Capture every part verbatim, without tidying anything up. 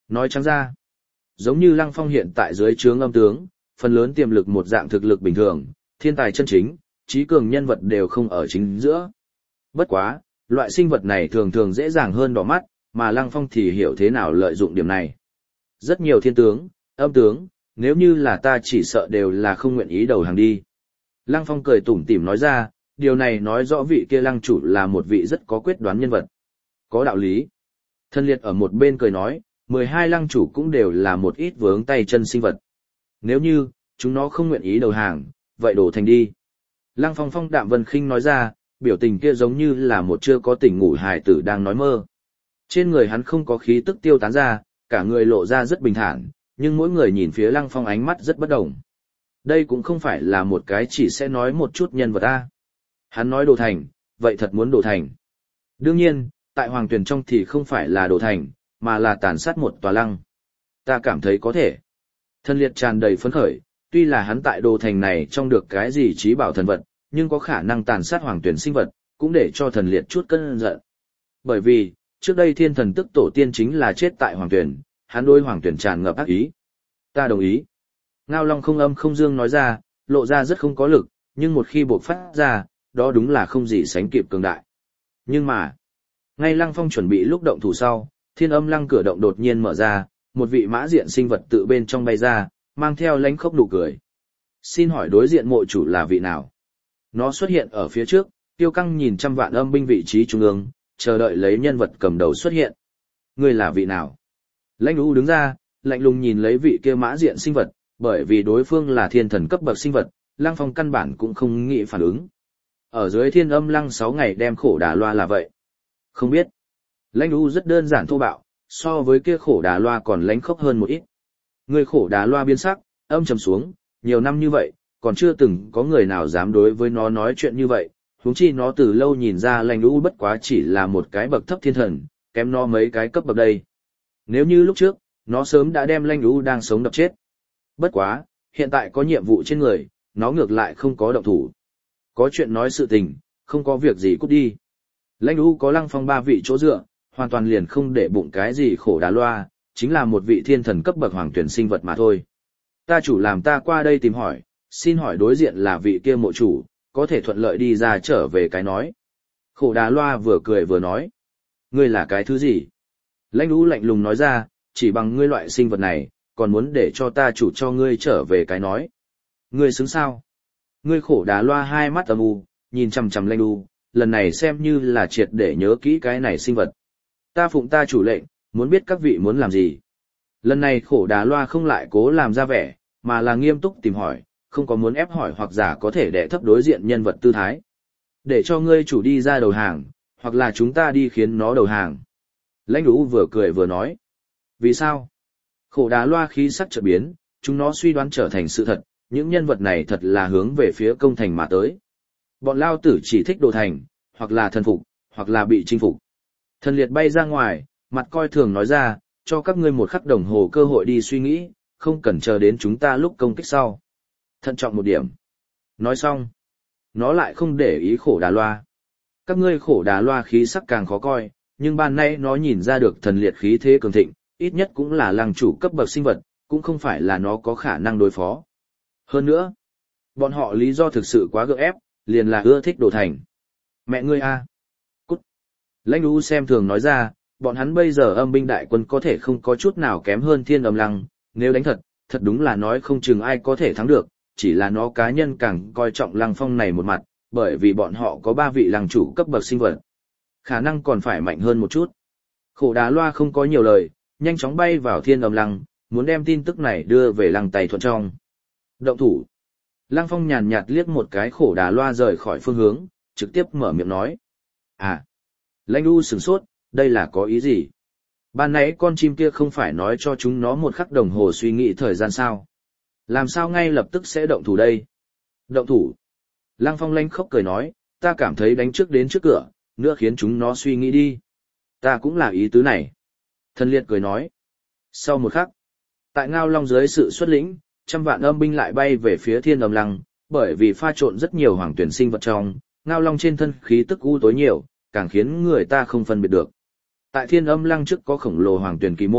Nói trắng ra, giống như Lăng Phong hiện tại dưới trướng âm tướng, phần lớn tiềm lực một dạng thực lực bình thường, thiên tài chân chính, trí cường nhân vật đều không ở chính giữa. Bất quá, loại sinh vật này thường thường dễ dàng hơn đỏ mắt, mà Lăng Phong thì hiểu thế nào lợi dụng điểm này. Rất nhiều thiên tướng, âm tướng, nếu như là ta chỉ sợ đều là không nguyện ý đầu hàng đi. Lăng Phong cười tủm tỉm nói ra, điều này nói rõ vị kia Lăng chủ là một vị rất có quyết đoán nhân vật. Có đạo lý. Thân liệt ở một bên cười nói, mười hai Lăng chủ cũng đều là một ít vướng tay chân sinh vật. Nếu như, chúng nó không nguyện ý đầu hàng, vậy đổ thành đi. Lăng Phong phong đạm vân khinh nói ra, biểu tình kia giống như là một chưa có tỉnh ngủ hài tử đang nói mơ. Trên người hắn không có khí tức tiêu tán ra, cả người lộ ra rất bình thản, nhưng mỗi người nhìn phía Lăng Phong ánh mắt rất bất đồng. Đây cũng không phải là một cái chỉ sẽ nói một chút nhân vật ta. Hắn nói đồ thành, vậy thật muốn đồ thành. Đương nhiên, tại Hoàng Tuyền trong thì không phải là đồ thành, mà là tàn sát một tòa lăng. Ta cảm thấy có thể. Thân liệt tràn đầy phấn khởi, tuy là hắn tại đồ thành này trong được cái gì trí bảo thần vật, nhưng có khả năng tàn sát Hoàng Tuyền sinh vật, cũng để cho thần liệt chút cơn giận. Bởi vì, trước đây thiên thần tức tổ tiên chính là chết tại Hoàng Tuyền, hắn đối Hoàng Tuyền tràn ngập ác ý. Ta đồng ý. Ngao Long không âm không dương nói ra, lộ ra rất không có lực, nhưng một khi buộc phát ra, đó đúng là không gì sánh kịp cường đại. Nhưng mà, ngay Lăng Phong chuẩn bị lúc động thủ sau, thiên âm lăng cửa động đột nhiên mở ra, một vị mã diện sinh vật tự bên trong bay ra, mang theo lánh khốc nụ cười. Xin hỏi đối diện mộ chủ là vị nào? Nó xuất hiện ở phía trước, Tiêu Căng nhìn trăm vạn âm binh vị trí trung ương, chờ đợi lấy nhân vật cầm đầu xuất hiện. Ngươi là vị nào? Lãnh U đứng ra, lạnh lùng nhìn lấy vị kia mã diện sinh vật, bởi vì đối phương là thiên thần cấp bậc sinh vật, Lăng Phong căn bản cũng không nghĩ phản ứng. Ở dưới thiên âm lăng sáu ngày đem khổ đà loa là vậy. Không biết. Lãnh U rất đơn giản thô bạo, so với kia khổ đà loa còn lánh khốc hơn một ít. Người khổ đà loa biến sắc, âm trầm xuống, nhiều năm như vậy, còn chưa từng có người nào dám đối với nó nói chuyện như vậy, huống chi nó từ lâu nhìn ra Lãnh U bất quá chỉ là một cái bậc thấp thiên thần, kém nó mấy cái cấp bậc đây. Nếu như lúc trước, nó sớm đã đem Lãnh U đang sống đập chết. Bất quá, hiện tại có nhiệm vụ trên người, nó ngược lại không có động thủ. Có chuyện nói sự tình, không có việc gì cút đi. Lãnh U có Lăng Phong ba vị chỗ dựa, hoàn toàn liền không để bụng cái gì khổ đà loa, chính là một vị thiên thần cấp bậc hoàng tuyển sinh vật mà thôi. Ta chủ làm ta qua đây tìm hỏi, xin hỏi đối diện là vị kia mộ chủ, có thể thuận lợi đi ra trở về cái nói. Khổ đà loa vừa cười vừa nói. Ngươi là cái thứ gì? Lãnh U lạnh lùng nói ra, chỉ bằng ngươi loại sinh vật này, còn muốn để cho ta chủ cho ngươi trở về cái nói. Ngươi xứng sao? Ngươi khổ đà loa hai mắt âm u, nhìn chằm chằm Lãnh U, lần này xem như là triệt để nhớ kỹ cái này sinh vật. Ta phụng ta chủ lệnh, muốn biết các vị muốn làm gì. Lần này khổ đà loa không lại cố làm ra vẻ, mà là nghiêm túc tìm hỏi, không có muốn ép hỏi hoặc giả có thể đè thấp đối diện nhân vật tư thái. Để cho ngươi chủ đi ra đầu hàng, hoặc là chúng ta đi khiến nó đầu hàng. Lãnh U vừa cười vừa nói. Vì sao? Khổ đà loa khí sắc chợt biến, chúng nó suy đoán trở thành sự thật, những nhân vật này thật là hướng về phía công thành mà tới. Bọn lao tử chỉ thích đồ thành, hoặc là thần phục, hoặc là bị chinh phục. Thần liệt bay ra ngoài, mặt coi thường nói ra, cho các ngươi một khắc đồng hồ cơ hội đi suy nghĩ, không cần chờ đến chúng ta lúc công kích sau. Thận trọng một điểm. Nói xong, nó lại không để ý khổ đà loa. Các ngươi khổ đà loa khí sắc càng khó coi, nhưng ban nay nó nhìn ra được thần liệt khí thế cường thịnh, ít nhất cũng là lăng chủ cấp bậc sinh vật, cũng không phải là nó có khả năng đối phó. Hơn nữa, bọn họ lý do thực sự quá gượng ép, liền là ưa thích đồ thành. Mẹ ngươi a, cút. Lãnh U xem thường nói ra, bọn hắn bây giờ âm binh đại quân có thể không có chút nào kém hơn thiên âm lăng, nếu đánh thật, thật đúng là nói không chừng ai có thể thắng được, chỉ là nó cá nhân càng coi trọng Lăng Phong này một mặt, bởi vì bọn họ có ba vị lăng chủ cấp bậc sinh vật. Khả năng còn phải mạnh hơn một chút. Khổ đá loa không có nhiều lời, nhanh chóng bay vào thiên âm lăng, muốn đem tin tức này đưa về lăng Tày Thuận trong. Động thủ. Lăng Phong nhàn nhạt liếc một cái khổ đá loa rời khỏi phương hướng, trực tiếp mở miệng nói. À. Lãnh U sửng sốt, đây là có ý gì? Ban nãy con chim kia không phải nói cho chúng nó một khắc đồng hồ suy nghĩ thời gian sao? Làm sao ngay lập tức sẽ động thủ đây? Động thủ. Lăng Phong lanh khóc cười nói, ta cảm thấy đánh trước đến trước cửa, nữa khiến chúng nó suy nghĩ đi. Ta cũng là ý tứ này. Thần liệt cười nói. Sau một khắc, tại Ngao Long dưới sự xuất lĩnh, trăm vạn âm binh lại bay về phía thiên âm lăng, bởi vì pha trộn rất nhiều hoàng tuyển sinh vật trong, Ngao Long trên thân khí tức u tối nhiều, càng khiến người ta không phân biệt được. Tại thiên âm lăng trước có khổng lồ hoàng tuyển kỳ môn,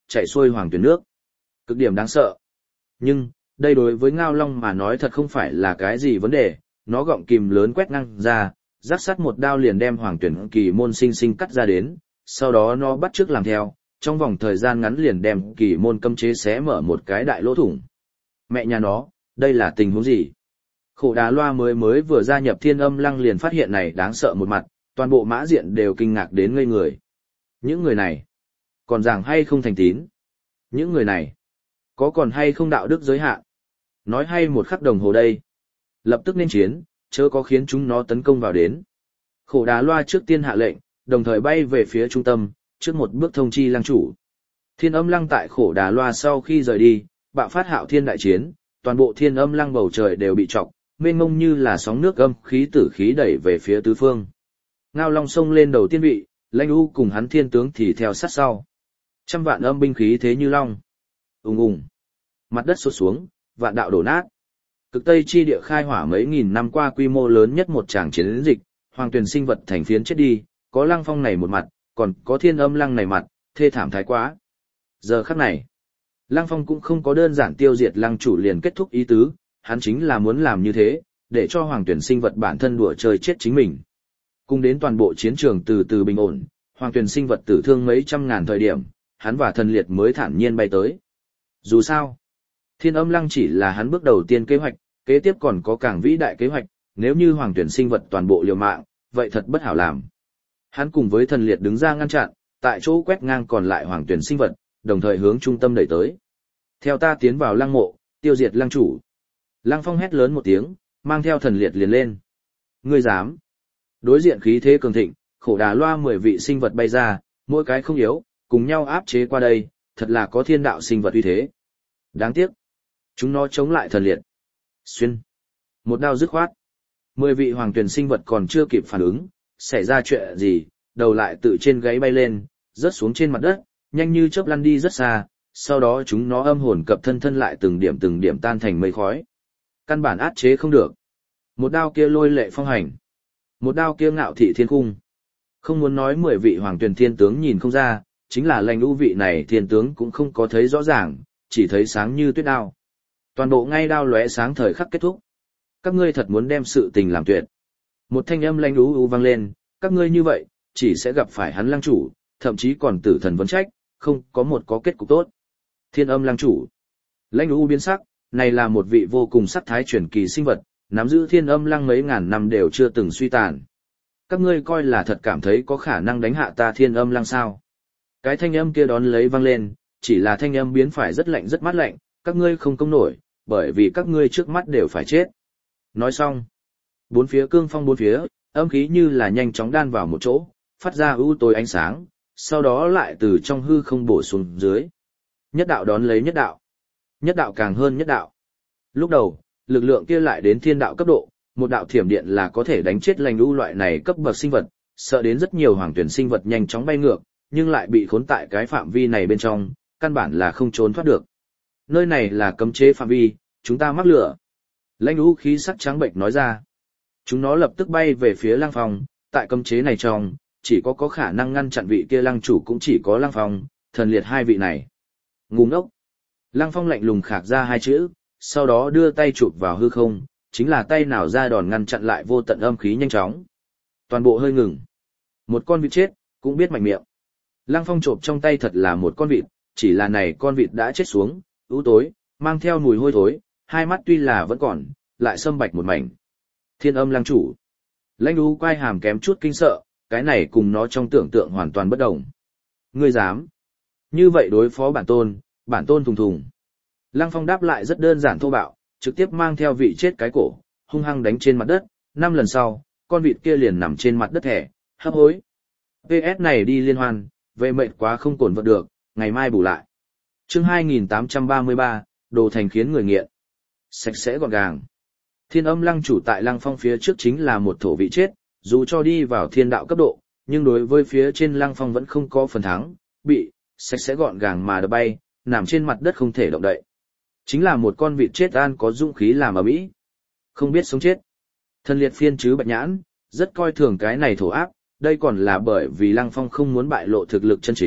chạy xuôi hoàng tuyển nước. Cực điểm đáng sợ. Nhưng, đây đối với Ngao Long mà nói thật không phải là cái gì vấn đề, nó gọng kìm lớn quét ngang ra, rắc sắt một đao liền đem hoàng tuyển kỳ môn sinh sinh cắt ra đến, sau đó nó bắt chước làm theo, trong vòng thời gian ngắn liền đem kỳ môn cấm chế xé mở một cái đại lỗ thủng. Mẹ nhà nó, đây là tình huống gì? Khổ Đà Loa mới mới vừa gia nhập Thiên Âm Lăng liền phát hiện này đáng sợ một mặt, toàn bộ mã diện đều kinh ngạc đến ngây người. Những người này, còn giảng hay không thành tín? Những người này, có còn hay không đạo đức giới hạn? Nói hay một khắc đồng hồ đây. Lập tức nên chiến, chớ có khiến chúng nó tấn công vào đến. Khổ Đà Loa trước tiên hạ lệnh, đồng thời bay về phía trung tâm, trước một bước thông chi lăng chủ. Thiên Âm Lăng tại Khổ Đà Loa sau khi rời đi, bạo phát hạo thiên đại chiến, toàn bộ Thiên Âm Lăng bầu trời đều bị trọc, mênh mông như là sóng nước âm khí tử khí đẩy về phía tứ phương. Ngao Long xông lên đầu tiên vị, Lãnh U cùng hắn thiên tướng thì theo sát sau. Trăm vạn âm binh khí thế như long. Ùng ùng. Mặt đất sụt xuống, vạn đạo đổ nát. Cực Tây chi địa khai hỏa mấy nghìn năm qua quy mô lớn nhất một tràng chiến dịch, hoàng tuyển sinh vật thành phiến chết đi, có Lăng Phong này một mặt, còn có Thiên Âm Lăng này mặt, thê thảm thái quá. Giờ khắc này, Lăng Phong cũng không có đơn giản tiêu diệt Lăng chủ liền kết thúc ý tứ, hắn chính là muốn làm như thế, để cho hoàng tuyển sinh vật bản thân đùa chơi chết chính mình. Cùng đến toàn bộ chiến trường từ từ bình ổn, hoàng tuyển sinh vật tử thương mấy trăm ngàn thời điểm, hắn và thần liệt mới thản nhiên bay tới. Dù sao, Thiên Âm Lăng chỉ là hắn bước đầu tiên kế hoạch, kế tiếp còn có càng vĩ đại kế hoạch, nếu như hoàng tuyển sinh vật toàn bộ liều mạng, vậy thật bất hảo làm. Hắn cùng với thần liệt đứng ra ngăn chặn, tại chỗ quét ngang còn lại hoàng tuyển sinh vật, đồng thời hướng trung tâm đẩy tới. Theo ta tiến vào lăng mộ, tiêu diệt lăng chủ. Lăng Phong hét lớn một tiếng, mang theo thần liệt liền lên. Ngươi dám? Đối diện khí thế cường thịnh, Khổ Đà Loa mười vị sinh vật bay ra, mỗi cái không yếu, cùng nhau áp chế qua đây, thật là có thiên đạo sinh vật uy thế. Đáng tiếc, chúng nó chống lại thần liệt. Xuyên. Một đao dứt khoát. Mười vị hoàng tuyển sinh vật còn chưa kịp phản ứng, xảy ra chuyện gì, đầu lại tự trên gáy bay lên, rớt xuống trên mặt đất, nhanh như chớp lăn đi rất xa, sau đó chúng nó âm hồn cập thân thân lại từng điểm từng điểm tan thành mây khói. Căn bản áp chế không được. Một đao kia lôi lệ phong hành. Một đao kia ngạo thị thiên cung. Không muốn nói mười vị hoàng tuyển thiên tướng nhìn không ra, chính là Lãnh U vị này thiên tướng cũng không có thấy rõ ràng, chỉ thấy sáng như tuyết đao. Toàn bộ ngay đao lóe sáng thời khắc kết thúc. Các ngươi thật muốn đem sự tình làm tuyệt. Một thanh âm Lãnh U u vang lên, các ngươi như vậy, chỉ sẽ gặp phải hắn lăng chủ, thậm chí còn tử thần vấn trách, không có một có kết cục tốt. Thiên Âm Lăng chủ. Lãnh U biến sắc, này là một vị vô cùng sắc thái truyền kỳ sinh vật, nắm giữ Thiên Âm Lăng mấy ngàn năm đều chưa từng suy tàn. Các ngươi coi là thật cảm thấy có khả năng đánh hạ ta Thiên Âm Lăng sao? Cái thanh âm kia đón lấy vang lên, chỉ là thanh âm biến phải rất lạnh rất mát lạnh, các ngươi không công nổi, bởi vì các ngươi trước mắt đều phải chết. Nói xong, bốn phía cương phong bốn phía, âm khí như là nhanh chóng đan vào một chỗ, phát ra ưu tối ánh sáng, sau đó lại từ trong hư không bổ xuống dưới. Nhất đạo đón lấy nhất đạo, nhất đạo càng hơn nhất đạo. Lúc đầu, lực lượng kia lại đến thiên đạo cấp độ, một đạo thiểm điện là có thể đánh chết Lãnh U loại này cấp bậc sinh vật, sợ đến rất nhiều hoàng tuyển sinh vật nhanh chóng bay ngược, nhưng lại bị khốn tại cái phạm vi này bên trong, căn bản là không trốn thoát được. Nơi này là cấm chế phạm vi, chúng ta mắc lửa. Lãnh U khí sắc trắng bệnh nói ra. Chúng nó lập tức bay về phía Lăng Phong, tại cấm chế này trong, chỉ có có khả năng ngăn chặn vị kia lăng chủ cũng chỉ có Lăng Phong, thần liệt hai vị này. Ngu ngốc. Lăng Phong lạnh lùng khạc ra hai chữ, sau đó đưa tay chụp vào hư không, chính là tay nào ra đòn ngăn chặn lại vô tận âm khí nhanh chóng. Toàn bộ hơi ngừng. Một con vịt chết, cũng biết mạnh miệng. Lăng Phong chộp trong tay thật là một con vịt, chỉ là này con vịt đã chết xuống, ưu tối, mang theo mùi hôi thối, hai mắt tuy là vẫn còn, lại sâm bạch một mảnh. Thiên Âm Lăng chủ. Lãnh U quay hàm kém chút kinh sợ, cái này cùng nó trong tưởng tượng hoàn toàn bất đồng. Ngươi dám? Như vậy đối phó bản tôn, bản tôn thùng thùng. Lăng Phong đáp lại rất đơn giản thô bạo, trực tiếp mang theo vị chết cái cổ, hung hăng đánh trên mặt đất, năm lần sau, con vịt kia liền nằm trên mặt đất thẻ, hấp hối. pê ét này đi liên hoan, về mệt quá không cổn vật được, ngày mai bù lại. Chương hai nghìn tám trăm ba mươi ba, đồ thành khiến người nghiện. Sạch sẽ gọn gàng. Thiên Âm Lăng chủ tại Lăng Phong phía trước chính là một thổ vị chết, dù cho đi vào thiên đạo cấp độ, nhưng đối với phía trên Lăng Phong vẫn không có phần thắng, bị sạch sẽ gọn gàng mà đập bay, nằm trên mặt đất không thể động đậy. Chính là một con vịt chết an có dũng khí làm ở mỹ, không biết sống chết. Thần liệt phiên chứ Bạch Nhãn, rất coi thường cái này thổ áp, đây còn là bởi vì Lăng Phong không muốn bại lộ thực lực chân chính,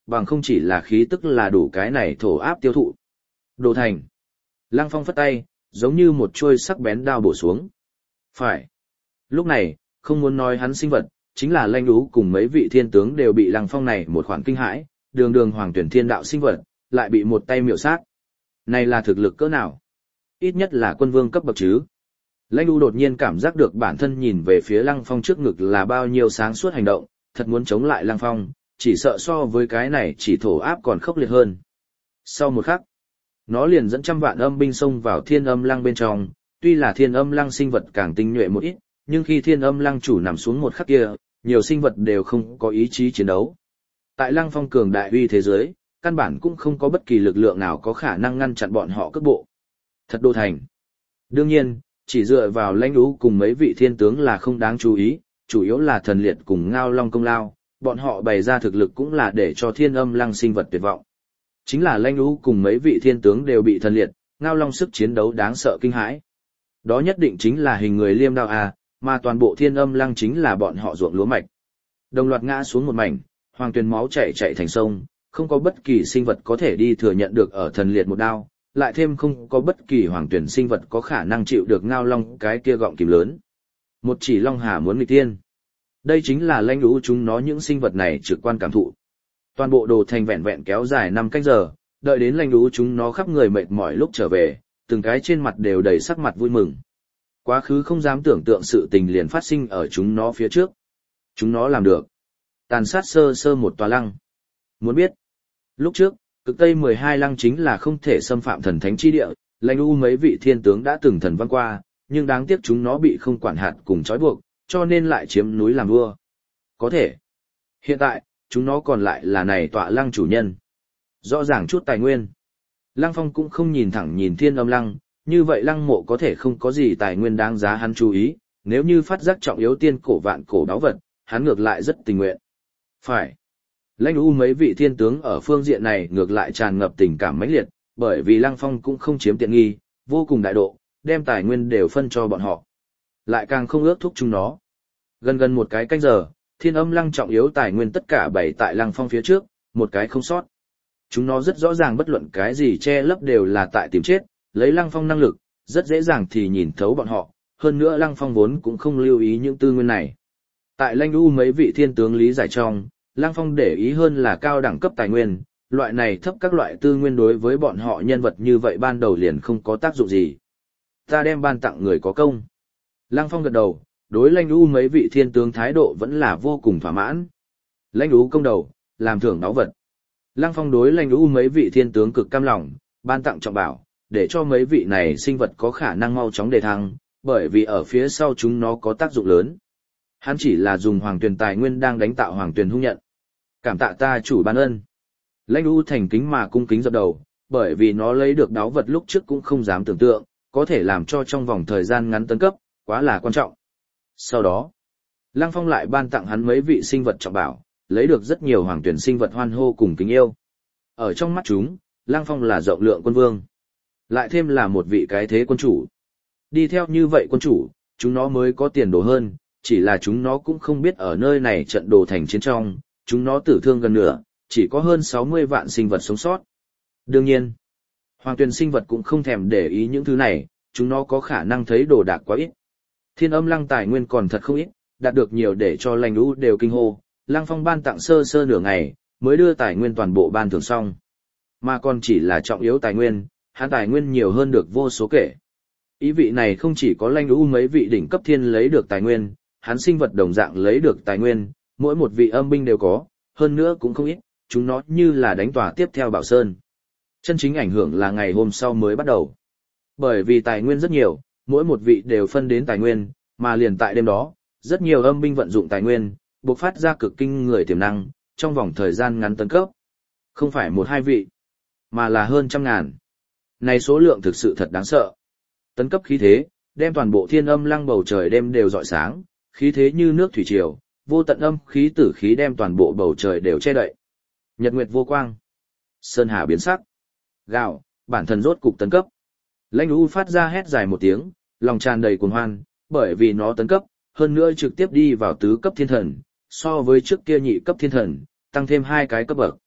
bằng không chỉ là khí tức là đủ cái này thổ áp tiêu thụ. Đồ thành. Lăng Phong phất tay, giống như một chuôi sắc bén đao bổ xuống. Phải. Lúc này, không muốn nói hắn sinh vật, chính là Lanh Ú cùng mấy vị thiên tướng đều bị Lăng Phong này một khoản kinh hãi, đường đường hoàng tuyển thiên đạo sinh vật, lại bị một tay miểu sát. Này là thực lực cỡ nào? Ít nhất là quân vương cấp bậc chứ. Lãnh U đột nhiên cảm giác được bản thân nhìn về phía Lăng Phong trước ngực là bao nhiêu sáng suốt hành động, thật muốn chống lại Lăng Phong, chỉ sợ so với cái này chỉ thổ áp còn khốc liệt hơn. Sau một khắc, nó liền dẫn trăm vạn âm binh xông vào thiên âm lăng bên trong, tuy là thiên âm lăng sinh vật càng tinh nhuệ một ít, nhưng khi thiên âm lăng chủ nằm xuống một khắc kia, nhiều sinh vật đều không có ý chí chiến đấu. Tại Lăng Phong cường đại uy thế giới, căn bản cũng không có bất kỳ lực lượng nào có khả năng ngăn chặn bọn họ cước bộ. Thật Đồ thành. Đương nhiên, chỉ dựa vào Lãnh Ú cùng mấy vị thiên tướng là không đáng chú ý, chủ yếu là thần liệt cùng Ngao Long công lao, bọn họ bày ra thực lực cũng là để cho thiên âm lăng sinh vật tuyệt vọng. Chính là Lãnh Ú cùng mấy vị thiên tướng đều bị thần liệt, Ngao Long sức chiến đấu đáng sợ kinh hãi. Đó nhất định chính là hình người liêm đao à, mà toàn bộ thiên âm lăng chính là bọn họ ruộng lúa mạch. Đồng loạt ngã xuống một mảnh, hoàng tuyền máu chảy chảy thành sông, không có bất kỳ sinh vật có thể đi thừa nhận được ở thần liệt một đao, lại thêm không có bất kỳ hoàng tuyển sinh vật có khả năng chịu được Ngao Long cái kia gọng kìm lớn. Một chỉ Long Hà muốn nghịch tiên. Đây chính là Lãnh Ú chúng nó những sinh vật này trực quan cảm thụ. Toàn bộ Đồ thành vẹn vẹn kéo dài năm canh giờ, đợi đến Lãnh Ú chúng nó khắp người mệt mỏi lúc trở về, từng cái trên mặt đều đầy sắc mặt vui mừng. Quá khứ không dám tưởng tượng sự tình liền phát sinh ở chúng nó phía trước. Chúng nó làm được. Tàn sát sơ sơ một tòa lăng. Muốn biết, lúc trước, cực Tây mười hai lăng chính là không thể xâm phạm thần thánh chi địa, Lãnh U mấy vị thiên tướng đã từng thần văn qua, nhưng đáng tiếc chúng nó bị không quản hạt cùng trói buộc, cho nên lại chiếm núi làm vua. Có thể. Hiện tại, chúng nó còn lại là này tọa lăng chủ nhân. Rõ ràng chút tài nguyên. Lăng Phong cũng không nhìn thẳng nhìn thiên âm lăng, như vậy lăng mộ có thể không có gì tài nguyên đáng giá hắn chú ý, nếu như phát giác trọng yếu tiên cổ vạn cổ đáo vật, hắn ngược lại rất tình nguyện. Phải. Lãnh U mấy vị thiên tướng ở phương diện này ngược lại tràn ngập tình cảm mãnh liệt, bởi vì Lăng Phong cũng không chiếm tiện nghi, vô cùng đại độ, đem tài nguyên đều phân cho bọn họ. Lại càng không ước thúc chúng nó. Gần gần một cái canh giờ, thiên âm lăng trọng yếu tài nguyên tất cả bày tại Lăng Phong phía trước, một cái không sót. Chúng nó rất rõ ràng bất luận cái gì che lấp đều là tại tìm chết, lấy Lăng Phong năng lực, rất dễ dàng thì nhìn thấu bọn họ, hơn nữa Lăng Phong vốn cũng không lưu ý những tư nguyên này. Tại Lãnh U mấy vị thiên tướng lý giải trong, Lăng Phong để ý hơn là cao đẳng cấp tài nguyên, loại này thấp các loại tư nguyên đối với bọn họ nhân vật như vậy ban đầu liền không có tác dụng gì. Ta đem ban tặng người có công. Lăng Phong gật đầu, đối Lãnh U mấy vị thiên tướng thái độ vẫn là vô cùng thỏa mãn. Lãnh U công đầu, làm thưởng đáo vật. Lăng Phong đối Lãnh U mấy vị thiên tướng cực cam lòng, ban tặng trọng bảo, để cho mấy vị này sinh vật có khả năng mau chóng đề thăng, bởi vì ở phía sau chúng nó có tác dụng lớn. Hắn chỉ là dùng hoàng tuyền tài nguyên đang đánh tạo hoàng tuyền hung nhận. Cảm tạ ta chủ ban ân. Lãnh U thành kính mà cung kính dập đầu, bởi vì nó lấy được đáo vật lúc trước cũng không dám tưởng tượng, có thể làm cho trong vòng thời gian ngắn tấn cấp, quá là quan trọng. Sau đó, Lăng Phong lại ban tặng hắn mấy vị sinh vật trọng bảo, lấy được rất nhiều hoàng tuyển sinh vật hoan hô cùng kính yêu. Ở trong mắt chúng, Lăng Phong là rộng lượng quân vương, lại thêm là một vị cái thế quân chủ. Đi theo như vậy quân chủ, chúng nó mới có tiền đồ hơn, chỉ là chúng nó cũng không biết ở nơi này trận đồ thành chiến trong, chúng nó tử thương gần nửa, chỉ có hơn sáu mươi vạn sinh vật sống sót. Đương nhiên, hoàng tuyển sinh vật cũng không thèm để ý những thứ này, chúng nó có khả năng thấy đồ đạc quá ít. Thiên âm lăng tài nguyên còn thật không ít, đạt được nhiều để cho Lãnh U đều kinh hô, Lăng Phong ban tặng sơ sơ nửa ngày, mới đưa tài nguyên toàn bộ ban thưởng xong. Mà còn chỉ là trọng yếu tài nguyên, hắn tài nguyên nhiều hơn được vô số kể. Ý vị này không chỉ có Lãnh U mấy vị đỉnh cấp thiên lấy được tài nguyên, hắn sinh vật đồng dạng lấy được tài nguyên, mỗi một vị âm binh đều có, hơn nữa cũng không ít, chúng nó như là đánh tòa tiếp theo Bảo Sơn. Chân chính ảnh hưởng là ngày hôm sau mới bắt đầu. Bởi vì tài nguyên rất nhiều, mỗi một vị đều phân đến tài nguyên, mà liền tại đêm đó, rất nhiều âm binh vận dụng tài nguyên, bộc phát ra cực kinh người tiềm năng, trong vòng thời gian ngắn tấn cấp. Không phải một hai vị, mà là hơn trăm ngàn. Này số lượng thực sự thật đáng sợ. Tấn cấp khí thế, đem toàn bộ thiên âm lăng bầu trời đêm đều rọi sáng, khí thế như nước thủy triều, vô tận âm khí tử khí đem toàn bộ bầu trời đều che đậy. Nhật nguyệt vô quang, sơn hà biến sắc. Gạo, bản thân rốt cục tấn cấp. Lãnh U phát ra hét dài một tiếng, lòng tràn đầy cuồng hoan, bởi vì nó tấn cấp, hơn nữa trực tiếp đi vào tứ cấp thiên thần, so với trước kia nhị cấp thiên thần, tăng thêm hai cái cấp bậc.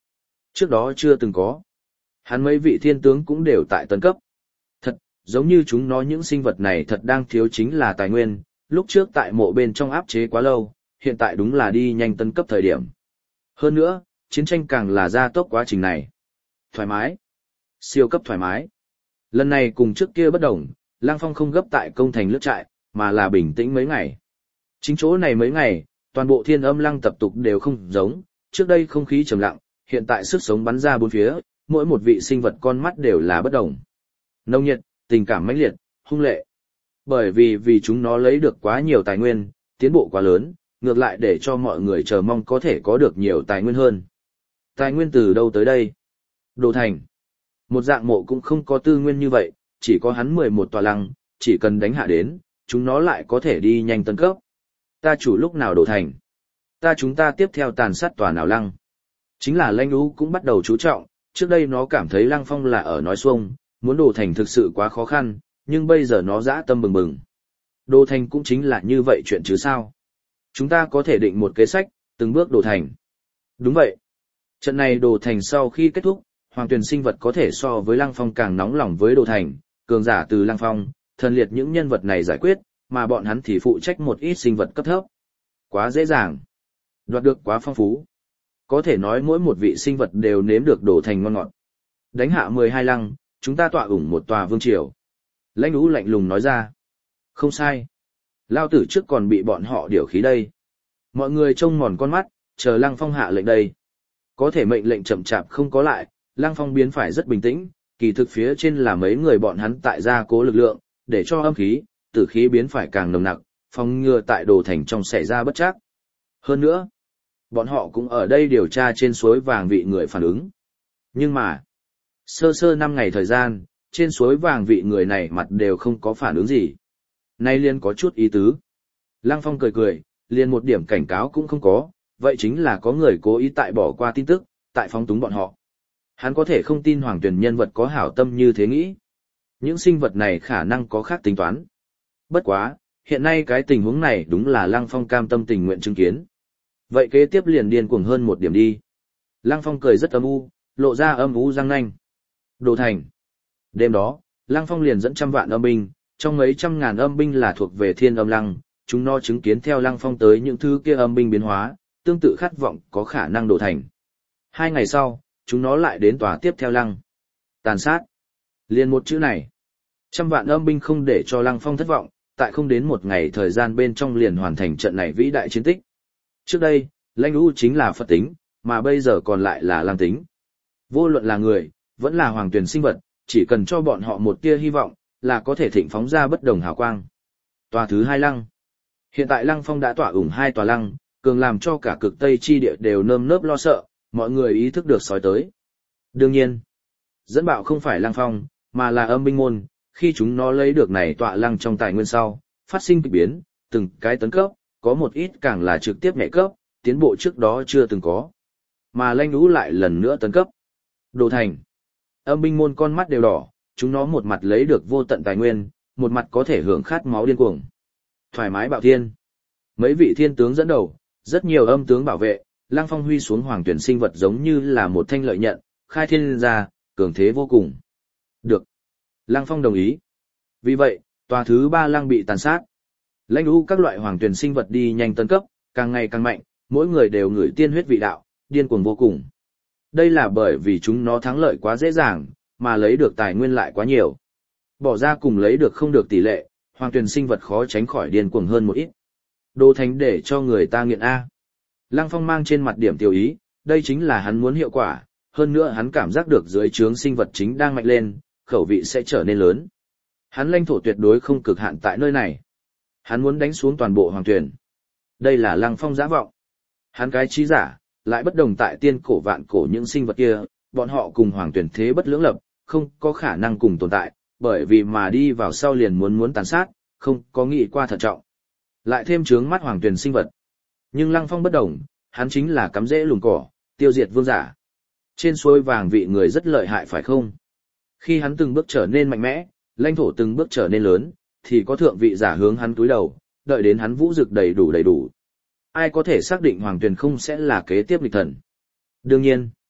Trước đó chưa từng có. Hắn mấy vị thiên tướng cũng đều tại tấn cấp. Thật, giống như chúng nó những sinh vật này thật đang thiếu chính là tài nguyên, lúc trước tại mộ bên trong áp chế quá lâu, hiện tại đúng là đi nhanh tấn cấp thời điểm. Hơn nữa, chiến tranh càng là gia tốc quá trình này. Thoải mái. Siêu cấp thoải mái. Lần này cùng trước kia bất đồng, Lăng Phong không gấp tại công thành lướt trại, mà là bình tĩnh mấy ngày. Chính chỗ này mấy ngày, toàn bộ thiên âm lăng tập tục đều không giống, trước đây không khí trầm lặng, hiện tại sức sống bắn ra bốn phía, mỗi một vị sinh vật con mắt đều là bất đồng. Nông nhiệt, tình cảm mãnh liệt, hung lệ. Bởi vì vì chúng nó lấy được quá nhiều tài nguyên, tiến bộ quá lớn, ngược lại để cho mọi người chờ mong có thể có được nhiều tài nguyên hơn. Tài nguyên từ đâu tới đây? Đồ thành. Một dạng mộ cũng không có tư nguyên như vậy, chỉ có hắn mười một tòa lăng, chỉ cần đánh hạ đến, chúng nó lại có thể đi nhanh tấn cấp. Ta chủ lúc nào đổ thành? Ta chúng ta tiếp theo tàn sát tòa nào lăng? Chính là Lãnh Ú cũng bắt đầu chú trọng, trước đây nó cảm thấy Lăng Phong là ở nói xuông, muốn đổ thành thực sự quá khó khăn, nhưng bây giờ nó dã tâm bừng bừng. Đổ thành cũng chính là như vậy chuyện chứ sao? Chúng ta có thể định một kế sách, từng bước đổ thành. Đúng vậy. Trận này đổ thành sau khi kết thúc, Hoàng Tuyền sinh vật có thể so với Lăng Phong càng nóng lòng với đổ thành, cường giả từ Lăng Phong, thần liệt những nhân vật này giải quyết, mà bọn hắn thì phụ trách một ít sinh vật cấp thấp. Quá dễ dàng. Đoạt được quá phong phú. Có thể nói mỗi một vị sinh vật đều nếm được đổ thành ngon ngọt. Đánh hạ mười hai lăng, chúng ta tọa ủng một tòa vương triều. Lãnh Ú lạnh lùng nói ra. Không sai. Lao tử trước còn bị bọn họ điều khí đây. Mọi người trông mòn con mắt, chờ Lăng Phong hạ lệnh đây. Có thể mệnh lệnh chậm chạp không có lại, Lăng Phong biến phải rất bình tĩnh, kỳ thực phía trên là mấy người bọn hắn tại gia cố lực lượng, để cho âm khí, tử khí biến phải càng nồng nặc, phòng ngừa tại đồ thành trong xảy ra bất trắc. Hơn nữa, bọn họ cũng ở đây điều tra trên suối vàng vị người phản ứng. Nhưng mà, sơ sơ năm ngày thời gian, trên suối vàng vị người này mặt đều không có phản ứng gì. Nay liên có chút ý tứ. Lăng Phong cười cười, liền một điểm cảnh cáo cũng không có, vậy chính là có người cố ý tại bỏ qua tin tức, tại phóng túng bọn họ. Hắn có thể không tin Hoàng Tuyền nhân vật có hảo tâm như thế nghĩ. Những sinh vật này khả năng có khác tính toán. Bất quá, hiện nay cái tình huống này đúng là Lăng Phong cam tâm tình nguyện chứng kiến. Vậy kế tiếp liền điên cuồng hơn một điểm đi. Lăng Phong cười rất âm u, lộ ra âm u răng nanh. Đồ thành. Đêm đó, Lăng Phong liền dẫn trăm vạn âm binh, trong mấy trăm ngàn âm binh là thuộc về thiên âm lăng, chúng nó chứng kiến theo Lăng Phong tới những thứ kia âm binh biến hóa, tương tự khát vọng có khả năng đổ thành. Hai ngày sau, chúng nó lại đến tòa tiếp theo lăng. Tàn sát. Liền một chữ này. Trăm vạn âm binh không để cho Lăng Phong thất vọng, tại không đến một ngày thời gian bên trong liền hoàn thành trận này vĩ đại chiến tích. Trước đây, Lãnh Ú chính là Phật tính, mà bây giờ còn lại là Lăng tính. Vô luận là người, vẫn là Hoàng Tuyền sinh vật, chỉ cần cho bọn họ một tia hy vọng, là có thể thịnh phóng ra bất đồng hào quang. Tòa thứ hai lăng. Hiện tại Lăng Phong đã tỏa ủng hai tòa lăng, cường làm cho cả cực Tây chi địa đều nơm nớp lo sợ, mọi người ý thức được sói tới. Đương nhiên, dẫn bạo không phải Lăng Phong, mà là âm binh môn, khi chúng nó lấy được này tọa lăng trong tài nguyên sau, phát sinh kịch biến, từng cái tấn cấp, có một ít càng là trực tiếp nhảy cấp, tiến bộ trước đó chưa từng có. Mà Lãnh Ú lại lần nữa tấn cấp. Đồ thành. Âm binh môn con mắt đều đỏ, chúng nó một mặt lấy được vô tận tài nguyên, một mặt có thể hưởng khát máu điên cuồng. Thoải mái bạo thiên. Mấy vị thiên tướng dẫn đầu, rất nhiều âm tướng bảo vệ, Lăng Phong huy xuống Hoàng Tuyền sinh vật giống như là một thanh lợi nhận, khai thiên ra, cường thế vô cùng. Được. Lăng Phong đồng ý. Vì vậy, tòa thứ ba lăng bị tàn sát. Lãnh Ú các loại Hoàng Tuyền sinh vật đi nhanh tấn cấp, càng ngày càng mạnh, mỗi người đều ngửi tiên huyết vị đạo, điên cuồng vô cùng. Đây là bởi vì chúng nó thắng lợi quá dễ dàng, mà lấy được tài nguyên lại quá nhiều. Bỏ ra cùng lấy được không được tỷ lệ, Hoàng Tuyền sinh vật khó tránh khỏi điên cuồng hơn một ít. Đồ thành để cho người ta nghiện A. Lăng Phong mang trên mặt điểm tiêu ý, đây chính là hắn muốn hiệu quả, hơn nữa hắn cảm giác được dưới trướng sinh vật chính đang mạnh lên, khẩu vị sẽ trở nên lớn. Hắn lãnh thổ tuyệt đối không cực hạn tại nơi này. Hắn muốn đánh xuống toàn bộ Hoàng Tuyền. Đây là Lăng Phong dã vọng. Hắn cái trí giả, lại bất đồng tại tiên cổ vạn cổ những sinh vật kia, bọn họ cùng Hoàng Tuyền thế bất lưỡng lập, không có khả năng cùng tồn tại, bởi vì mà đi vào sau liền muốn muốn tàn sát, không có nghĩ qua thận trọng. Lại thêm trướng mắt Hoàng Tuyền sinh vật. Nhưng Lăng Phong bất đồng, hắn chính là cắm rễ lùn cỏ, tiêu diệt vương giả. Trên suối vàng vị người rất lợi hại phải không? Khi hắn từng bước trở nên mạnh mẽ, lãnh thổ từng bước trở nên lớn, thì có thượng vị giả hướng hắn túi đầu, đợi đến hắn vũ dực đầy đủ đầy đủ. Ai có thể xác định Hoàng Tuyền không sẽ là kế tiếp nghịch thần? Đương nhiên,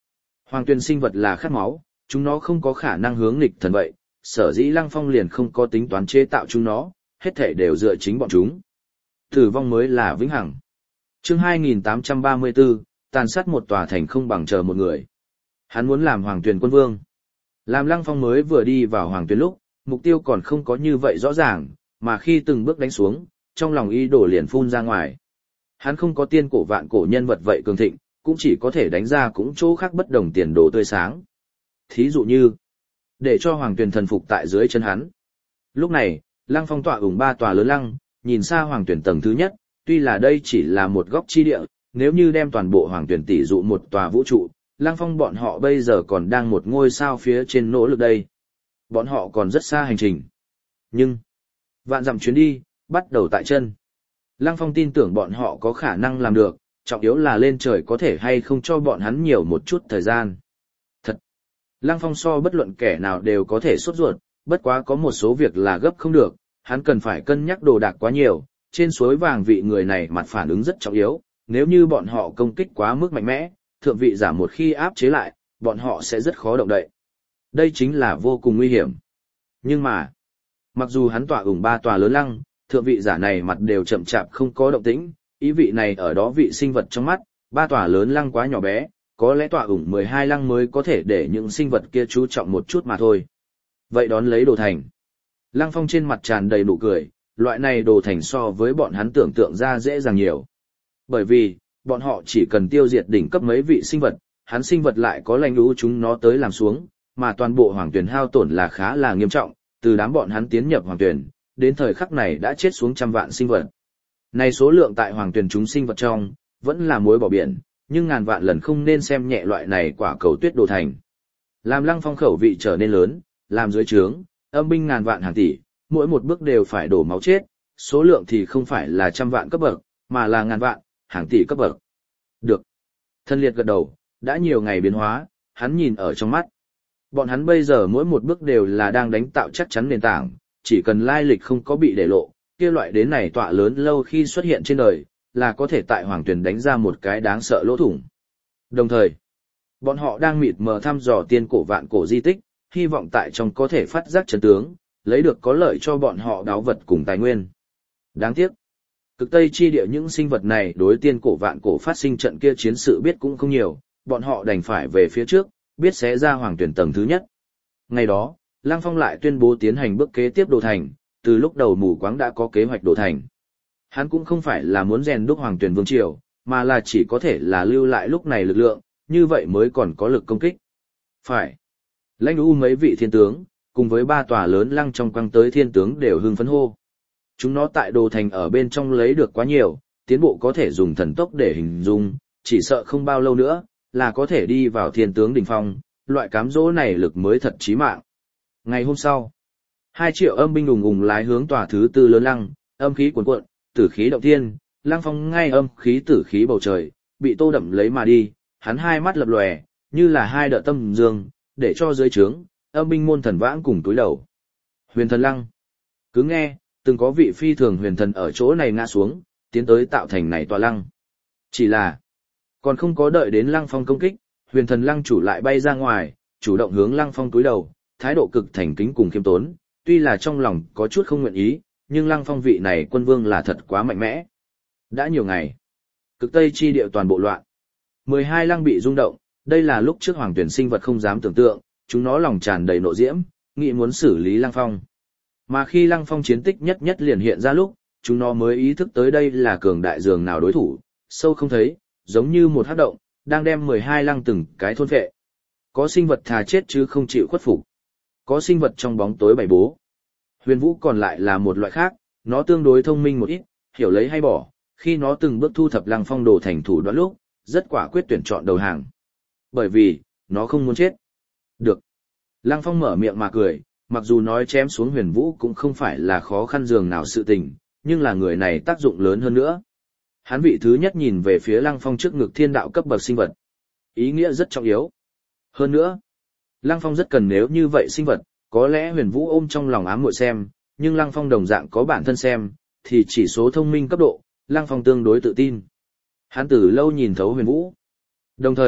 Hoàng tuyền sinh vật là khát máu, chúng nó không có khả năng hướng nghịch thần vậy, sở dĩ Lăng Phong liền không có tính toán chế tạo chúng nó, hết thể đều dựa chính bọn chúng. Tử vong mới là vĩnh hằng. Chương hai nghìn tám trăm ba mươi tư, tàn sát một tòa thành không bằng chờ một người. Hắn muốn làm Hoàng Tuyền quân vương. Làm Lăng Phong mới vừa đi vào Hoàng Tuyền lúc, mục tiêu còn không có như vậy rõ ràng, mà khi từng bước đánh xuống, trong lòng ý đồ liền phun ra ngoài. Hắn không có tiên cổ vạn cổ nhân vật vậy cường thịnh, cũng chỉ có thể đánh ra cũng chỗ khác bất đồng tiền đồ tươi sáng. Thí dụ như, để cho Hoàng Tuyền thần phục tại dưới chân hắn. Lúc này, Lăng Phong tọa ủng ba tòa lớn lăng, nhìn xa Hoàng Tuyền tầng thứ nhất, tuy là đây chỉ là một góc chi địa, nếu như đem toàn bộ Hoàng Tuyền tỷ dụ một tòa vũ trụ, Lăng Phong bọn họ bây giờ còn đang một ngôi sao phía trên nỗ lực đây. Bọn họ còn rất xa hành trình. Nhưng, vạn dặm chuyến đi, bắt đầu tại chân. Lăng Phong tin tưởng bọn họ có khả năng làm được, trọng yếu là lên trời có thể hay không cho bọn hắn nhiều một chút thời gian. Thật! Lăng Phong so bất luận kẻ nào đều có thể sốt ruột, bất quá có một số việc là gấp không được, hắn cần phải cân nhắc đồ đạc quá nhiều, trên suối vàng vị người này mặt phản ứng rất trọng yếu, nếu như bọn họ công kích quá mức mạnh mẽ, thượng vị giả một khi áp chế lại, bọn họ sẽ rất khó động đậy. Đây chính là vô cùng nguy hiểm. Nhưng mà, mặc dù hắn tọa ủng ba tòa lớn lăng, thượng vị giả này mặt đều chậm chạp không có động tĩnh, ý vị này ở đó vị sinh vật trong mắt, ba tòa lớn lăng quá nhỏ bé, có lẽ tọa ủng mười hai lăng mới có thể để những sinh vật kia chú trọng một chút mà thôi. Vậy đón lấy đồ thành. Lăng Phong trên mặt tràn đầy nụ cười, loại này đồ thành so với bọn hắn tưởng tượng ra dễ dàng nhiều. Bởi vì, bọn họ chỉ cần tiêu diệt đỉnh cấp mấy vị sinh vật, hắn sinh vật lại có lành lũ chúng nó tới làm xuống, mà toàn bộ hoàng tuyển hao tổn là khá là nghiêm trọng, từ đám bọn hắn tiến nhập hoàng tuyển, đến thời khắc này đã chết xuống trăm vạn sinh vật. Này số lượng tại hoàng tuyển chúng sinh vật trong, vẫn là muối bỏ biển, nhưng ngàn vạn lần không nên xem nhẹ loại này quả cầu tuyết đồ thành. Làm Lăng Phong khẩu vị trở nên lớn, làm dưới trướng, âm binh ngàn vạn hàng tỷ, mỗi một bước đều phải đổ máu chết, số lượng thì không phải là trăm vạn cấp bậc, mà là ngàn vạn, hàng tỷ cấp bậc. Được. Thân liệt gật đầu, đã nhiều ngày biến hóa, hắn nhìn ở trong mắt. Bọn hắn bây giờ mỗi một bước đều là đang đánh tạo chắc chắn nền tảng, chỉ cần lai lịch không có bị để lộ, kia loại đến này tọa lớn lâu khi xuất hiện trên đời, là có thể tại hoàng tuyển đánh ra một cái đáng sợ lỗ thủng. Đồng thời, bọn họ đang mịt mờ thăm dò tiên cổ vạn cổ di tích, hy vọng tại trong có thể phát giác chân tướng, lấy được có lợi cho bọn họ đáo vật cùng tài nguyên. Đáng tiếc, cực Tây chi địa những sinh vật này đối tiên cổ vạn cổ phát sinh trận kia chiến sự biết cũng không nhiều, bọn họ đành phải về phía trước, biết sẽ ra hoàng tuyển tầng thứ nhất. Ngày đó, Lăng Phong lại tuyên bố tiến hành bước kế tiếp đồ thành, từ lúc đầu mù quáng đã có kế hoạch đồ thành. Hắn cũng không phải là muốn rèn đúc hoàng tuyển vương triều, mà là chỉ có thể là lưu lại lúc này lực lượng, như vậy mới còn có lực công kích. Phải. Lãnh u mấy vị thiên tướng, cùng với ba tòa lớn lăng trong quăng tới thiên tướng đều hưng phấn hô. Chúng nó tại đồ thành ở bên trong lấy được quá nhiều, tiến bộ có thể dùng thần tốc để hình dung, chỉ sợ không bao lâu nữa, là có thể đi vào thiên tướng đỉnh phong, loại cám dỗ này lực mới thật chí mạng. Ngày hôm sau, hai triệu âm binh ùng ùng lái hướng tòa thứ tư lớn lăng, âm khí cuồn cuộn, tử khí động thiên, Lăng Phong ngay âm khí tử khí bầu trời, bị tô đậm lấy mà đi, hắn hai mắt lập lòe, như là hai đợt tâm dương, để cho dưới trướng, âm binh môn thần vãng cùng túi đầu. Huyền thần lăng. Cứ nghe, từng có vị phi thường huyền thần ở chỗ này ngã xuống, tiến tới tạo thành này tòa lăng. Chỉ là, còn không có đợi đến Lăng Phong công kích, huyền thần lăng chủ lại bay ra ngoài, chủ động hướng Lăng Phong túi đầu, thái độ cực thành kính cùng khiêm tốn, tuy là trong lòng có chút không nguyện ý, nhưng Lăng Phong vị này quân vương là thật quá mạnh mẽ. Đã nhiều ngày, cực Tây chi địa toàn bộ loạn. mười hai lăng bị rung động, đây là lúc trước hoàng tuyển sinh vật không dám tưởng tượng, chúng nó lòng tràn đầy nộ diễm, nghĩ muốn xử lý Lăng Phong. Mà khi Lăng Phong chiến tích nhất nhất liền hiện ra lúc, chúng nó mới ý thức tới đây là cường đại dường nào đối thủ, sâu không thấy, giống như một hắc động, đang đem mười hai lăng từng cái thôn phệ. Có sinh vật thà chết chứ không chịu khuất phục. Có sinh vật trong bóng tối bày bố. Huyền Vũ còn lại là một loại khác, nó tương đối thông minh một ít, hiểu lấy hay bỏ, khi nó từng bước thu thập Lăng Phong đồ thành thủ đoạn lúc, rất quả quyết tuyển chọn đầu hàng. Bởi vì, nó không muốn chết. Được. Lăng Phong mở miệng mà cười, mặc dù nói chém xuống Huyền Vũ cũng không phải là khó khăn dường nào sự tình, nhưng là người này tác dụng lớn hơn nữa. Hắn vị thứ nhất nhìn về phía Lăng Phong trước ngực thiên đạo cấp bậc sinh vật. Ý nghĩa rất trọng yếu. Hơn nữa, Lăng Phong rất cần nếu như vậy sinh vật, có lẽ Huyền Vũ ôm trong lòng ám muội xem, nhưng Lăng Phong đồng dạng có bản thân xem, thì chỉ số thông minh cấp độ, Lăng Phong tương đối tự tin. Hắn từ lâu nhìn thấu Huyền Vũ. Đồng thời,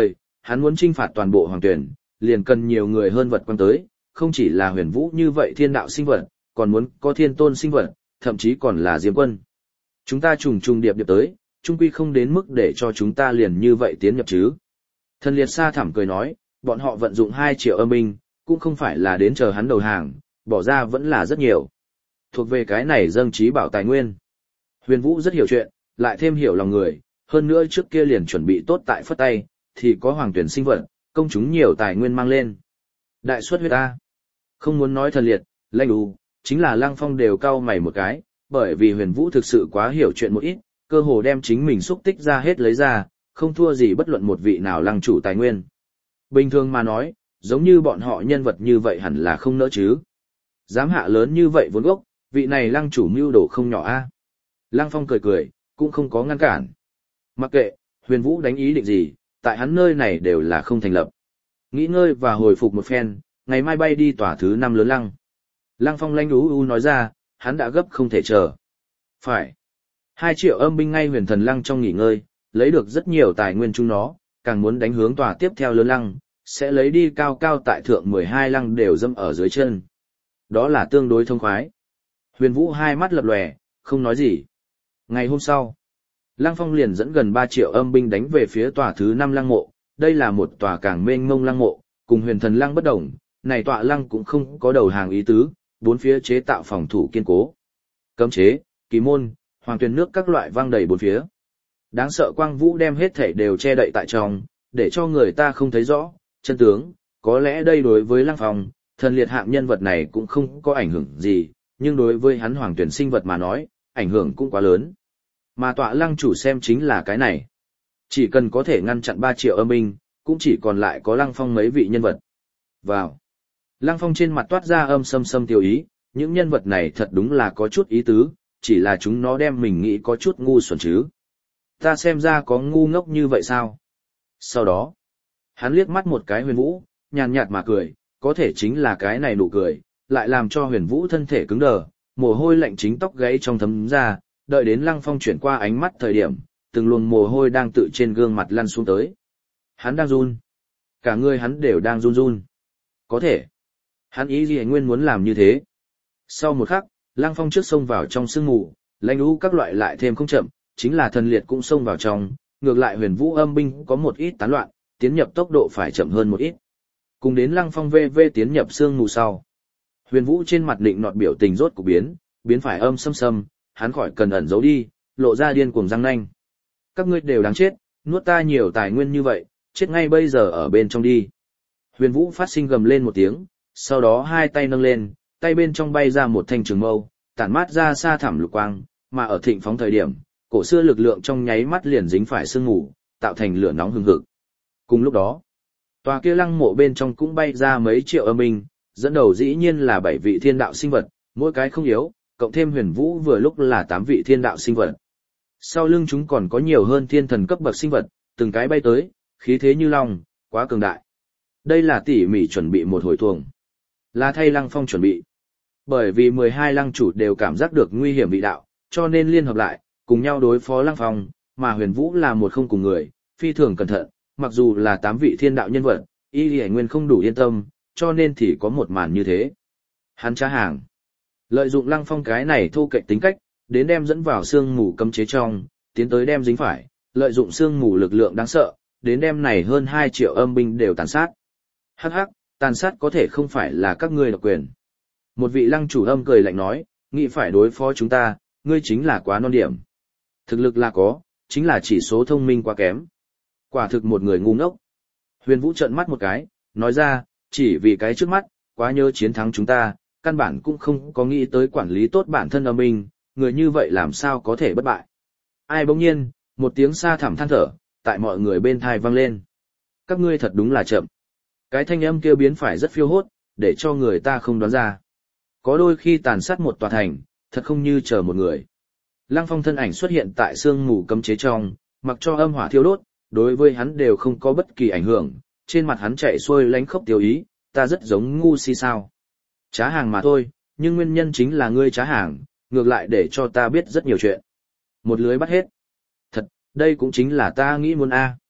hắn muốn trinh phạt toàn bộ hoàng tuyển, liền cần nhiều người hơn vật quan tới, không chỉ là huyền vũ như vậy thiên đạo sinh vật, còn muốn có thiên tôn sinh vật, thậm chí còn là diêm quân. Chúng ta trùng trùng điệp điệp tới, chung quy không đến mức để cho chúng ta liền như vậy tiến nhập chứ. Thần liệt sa thẳm cười nói, bọn họ vận dụng hai triệu âm binh, cũng không phải là đến chờ hắn đầu hàng, bỏ ra vẫn là rất nhiều. Thuộc về cái này dâng trí bảo tài nguyên. Huyền Vũ rất hiểu chuyện, lại thêm hiểu lòng người, hơn nữa trước kia liền chuẩn bị tốt tại phất tay, thì có hoàng tuyển sinh vật, công chúng nhiều tài nguyên mang lên. Đại suất huyết ta. Không muốn nói thần liệt, lanh đù, chính là Lăng Phong đều cau mày một cái, bởi vì Huyền Vũ thực sự quá hiểu chuyện một ít, cơ hồ đem chính mình xúc tích ra hết lấy ra, không thua gì bất luận một vị nào lăng chủ tài nguyên. Bình thường mà nói, giống như bọn họ nhân vật như vậy hẳn là không nỡ chứ. Dám hạ lớn như vậy vốn gốc, vị này lăng chủ mưu đồ không nhỏ a. Lăng Phong cười cười, cũng không có ngăn cản. Mặc kệ, Huyền Vũ đánh ý định gì, tại hắn nơi này đều là không thành lập. Nghỉ ngơi và hồi phục một phen, ngày mai bay đi tòa thứ năm lớn lăng. Lăng Phong lanh ú u nói ra, hắn đã gấp không thể chờ. Phải. Hai triệu âm binh ngay huyền thần lăng trong nghỉ ngơi, lấy được rất nhiều tài nguyên chung nó, càng muốn đánh hướng tòa tiếp theo lớn lăng, sẽ lấy đi cao cao tại thượng mười hai lăng đều dâm ở dưới chân. Đó là tương đối thông khoái. Huyền Vũ hai mắt lập lòe, không nói gì. Ngày hôm sau, Lăng Phong liền dẫn gần ba triệu âm binh đánh về phía tòa thứ năm lăng mộ, đây là một tòa càng mênh mông lăng mộ, cùng huyền thần lăng bất đồng, này tòa lăng cũng không có đầu hàng ý tứ, bốn phía chế tạo phòng thủ kiên cố. Cấm chế, kỳ môn, hoàng tuyền nước các loại vang đầy bốn phía. Đáng sợ quang vũ đem hết thảy đều che đậy tại trong, để cho người ta không thấy rõ, chân tướng, có lẽ đây đối với Lăng Phong, thần liệt hạng nhân vật này cũng không có ảnh hưởng gì, nhưng đối với hắn hoàng tuyển sinh vật mà nói, ảnh hưởng cũng quá lớn. Mà tọa lăng chủ xem chính là cái này. Chỉ cần có thể ngăn chặn ba triệu âm binh, cũng chỉ còn lại có Lăng Phong mấy vị nhân vật. Vào. Lăng Phong trên mặt toát ra âm sâm sâm tiêu ý, những nhân vật này thật đúng là có chút ý tứ, chỉ là chúng nó đem mình nghĩ có chút ngu xuẩn chứ. Ta xem ra có ngu ngốc như vậy sao? Sau đó, hắn liếc mắt một cái Huyền Vũ, nhàn nhạt mà cười, có thể chính là cái này nụ cười, lại làm cho Huyền Vũ thân thể cứng đờ, mồ hôi lạnh chính tóc gáy trong thấm ra, đợi đến Lăng Phong chuyển qua ánh mắt thời điểm, từng luồng mồ hôi đang tự trên gương mặt lăn xuống tới. Hắn đang run. Cả người hắn đều đang run run. Có thể. Hắn ý gì nguyên muốn làm như thế. Sau một khắc, Lăng Phong trước xông vào trong sương mù, lãnh lũ các loại lại thêm không chậm, chính là thần liệt cũng xông vào trong, ngược lại Huyền Vũ âm binh có một ít tán loạn, tiến nhập tốc độ phải chậm hơn một ít. Cùng đến Lăng Phong vê vê tiến nhập sương mù sau. Huyền Vũ trên mặt định nọt biểu tình rốt cục biến, biến phải âm sâm sâm, hắn khỏi cần ẩn giấu đi, lộ ra điên cuồng răng nanh. Các ngươi đều đáng chết, nuốt ta nhiều tài nguyên như vậy, chết ngay bây giờ ở bên trong đi. Huyền Vũ phát sinh gầm lên một tiếng, sau đó hai tay nâng lên, tay bên trong bay ra một thanh trường mâu, tản mát ra xa thẳm lục quang, mà ở thịnh phóng thời điểm, cổ xưa lực lượng trong nháy mắt liền dính phải sương mù, tạo thành lửa nóng hừng hực. Cùng lúc đó, tòa kia lăng mộ bên trong cũng bay ra mấy triệu âm binh, dẫn đầu dĩ nhiên là bảy vị thiên đạo sinh vật, mỗi cái không yếu, cộng thêm Huyền Vũ vừa lúc là tám vị thiên đạo sinh vật. Sau lưng chúng còn có nhiều hơn thiên thần cấp bậc sinh vật, từng cái bay tới, khí thế như long, quá cường đại. Đây là tỉ mỉ chuẩn bị một hồi tuồng, là thay Lăng Phong chuẩn bị. Bởi vì mười hai lăng chủ đều cảm giác được nguy hiểm vị đạo, cho nên liên hợp lại, cùng nhau đối phó Lăng Phong, mà Huyền Vũ là một không cùng người, phi thường cẩn thận, mặc dù là tám vị thiên đạo nhân vật, y lì nguyên không đủ yên tâm, cho nên thì có một màn như thế. Hắn trá hàng. Lợi dụng Lăng Phong cái này thô kệch tính cách, đến đem dẫn vào sương mù cấm chế trong, tiến tới đem dính phải, lợi dụng sương mù lực lượng đáng sợ, đến đem này hơn hai triệu âm binh đều tàn sát. Hắc hắc, tàn sát có thể không phải là các ngươi độc quyền. Một vị lăng chủ âm cười lạnh nói, nghĩ phải đối phó chúng ta, ngươi chính là quá non điểm. Thực lực là có, chính là chỉ số thông minh quá kém. Quả thực một người ngu ngốc. Huyền Vũ trợn mắt một cái, nói ra, chỉ vì cái trước mắt, quá nhớ chiến thắng chúng ta, căn bản cũng không có nghĩ tới quản lý tốt bản thân âm binh, người như vậy làm sao có thể bất bại. Ai bỗng nhiên, một tiếng xa thẳm than thở, tại mọi người bên thai vang lên. Các ngươi thật đúng là chậm. Cái thanh âm kêu biến phải rất phiêu hốt, để cho người ta không đoán ra. Có đôi khi tàn sát một tòa thành, thật không như chờ một người. Lăng Phong thân ảnh xuất hiện tại sương mù cấm chế trong, mặc cho âm hỏa thiêu đốt, đối với hắn đều không có bất kỳ ảnh hưởng, trên mặt hắn chạy xuôi lánh khốc tiêu ý, ta rất giống ngu si sao. Trá hàng mà thôi, nhưng nguyên nhân chính là ngươi trá hàng, ngược lại để cho ta biết rất nhiều chuyện. Một lưới bắt hết. Thật, đây cũng chính là ta nghĩ muốn a.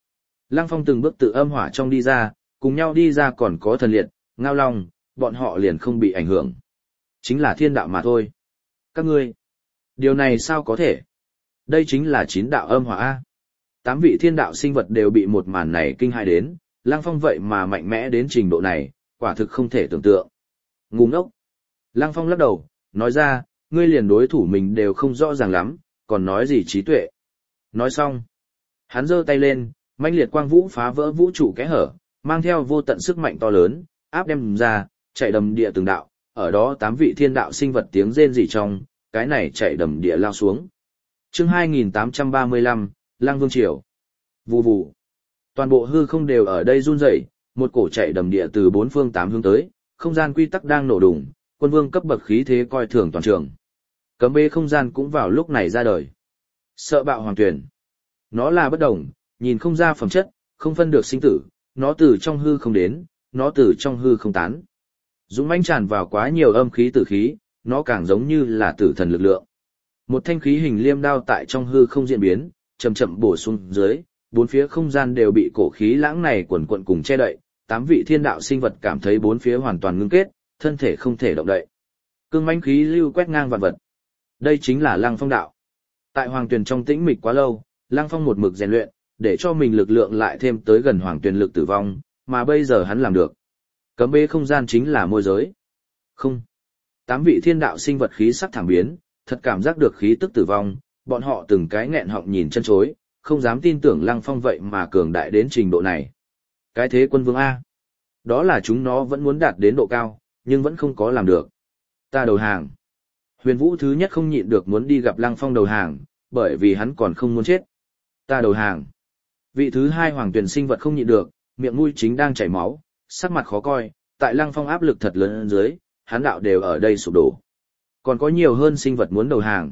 Lăng Phong từng bước tự âm hỏa trong đi ra, cùng nhau đi ra còn có thần liệt, ngao long, bọn họ liền không bị ảnh hưởng. Chính là thiên đạo mà thôi. Các ngươi, điều này sao có thể? Đây chính là chín đạo âm hỏa A. Tám vị thiên đạo sinh vật đều bị một màn này kinh hãi đến, Lăng Phong vậy mà mạnh mẽ đến trình độ này, quả thực không thể tưởng tượng. Ngu ngốc. Lăng Phong lắc đầu, nói ra, ngươi liền đối thủ mình đều không rõ ràng lắm, còn nói gì trí tuệ. Nói xong, hắn giơ tay lên, mãnh liệt quang vũ phá vỡ vũ trụ kẽ hở, mang theo vô tận sức mạnh to lớn, áp đem ra, chạy đầm địa từng đạo, ở đó tám vị thiên đạo sinh vật tiếng rên rỉ trong, cái này chạy đầm địa lao xuống. Chương hai nghìn tám trăm ba mươi lăm, Lăng Vương Triều. Vù vù. Toàn bộ hư không đều ở đây run rẩy, một cổ chạy đầm địa từ bốn phương tám hướng tới, không gian quy tắc đang nổ đùng, quân vương cấp bậc khí thế coi thường toàn trường. Cấm bế không gian cũng vào lúc này ra đời. Sợ bạo hoàng tuyển. Nó là bất đồng, nhìn không ra phẩm chất, không phân được sinh tử, nó từ trong hư không đến, nó từ trong hư không tán. Dũng mãnh tràn vào quá nhiều âm khí tử khí, nó càng giống như là tử thần lực lượng. Một thanh khí hình liêm đao tại trong hư không diễn biến, chậm chậm bổ xuống dưới, bốn phía không gian đều bị cổ khí lãng này quần quận cùng che đậy, tám vị thiên đạo sinh vật cảm thấy bốn phía hoàn toàn ngưng kết, thân thể không thể động đậy. Cương mãnh khí lưu quét ngang vạn vật. Đây chính là Lăng Phong đạo. Tại Hoàng Tuyền trong tĩnh mịch quá lâu, Lăng Phong một mực rèn luyện, để cho mình lực lượng lại thêm tới gần Hoàng Tuyền lực tử vong, mà bây giờ hắn làm được. Cấm bế không gian chính là môi giới. Không. Tám vị thiên đạo sinh vật khí sắc thảm biến, thật cảm giác được khí tức tử vong, bọn họ từng cái nghẹn họng nhìn chân chối, không dám tin tưởng Lăng Phong vậy mà cường đại đến trình độ này. Cái thế quân vương A. Đó là chúng nó vẫn muốn đạt đến độ cao, nhưng vẫn không có làm được. Ta đầu hàng. Huyền Vũ thứ nhất không nhịn được muốn đi gặp Lăng Phong đầu hàng, bởi vì hắn còn không muốn chết. Ta đầu hàng. Vị thứ hai Hoàng Tuyền sinh vật không nhịn được, miệng mũi chính đang chảy máu, sắc mặt khó coi, tại Lăng Phong áp lực thật lớn dưới, hắn đạo đều ở đây sụp đổ. Còn có nhiều hơn sinh vật muốn đầu hàng.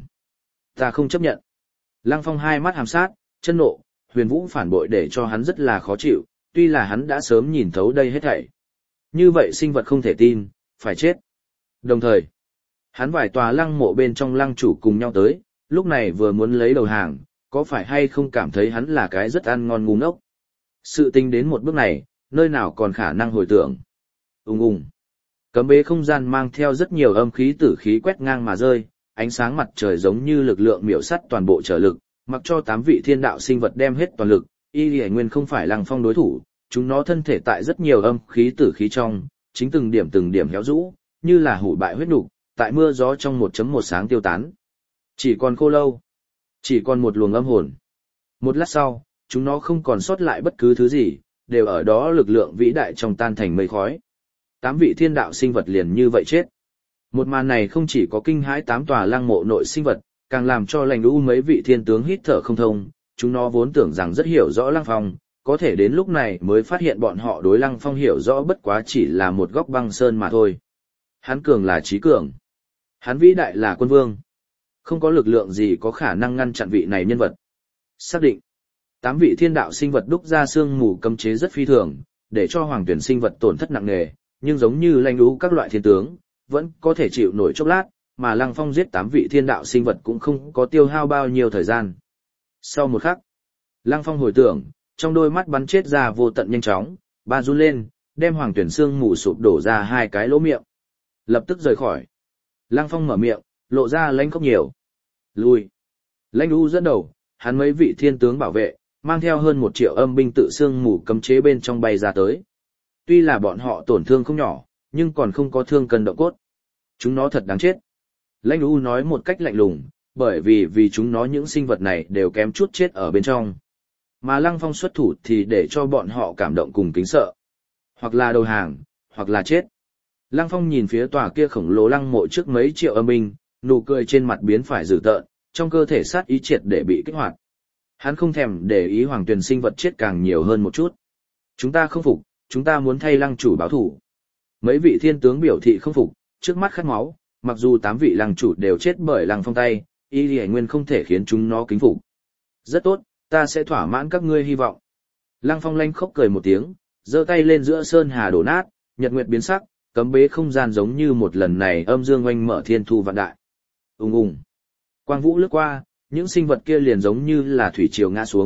Ta không chấp nhận. Lăng Phong hai mắt hàm sát, chân nộ, Huyền Vũ phản bội để cho hắn rất là khó chịu, tuy là hắn đã sớm nhìn thấu đây hết thảy. Như vậy sinh vật không thể tin, phải chết. Đồng thời, hắn vài tòa lăng mộ bên trong lăng chủ cùng nhau tới, lúc này vừa muốn lấy đầu hàng, có phải hay không cảm thấy hắn là cái rất ăn ngon ngu ngốc. Sự tình đến một bước này, nơi nào còn khả năng hồi tưởng. Ùng ùng. Cấm bế không gian mang theo rất nhiều âm khí tử khí quét ngang mà rơi, ánh sáng mặt trời giống như lực lượng miểu sắt toàn bộ trở lực, mặc cho tám vị thiên đạo sinh vật đem hết toàn lực, y lì nguyên không phải Lăng Phong đối thủ, chúng nó thân thể tại rất nhiều âm khí tử khí trong, chính từng điểm từng điểm héo rũ, như là hủ bại huyết nục, tại mưa gió trong một chấm một sáng tiêu tán. Chỉ còn khô lâu, chỉ còn một luồng âm hồn. Một lát sau, chúng nó không còn sót lại bất cứ thứ gì, đều ở đó lực lượng vĩ đại trong tan thành mây khói. Tám vị thiên đạo sinh vật liền như vậy chết. Một màn này không chỉ có kinh hãi tám tòa lăng mộ nội sinh vật, càng làm cho lành u mấy vị thiên tướng hít thở không thông, chúng nó vốn tưởng rằng rất hiểu rõ Lăng Phong, có thể đến lúc này mới phát hiện bọn họ đối Lăng Phong hiểu rõ bất quá chỉ là một góc băng sơn mà thôi. Hắn cường là trí cường. Hắn vĩ đại là quân vương. Không có lực lượng gì có khả năng ngăn chặn vị này nhân vật. Xác định. Tám vị thiên đạo sinh vật đúc ra xương mù cấm chế rất phi thường, để cho hoàng tuyển sinh vật tổn thất nặng nề, nhưng giống như lanh lũ các loại thiên tướng, vẫn có thể chịu nổi chốc lát, mà Lăng Phong giết tám vị thiên đạo sinh vật cũng không có tiêu hao bao nhiêu thời gian. Sau một khắc, Lăng Phong hồi tưởng, trong đôi mắt bắn chết ra vô tận nhanh chóng, ba run lên, đem hoàng tuyển xương mù sụp đổ ra hai cái lỗ miệng. Lập tức rời khỏi. Lăng Phong mở miệng, lộ ra lãnh khốc nhiều. Lui. Lãnh lũ dẫn đầu, hắn mấy vị thiên tướng bảo vệ, mang theo hơn một triệu âm binh tự xương mù cấm chế bên trong bay ra tới. Tuy là bọn họ tổn thương không nhỏ, nhưng còn không có thương cần động cốt. Chúng nó thật đáng chết. Lãnh lũ nói một cách lạnh lùng, bởi vì vì chúng nó những sinh vật này đều kém chút chết ở bên trong. Mà Lăng Phong xuất thủ thì để cho bọn họ cảm động cùng kính sợ. Hoặc là đầu hàng, hoặc là chết. Lăng Phong nhìn phía tòa kia khổng lồ lăng mộ trước mấy triệu âm binh, nụ cười trên mặt biến phải dữ tợn, trong cơ thể sát ý triệt để bị kích hoạt. Hắn không thèm để ý hoàng tuyền sinh vật chết càng nhiều hơn một chút. Chúng ta không phục, chúng ta muốn thay lăng chủ báo thủ. Mấy vị thiên tướng biểu thị không phục, trước mắt khát máu, mặc dù tám vị lăng chủ đều chết bởi Lăng Phong tay, y lì nguyên không thể khiến chúng nó kính phục. Rất tốt, ta sẽ thỏa mãn các ngươi hy vọng. Lăng Phong lanh khóc cười một tiếng, giơ tay lên giữa sơn hà đổ nát, nhật nguyệt biến sắc, cấm bế không gian giống như một lần này âm dương oanh mở thiên thu vạn đại. Ùng ùng. Quang vũ lướt qua, những sinh vật kia liền giống như là thủy triều ngã xuống,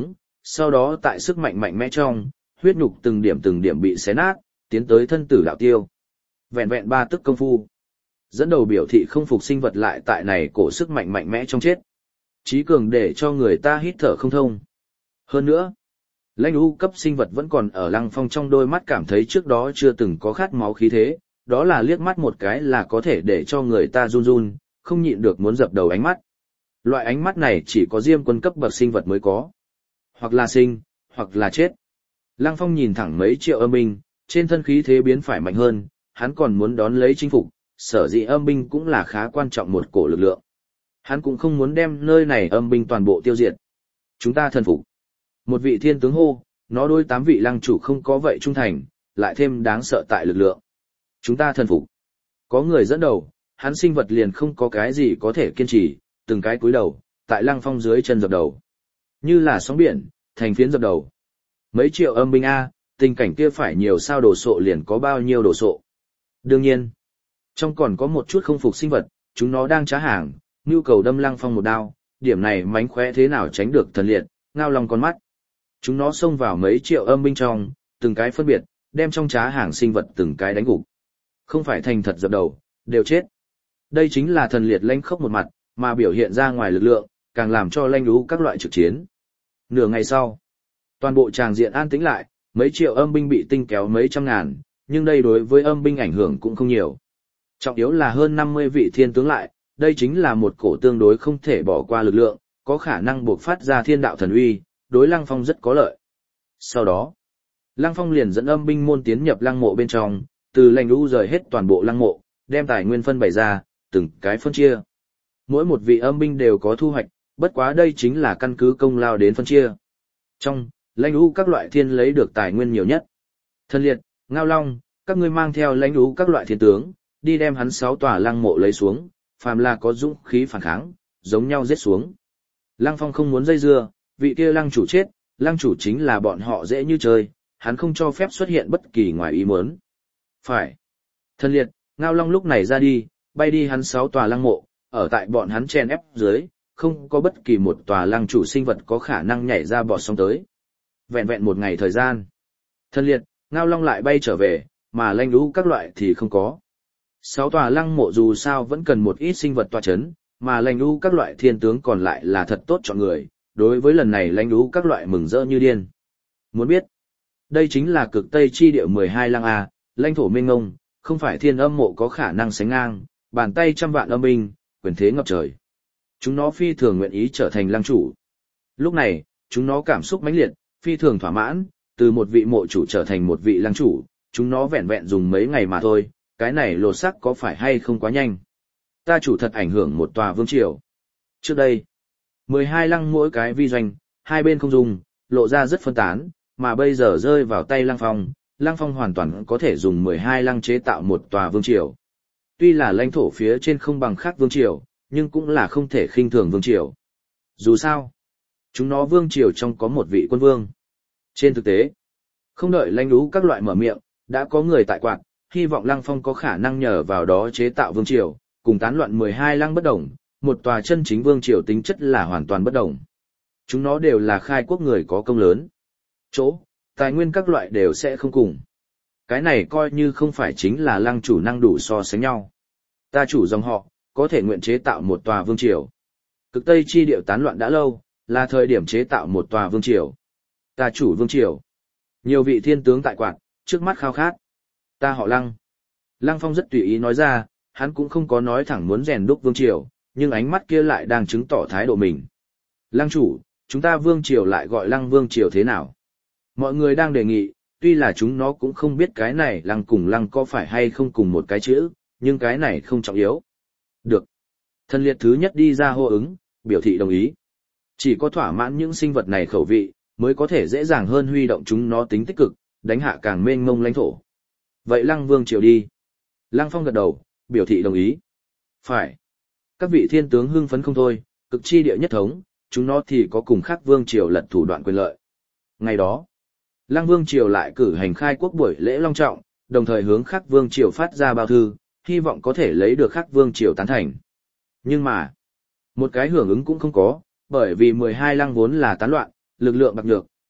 sau đó tại sức mạnh mạnh mẽ trong, huyết nhục từng điểm từng điểm bị xé nát, tiến tới thân tử đạo tiêu. Vẹn vẹn ba tức công phu. Dẫn đầu biểu thị không phục sinh vật lại tại này cổ sức mạnh mạnh mẽ trong chết. Chí cường để cho người ta hít thở không thông. Hơn nữa, lãnh u cấp sinh vật vẫn còn ở Lăng Phong trong đôi mắt cảm thấy trước đó chưa từng có khát máu khí thế, đó là liếc mắt một cái là có thể để cho người ta run run, không nhịn được muốn dập đầu ánh mắt. Loại ánh mắt này chỉ có Diêm Quân cấp bậc sinh vật mới có. Hoặc là sinh, hoặc là chết. Lăng Phong nhìn thẳng mấy triệu âm binh, trên thân khí thế biến phải mạnh hơn, hắn còn muốn đón lấy chinh phục, sở dĩ âm binh cũng là khá quan trọng một cổ lực lượng. Hắn cũng không muốn đem nơi này âm binh toàn bộ tiêu diệt. Chúng ta thần phục. Một vị thiên tướng hô, nó đôi tám vị lăng chủ không có vậy trung thành, lại thêm đáng sợ tại lực lượng. Chúng ta thần phục. Có người dẫn đầu, hắn sinh vật liền không có cái gì có thể kiên trì, từng cái cúi đầu, tại Lăng Phong dưới chân dập đầu. Như là sóng biển, thành phiến dập đầu. Mấy triệu âm binh A, tình cảnh kia phải nhiều sao đồ sộ liền có bao nhiêu đồ sộ. Đương nhiên, trong còn có một chút không phục sinh vật, chúng nó đang trá hàng, nhu cầu đâm Lăng Phong một đao, điểm này mánh khóe thế nào tránh được thần liệt, ngao lòng con mắt. Chúng nó xông vào mấy triệu âm binh trong, từng cái phân biệt, đem trong trá hàng sinh vật từng cái đánh gục. Không phải thành thật dập đầu, đều chết. Đây chính là thần liệt lanh khốc một mặt, mà biểu hiện ra ngoài lực lượng, càng làm cho lanh lú các loại trực chiến. Nửa ngày sau, toàn bộ tràng diện an tĩnh lại, mấy triệu âm binh bị tinh kéo mấy trăm ngàn, nhưng đây đối với âm binh ảnh hưởng cũng không nhiều. Trọng yếu là hơn năm mươi vị thiên tướng lại, đây chính là một cổ tương đối không thể bỏ qua lực lượng, có khả năng buộc phát ra thiên đạo thần uy, đối Lăng Phong rất có lợi. Sau đó, Lăng Phong liền dẫn âm binh môn tiến nhập lăng mộ bên trong, từ lanh lũ rời hết toàn bộ lăng mộ, đem tài nguyên phân bày ra, từng cái phân chia. Mỗi một vị âm binh đều có thu hoạch, bất quá đây chính là căn cứ công lao đến phân chia. Trong, lãnh lũ các loại thiên lấy được tài nguyên nhiều nhất. Thần liệt, ngao long, các ngươi mang theo lãnh lũ các loại thiên tướng, đi đem hắn sáu tòa lăng mộ lấy xuống, phàm là có dũng khí phản kháng, giống nhau giết xuống. Lăng Phong không muốn dây dưa, vị kia lăng chủ chết, lăng chủ chính là bọn họ dễ như chơi, hắn không cho phép xuất hiện bất kỳ ngoài ý muốn. Phải. Thần liệt, ngao long lúc này ra đi, bay đi hắn sáu tòa lăng mộ, ở tại bọn hắn chen ép dưới, không có bất kỳ một tòa lăng chủ sinh vật có khả năng nhảy ra bọt sóng tới. Vẹn vẹn một ngày thời gian. Thần liệt, ngao long lại bay trở về, mà lanh lũ các loại thì không có. Sáu tòa lăng mộ dù sao vẫn cần một ít sinh vật tọa chấn, mà lanh lũ các loại thiên tướng còn lại là thật tốt chọn người, đối với lần này lanh lũ các loại mừng rỡ như điên. Muốn biết, đây chính là cực Tây chi địa mười hai lăng A, lãnh thổ mênh ngông, không phải thiên âm mộ có khả năng sánh ngang, bàn tay trăm vạn âm binh, quyền thế ngập trời. Chúng nó phi thường nguyện ý trở thành lăng chủ. Lúc này, chúng nó cảm xúc mãnh liệt, phi thường thỏa mãn, từ một vị mộ chủ trở thành một vị lăng chủ, chúng nó vẹn vẹn dùng mấy ngày mà thôi, cái này lột xác có phải hay không quá nhanh. Ta chủ thật ảnh hưởng một tòa vương triều. Trước đây, mười hai lăng mỗi cái vi doanh, hai bên không dùng, lộ ra rất phân tán, mà bây giờ rơi vào tay Lăng Phong, Lăng Phong hoàn toàn có thể dùng mười hai lăng chế tạo một tòa vương triều. Tuy là lãnh thổ phía trên không bằng khác vương triều, nhưng cũng là không thể khinh thường vương triều. Dù sao, chúng nó vương triều trong có một vị quân vương. Trên thực tế, không đợi lãnh lũ các loại mở miệng, đã có người tại quạt, hy vọng Lăng Phong có khả năng nhờ vào đó chế tạo vương triều, cùng tán loạn mười hai lăng bất đồng, một tòa chân chính vương triều tính chất là hoàn toàn bất đồng. Chúng nó đều là khai quốc người có công lớn. Chỗ, tài nguyên các loại đều sẽ không cùng. Cái này coi như không phải chính là lăng chủ năng đủ so sánh nhau. Ta chủ dòng họ, có thể nguyện chế tạo một tòa vương triều. Cực Tây chi điệu tán loạn đã lâu, là thời điểm chế tạo một tòa vương triều. Ta chủ vương triều. Nhiều vị thiên tướng tại quạt, trước mắt khao khát. Ta họ Lăng. Lăng Phong rất tùy ý nói ra, hắn cũng không có nói thẳng muốn rèn đúc vương triều, nhưng ánh mắt kia lại đang chứng tỏ thái độ mình. Lăng chủ, chúng ta vương triều lại gọi Lăng vương triều thế nào? Mọi người đang đề nghị, tuy là chúng nó cũng không biết cái này Lăng cùng Lăng có phải hay không cùng một cái chữ, nhưng cái này không trọng yếu. Được. Thần liệt thứ nhất đi ra hô ứng, biểu thị đồng ý. Chỉ có thỏa mãn những sinh vật này khẩu vị, mới có thể dễ dàng hơn huy động chúng nó tính tích cực, đánh hạ càng mênh mông lãnh thổ. Vậy Lăng vương triều đi. Lăng Phong gật đầu, biểu thị đồng ý. Phải. Các vị thiên tướng hưng phấn không thôi, cực chi địa nhất thống, chúng nó thì có cùng khác vương triều lật thủ đoạn quyền lợi. Ngày đó, Lăng vương triều lại cử hành khai quốc buổi lễ long trọng, đồng thời hướng khác vương triều phát ra bao thư, hy vọng có thể lấy được khác vương triều tán thành. Nhưng mà, một cái hưởng ứng cũng không có, bởi vì mười hai lăng vốn là tán loạn, lực lượng bạc nhược,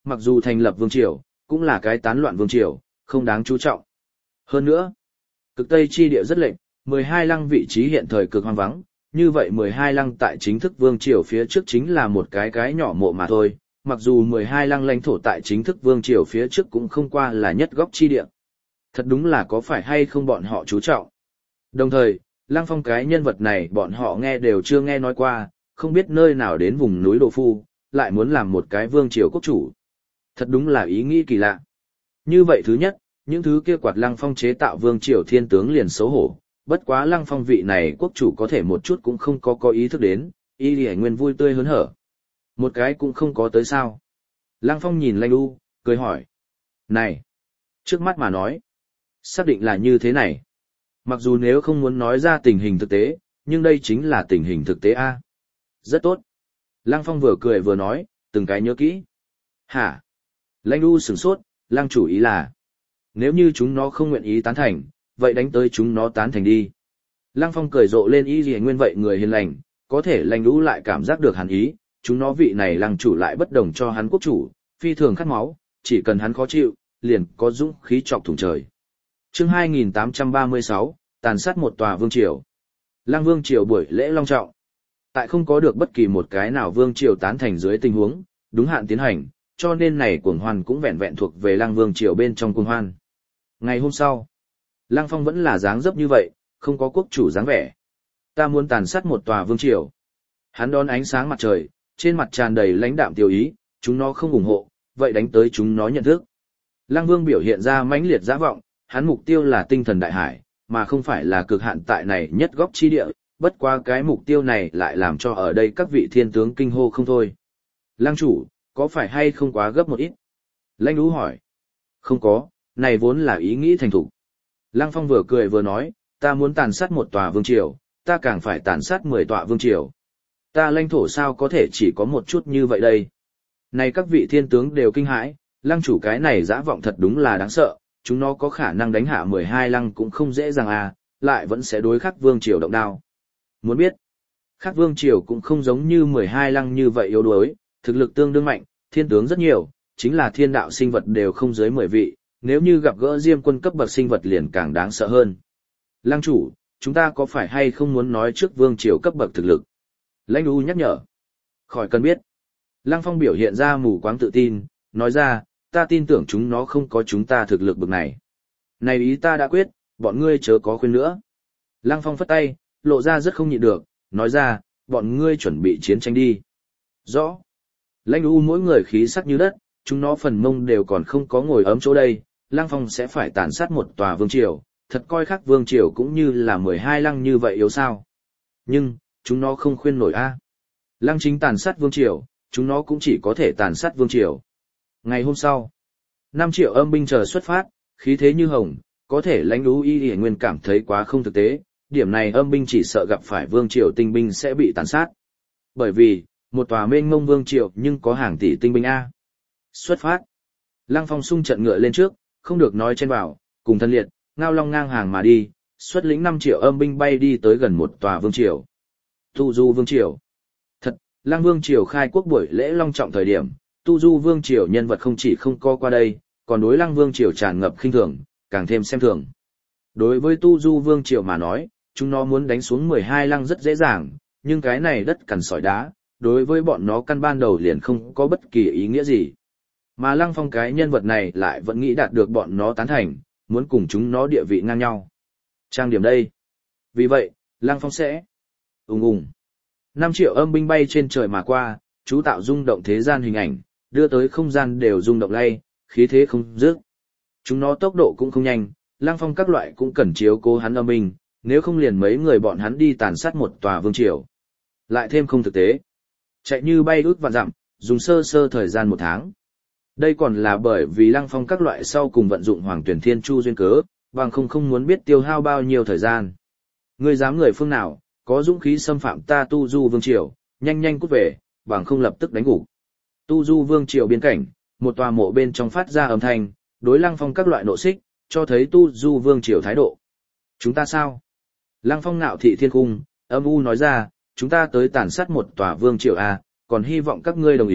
mặc dù thành lập vương triều, cũng là cái tán loạn vương triều, không đáng chú trọng. Hơn nữa, cực Tây chi địa rất lệch, mười hai lăng vị trí hiện thời cực hoang vắng, như vậy mười hai lăng tại chính thức vương triều phía trước chính là một cái cái nhỏ mộ mà thôi, mặc dù mười hai lăng lãnh thổ tại chính thức vương triều phía trước cũng không qua là nhất góc chi địa. Thật đúng là có phải hay không bọn họ chú trọng. Đồng thời, Lăng Phong cái nhân vật này bọn họ nghe đều chưa nghe nói qua, không biết nơi nào đến vùng núi Đồ Phu, lại muốn làm một cái vương triều quốc chủ. Thật đúng là ý nghĩ kỳ lạ. Như vậy thứ nhất, những thứ kia quạt Lăng Phong chế tạo vương triều thiên tướng liền xấu hổ, bất quá Lăng Phong vị này quốc chủ có thể một chút cũng không có có ý thức đến, y lì nguyên vui tươi hớn hở. Một cái cũng không có tới sao. Lăng Phong nhìn Lanh U, cười hỏi. Này! Trước mắt mà nói. Xác định là như thế này. Mặc dù nếu không muốn nói ra tình hình thực tế, nhưng đây chính là tình hình thực tế A. Rất tốt. Lăng Phong vừa cười vừa nói, từng cái nhớ kỹ. Hả? Lanh U sửng sốt, Lăng chủ ý là. Nếu như chúng nó không nguyện ý tán thành, vậy đánh tới chúng nó tán thành đi. Lăng Phong cười rộ lên ý gì nguyên vậy người hiền lành, có thể Lanh U lại cảm giác được hàn ý, chúng nó vị này Lăng chủ lại bất đồng cho hắn quốc chủ, phi thường khát máu, chỉ cần hắn khó chịu, liền có dũng khí chọc thủng trời. Chương hai nghìn tám trăm ba mươi sáu, tàn sát một tòa vương triều. Lăng vương triều buổi lễ long trọng. Tại không có được bất kỳ một cái nào vương triều tán thành dưới tình huống, đúng hạn tiến hành, cho nên này cuồng hoan cũng vẹn vẹn thuộc về Lăng vương triều bên trong cuồng hoan. Ngày hôm sau, Lăng Phong vẫn là dáng dấp như vậy, không có quốc chủ dáng vẻ. Ta muốn tàn sát một tòa vương triều. Hắn đón ánh sáng mặt trời, trên mặt tràn đầy lãnh đạm tiêu ý, chúng nó không ủng hộ, vậy đánh tới chúng nó nhận thức. Lăng Vương biểu hiện ra mãnh liệt dã vọng, hắn mục tiêu là tinh thần đại hải, mà không phải là cực hạn tại này nhất góc chi địa, bất quá cái mục tiêu này lại làm cho ở đây các vị thiên tướng kinh hô không thôi. Lăng chủ, có phải hay không quá gấp một ít? Lanh Ú hỏi. Không có, này vốn là ý nghĩ thành thục. Lăng Phong vừa cười vừa nói, ta muốn tàn sát một tòa vương triều, ta càng phải tàn sát mười tòa vương triều. Ta lãnh thổ sao có thể chỉ có một chút như vậy đây? Này các vị thiên tướng đều kinh hãi, lăng chủ cái này dã vọng thật đúng là đáng sợ, chúng nó có khả năng đánh hạ mười hai lăng cũng không dễ dàng à, lại vẫn sẽ đối khắc vương triều động đao. Muốn biết, khắc vương triều cũng không giống như mười hai lăng như vậy yếu đuối, thực lực tương đương mạnh, thiên tướng rất nhiều, chính là thiên đạo sinh vật đều không dưới mười vị, nếu như gặp gỡ diêm quân cấp bậc sinh vật liền càng đáng sợ hơn. Lăng chủ, chúng ta có phải hay không muốn nói trước vương triều cấp bậc thực lực? Lãnh U nhắc nhở. Khỏi cần biết. Lăng Phong biểu hiện ra mù quáng tự tin, nói ra, ta tin tưởng chúng nó không có chúng ta thực lực bậc này. Này ý ta đã quyết, bọn ngươi chớ có khuyên nữa. Lăng Phong phất tay, lộ ra rất không nhịn được, nói ra, bọn ngươi chuẩn bị chiến tranh đi. Rõ. Lãnh U mỗi người khí sắc như đất, chúng nó phần mông đều còn không có ngồi ấm chỗ đây, Lăng Phong sẽ phải tàn sát một tòa vương triều, thật coi khắc vương triều cũng như là mười hai lăng như vậy yếu sao. Nhưng, chúng nó không khuyên nổi a. Lăng chính tàn sát vương triều, chúng nó cũng chỉ có thể tàn sát vương triều. Ngày hôm sau, năm triệu âm binh chờ xuất phát, khí thế như hồng, có thể Lãnh Ú Y Y Nguyên cảm thấy quá không thực tế, điểm này âm binh chỉ sợ gặp phải vương triều tinh binh sẽ bị tàn sát. Bởi vì, một tòa mênh mông vương triều nhưng có hàng tỷ tinh binh a. Xuất phát. Lăng Phong xung trận ngựa lên trước, không được nói trên bảo, cùng thân liệt, ngao long ngang hàng mà đi, xuất lĩnh năm triệu âm binh bay đi tới gần một tòa vương triều. Tu Du vương triều. Thật, Lăng vương triều khai quốc buổi lễ long trọng thời điểm, Tu Du vương triều nhân vật không chỉ không co qua đây, còn đối Lăng vương triều tràn ngập khinh thường, càng thêm xem thường. Đối với Tu Du vương triều mà nói, chúng nó muốn đánh xuống mười hai lăng rất dễ dàng, nhưng cái này đất cằn sỏi đá, đối với bọn nó căn ban đầu liền không có bất kỳ ý nghĩa gì. Mà Lăng Phong cái nhân vật này lại vẫn nghĩ đạt được bọn nó tán thành, muốn cùng chúng nó địa vị ngang nhau. Trang điểm đây. Vì vậy, Lăng Phong sẽ ùng ùng. năm triệu âm binh bay trên trời mà qua, chú tạo rung động thế gian hình ảnh, đưa tới không gian đều rung động lay, khí thế không dứt. Chúng nó tốc độ cũng không nhanh, Lăng Phong các loại cũng cần chiếu cố hắn âm binh, nếu không liền mấy người bọn hắn đi tàn sát một tòa vương triều. Lại thêm không thực tế. Chạy như bay út vạn dặm, dùng sơ sơ thời gian một tháng. Đây còn là bởi vì Lăng Phong các loại sau cùng vận dụng Hoàng Tuyển Thiên Chu duyên cớ, bằng không không muốn biết tiêu hao bao nhiêu thời gian. Ngươi dám người phương nào, có dũng khí xâm phạm ta Tu Du vương triều, nhanh nhanh cút về, bằng không lập tức đánh gục. Tu Du vương triều biên cảnh, một tòa mộ bên trong phát ra âm thanh, đối Lăng Phong các loại nộ xích, cho thấy Tu Du vương triều thái độ. Chúng ta sao? Lăng Phong ngạo thị thiên cung, âm u nói ra, chúng ta tới tàn sát một tòa vương triều à, còn hy vọng các ngươi đồng ý,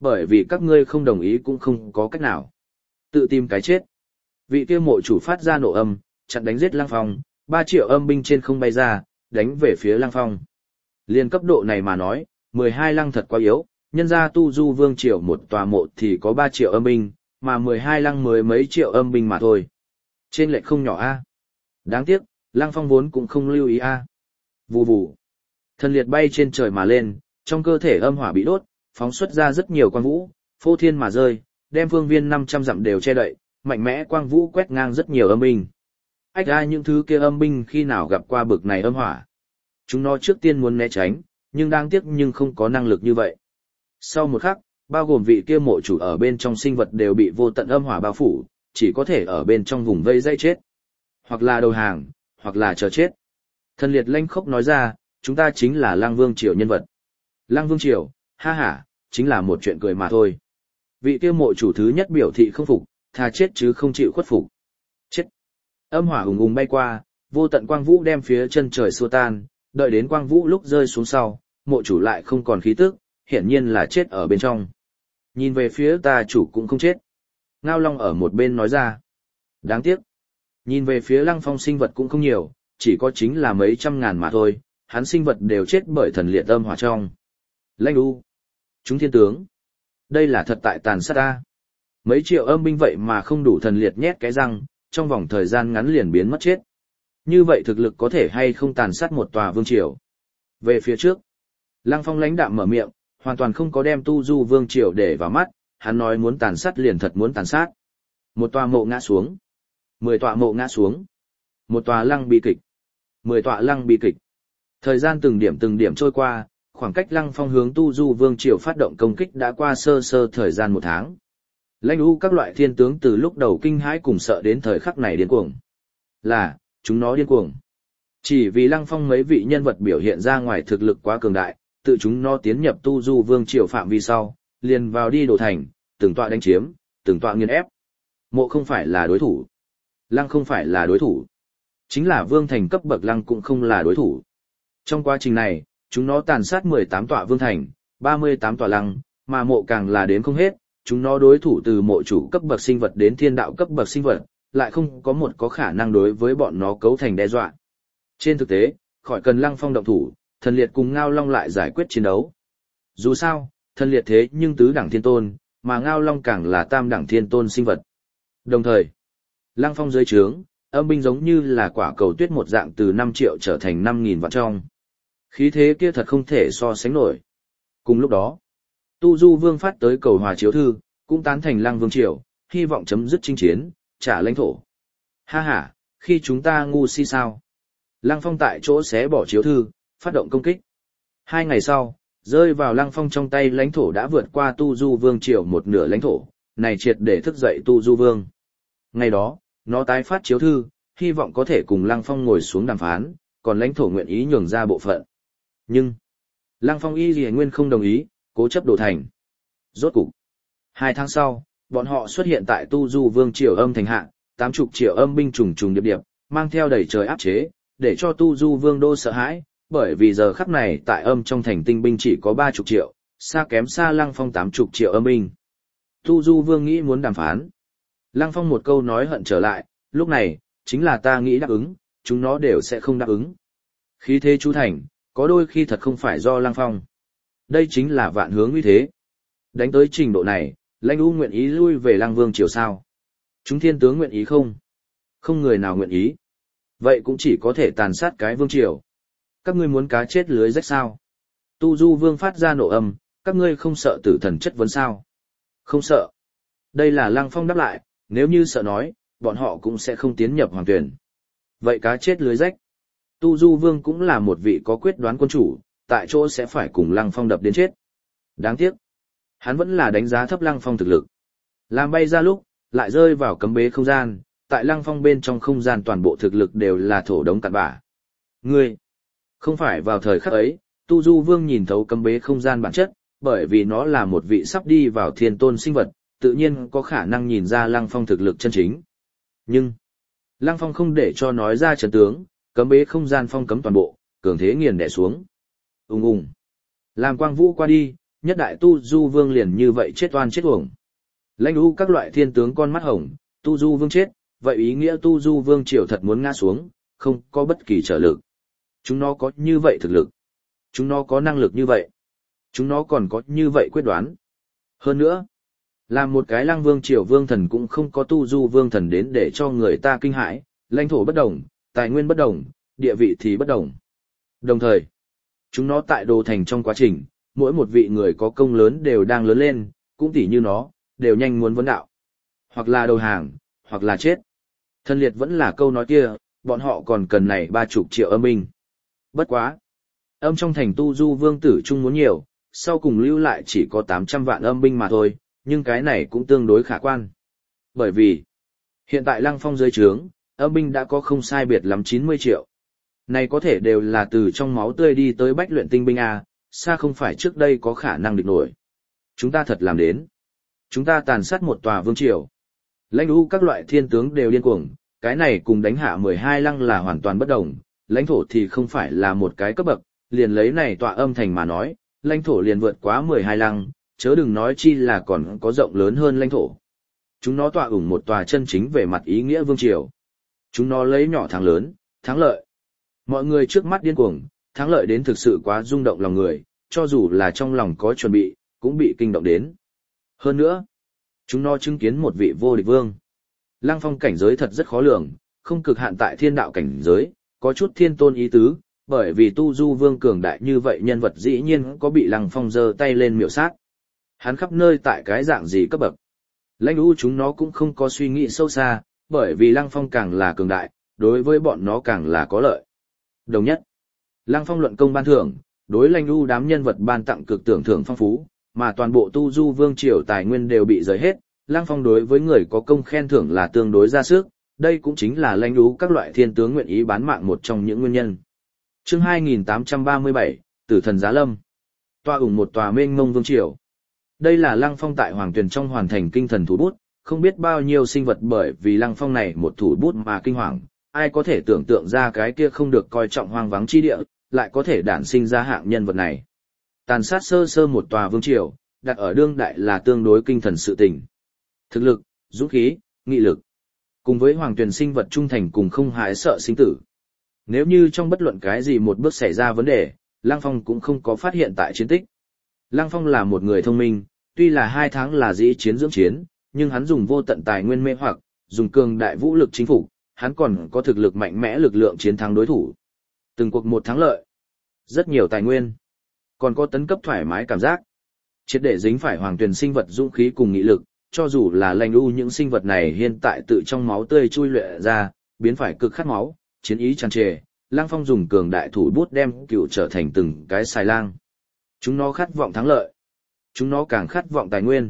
bởi vì các ngươi không đồng ý cũng không có cách nào. Tự tìm cái chết. Vị kia mộ chủ phát ra nổ âm, chặn đánh giết Lăng Phong, ba triệu âm binh trên không bay ra, đánh về phía Lăng Phong. Liên cấp độ này mà nói, mười hai lăng thật quá yếu, nhân ra tu du vương triều một tòa mộ thì có ba triệu âm binh, mà mười hai lăng mới mấy triệu âm binh mà thôi. Trên lệch không nhỏ a. Đáng tiếc, Lăng Phong vốn cũng không lưu ý a. Vù vù. Thần liệt bay trên trời mà lên, trong cơ thể âm hỏa bị đốt, phóng xuất ra rất nhiều quang vũ, phô thiên mà rơi, đem phương viên năm trăm dặm đều che đậy, mạnh mẽ quang vũ quét ngang rất nhiều âm binh. Ách ra những thứ kia âm binh khi nào gặp qua bực này âm hỏa. Chúng nó trước tiên muốn né tránh, nhưng đáng tiếc nhưng không có năng lực như vậy. Sau một khắc, bao gồm vị kia mộ chủ ở bên trong sinh vật đều bị vô tận âm hỏa bao phủ, chỉ có thể ở bên trong vùng vây dây chết. Hoặc là đầu hàng, hoặc là chờ chết. Thần liệt lanh khốc nói ra, chúng ta chính là Lăng Vương Triều nhân vật. Lăng Vương Triều, ha ha, chính là một chuyện cười mà thôi. Vị kia mộ chủ thứ nhất biểu thị không phục, thà chết chứ không chịu khuất phục. Chết. Âm hỏa ùng ùng bay qua, vô tận quang vũ đem phía chân trời xua tan, đợi đến quang vũ lúc rơi xuống sau, mộ chủ lại không còn khí tức, hiển nhiên là chết ở bên trong. Nhìn về phía ta chủ cũng không chết. Ngao Long ở một bên nói ra. Đáng tiếc. Nhìn về phía Lăng Phong sinh vật cũng không nhiều, chỉ có chính là mấy trăm ngàn mà thôi, hắn sinh vật đều chết bởi thần liệt âm hỏa trong. Lãnh U. Chúng thiên tướng. Đây là thật tại tàn sát ta. Mấy triệu âm binh vậy mà không đủ thần liệt nhét cái răng, trong vòng thời gian ngắn liền biến mất chết. Như vậy thực lực có thể hay không tàn sát một tòa vương triều. Về phía trước, Lăng Phong lãnh đạm mở miệng, hoàn toàn không có đem tu du vương triều để vào mắt, hắn nói muốn tàn sát liền thật muốn tàn sát. Một tòa mộ ngã xuống. Mười tòa mộ ngã xuống. Một tòa lăng bi kịch. Mười tòa lăng bi kịch. Thời gian từng điểm từng điểm trôi qua, khoảng cách Lăng Phong hướng tu du vương triều phát động công kích đã qua sơ sơ thời gian một tháng. Lãnh U các loại thiên tướng từ lúc đầu kinh hãi cùng sợ đến thời khắc này điên cuồng. Là, chúng nó điên cuồng. Chỉ vì Lăng Phong mấy vị nhân vật biểu hiện ra ngoài thực lực quá cường đại, tự chúng nó tiến nhập tu du vương triều phạm vi sau, liền vào đi đổ thành, từng tọa đánh chiếm, từng tọa nghiền ép. Mộ không phải là đối thủ. Lăng không phải là đối thủ. Chính là vương thành cấp bậc Lăng cũng không là đối thủ. Trong quá trình này, chúng nó tàn sát mười tám tọa vương thành, ba mươi tám tọa Lăng, mà mộ càng là đến không hết, chúng nó đối thủ từ mộ chủ cấp bậc sinh vật đến thiên đạo cấp bậc sinh vật, lại không có một có khả năng đối với bọn nó cấu thành đe dọa. Trên thực tế, khỏi cần Lăng Phong động thủ, thần liệt cùng Ngao Long lại giải quyết chiến đấu. Dù sao, thần liệt thế nhưng tứ đẳng thiên tôn, mà Ngao Long càng là tam đẳng thiên tôn sinh vật. Đồng thời, Lăng Phong dưới trướng, âm binh giống như là quả cầu tuyết một dạng từ năm triệu trở thành năm nghìn vạn trong. Khí thế kia thật không thể so sánh nổi. Cùng lúc đó, Tu Du Vương phát tới cầu hòa chiếu thư, cũng tán thành Lăng Vương Triều, hy vọng chấm dứt chinh chiến, trả lãnh thổ. Ha ha, khi chúng ta ngu si sao? Lăng Phong tại chỗ xé bỏ chiếu thư, phát động công kích. Hai ngày sau, rơi vào Lăng Phong trong tay lãnh thổ đã vượt qua Tu Du Vương Triều một nửa lãnh thổ, này triệt để thức dậy Tu Du Vương. Ngày đó, nó tái phát chiếu thư, hy vọng có thể cùng Lăng Phong ngồi xuống đàm phán, còn lãnh thổ nguyện ý nhường ra bộ phận. Nhưng, Lăng Phong y gì nguyên không đồng ý, cố chấp đổ thành. Rốt cục, hai tháng sau, bọn họ xuất hiện tại Tu Du Vương Triều âm thành hạ, tám chục triệu âm binh trùng trùng điệp điệp, mang theo đầy trời áp chế, để cho Tu Du Vương đô sợ hãi, bởi vì giờ khắc này tại âm trong thành tinh binh chỉ có ba chục triệu, xa kém xa Lăng Phong tám chục triệu âm binh. Tu Du Vương nghĩ muốn đàm phán. Lăng Phong một câu nói hận trở lại, lúc này, chính là ta nghĩ đáp ứng, chúng nó đều sẽ không đáp ứng. Khí thế chú thành, có đôi khi thật không phải do Lăng Phong. Đây chính là vạn hướng uy thế. Đánh tới trình độ này, Lãnh U nguyện ý lui về Lăng Vương Triều sao? Chúng thiên tướng nguyện ý không? Không người nào nguyện ý. Vậy cũng chỉ có thể tàn sát cái Vương Triều. Các ngươi muốn cá chết lưới rách sao? Tu Du Vương phát ra nổ âm, các ngươi không sợ tử thần chất vấn sao? Không sợ. Đây là Lăng Phong đáp lại, nếu như sợ nói, bọn họ cũng sẽ không tiến nhập hoàng tuyển. Vậy cá chết lưới rách. Tu Du Vương cũng là một vị có quyết đoán quân chủ, tại chỗ sẽ phải cùng Lăng Phong đập đến chết. Đáng tiếc. Hắn vẫn là đánh giá thấp Lăng Phong thực lực. Làm bay ra lúc, lại rơi vào cấm bế không gian, tại Lăng Phong bên trong không gian toàn bộ thực lực đều là thổ đống cặn bã. Ngươi, không phải vào thời khắc ấy, Tu Du Vương nhìn thấu cấm bế không gian bản chất, bởi vì nó là một vị sắp đi vào thiên tôn sinh vật, tự nhiên có khả năng nhìn ra Lăng Phong thực lực chân chính. Nhưng, Lăng Phong không để cho nói ra trận tướng, cấm bế không gian phong cấm toàn bộ, cường thế nghiền đè xuống. Ùng ùng. Làm quang vũ qua đi, nhất đại tu du vương liền như vậy chết oan chết uổng. Lãnh u các loại thiên tướng con mắt hồng, tu du vương chết, vậy ý nghĩa tu du vương triều thật muốn ngã xuống, không có bất kỳ trở lực. Chúng nó có như vậy thực lực. Chúng nó có năng lực như vậy. Chúng nó còn có như vậy quyết đoán. Hơn nữa, làm một cái lăng vương triều vương thần cũng không có tu du vương thần đến để cho người ta kinh hãi, lãnh thổ bất đồng, tài nguyên bất đồng, địa vị thì bất đồng. Đồng thời, chúng nó tại đồ thành trong quá trình, mỗi một vị người có công lớn đều đang lớn lên, cũng tỉ như nó, đều nhanh muốn vấn đạo. Hoặc là đầu hàng, hoặc là chết. Thân liệt vẫn là câu nói kia, bọn họ còn cần này ba chục triệu âm binh. Bất quá. Âm trong thành tu du vương tử trung muốn nhiều, sau cùng lưu lại chỉ có tám trăm vạn âm binh mà thôi, nhưng cái này cũng tương đối khả quan. Bởi vì, hiện tại Lăng Phong dưới trướng, âm binh đã có không sai biệt lắm chín mươi triệu. Này có thể đều là từ trong máu tươi đi tới bách luyện tinh binh A, xa không phải trước đây có khả năng địch nổi. Chúng ta thật làm đến. Chúng ta tàn sát một tòa vương triều. Lãnh u các loại thiên tướng đều điên cuồng, cái này cùng đánh hạ mười hai lăng là hoàn toàn bất đồng, lãnh thổ thì không phải là một cái cấp bậc, liền lấy này tọa âm thành mà nói, lãnh thổ liền vượt quá mười hai lăng, chớ đừng nói chi là còn có rộng lớn hơn lãnh thổ. Chúng nó tọa ủng một tòa chân chính về mặt ý nghĩa vương triều. Chúng nó lấy nhỏ thắng lớn, thắng lợi. Mọi người trước mắt điên cuồng, thắng lợi đến thực sự quá rung động lòng người, cho dù là trong lòng có chuẩn bị, cũng bị kinh động đến. Hơn nữa, chúng nó chứng kiến một vị vô địch vương. Lăng Phong cảnh giới thật rất khó lường, không cực hạn tại thiên đạo cảnh giới, có chút thiên tôn ý tứ, bởi vì tu du vương cường đại như vậy nhân vật dĩ nhiên có bị Lăng Phong giơ tay lên miểu sát. Hắn khắp nơi tại cái dạng gì cấp bậc. Lãnh u chúng nó cũng không có suy nghĩ sâu xa, bởi vì Lăng Phong càng là cường đại, đối với bọn nó càng là có lợi. Đồng nhất, Lăng Phong luận công ban thưởng, đối lãnh u đám nhân vật ban tặng cực tưởng thưởng phong phú, mà toàn bộ tu du vương triều tài nguyên đều bị giới hết. Lăng Phong đối với người có công khen thưởng là tương đối ra sức, đây cũng chính là lãnh u các loại thiên tướng nguyện ý bán mạng một trong những nguyên nhân. Chương hai nghìn tám trăm ba mươi bảy, Tử thần Giá Lâm. Tọa ủng một tòa mênh mông vương triều. Đây là Lăng Phong tại Hoàng Tuyền trong hoàn thành kinh thần thủ bút, không biết bao nhiêu sinh vật bởi vì Lăng Phong này một thủ bút mà kinh hoàng, ai có thể tưởng tượng ra cái kia không được coi trọng hoang vắng chi địa, lại có thể đản sinh ra hạng nhân vật này. Tàn sát sơ sơ một tòa vương triều, đặt ở đương đại là tương đối kinh thần sự tình. Thực lực, dũng khí, nghị lực, cùng với Hoàng Tuyền sinh vật trung thành cùng không hại sợ sinh tử. Nếu như trong bất luận cái gì một bước xảy ra vấn đề, Lăng Phong cũng không có phát hiện tại chiến tích. Lăng Phong là một người thông minh, tuy là hai tháng là dĩ chiến dưỡng chiến, nhưng hắn dùng vô tận tài nguyên mê hoặc, dùng cường đại vũ lực chính phục, hắn còn có thực lực mạnh mẽ lực lượng chiến thắng đối thủ. Từng cuộc một thắng lợi, rất nhiều tài nguyên, còn có tấn cấp thoải mái cảm giác. Triệt để dính phải Hoàng Tuyền sinh vật dũng khí cùng nghị lực, cho dù là Lãnh u những sinh vật này hiện tại tự trong máu tươi chui luyện ra, biến phải cực khát máu, chiến ý tràn trề, Lăng Phong dùng cường đại thủ bút đem cựu trở thành từng cái xài lang. Chúng nó khát vọng thắng lợi. Chúng nó càng khát vọng tài nguyên.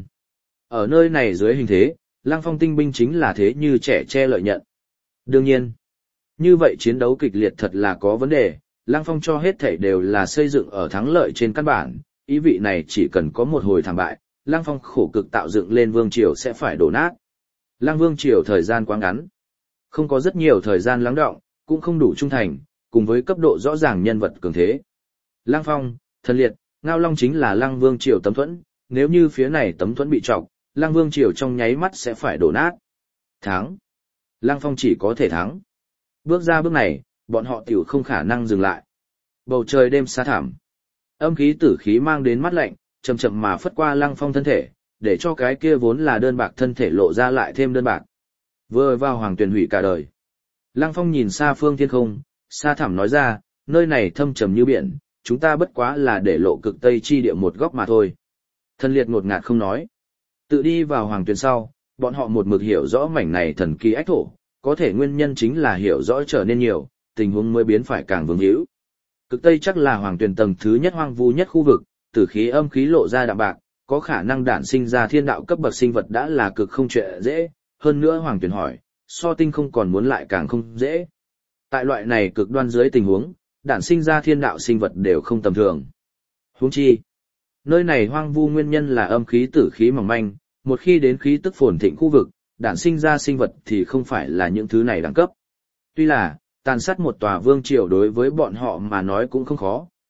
Ở nơi này dưới hình thế, Lăng Phong tinh binh chính là thế như trẻ che lợi nhận. Đương nhiên, như vậy chiến đấu kịch liệt thật là có vấn đề, Lăng Phong cho hết thảy đều là xây dựng ở thắng lợi trên căn bản, ý vị này chỉ cần có một hồi thảm bại, Lăng Phong khổ cực tạo dựng lên vương triều sẽ phải đổ nát. Lăng vương triều thời gian quá ngắn, không có rất nhiều thời gian lắng đọng, cũng không đủ trung thành, cùng với cấp độ rõ ràng nhân vật cường thế. Lăng Phong, Thần Liệt, Ngao Long chính là Lăng vương triều tấm thuẫn, nếu như phía này tấm thuẫn bị trọc, Lăng vương triều trong nháy mắt sẽ phải đổ nát. Thắng. Lăng Phong chỉ có thể thắng. Bước ra bước này, bọn họ tiểu không khả năng dừng lại. Bầu trời đêm xa thẳm. Âm khí tử khí mang đến mắt lạnh, chậm chậm mà phất qua Lăng Phong thân thể, để cho cái kia vốn là đơn bạc thân thể lộ ra lại thêm đơn bạc. Vừa vào Hoàng Tuyền hủy cả đời. Lăng Phong nhìn xa phương thiên không, xa thẳm nói ra, nơi này thâm trầm như biển, chúng ta bất quá là để lộ cực tây chi địa một góc mà thôi. Thần Liệt ngột ngạt không nói. Tự đi vào Hoàng Tuyền sau, bọn họ một mực hiểu rõ mảnh này thần kỳ ách thổ, có thể nguyên nhân chính là hiểu rõ trở nên nhiều, tình huống mới biến phải càng vương hữu. Cực tây chắc là Hoàng Tuyền tầng thứ nhất hoang vu nhất khu vực, tử khí âm khí lộ ra đạm bạc, có khả năng đản sinh ra thiên đạo cấp bậc sinh vật đã là cực không chuyện dễ, hơn nữa Hoàng Tuyền hỏi, so tinh không còn muốn lại càng không dễ. Tại loại này cực đoan dưới tình huống, đản sinh ra thiên đạo sinh vật đều không tầm thường. Huống chi, nơi này hoang vu nguyên nhân là âm khí tử khí mỏng manh, một khi đến khí tức phồn thịnh khu vực, đản sinh ra sinh vật thì không phải là những thứ này đẳng cấp. Tuy là, tàn sát một tòa vương triều đối với bọn họ mà nói cũng không khó,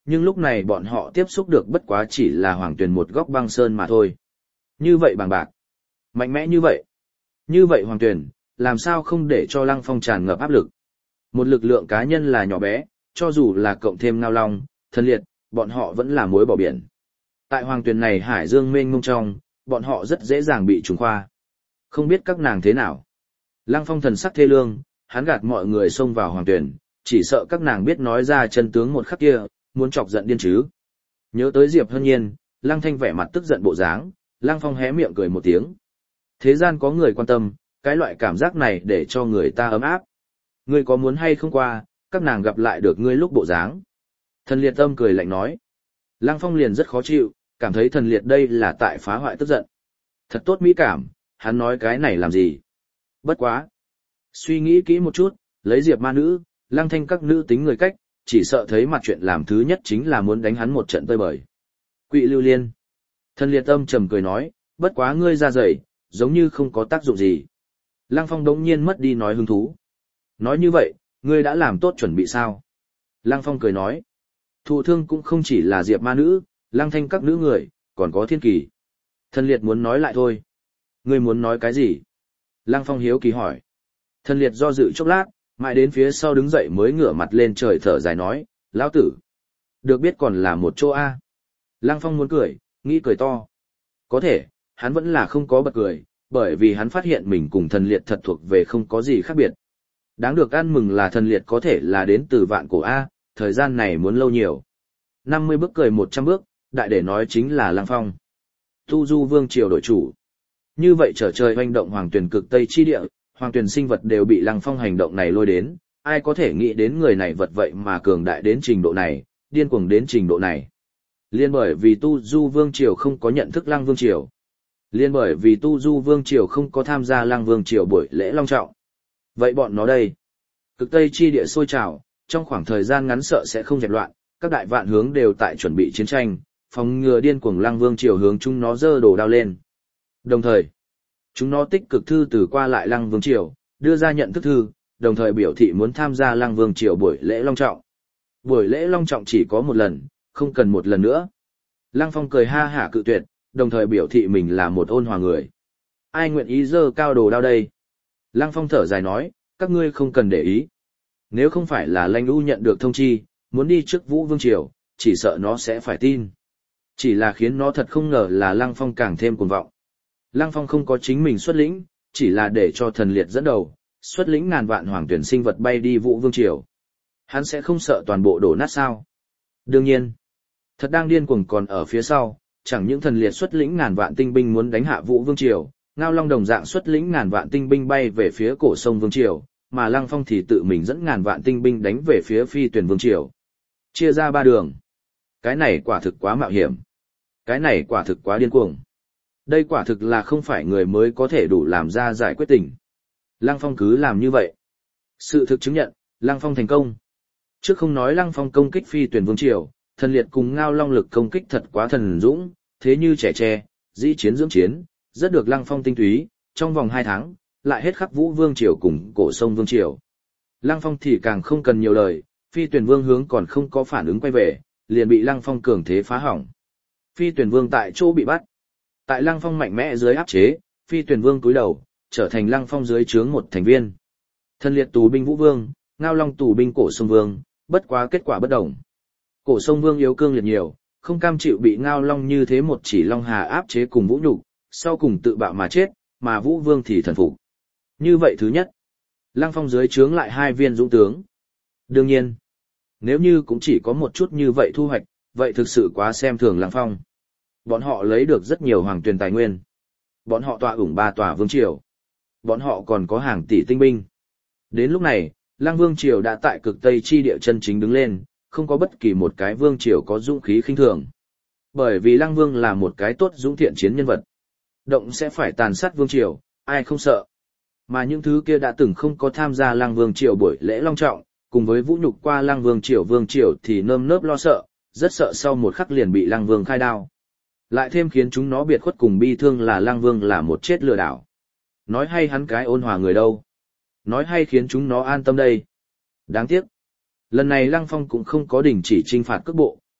nhưng lúc này bọn họ tiếp xúc được bất quá chỉ là hoàng tuyển một góc băng sơn mà thôi. Như vậy bằng bạc, mạnh mẽ như vậy. Như vậy hoàng tuyển, làm sao không để cho Lăng Phong tràn ngập áp lực. Một lực lượng cá nhân là nhỏ bé, cho dù là cộng thêm Ngao Long, Thần Liệt, bọn họ vẫn là muối bỏ biển. Tại hoàng tuyển này hải dương mênh mông trong, bọn họ rất dễ dàng bị trùng khoa. Không biết các nàng thế nào. Lăng Phong thần sắc thê lương, hắn gạt mọi người xông vào hoàng tuyển, chỉ sợ các nàng biết nói ra chân tướng một khắc kia, muốn chọc giận điên chứ. Nhớ tới Diệp Hân Nhiên, Lăng Thanh vẻ mặt tức giận bộ dáng, Lăng Phong hé miệng cười một tiếng. Thế gian có người quan tâm, cái loại cảm giác này để cho người ta ấm áp. Ngươi có muốn hay không qua, các nàng gặp lại được ngươi lúc bộ dáng. Thần Liệt Tâm cười lạnh nói. Lăng Phong liền rất khó chịu, cảm thấy Thần Liệt đây là tại phá hoại tức giận. Thật tốt mỹ cảm, hắn nói cái này làm gì? Bất quá. Suy nghĩ kỹ một chút, lấy Diệp ma nữ, Lăng Thanh các nữ tính người cách, chỉ sợ thấy mặt chuyện làm thứ nhất chính là muốn đánh hắn một trận tơi bời. Quỵ Lưu Liên. Thần Liệt Tâm trầm cười nói, bất quá ngươi ra dày, giống như không có tác dụng gì. Lăng Phong đống nhiên mất đi nói hứng thú. Nói như vậy, ngươi đã làm tốt chuẩn bị sao? Lăng Phong cười nói, thụ thương cũng không chỉ là Diệp ma nữ, Lăng Thanh các nữ người, còn có Thiên Kỳ. Thần Liệt muốn nói lại thôi. Ngươi muốn nói cái gì? Lăng Phong hiếu kỳ hỏi. Thần Liệt do dự chốc lát, mãi đến phía sau đứng dậy mới ngửa mặt lên trời thở dài nói, lão tử. Được biết còn là một chỗ A. Lăng Phong muốn cười, nghĩ cười to. Có thể, hắn vẫn là không có bật cười, bởi vì hắn phát hiện mình cùng Thần Liệt thật thuộc về không có gì khác biệt. Đáng được ăn mừng là Thần Liệt có thể là đến từ vạn cổ A, thời gian này muốn lâu nhiều. năm mươi bước cười một trăm bước, đại để nói chính là Lăng Phong. Tu Du Vương triều đội chủ. Như vậy trở trời hoành động hoàng tuyển cực Tây chi địa, hoàng tuyển sinh vật đều bị Lăng Phong hành động này lôi đến, ai có thể nghĩ đến người này vật vậy mà cường đại đến trình độ này, điên cuồng đến trình độ này. Liên bởi vì Tu Du Vương triều không có nhận thức Lăng Vương triều. Liên bởi vì Tu Du Vương triều không có tham gia Lăng Vương triều buổi lễ long trọng. Vậy bọn nó đây? Cực Tây chi địa sôi trào, trong khoảng thời gian ngắn sợ sẽ không dẹp loạn, các đại vạn hướng đều tại chuẩn bị chiến tranh, phòng ngừa điên cuồng Lăng Vương triều hướng chúng nó giơ đồ đao lên. Đồng thời, chúng nó tích cực thư từ qua lại Lăng Vương triều, đưa ra nhận thức thư, đồng thời biểu thị muốn tham gia Lăng Vương triều buổi lễ long trọng. Buổi lễ long trọng chỉ có một lần, không cần một lần nữa. Lăng Phong cười ha hả cự tuyệt, đồng thời biểu thị mình là một ôn hòa người. Ai nguyện ý giơ cao đồ đao đây? Lăng Phong thở dài nói, các ngươi không cần để ý. Nếu không phải là Lanh U nhận được thông chi, muốn đi trước Vũ Vương triều, chỉ sợ nó sẽ phải tin. Chỉ là khiến nó thật không ngờ là Lăng Phong càng thêm cuồng vọng. Lăng Phong không có chính mình xuất lĩnh, chỉ là để cho Thần Liệt dẫn đầu, xuất lĩnh ngàn vạn hoàng tuyển sinh vật bay đi Vũ Vương triều. Hắn sẽ không sợ toàn bộ đổ nát sao? Đương nhiên, thật đang điên cuồng còn ở phía sau, chẳng những Thần Liệt xuất lĩnh ngàn vạn tinh binh muốn đánh hạ Vũ Vương triều, Ngao Long đồng dạng xuất lĩnh ngàn vạn tinh binh bay về phía cổ sông Vương triều, mà Lăng Phong thì tự mình dẫn ngàn vạn tinh binh đánh về phía Phi Tuyền Vương triều. Chia ra ba đường. Cái này quả thực quá mạo hiểm. Cái này quả thực quá điên cuồng. Đây quả thực là không phải người mới có thể đủ làm ra giải quyết tình. Lăng Phong cứ làm như vậy. Sự thực chứng nhận, Lăng Phong thành công. Trước không nói Lăng Phong công kích Phi Tuyền Vương triều, Thần Liệt cùng Ngao Long lực công kích thật quá thần dũng, thế như trẻ tre, dĩ chiến dưỡng chiến, rất được Lăng Phong tinh túy, trong vòng hai tháng, lại hết khắc Vũ Vương triều cùng cổ sông Vương triều. Lăng Phong thì càng không cần nhiều lời, Phi Tuyền Vương hướng còn không có phản ứng quay về, liền bị Lăng Phong cường thế phá hỏng. Phi Tuyền Vương tại chỗ bị bắt. Tại Lăng Phong mạnh mẽ dưới áp chế, Phi Tuyền Vương cúi đầu, trở thành Lăng Phong dưới trướng một thành viên. Thần Liệt tù binh Vũ Vương, Ngao Long tù binh cổ sông Vương, bất quá kết quả bất đồng. Cổ sông Vương yếu cương liệt nhiều, không cam chịu bị Ngao Long như thế một chỉ Long Hà áp chế cùng vũ nhục, sau cùng tự bạo mà chết, mà Vũ Vương thì thần phục. Như vậy thứ nhất, Lăng Phong dưới trướng lại hai viên dũng tướng. Đương nhiên, nếu như cũng chỉ có một chút như vậy thu hoạch, vậy thực sự quá xem thường Lăng Phong. Bọn họ lấy được rất nhiều hoàng tuyền tài nguyên. Bọn họ tọa ủng ba tòa vương triều. Bọn họ còn có hàng tỷ tinh binh. Đến lúc này, Lăng Vương triều đã tại cực Tây chi địa chân chính đứng lên, không có bất kỳ một cái vương triều có dũng khí khinh thường. Bởi vì Lăng Vương là một cái tốt dũng thiện chiến nhân vật. Động sẽ phải tàn sát vương triều, ai không sợ. Mà những thứ kia đã từng không có tham gia Lăng Vương triều buổi lễ long trọng, cùng với vũ nhục qua Lăng Vương triều vương triều thì nơm nớp lo sợ, rất sợ sau một khắc liền bị Lăng Vương khai đao. Lại thêm khiến chúng nó biệt khuất cùng bi thương là Lăng Vương là một chết lừa đảo. Nói hay hắn cái ôn hòa người đâu. Nói hay khiến chúng nó an tâm đây. Đáng tiếc. Lần này Lăng Phong cũng không có đình chỉ trinh phạt cước bộ,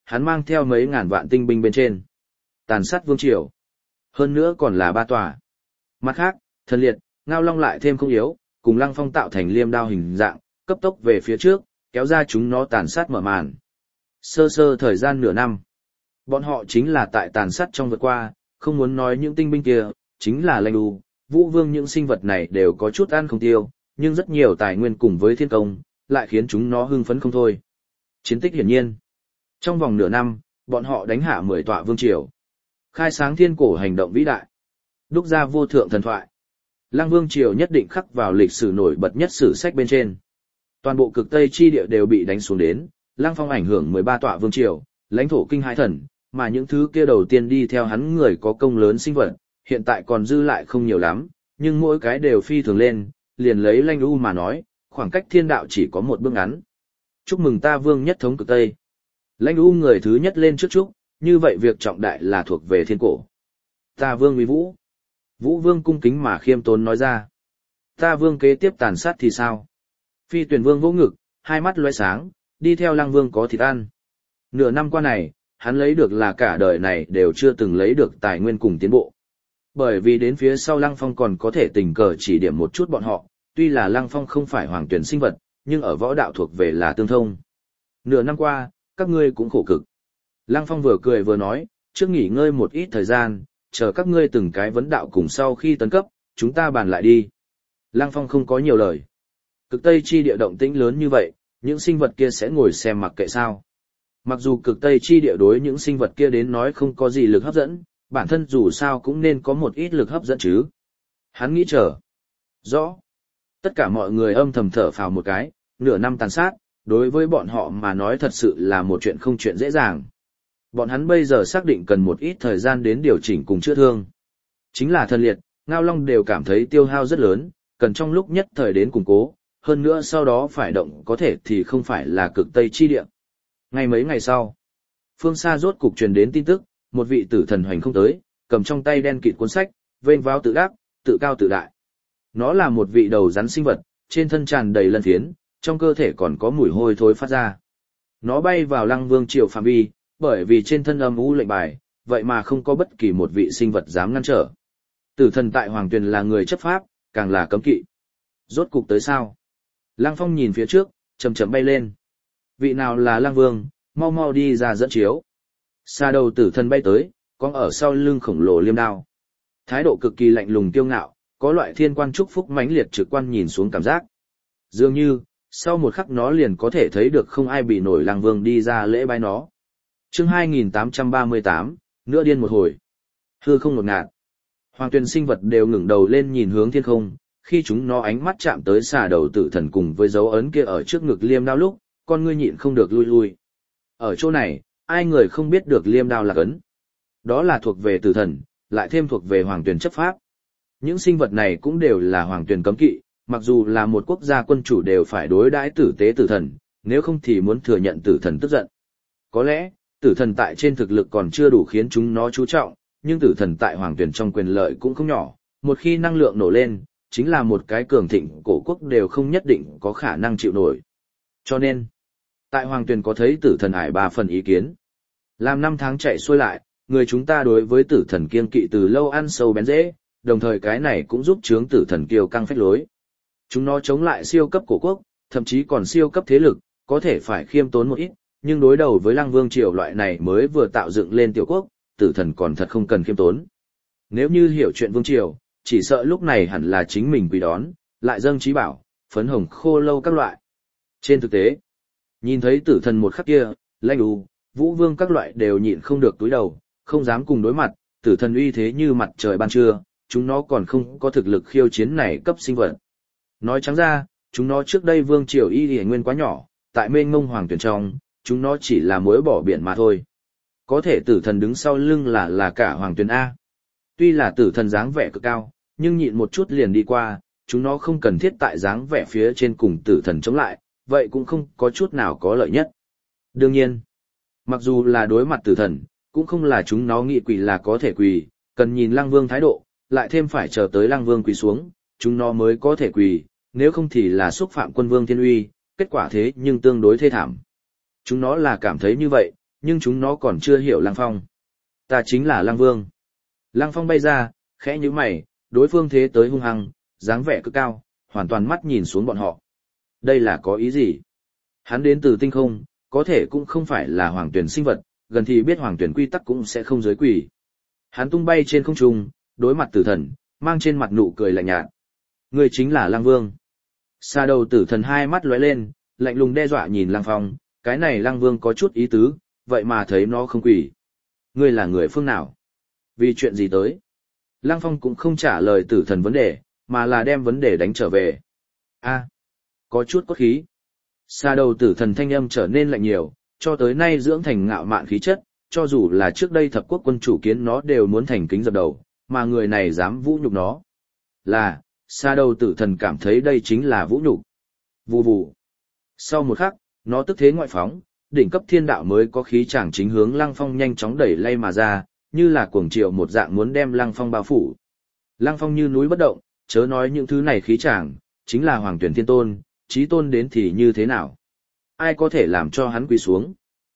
hắn mang theo mấy ngàn vạn tinh binh bên trên. Tàn sát vương triều. Hơn nữa còn là ba tòa. Mặt khác, thần liệt, Ngao Long lại thêm không yếu, cùng Lăng Phong tạo thành liêm đao hình dạng, cấp tốc về phía trước, kéo ra chúng nó tàn sát mở màn. Sơ sơ thời gian nửa năm. Bọn họ chính là tại tàn sát trong vượt qua, không muốn nói những tinh binh kia, chính là Lanh U, Vũ Vương, những sinh vật này đều có chút ăn không tiêu, nhưng rất nhiều tài nguyên cùng với thiên công, lại khiến chúng nó hưng phấn không thôi. Chiến tích hiển nhiên. Trong vòng nửa năm, bọn họ đánh hạ mười tọa vương triều. Khai sáng thiên cổ hành động vĩ đại. Đúc ra vô thượng thần thoại. Lăng Vương triều nhất định khắc vào lịch sử nổi bật nhất sử sách bên trên. Toàn bộ cực Tây chi địa đều bị đánh xuống đến, Lăng Phong ảnh hưởng mười ba tọa vương triều, lãnh thổ kinh hai thần, mà những thứ kia đầu tiên đi theo hắn người có công lớn sinh vật, hiện tại còn dư lại không nhiều lắm, nhưng mỗi cái đều phi thường lên, liền lấy Lanh U mà nói, khoảng cách thiên đạo chỉ có một bước ngắn. Chúc mừng ta vương nhất thống cực Tây. Lanh U người thứ nhất lên trước chúc, như vậy việc trọng đại là thuộc về thiên cổ. Ta vương uy vũ. Vũ vương cung kính mà khiêm tốn nói ra. Ta vương kế tiếp tàn sát thì sao? Phi tuyển vương vỗ ngực, hai mắt lóe sáng, đi theo Lăng Vương có thịt ăn. Nửa năm qua này, hắn lấy được là cả đời này đều chưa từng lấy được tài nguyên cùng tiến bộ. Bởi vì đến phía sau Lăng Phong còn có thể tình cờ chỉ điểm một chút bọn họ, tuy là Lăng Phong không phải hoàng tuyển sinh vật, nhưng ở võ đạo thuộc về là tương thông. Nửa năm qua, các ngươi cũng khổ cực. Lăng Phong vừa cười vừa nói, trước nghỉ ngơi một ít thời gian, chờ các ngươi từng cái vấn đạo cùng sau khi tấn cấp, chúng ta bàn lại đi. Lăng Phong không có nhiều lời. Cực Tây chi địa động tĩnh lớn như vậy, những sinh vật kia sẽ ngồi xem mặc kệ sao. Mặc dù cực Tây chi địa đối những sinh vật kia đến nói không có gì lực hấp dẫn, bản thân dù sao cũng nên có một ít lực hấp dẫn chứ. Hắn nghĩ chờ. Rõ. Tất cả mọi người âm thầm thở phào một cái, nửa năm tàn sát, đối với bọn họ mà nói thật sự là một chuyện không chuyện dễ dàng. Bọn hắn bây giờ xác định cần một ít thời gian đến điều chỉnh cùng chữa thương. Chính là thần liệt, Ngao Long đều cảm thấy tiêu hao rất lớn, cần trong lúc nhất thời đến củng cố, hơn nữa sau đó phải động có thể thì không phải là cực Tây chi địa. Ngay mấy ngày sau, phương xa rốt cục truyền đến tin tức, một vị tử thần hoành không tới, cầm trong tay đen kịt cuốn sách, vênh váo tự đắc, tự cao tự đại. Nó là một vị đầu rắn sinh vật, trên thân tràn đầy lân phiến, trong cơ thể còn có mùi hôi thối phát ra. Nó bay vào Lăng Vương triều phạm vi, bởi vì trên thân âm u lệnh bài, vậy mà không có bất kỳ một vị sinh vật dám ngăn trở. Tử thần tại Hoàng Tuyền là người chấp pháp, càng là cấm kỵ. Rốt cục tới sao? Lăng Phong nhìn phía trước, chậm chậm bay lên. Vị nào là Lăng Vương, mau mau đi ra dẫn chiếu. Xa đầu tử thần bay tới, có ở sau lưng khổng lồ liêm đao. Thái độ cực kỳ lạnh lùng tiêu ngạo, có loại thiên quan trúc phúc mãnh liệt trực quan nhìn xuống cảm giác. Dường như, sau một khắc nó liền có thể thấy được không ai bị nổi Lăng Vương đi ra lễ bái nó. Chương hai nghìn tám trăm ba mươi tám, nửa điên một hồi. Hư không ngột ngạt. Hoàng Tuyền sinh vật đều ngẩng đầu lên nhìn hướng thiên không, khi chúng nó ánh mắt chạm tới xà đầu tử thần cùng với dấu ấn kia ở trước ngực liêm đao lúc, con ngươi nhịn không được lui lui. Ở chỗ này, ai người không biết được liêm đao là ấn. Đó là thuộc về tử thần, lại thêm thuộc về Hoàng Tuyền chấp pháp. Những sinh vật này cũng đều là Hoàng Tuyền cấm kỵ, mặc dù là một quốc gia quân chủ đều phải đối đãi tử tế tử thần, nếu không thì muốn thừa nhận tử thần tức giận. Có lẽ, tử thần tại trên thực lực còn chưa đủ khiến chúng nó chú trọng, nhưng tử thần tại Hoàng Tuyền trong quyền lợi cũng không nhỏ, một khi năng lượng nổ lên, chính là một cái cường thịnh cổ quốc đều không nhất định có khả năng chịu nổi. Cho nên, tại Hoàng Tuyền có thấy tử thần ải ba phần ý kiến. Làm năm tháng chạy xuôi lại, người chúng ta đối với tử thần kiên kỵ từ lâu ăn sâu bén rễ, đồng thời cái này cũng giúp chướng tử thần kiêu căng phách lối. Chúng nó chống lại siêu cấp cổ quốc, thậm chí còn siêu cấp thế lực, có thể phải khiêm tốn một ít, nhưng đối đầu với Lăng Vương triều loại này mới vừa tạo dựng lên tiểu quốc, tử thần còn thật không cần khiêm tốn. Nếu như hiểu chuyện vương triều, chỉ sợ lúc này hẳn là chính mình quỳ đón, lại dâng trí bảo, phấn hồng khô lâu các loại. Trên thực tế, nhìn thấy tử thần một khắc kia, Lanh U, Vũ Vương các loại đều nhịn không được túi đầu, không dám cùng đối mặt, tử thần uy thế như mặt trời ban trưa, chúng nó còn không có thực lực khiêu chiến này cấp sinh vật. Nói trắng ra, chúng nó trước đây vương triều y y nguyên quá nhỏ, tại mênh mông Hoàng Tuyền trong, chúng nó chỉ là muối bỏ biển mà thôi. Có thể tử thần đứng sau lưng là là cả Hoàng Tuyền A. Tuy là tử thần dáng vẻ cực cao, nhưng nhịn một chút liền đi qua, chúng nó không cần thiết tại dáng vẻ phía trên cùng tử thần chống lại, vậy cũng không có chút nào có lợi nhất. Đương nhiên, mặc dù là đối mặt tử thần, cũng không là chúng nó nghĩ quỳ là có thể quỳ, cần nhìn Lăng Vương thái độ, lại thêm phải chờ tới Lăng Vương quỳ xuống, chúng nó mới có thể quỳ, nếu không thì là xúc phạm quân vương thiên uy, kết quả thế nhưng tương đối thê thảm. Chúng nó là cảm thấy như vậy, nhưng chúng nó còn chưa hiểu Lăng Phong. Ta chính là Lăng Vương. Lăng Phong bay ra, khẽ nhíu mày, đối phương thế tới hung hăng, dáng vẻ cực cao, hoàn toàn mắt nhìn xuống bọn họ. Đây là có ý gì? Hắn đến từ tinh không, có thể cũng không phải là hoàng tuyển sinh vật, gần thì biết hoàng tuyển quy tắc cũng sẽ không giới quỷ. Hắn tung bay trên không trung, đối mặt tử thần, mang trên mặt nụ cười lạnh nhạt. Ngươi chính là Lăng Vương. Xa đầu tử thần hai mắt lóe lên, lạnh lùng đe dọa nhìn Lăng Phong, cái này Lăng Vương có chút ý tứ, vậy mà thấy nó không quỷ. Ngươi là người phương nào? Vì chuyện gì tới? Lăng Phong cũng không trả lời tử thần vấn đề, mà là đem vấn đề đánh trở về. A, có chút cốt khí. Xa đầu tử thần thanh âm trở nên lạnh nhiều, cho tới nay dưỡng thành ngạo mạn khí chất, cho dù là trước đây thập quốc quân chủ kiến nó đều muốn thành kính dập đầu, mà người này dám vũ nhục nó. Là, xa đầu tử thần cảm thấy đây chính là vũ nhục. Vù vù. Sau một khắc, nó tức thế ngoại phóng, đỉnh cấp thiên đạo mới có khí chàng chính hướng Lăng Phong nhanh chóng đẩy lay mà ra, như là cuồng triệu một dạng muốn đem Lăng Phong bao phủ. Lăng Phong như núi bất động, chớ nói những thứ này khí chàng, chính là hoàng tuyển thiên tôn, chí tôn đến thì như thế nào? Ai có thể làm cho hắn quỳ xuống?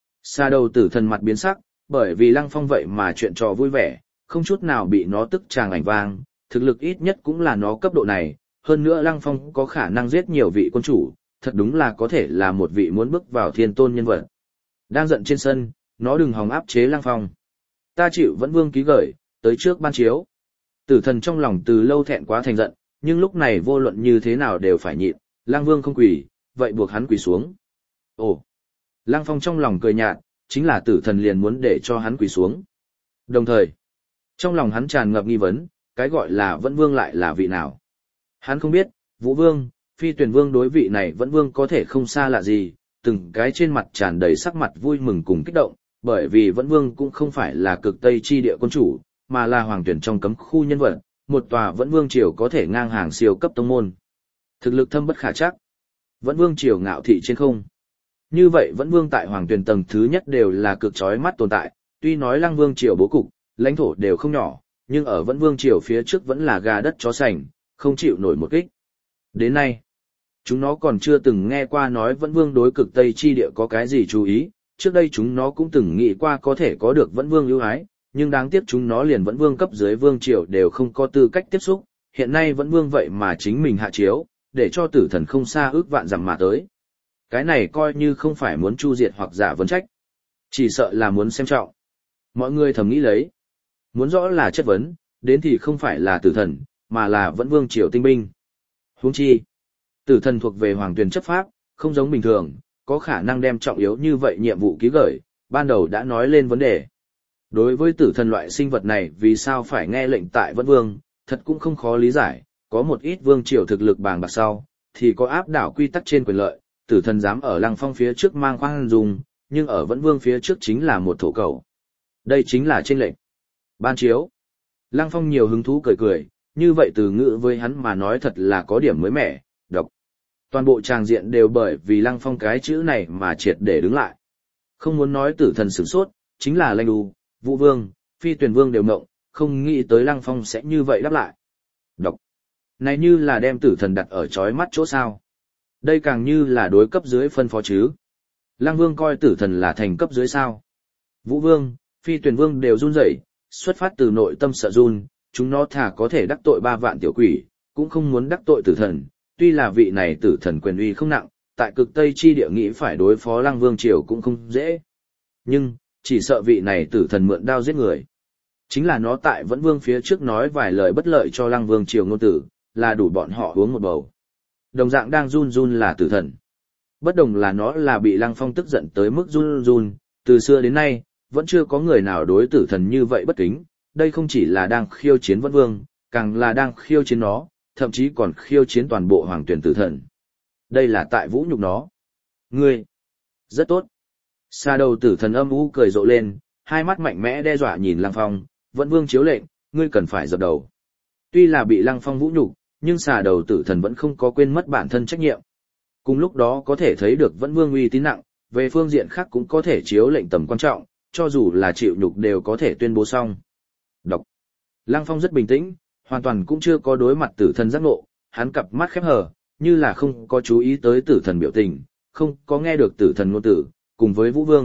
Xa đầu tử thần mặt biến sắc, bởi vì Lăng Phong vậy mà chuyện trò vui vẻ, không chút nào bị nó tức chàng ảnh vang, thực lực ít nhất cũng là nó cấp độ này, hơn nữa Lăng Phong có khả năng giết nhiều vị quân chủ, thật đúng là có thể là một vị muốn bước vào thiên tôn nhân vật. Đang giận trên sân, nó đừng hòng áp chế Lăng Phong. Ta chịu vẫn vương ký gửi, tới trước ban chiếu. Tử thần trong lòng từ lâu thẹn quá thành giận, nhưng lúc này vô luận như thế nào đều phải nhịn, Lăng Vương không quỳ, vậy buộc hắn quỳ xuống. Ồ! Lăng Phong trong lòng cười nhạt, chính là tử thần liền muốn để cho hắn quỳ xuống. Đồng thời, trong lòng hắn tràn ngập nghi vấn, cái gọi là vẫn vương lại là vị nào. Hắn không biết, Vũ Vương, Phi Tuyền Vương đối vị này vẫn vương có thể không xa lạ gì, từng cái trên mặt tràn đầy sắc mặt vui mừng cùng kích động, bởi vì vẫn vương cũng không phải là cực Tây chi địa quân chủ, mà là hoàng tuyển trong cấm khu nhân vật, một tòa vẫn vương triều có thể ngang hàng siêu cấp tông môn. Thực lực thâm bất khả chắc. Vẫn vương triều ngạo thị trên không. Như vậy vẫn vương tại hoàng tuyển tầng thứ nhất đều là cực chói mắt tồn tại, tuy nói Lăng Vương triều bố cục, lãnh thổ đều không nhỏ, nhưng ở vẫn vương triều phía trước vẫn là gà đất chó sành, không chịu nổi một kích. Đến nay, chúng nó còn chưa từng nghe qua nói vẫn vương đối cực Tây chi địa có cái gì chú ý, trước đây chúng nó cũng từng nghĩ qua có thể có được vẫn vương ưu ái, nhưng đáng tiếc chúng nó liền vẫn vương cấp dưới vương triều đều không có tư cách tiếp xúc, hiện nay vẫn vương vậy mà chính mình hạ chiếu, để cho tử thần không xa ước vạn dặm mà tới. Cái này coi như không phải muốn chu diệt hoặc giả vấn trách, chỉ sợ là muốn xem trọng. Mọi người thầm nghĩ lấy, muốn rõ là chất vấn, đến thì không phải là tử thần, mà là vẫn vương triều tinh binh. Huống chi, tử thần thuộc về hoàng tuyển chấp pháp, không giống bình thường, có khả năng đem trọng yếu như vậy nhiệm vụ ký gửi, ban đầu đã nói lên vấn đề. Đối với tử thần loại sinh vật này vì sao phải nghe lệnh tại vẫn vương, thật cũng không khó lý giải, có một ít vương triều thực lực bàng bạc sau, thì có áp đảo quy tắc trên quyền lợi, tử thần dám ở Lăng Phong phía trước mang khoan dung, nhưng ở vẫn vương phía trước chính là một thổ cầu. Đây chính là trên lệnh. Ban chiếu. Lăng Phong nhiều hứng thú cười cười, như vậy từ ngữ với hắn mà nói thật là có điểm mới mẻ, độc. Toàn bộ tràng diện đều bởi vì Lăng Phong cái chữ này mà triệt để đứng lại. Không muốn nói tử thần sửng sốt, chính là Lanh Đu, Vũ Vương, Phi Tuyền Vương đều ngộng, không nghĩ tới Lăng Phong sẽ như vậy đáp lại. Độc. Này như là đem tử thần đặt ở chói mắt chỗ sao. Đây càng như là đối cấp dưới phân phó chứ. Lăng Vương coi tử thần là thành cấp dưới sao. Vũ Vương, Phi Tuyền Vương đều run rẩy, xuất phát từ nội tâm sợ run, chúng nó thà có thể đắc tội ba vạn tiểu quỷ, cũng không muốn đắc tội tử thần. Tuy là vị này tử thần quyền uy không nặng, tại cực Tây chi địa nghĩ phải đối phó Lăng Vương triều cũng không dễ. Nhưng, chỉ sợ vị này tử thần mượn đao giết người. Chính là nó tại vẫn vương phía trước nói vài lời bất lợi cho Lăng Vương triều ngôn tử, là đủ bọn họ uống một bầu. Đồng dạng đang run run là tử thần. Bất đồng là nó là bị Lăng Phong tức giận tới mức run run, từ xưa đến nay, vẫn chưa có người nào đối tử thần như vậy bất kính, đây không chỉ là đang khiêu chiến vẫn vương, càng là đang khiêu chiến nó, thậm chí còn khiêu chiến toàn bộ hoàng tuyển tử thần. Đây là tại vũ nhục nó. Ngươi! Rất tốt. Xa đầu tử thần âm u cười rộ lên, hai mắt mạnh mẽ đe dọa nhìn Lăng Phong, vẫn vương chiếu lệnh, ngươi cần phải dập đầu. Tuy là bị Lăng Phong vũ nhục, nhưng xà đầu tử thần vẫn không có quên mất bản thân trách nhiệm. Cùng lúc đó có thể thấy được vẫn vương uy tín nặng, về phương diện khác cũng có thể chiếu lệnh tầm quan trọng, cho dù là chịu nhục đều có thể tuyên bố xong. Đọc. Lăng Phong rất bình tĩnh, hoàn toàn cũng chưa có đối mặt tử thần giác ngộ, hắn cặp mắt khép hờ, như là không có chú ý tới tử thần biểu tình, không có nghe được tử thần ngôn tử, cùng với Vũ Vương,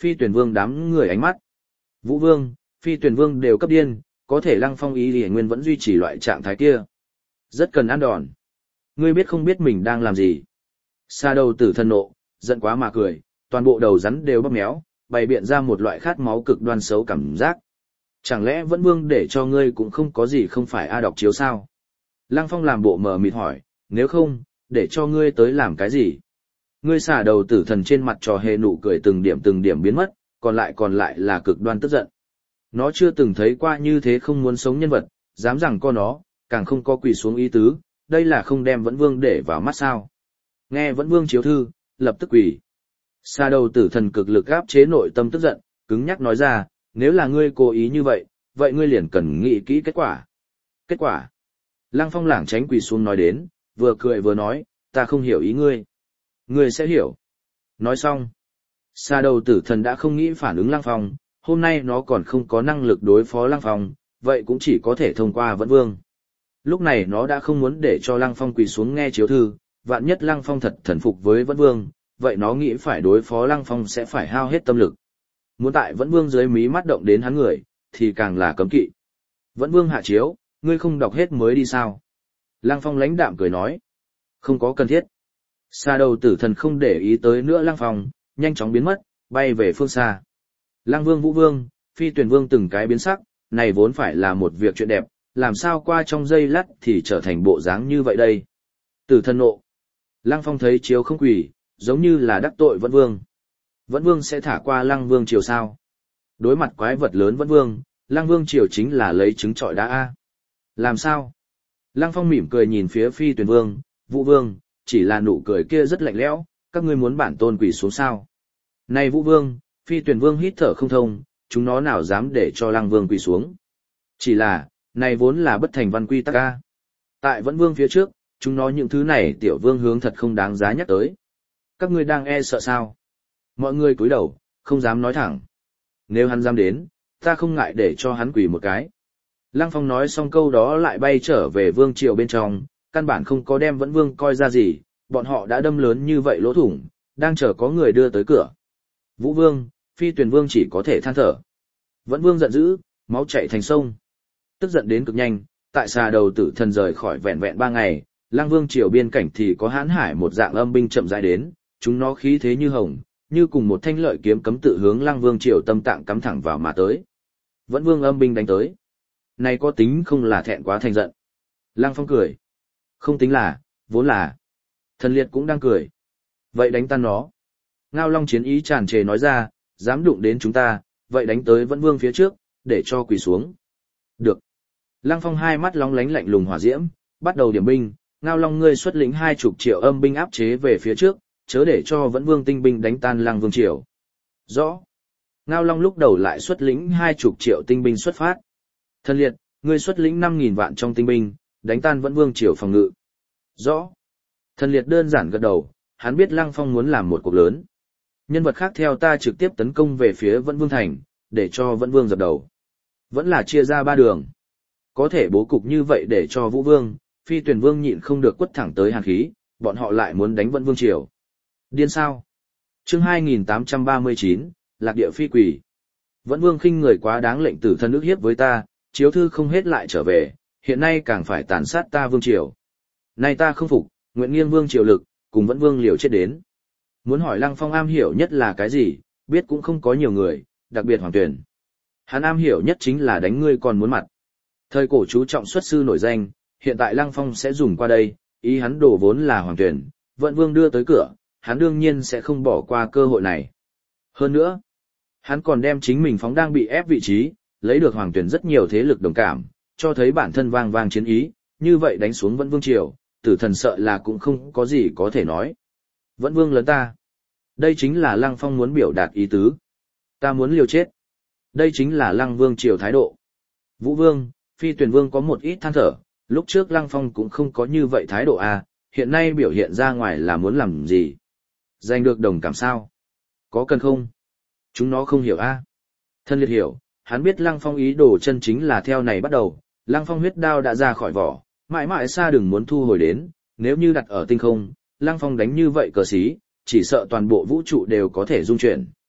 Phi Tuyển Vương đám người ánh mắt. Vũ Vương, Phi Tuyển Vương đều cấp điên, có thể Lăng Phong ý liền nguyên vẫn duy trì loại trạng thái kia. Rất cần ăn đòn. Ngươi biết không biết mình đang làm gì? Sa đầu tử thần nộ, giận quá mà cười, toàn bộ đầu rắn đều bóp méo, bày biện ra một loại khát máu cực đoan xấu cảm giác. Chẳng lẽ vẫn Vương để cho ngươi cũng không có gì không phải a đọc chiếu sao? Lăng Phong làm bộ mờ mịt hỏi, nếu không, để cho ngươi tới làm cái gì? Ngươi xả đầu tử thần trên mặt trò hề nụ cười từng điểm từng điểm biến mất, còn lại còn lại là cực đoan tức giận. Nó chưa từng thấy qua như thế không muốn sống nhân vật, dám rằng con nó, càng không có quỳ xuống ý tứ, đây là không đem Vẫn Vương để vào mắt sao. Nghe Vẫn Vương chiếu thư, lập tức quỳ. Xả đầu tử thần cực lực áp chế nội tâm tức giận, cứng nhắc nói ra, nếu là ngươi cố ý như vậy, vậy ngươi liền cần nghĩ kỹ kết quả. Kết quả? Lăng Phong lảng tránh quỳ xuống nói đến, vừa cười vừa nói, ta không hiểu ý ngươi. Ngươi sẽ hiểu. Nói xong. Xà đầu tử thần đã không nghĩ phản ứng Lăng Phong, hôm nay nó còn không có năng lực đối phó Lăng Phong, vậy cũng chỉ có thể thông qua Vẫn Vương. Lúc này nó đã không muốn để cho Lăng Phong quỳ xuống nghe chiếu thư, vạn nhất Lăng Phong thật thần phục với Vẫn Vương, vậy nó nghĩ phải đối phó Lăng Phong sẽ phải hao hết tâm lực. Muốn tại Vẫn Vương dưới mí mắt động đến hắn người, thì càng là cấm kỵ. Vẫn Vương hạ chiếu, ngươi không đọc hết mới đi sao? Lăng Phong lãnh đạm cười nói. Không có cần thiết. Xa đầu tử thần không để ý tới nữa Lăng Phong, nhanh chóng biến mất, bay về phương xa. Lăng Vương Vũ Vương, Phi Tuyển Vương từng cái biến sắc, này vốn phải là một việc chuyện đẹp, làm sao qua trong giây lát thì trở thành bộ dáng như vậy đây. Tử thần nộ. Lăng Phong thấy chiếu không quỳ, giống như là đắc tội Vẫn Vương. Vẫn Vương sẽ thả qua Lăng Vương triều sao? Đối mặt quái vật lớn Vẫn Vương, Lăng Vương triều chính là lấy trứng trọi đá a. Làm sao? Lăng Phong mỉm cười nhìn phía Phi Tuyển Vương, Vũ Vương, chỉ là nụ cười kia rất lạnh lẽo, các ngươi muốn bản tôn quỳ xuống sao? Này Vũ Vương, Phi Tuyển Vương hít thở không thông, chúng nó nào dám để cho Lăng Vương quỳ xuống? Chỉ là, này vốn là bất thành văn quy tắc a. Tại Vẫn Vương phía trước, chúng nó những thứ này tiểu vương hướng thật không đáng giá nhắc tới. Các ngươi đang e sợ sao? Mọi người cúi đầu, không dám nói thẳng. Nếu hắn dám đến, ta không ngại để cho hắn quỳ một cái. Lăng Phong nói xong câu đó lại bay trở về vương triều bên trong, căn bản không có đem Vẫn Vương coi ra gì, bọn họ đã đâm lớn như vậy lỗ thủng, đang chờ có người đưa tới cửa. Vũ Vương, Phi Tuyển Vương chỉ có thể than thở. Vẫn Vương giận dữ, máu chảy thành sông. Tức giận đến cực nhanh, tại xà đầu tử thần rời khỏi vẹn vẹn ba ngày, Lăng Vương triều biên cảnh thì có hãn hải một dạng âm binh chậm rãi đến, chúng nó khí thế như hồng, như cùng một thanh lợi kiếm cấm tự hướng Lăng Vương triều tâm tạng cắm thẳng vào mà tới. Vẫn Vương âm binh đánh tới. Này có tính không là thẹn quá thành giận. Lăng Phong cười. Không tính là, vốn là. Thần liệt cũng đang cười. Vậy đánh tan nó. Ngao Long chiến ý tràn trề nói ra, dám đụng đến chúng ta, vậy đánh tới Vẫn Vương phía trước, để cho quỳ xuống. Được. Lăng Phong hai mắt long lánh lạnh lùng hỏa diễm, bắt đầu điểm binh, Ngao Long ngươi xuất lĩnh hai chục triệu âm binh áp chế về phía trước, chớ để cho Vẫn Vương tinh binh đánh tan Lăng Vương triều. Rõ. Ngao Long lúc đầu lại xuất lĩnh hai chục triệu tinh binh xuất phát. Thần liệt, ngươi xuất lĩnh năm nghìn vạn trong tinh binh, đánh tan Vẫn Vương triều phòng ngự. Rõ. Thần liệt đơn giản gật đầu, hắn biết Lăng Phong muốn làm một cuộc lớn. Nhân vật khác theo ta trực tiếp tấn công về phía Vẫn Vương thành, để cho Vẫn Vương dập đầu. Vẫn là chia ra ba đường. Có thể bố cục như vậy để cho Vũ Vương, Phi Tuyển Vương nhịn không được quất thẳng tới hàn khí, bọn họ lại muốn đánh Vẫn Vương triều. Điên sao? Chương hai nghìn tám trăm ba mươi chín, Lạc địa phi quỷ. Vẫn Vương khinh người quá đáng, lệnh tử thân ức hiếp với ta, chiếu thư không hết lại trở về, hiện nay càng phải tàn sát ta vương triều. Nay ta không phục, nguyện nghiêng vương triều lực, cùng Vẫn Vương liều chết đến. Muốn hỏi Lăng Phong am hiểu nhất là cái gì, biết cũng không có nhiều người, đặc biệt Hoàng Tuyển. Hắn am hiểu nhất chính là đánh ngươi còn muốn mặt. Thời cổ chú trọng xuất sư nổi danh, hiện tại Lăng Phong sẽ dùng qua đây, ý hắn đổ vốn là Hoàng Tuyển, Vẫn Vương đưa tới cửa, hắn đương nhiên sẽ không bỏ qua cơ hội này. Hơn nữa, hắn còn đem chính mình phóng đang bị ép vị trí, lấy được Hoàng Tuyển rất nhiều thế lực đồng cảm, cho thấy bản thân vang vang chiến ý, như vậy đánh xuống Vẫn Vương triều, tử thần sợ là cũng không có gì có thể nói. Vẫn Vương lớn ta. Đây chính là Lăng Phong muốn biểu đạt ý tứ. Ta muốn liều chết. Đây chính là Lăng Vương triều thái độ. Vũ Vương, Phi Tuyển Vương có một ít than thở, lúc trước Lăng Phong cũng không có như vậy thái độ à, hiện nay biểu hiện ra ngoài là muốn làm gì. Giành được đồng cảm sao? Có cần không? Chúng nó không hiểu a. À? Thân liệt hiểu, hắn biết Lăng Phong ý đồ chân chính là theo này bắt đầu, Lăng Phong huyết đao đã ra khỏi vỏ, mãi mãi xa đừng muốn thu hồi đến, nếu như đặt ở tinh không, Lăng Phong đánh như vậy cờ xí, chỉ sợ toàn bộ vũ trụ đều có thể rung chuyển.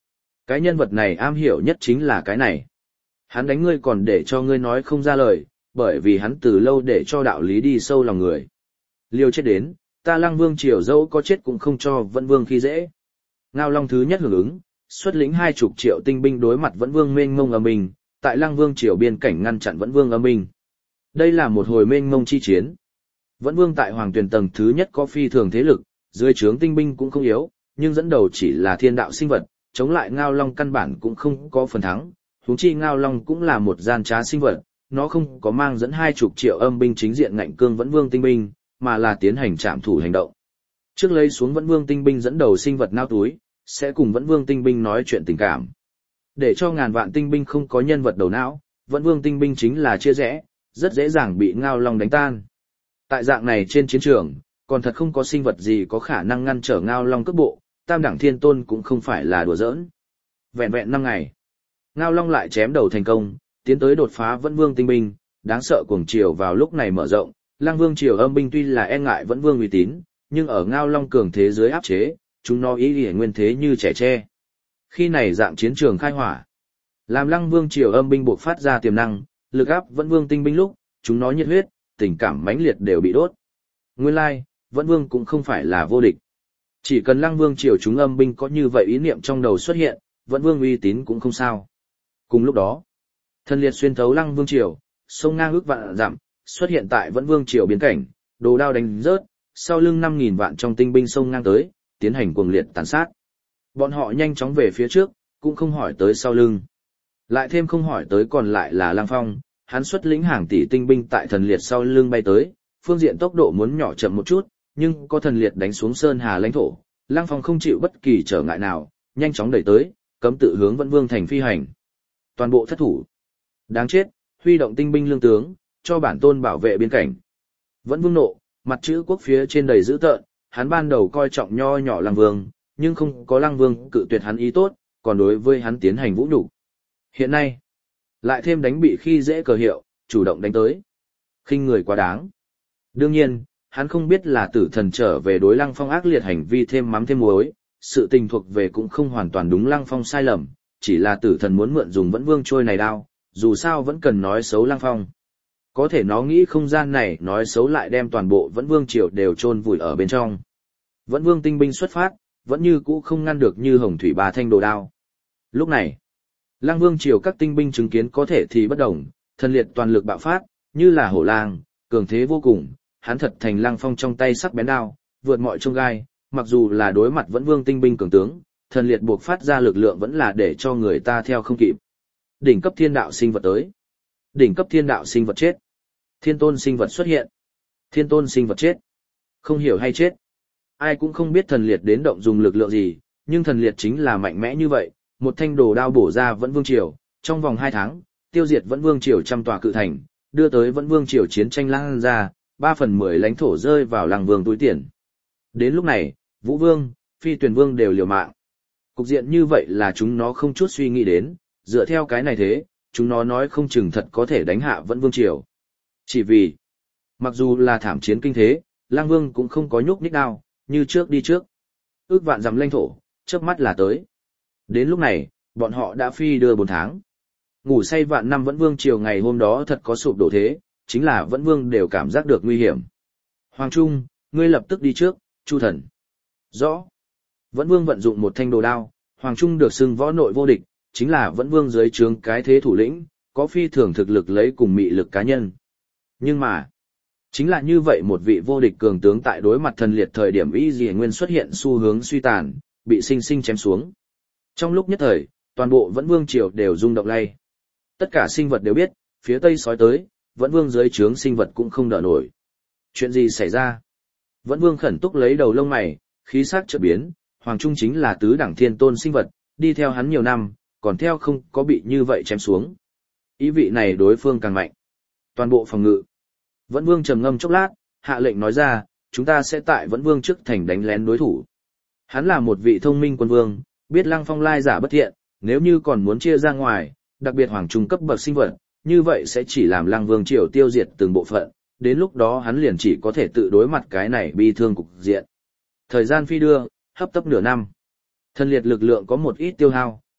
Cái nhân vật này am hiểu nhất chính là cái này. Hắn đánh ngươi còn để cho ngươi nói không ra lời, bởi vì hắn từ lâu để cho đạo lý đi sâu lòng người. Liêu chết đến, ta Lăng Vương triều dẫu có chết cũng không cho Vẫn Vương khi dễ. Ngao Long thứ nhất hưởng ứng, xuất lĩnh hai chục triệu tinh binh đối mặt Vẫn Vương mênh mông âm binh, tại Lăng Vương triều biên cảnh ngăn chặn Vẫn Vương âm binh. Đây là một hồi mênh mông chi chiến. Vẫn Vương tại Hoàng Tuyền tầng thứ nhất có phi thường thế lực, dưới trướng tinh binh cũng không yếu, nhưng dẫn đầu chỉ là thiên đạo sinh vật, chống lại Ngao Long căn bản cũng không có phần thắng. Huống chi Ngao Long cũng là một gian trá sinh vật, nó không có mang dẫn hai chục triệu âm binh chính diện ngạnh cương Vẫn Vương tinh binh, mà là tiến hành trạm thủ hành động. Trước lấy xuống Vẫn Vương tinh binh dẫn đầu sinh vật nao túi, sẽ cùng Vẫn Vương tinh binh nói chuyện tình cảm. Để cho ngàn vạn tinh binh không có nhân vật đầu não, Vẫn Vương tinh binh chính là chia rẽ, rất dễ dàng bị Ngao Long đánh tan. Tại dạng này trên chiến trường, còn thật không có sinh vật gì có khả năng ngăn trở Ngao Long cước bộ, Tam Đẳng Thiên Tôn cũng không phải là đùa giỡn. Vẹn vẹn năm ngày, Ngao Long lại chém đầu thành công, tiến tới đột phá Vẫn Vương tinh binh, đáng sợ cuồng triều vào lúc này mở rộng, Lăng Vương triều âm binh tuy là e ngại Vẫn Vương uy tín, nhưng ở Ngao Long cường thế dưới áp chế, chúng nó ý liễu nguyên thế như trẻ tre. Khi này dạng chiến trường khai hỏa, làm Lăng Vương triều âm binh buộc phát ra tiềm năng, lực áp Vẫn Vương tinh binh lúc, chúng nó nhiệt huyết, tình cảm mãnh liệt đều bị đốt. Nguyên lai, Vẫn Vương cũng không phải là vô địch. Chỉ cần Lăng Vương triều chúng âm binh có như vậy ý niệm trong đầu xuất hiện, Vẫn Vương uy tín cũng không sao. Cùng lúc đó, thần liệt xuyên thấu Lăng Vương triều, sông ngang ước vạn dặm, xuất hiện tại Vẫn Vương triều biên cảnh, đồ đao đánh rớt, sau lưng năm nghìn vạn trong tinh binh sông ngang tới, tiến hành cuồng liệt tàn sát. Bọn họ nhanh chóng về phía trước, cũng không hỏi tới sau lưng. Lại thêm không hỏi tới còn lại là Lăng Phong, hắn xuất lĩnh hàng tỷ tinh binh tại thần liệt sau lưng bay tới, phương diện tốc độ muốn nhỏ chậm một chút, nhưng có thần liệt đánh xuống sơn hà lãnh thổ, Lăng Phong không chịu bất kỳ trở ngại nào, nhanh chóng đẩy tới, cấm tự hướng Vẫn Vương thành phi hành. Toàn bộ thất thủ. Đáng chết, huy động tinh binh lương tướng, cho bản tôn bảo vệ biên cảnh. Vẫn Vương nộ, mặt chữ quốc phía trên đầy dữ tợn, hắn ban đầu coi trọng nho nhỏ Lăng Vương, nhưng không có Lăng Vương cự tuyệt hắn ý tốt, còn đối với hắn tiến hành vũ nhục. Hiện nay, lại thêm đánh bị khi dễ cờ hiệu, chủ động đánh tới. Khinh người quá đáng. Đương nhiên, hắn không biết là tử thần trở về đối Lăng Phong ác liệt hành vi thêm mắm thêm muối, sự tình thuộc về cũng không hoàn toàn đúng Lăng Phong sai lầm, chỉ là tử thần muốn mượn dùng Vẫn Vương trôi này đao, dù sao vẫn cần nói xấu Lăng Phong. Có thể nó nghĩ không gian này nói xấu lại đem toàn bộ Vẫn Vương triều đều chôn vùi ở bên trong. Vẫn Vương tinh binh xuất phát, vẫn như cũ không ngăn được như hồng thủy ba thanh đồ đao. Lúc này, Lăng Vương triều các tinh binh chứng kiến có thể thì bất động, thần liệt toàn lực bạo phát, như là hổ lang, cường thế vô cùng, hắn thật thành Lăng Phong trong tay sắc bén đao, vượt mọi chông gai, mặc dù là đối mặt Vẫn Vương tinh binh cường tướng, thần liệt buộc phát ra lực lượng vẫn là để cho người ta theo không kịp. Đỉnh cấp thiên đạo sinh vật tới. Đỉnh cấp thiên đạo sinh vật chết. Thiên tôn sinh vật xuất hiện. Thiên tôn sinh vật chết. Không hiểu hay chết. Ai cũng không biết thần liệt đến động dùng lực lượng gì, nhưng thần liệt chính là mạnh mẽ như vậy, một thanh đồ đao bổ ra Vẫn Vương triều, trong vòng hai tháng, tiêu diệt Vẫn Vương triều trăm tòa cự thành, đưa tới Vẫn Vương triều chiến tranh lan ra, ba phần mười lãnh thổ rơi vào Lăng Vương túi tiền. Đến lúc này, Vũ Vương, Phi Tuyền Vương đều liều mạng. Cục diện như vậy là chúng nó không chút suy nghĩ đến, dựa theo cái này thế, chúng nó nói không chừng thật có thể đánh hạ Vẫn Vương triều. Chỉ vì, mặc dù là thảm chiến kinh thế, Lăng Vương cũng không có nhúc nhích nào, như trước đi trước. Ước vạn dặm lãnh thổ, chớp mắt là tới. Đến lúc này, bọn họ đã phi đưa bốn tháng. Ngủ say vạn năm Vẫn Vương triều ngày hôm đó thật có sụp đổ thế, chính là Vẫn Vương đều cảm giác được nguy hiểm. Hoàng Trung, ngươi lập tức đi trước, Chu Thần. Rõ. Vẫn Vương vận dụng một thanh đồ đao, Hoàng Trung được xưng võ nội vô địch, chính là Vẫn Vương dưới trướng cái thế thủ lĩnh, có phi thường thực lực lấy cùng mị lực cá nhân. Nhưng mà, chính là như vậy một vị vô địch cường tướng tại đối mặt thần liệt thời điểm y dì nguyên xuất hiện xu hướng suy tàn, bị sinh sinh chém xuống. Trong lúc nhất thời, toàn bộ Vẫn Vương triều đều rung động lay. Tất cả sinh vật đều biết, phía tây sói tới, Vẫn Vương dưới trướng sinh vật cũng không đỡ nổi. Chuyện gì xảy ra? Vẫn Vương khẩn túc lấy đầu lông mày, khí sắc chợt biến, Hoàng Trung chính là tứ đẳng thiên tôn sinh vật, đi theo hắn nhiều năm, còn theo không có bị như vậy chém xuống. Ý vị này đối phương càng mạnh. Toàn bộ phòng ngự. Vẫn Vương trầm ngâm chốc lát, hạ lệnh nói ra, chúng ta sẽ tại Vẫn Vương trước thành đánh lén đối thủ. Hắn là một vị thông minh quân vương, biết Lăng Phong lai giả bất thiện, nếu như còn muốn chia ra ngoài, đặc biệt Hoàng Trung cấp bậc sinh vật, như vậy sẽ chỉ làm Lăng Vương triều tiêu diệt từng bộ phận, đến lúc đó hắn liền chỉ có thể tự đối mặt cái này bi thương cục diện. Thời gian phi đưa, hấp tấp nửa năm. Thần liệt lực lượng có một ít tiêu hao,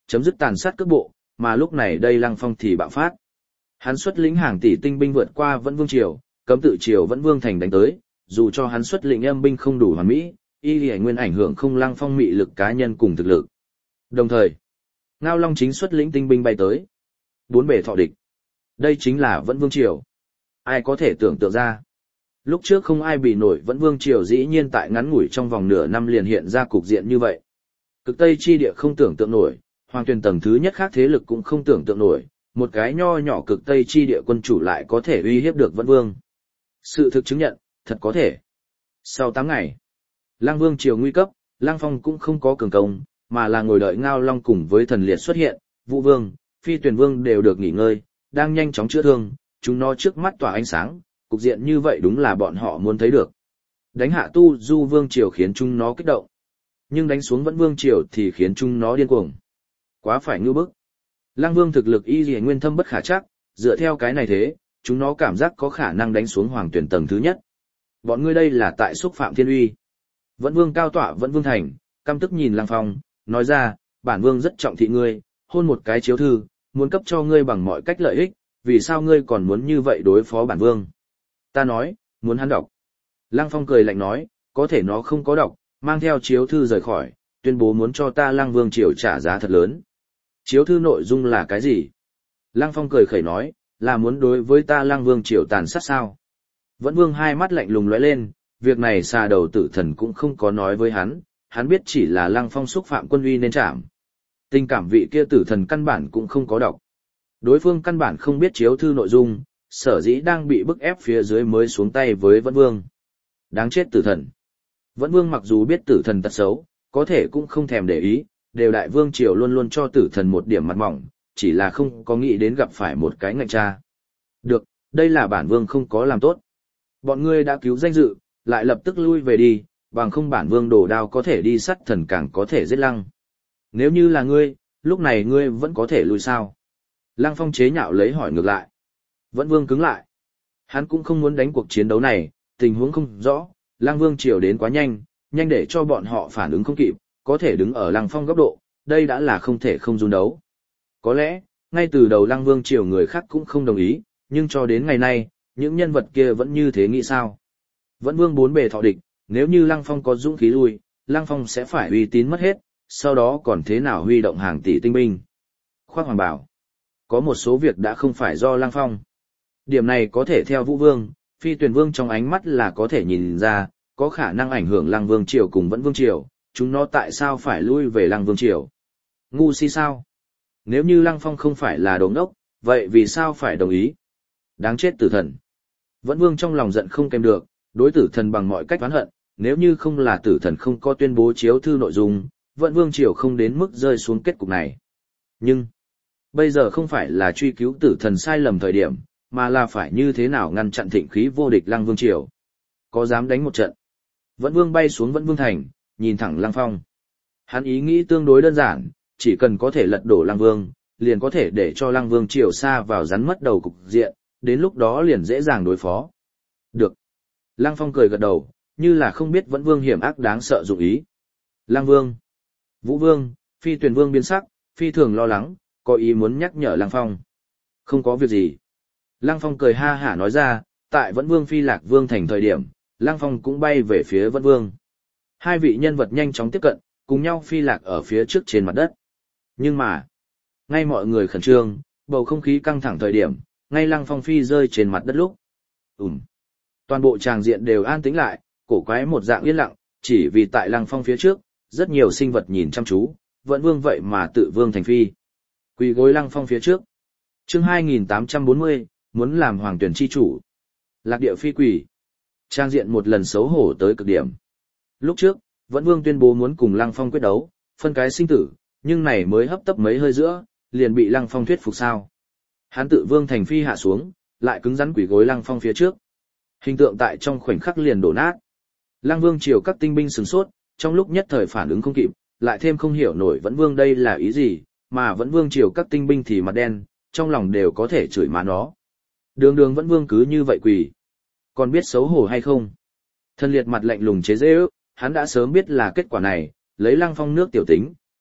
chấm dứt tàn sát cước bộ, mà lúc này đây Lăng Phong thì bạo phát. Hắn xuất lĩnh hàng tỷ tinh binh vượt qua Vẫn Vương triều, cấm tự triều Vẫn Vương thành đánh tới, dù cho hắn xuất lĩnh âm binh không đủ hoàn mỹ, y lì nguyên ảnh hưởng không Lăng Phong mị lực cá nhân cùng thực lực. Đồng thời, Ngao Long chính xuất lĩnh tinh binh bay tới, bốn bề thọ địch. Đây chính là Vẫn Vương triều. Ai có thể tưởng tượng ra? Lúc trước không ai bị nổi Vẫn Vương triều dĩ nhiên tại ngắn ngủi trong vòng nửa năm liền hiện ra cục diện như vậy. Cực Tây chi địa không tưởng tượng nổi, Hoàng Tuyền tầng thứ nhất khác thế lực cũng không tưởng tượng nổi, một cái nho nhỏ Cực Tây chi địa quân chủ lại có thể uy hiếp được Vẫn Vương. Sự thực chứng nhận, thật có thể. Sau tám ngày, Lăng Vương triều nguy cấp, Lăng Phong cũng không có cường công, mà là ngồi đợi Ngao Long cùng với thần liệt xuất hiện, Vũ Vương, Phi Tuyền Vương đều được nghỉ ngơi, đang nhanh chóng chữa thương, chúng nó trước mắt tỏa ánh sáng, cục diện như vậy đúng là bọn họ muốn thấy được. Đánh hạ Tu Du Vương triều khiến chúng nó kích động, nhưng đánh xuống Vẫn Vương triều thì khiến chúng nó điên cuồng. Quá phải ngưu bức. Lăng Vương thực lực y liễu nguyên thâm bất khả trắc, dựa theo cái này thế, chúng nó cảm giác có khả năng đánh xuống Hoàng Tuyển tầng thứ nhất. Bọn ngươi đây là tại xúc phạm thiên uy. Vẫn Vương cao tọa Vẫn Vương thành, căm tức nhìn Lăng Phong, nói ra, bản vương rất trọng thị ngươi, hôn một cái chiếu thư, muốn cấp cho ngươi bằng mọi cách lợi ích, vì sao ngươi còn muốn như vậy đối phó bản vương? Ta nói, muốn hắn đọc. Lăng Phong cười lạnh nói, có thể nó không có đọc, mang theo chiếu thư rời khỏi, tuyên bố muốn cho ta Lăng Vương triều trả giá thật lớn. Chiếu thư nội dung là cái gì? Lăng Phong cười khẩy nói, là muốn đối với ta Lăng Vương triều tàn sát sao? Vẫn Vương hai mắt lạnh lùng lóe lên, việc này xà đầu tử thần cũng không có nói với hắn, hắn biết chỉ là Lăng Phong xúc phạm quân uy nên trảm. Tình cảm vị kia tử thần căn bản cũng không có đọc. Đối phương căn bản không biết chiếu thư nội dung, sở dĩ đang bị bức ép phía dưới mới xuống tay với Vẫn Vương. Đáng chết tử thần. Vẫn Vương mặc dù biết tử thần tật xấu, có thể cũng không thèm để ý, đều đại vương triều luôn luôn cho tử thần một điểm mặt mỏng, chỉ là không có nghĩ đến gặp phải một cái ngạnh cha. Được, đây là bản vương không có làm tốt. Bọn ngươi đã cứu danh dự, lại lập tức lui về đi, bằng không bản vương đổ đao có thể đi sắt thần càng có thể giết Lăng. Nếu như là ngươi, lúc này ngươi vẫn có thể lui sao? Lăng Phong chế nhạo lấy hỏi ngược lại. Vẫn Vương cứng lại. Hắn cũng không muốn đánh cuộc chiến đấu này, tình huống không rõ, Lăng Vương triều đến quá nhanh, nhanh để cho bọn họ phản ứng không kịp, có thể đứng ở Lăng Phong góc độ, đây đã là không thể không run đấu. Có lẽ, ngay từ đầu Lăng Vương triều người khác cũng không đồng ý, nhưng cho đến ngày nay, những nhân vật kia vẫn như thế nghĩ sao? Vẫn Vương bốn bề thọ địch, nếu như Lăng Phong có dũng khí lui, Lăng Phong sẽ phải uy tín mất hết, sau đó còn thế nào huy động hàng tỷ tinh binh. Khoác Hoàng bảo, có một số việc đã không phải do Lăng Phong. Điểm này có thể theo Vũ Vương, Phi Tuyền Vương trong ánh mắt là có thể nhìn ra, có khả năng ảnh hưởng Lăng Vương triều cùng Vẫn Vương triều, chúng nó tại sao phải lui về Lăng Vương triều? Ngu si sao? Nếu như Lăng Phong không phải là đồ ngốc, vậy vì sao phải đồng ý? Đáng chết tử thần. Vẫn Vương trong lòng giận không kèm được, đối tử thần bằng mọi cách oán hận, nếu như không là tử thần không có tuyên bố chiếu thư nội dung, Vẫn Vương triều không đến mức rơi xuống kết cục này. Nhưng, bây giờ không phải là truy cứu tử thần sai lầm thời điểm, mà là phải như thế nào ngăn chặn thịnh khí vô địch Lăng Vương triều. Có dám đánh một trận? Vẫn Vương bay xuống Vẫn Vương thành, nhìn thẳng Lăng Phong. Hắn ý nghĩ tương đối đơn giản, chỉ cần có thể lật đổ Lăng Vương, liền có thể để cho Lăng Vương triều xa vào rắn mất đầu cục diện, đến lúc đó liền dễ dàng đối phó. Được. Lăng Phong cười gật đầu, như là không biết Vẫn Vương hiểm ác đáng sợ dụng ý. Lăng Vương, Vũ Vương, Phi Tuyền Vương biến sắc, phi thường lo lắng, có ý muốn nhắc nhở Lăng Phong. Không có việc gì. Lăng Phong cười ha hả nói ra, tại Vẫn Vương Phi Lạc Vương thành thời điểm, Lăng Phong cũng bay về phía Vẫn Vương. Hai vị nhân vật nhanh chóng tiếp cận, cùng nhau phi lạc ở phía trước trên mặt đất. Nhưng mà, ngay mọi người khẩn trương, bầu không khí căng thẳng thời điểm, ngay Lăng Phong phi rơi trên mặt đất lúc. Ùm. Toàn bộ tràng diện đều an tĩnh lại, cổ quái một dạng yên lặng, chỉ vì tại Lăng Phong phía trước, rất nhiều sinh vật nhìn chăm chú, Vẫn Vương vậy mà tự vương thành phi. Quỳ gối Lăng Phong phía trước. Chương hai nghìn tám trăm bốn mươi, muốn làm hoàng tuyển chi chủ. Lạc địa phi quỳ. Trang diện một lần xấu hổ tới cực điểm. Lúc trước, Vẫn Vương tuyên bố muốn cùng Lăng Phong quyết đấu, phân cái sinh tử, nhưng này mới hấp tấp mấy hơi giữa, liền bị Lăng Phong thuyết phục sao. Hắn tự vương thành phi hạ xuống, lại cứng rắn quỳ gối Lăng Phong phía trước. Hình tượng tại trong khoảnh khắc liền đổ nát. Lăng Vương triều các tinh binh sửng sốt, trong lúc nhất thời phản ứng không kịp, lại thêm không hiểu nổi Vẫn Vương đây là ý gì, mà Vẫn Vương triều các tinh binh thì mặt đen, trong lòng đều có thể chửi má nó. Đường đường Vẫn Vương cứ như vậy quỳ. Còn biết xấu hổ hay không? Thân liệt mặt lạnh lùng chế giễu, hắn đã sớm biết là kết quả này, lấy Lăng Phong nước tiểu tính,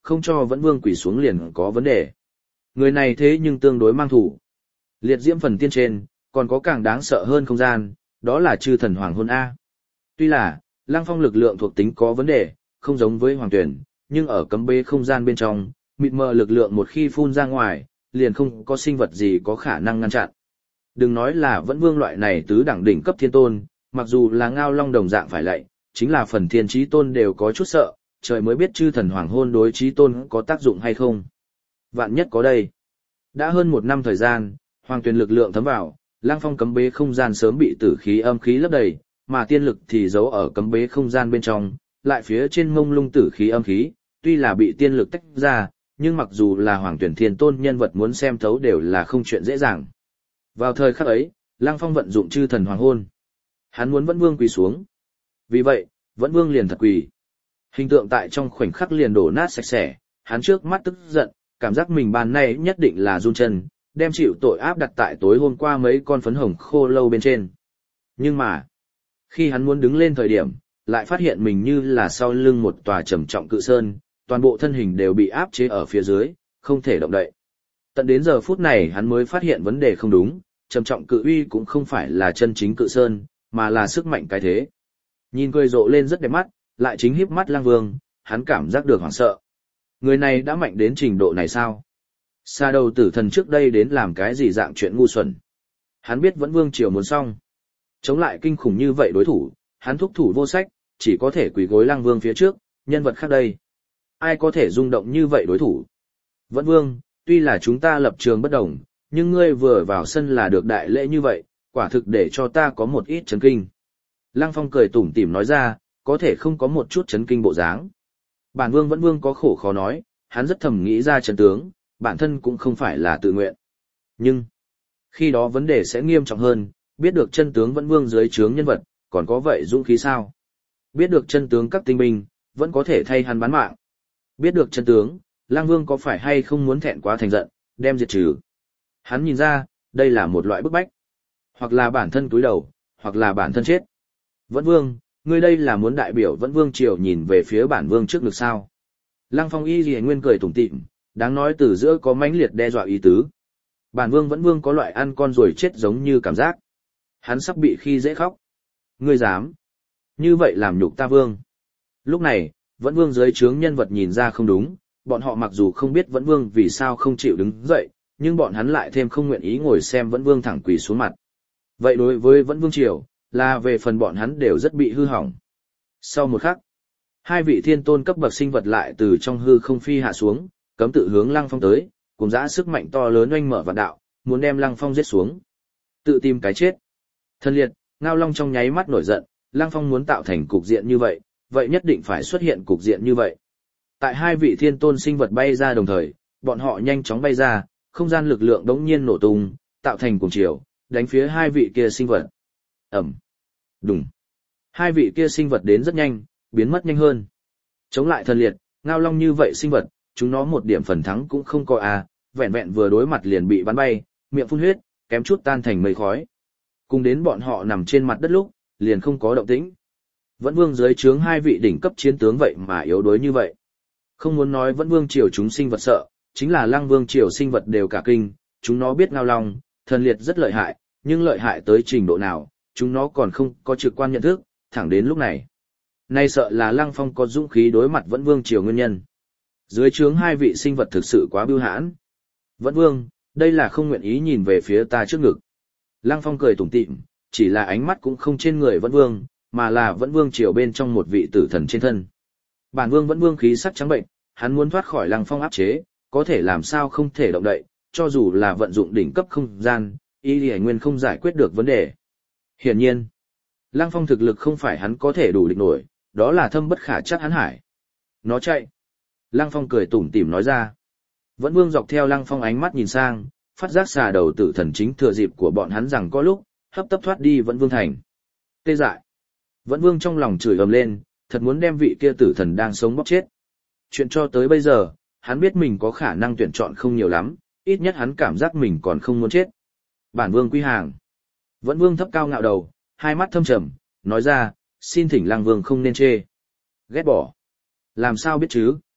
không cho Vẫn Vương quỳ xuống liền có vấn đề. Người này thế nhưng tương đối mang thủ. Liệt diễm phần tiên trên, còn có càng đáng sợ hơn không gian, đó là chư thần hoàng hôn A. Tuy là, Lăng Phong lực lượng thuộc tính có vấn đề, không giống với hoàng tuyển, nhưng ở cấm bế không gian bên trong, mịt mờ lực lượng một khi phun ra ngoài, liền không có sinh vật gì có khả năng ngăn chặn. Đừng nói là Vẫn Vương loại này tứ đẳng đỉnh cấp thiên tôn, mặc dù là Ngao Long đồng dạng phải lạy, chính là phần thiên chí tôn đều có chút sợ, trời mới biết chư thần hoàng hôn đối chí tôn có tác dụng hay không. Vạn nhất có đây. Đã hơn một năm thời gian, hoàng tuyển lực lượng thấm vào, Lăng Phong cấm bế không gian sớm bị tử khí âm khí lấp đầy, mà tiên lực thì giấu ở cấm bế không gian bên trong, lại phía trên mông lung tử khí âm khí, tuy là bị tiên lực tách ra, nhưng mặc dù là hoàng tuyển thiên tôn nhân vật muốn xem thấu đều là không chuyện dễ dàng. Vào thời khắc ấy, Lăng Phong vận dụng chư thần hoàng hôn. Hắn muốn Vẫn Vương quỳ xuống. Vì vậy, Vẫn Vương liền thật quỳ. Hình tượng tại trong khoảnh khắc liền đổ nát sạch sẽ, hắn trước mắt tức giận, cảm giác mình bàn này nhất định là run chân, đem chịu tội áp đặt tại tối hôm qua mấy con phấn hồng khô lâu bên trên. Nhưng mà, khi hắn muốn đứng lên thời điểm, lại phát hiện mình như là sau lưng một tòa trầm trọng cự sơn, toàn bộ thân hình đều bị áp chế ở phía dưới, không thể động đậy. Tận đến giờ phút này hắn mới phát hiện vấn đề không đúng, trầm trọng cự uy cũng không phải là chân chính cự sơn, mà là sức mạnh cái thế. Nhìn cười rộ lên rất đẹp mắt, lại chính híp mắt Lang Vương, hắn cảm giác được hoảng sợ. Người này đã mạnh đến trình độ này sao? Xa đầu tử thần trước đây đến làm cái gì dạng chuyện ngu xuẩn. Hắn biết Vẫn Vương triều muốn xong. Chống lại kinh khủng như vậy đối thủ, hắn thúc thủ vô sách, chỉ có thể quỳ gối Lang Vương phía trước, nhân vật khác đây. Ai có thể rung động như vậy đối thủ? Vẫn Vương, tuy là chúng ta lập trường bất đồng, nhưng ngươi vừa vào sân là được đại lễ như vậy, quả thực để cho ta có một ít chấn kinh. Lăng Phong cười tủm tỉm nói ra, có thể không có một chút chấn kinh bộ dáng. Bản Vương Vẫn Vương có khổ khó nói, hắn rất thầm nghĩ ra trận tướng, bản thân cũng không phải là tự nguyện. Nhưng, khi đó vấn đề sẽ nghiêm trọng hơn, biết được chân tướng Vẫn Vương dưới trướng nhân vật, còn có vậy dũng khí sao? Biết được chân tướng các tinh binh, vẫn có thể thay hắn bán mạng. Biết được chân tướng, Lang Vương có phải hay không muốn thẹn quá thành giận, đem diệt trừ. Hắn nhìn ra, đây là một loại bức bách. Hoặc là bản thân túi đầu, hoặc là bản thân chết. Vẫn Vương, ngươi đây là muốn đại biểu Vẫn Vương triều nhìn về phía bản Vương trước được sao? Lăng Phong y gì nguyên cười tủm tỉm, đáng nói từ giữa có mãnh liệt đe dọa ý tứ. Bản Vương Vẫn Vương có loại ăn con rồi chết giống như cảm giác. Hắn sắp bị khi dễ khóc. Ngươi dám? Như vậy làm nhục ta Vương. Lúc này, Vẫn Vương dưới trướng nhân vật nhìn ra không đúng, bọn họ mặc dù không biết Vẫn Vương vì sao không chịu đứng dậy, nhưng bọn hắn lại thêm không nguyện ý ngồi xem Vẫn Vương thẳng quỳ xuống mặt. Vậy đối với Vẫn Vương triều, là về phần bọn hắn đều rất bị hư hỏng. Sau một khắc, hai vị thiên tôn cấp bậc sinh vật lại từ trong hư không phi hạ xuống, cấm tự hướng Lăng Phong tới, cùng dã sức mạnh to lớn oanh mở vạn đạo, muốn đem Lăng Phong giết xuống. Tự tìm cái chết. Thân liệt, Ngao Long trong nháy mắt nổi giận, Lăng Phong muốn tạo thành cục diện như vậy, vậy nhất định phải xuất hiện cục diện như vậy. Tại hai vị thiên tôn sinh vật bay ra đồng thời, bọn họ nhanh chóng bay ra, không gian lực lượng đống nhiên nổ tung, tạo thành cuồng chiều, đánh phía hai vị kia sinh vật. Ẩm. Đùng. Hai vị kia sinh vật đến rất nhanh, biến mất nhanh hơn. Chống lại thần liệt, Ngao Long như vậy sinh vật, chúng nó một điểm phần thắng cũng không có à, vẹn vẹn vừa đối mặt liền bị bắn bay, miệng phun huyết, kém chút tan thành mây khói. Cùng đến bọn họ nằm trên mặt đất lúc, liền không có động tĩnh. Vẫn Vương dưới trướng hai vị đỉnh cấp chiến tướng vậy mà yếu đuối như vậy. Không muốn nói Vẫn Vương triều chúng sinh vật sợ, chính là Lăng Vương triều sinh vật đều cả kinh, chúng nó biết Ngao Long, thần liệt rất lợi hại, nhưng lợi hại tới trình độ nào, chúng nó còn không có trực quan nhận thức, thẳng đến lúc này. Nay sợ là Lăng Phong có dũng khí đối mặt Vẫn Vương triều nguyên nhân. Dưới trướng hai vị sinh vật thực sự quá bưu hãn. Vẫn Vương, đây là không nguyện ý nhìn về phía ta trước ngực. Lăng Phong cười tủm tỉm, chỉ là ánh mắt cũng không trên người Vẫn Vương, mà là Vẫn Vương triều bên trong một vị tử thần trên thân. Bản Vương Vẫn Vương khí sắc trắng bệnh, hắn muốn thoát khỏi Lăng Phong áp chế, có thể làm sao không thể động đậy, cho dù là vận dụng đỉnh cấp không gian, y lì nguyên không giải quyết được vấn đề. Hiển nhiên, Lăng Phong thực lực không phải hắn có thể đủ địch nổi, đó là thâm bất khả trắc hắn hải. Nó chạy. Lăng Phong cười tủm tỉm nói ra. Vẫn Vương dọc theo Lăng Phong ánh mắt nhìn sang, phát giác xà đầu tử thần chính thừa dịp của bọn hắn rằng có lúc, hấp tấp thoát đi Vẫn Vương thành. Tê dại. Vẫn Vương trong lòng chửi ầm lên, thật muốn đem vị kia tử thần đang sống bóc chết. Chuyện cho tới bây giờ, hắn biết mình có khả năng tuyển chọn không nhiều lắm, ít nhất hắn cảm giác mình còn không muốn chết. Bản Vương quy hàng. Vẫn Vương thấp cao ngạo đầu, hai mắt thâm trầm, nói ra, xin thỉnh Lăng Vương không nên chê. Ghét bỏ. Làm sao biết chứ?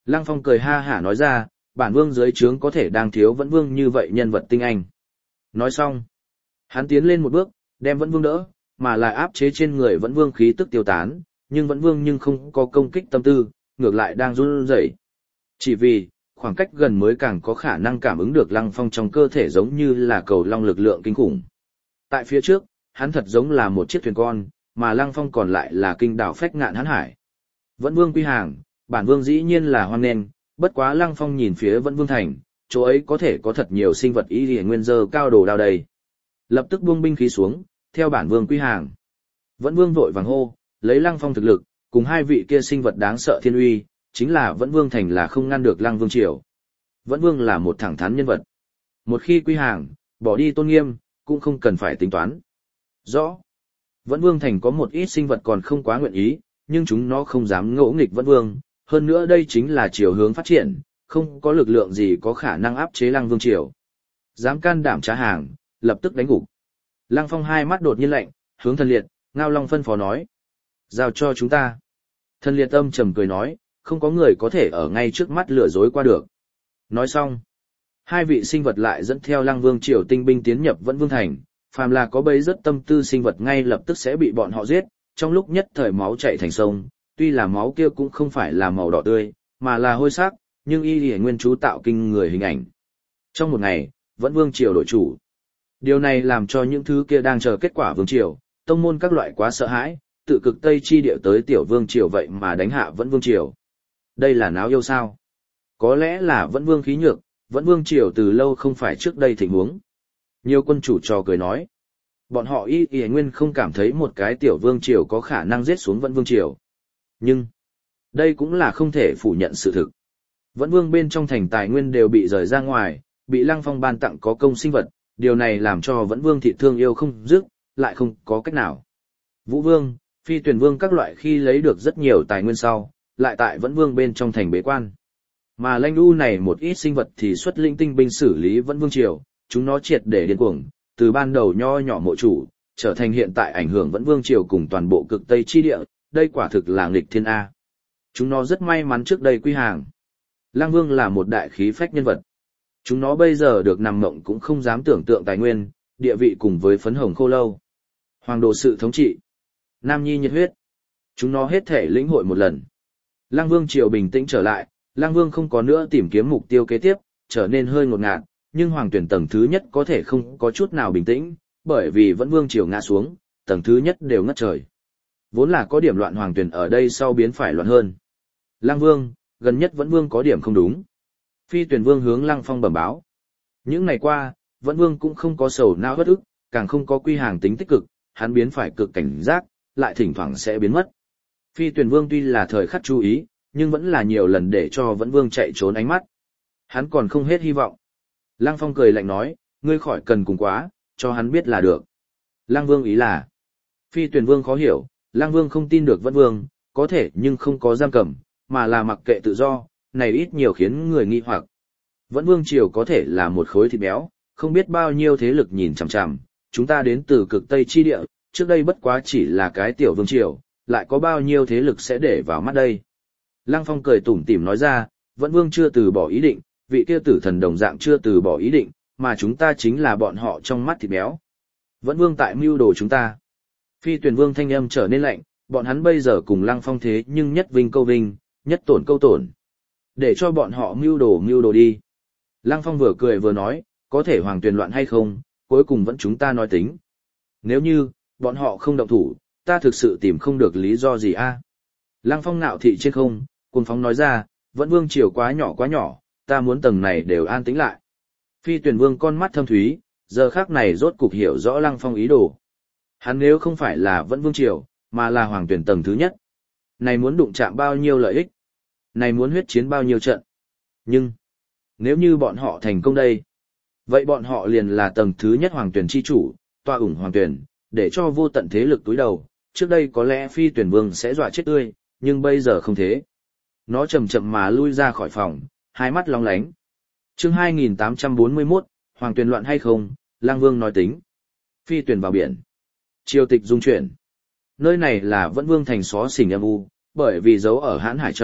Lăng Phong cười ha hả nói ra, bản vương dưới trướng có thể đang thiếu Vẫn Vương như vậy nhân vật tinh anh. Nói xong, hắn tiến lên một bước, đem Vẫn Vương đỡ, mà lại áp chế trên người Vẫn Vương khí tức tiêu tán, nhưng Vẫn Vương nhưng không có công kích tâm tư, ngược lại đang run rẩy. Chỉ vì, khoảng cách gần mới càng có khả năng cảm ứng được Lăng Phong trong cơ thể giống như là cầu long lực lượng kinh khủng. Tại phía trước, hắn thật giống là một chiếc thuyền con, mà Lăng Phong còn lại là kinh đảo phách ngạn hán hải. Vẫn Vương quy hàng, bản vương dĩ nhiên là hoan nghênh, bất quá Lăng Phong nhìn phía Vẫn Vương thành, chỗ ấy có thể có thật nhiều sinh vật y liễu nguyên dơ cao đồ đao đầy. Lập tức buông binh khí xuống, theo bản vương quy hàng. Vẫn Vương vội vàng hô, lấy Lăng Phong thực lực, cùng hai vị kia sinh vật đáng sợ thiên uy, chính là Vẫn Vương thành là không ngăn được Lăng Vương triều. Vẫn Vương là một thẳng thắn nhân vật. Một khi quy hàng, bỏ đi tôn nghiêm, cũng không cần phải tính toán. Rõ. Vẫn Vương thành có một ít sinh vật còn không quá nguyện ý, nhưng chúng nó không dám ngỗ nghịch Vẫn Vương, hơn nữa đây chính là chiều hướng phát triển, không có lực lượng gì có khả năng áp chế Lăng Vương triều. Dám can đảm trá hàng, lập tức đánh gục. Lăng Phong hai mắt đột nhiên lạnh, hướng Thần Liệt, Ngao Long phân phó nói: "Giao cho chúng ta." Thần Liệt âm trầm cười nói: "Không có người có thể ở ngay trước mắt lừa dối qua được." Nói xong, hai vị sinh vật lại dẫn theo Lăng Vương triều tinh binh tiến nhập Vẫn Vương thành, phàm là có bấy rất tâm tư sinh vật ngay lập tức sẽ bị bọn họ giết, trong lúc nhất thời máu chảy thành sông, tuy là máu kia cũng không phải là màu đỏ tươi, mà là hôi sắc, nhưng y liễu nguyên chú tạo kinh người hình ảnh. Trong một ngày, Vẫn Vương triều đổi chủ. Điều này làm cho những thứ kia đang chờ kết quả vương triều, tông môn các loại quá sợ hãi, tự cực Tây chi địa tới tiểu vương triều vậy mà đánh hạ Vẫn Vương triều. Đây là náo yêu sao? Có lẽ là Vẫn Vương khí nhược, Vẫn Vương triều từ lâu không phải trước đây tình huống. Nhiều quân chủ trò cười nói, bọn họ y y nguyên không cảm thấy một cái tiểu vương triều có khả năng giết xuống Vẫn Vương triều. Nhưng, đây cũng là không thể phủ nhận sự thực. Vẫn Vương bên trong thành tài nguyên đều bị rời ra ngoài, bị Lăng Phong ban tặng có công sinh vật, điều này làm cho Vẫn Vương thị thương yêu không dứt, lại không có cách nào. Vũ Vương, Phi Tuyền Vương các loại khi lấy được rất nhiều tài nguyên sau, lại tại Vẫn Vương bên trong thành bế quan. Mà Lanh U này một ít sinh vật thì xuất linh tinh binh xử lý Vẫn Vương triều, chúng nó triệt để điên cuồng, từ ban đầu nho nhỏ mộ chủ, trở thành hiện tại ảnh hưởng Vẫn Vương triều cùng toàn bộ cực Tây chi địa, đây quả thực là nghịch thiên A. Chúng nó rất may mắn trước đây quy hàng. Lăng Vương là một đại khí phách nhân vật. Chúng nó bây giờ được nằm mộng cũng không dám tưởng tượng tài nguyên, địa vị cùng với phấn hồng khô lâu. Hoàng đồ sự thống trị. Nam nhi nhiệt huyết. Chúng nó hết thể lĩnh hội một lần. Lăng Vương triều bình tĩnh trở lại, Lăng Vương không có nữa tìm kiếm mục tiêu kế tiếp, trở nên hơi ngột ngạt, nhưng hoàng tuyển tầng thứ nhất có thể không có chút nào bình tĩnh, bởi vì Vẫn Vương triều ngã xuống, tầng thứ nhất đều ngất trời. Vốn là có điểm loạn hoàng tuyển ở đây sau biến phải loạn hơn. Lăng Vương, gần nhất Vẫn Vương có điểm không đúng. Phi Tuyền Vương hướng Lăng Phong bẩm báo. Những ngày qua, Vẫn Vương cũng không có sầu não bất ức, càng không có quy hàng tính tích cực, hắn biến phải cực cảnh giác, lại thỉnh thoảng sẽ biến mất. Phi Tuyền Vương tuy là thời khắc chú ý, nhưng vẫn là nhiều lần để cho Vẫn Vương chạy trốn ánh mắt. Hắn còn không hết hy vọng. Lăng Phong cười lạnh nói, ngươi khỏi cần cùng quá, cho hắn biết là được. Lăng Vương ý là, Phi Tuyền Vương khó hiểu, Lăng Vương không tin được Vẫn Vương, có thể nhưng không có giam cầm, mà là mặc kệ tự do, này ít nhiều khiến người nghi hoặc. Vẫn Vương triều có thể là một khối thịt béo, không biết bao nhiêu thế lực nhìn chằm chằm, chúng ta đến từ cực Tây chi địa, trước đây bất quá chỉ là cái tiểu vương triều, lại có bao nhiêu thế lực sẽ để vào mắt đây. Lăng Phong cười tủm tỉm nói ra, Vẫn Vương chưa từ bỏ ý định, vị kia tử thần đồng dạng chưa từ bỏ ý định, mà chúng ta chính là bọn họ trong mắt thịt béo. Vẫn Vương tại mưu đồ chúng ta. Phi Tuyền Vương thanh âm trở nên lạnh, bọn hắn bây giờ cùng Lăng Phong thế nhưng nhất vinh câu vinh, nhất tổn câu tổn. Để cho bọn họ mưu đồ mưu đồ đi. Lăng Phong vừa cười vừa nói, có thể hoàng tuyền loạn hay không, cuối cùng vẫn chúng ta nói tính. Nếu như, bọn họ không động thủ, ta thực sự tìm không được lý do gì a. Lăng Phong nạo thị trên không, cuồng phóng nói ra, Vẫn Vương triều quá nhỏ quá nhỏ, ta muốn tầng này đều an tĩnh lại. Phi Tuyền Vương con mắt thâm thúy, giờ khác này rốt cục hiểu rõ Lăng Phong ý đồ. Hắn nếu không phải là Vẫn Vương triều, mà là hoàng tuyển tầng thứ nhất. Này muốn đụng chạm bao nhiêu lợi ích? Này muốn huyết chiến bao nhiêu trận? Nhưng, nếu như bọn họ thành công đây, vậy bọn họ liền là tầng thứ nhất hoàng tuyển chi chủ, tọa ủng hoàng tuyển, để cho vô tận thế lực túi đầu. Trước đây có lẽ Phi Tuyển Vương sẽ dọa chết tươi, nhưng bây giờ không thế. Nó chậm chậm mà lui ra khỏi phòng, hai mắt long lánh. Chương hai nghìn tám trăm bốn mươi mốt, hoàng tuyển loạn hay không, Lăng Vương nói tính. Phi Tuyển vào biển. Triều tịch dung chuyển. Nơi này là Vẫn Vương thành xó xỉnh âm u, bởi vì giấu ở hãn hải trong,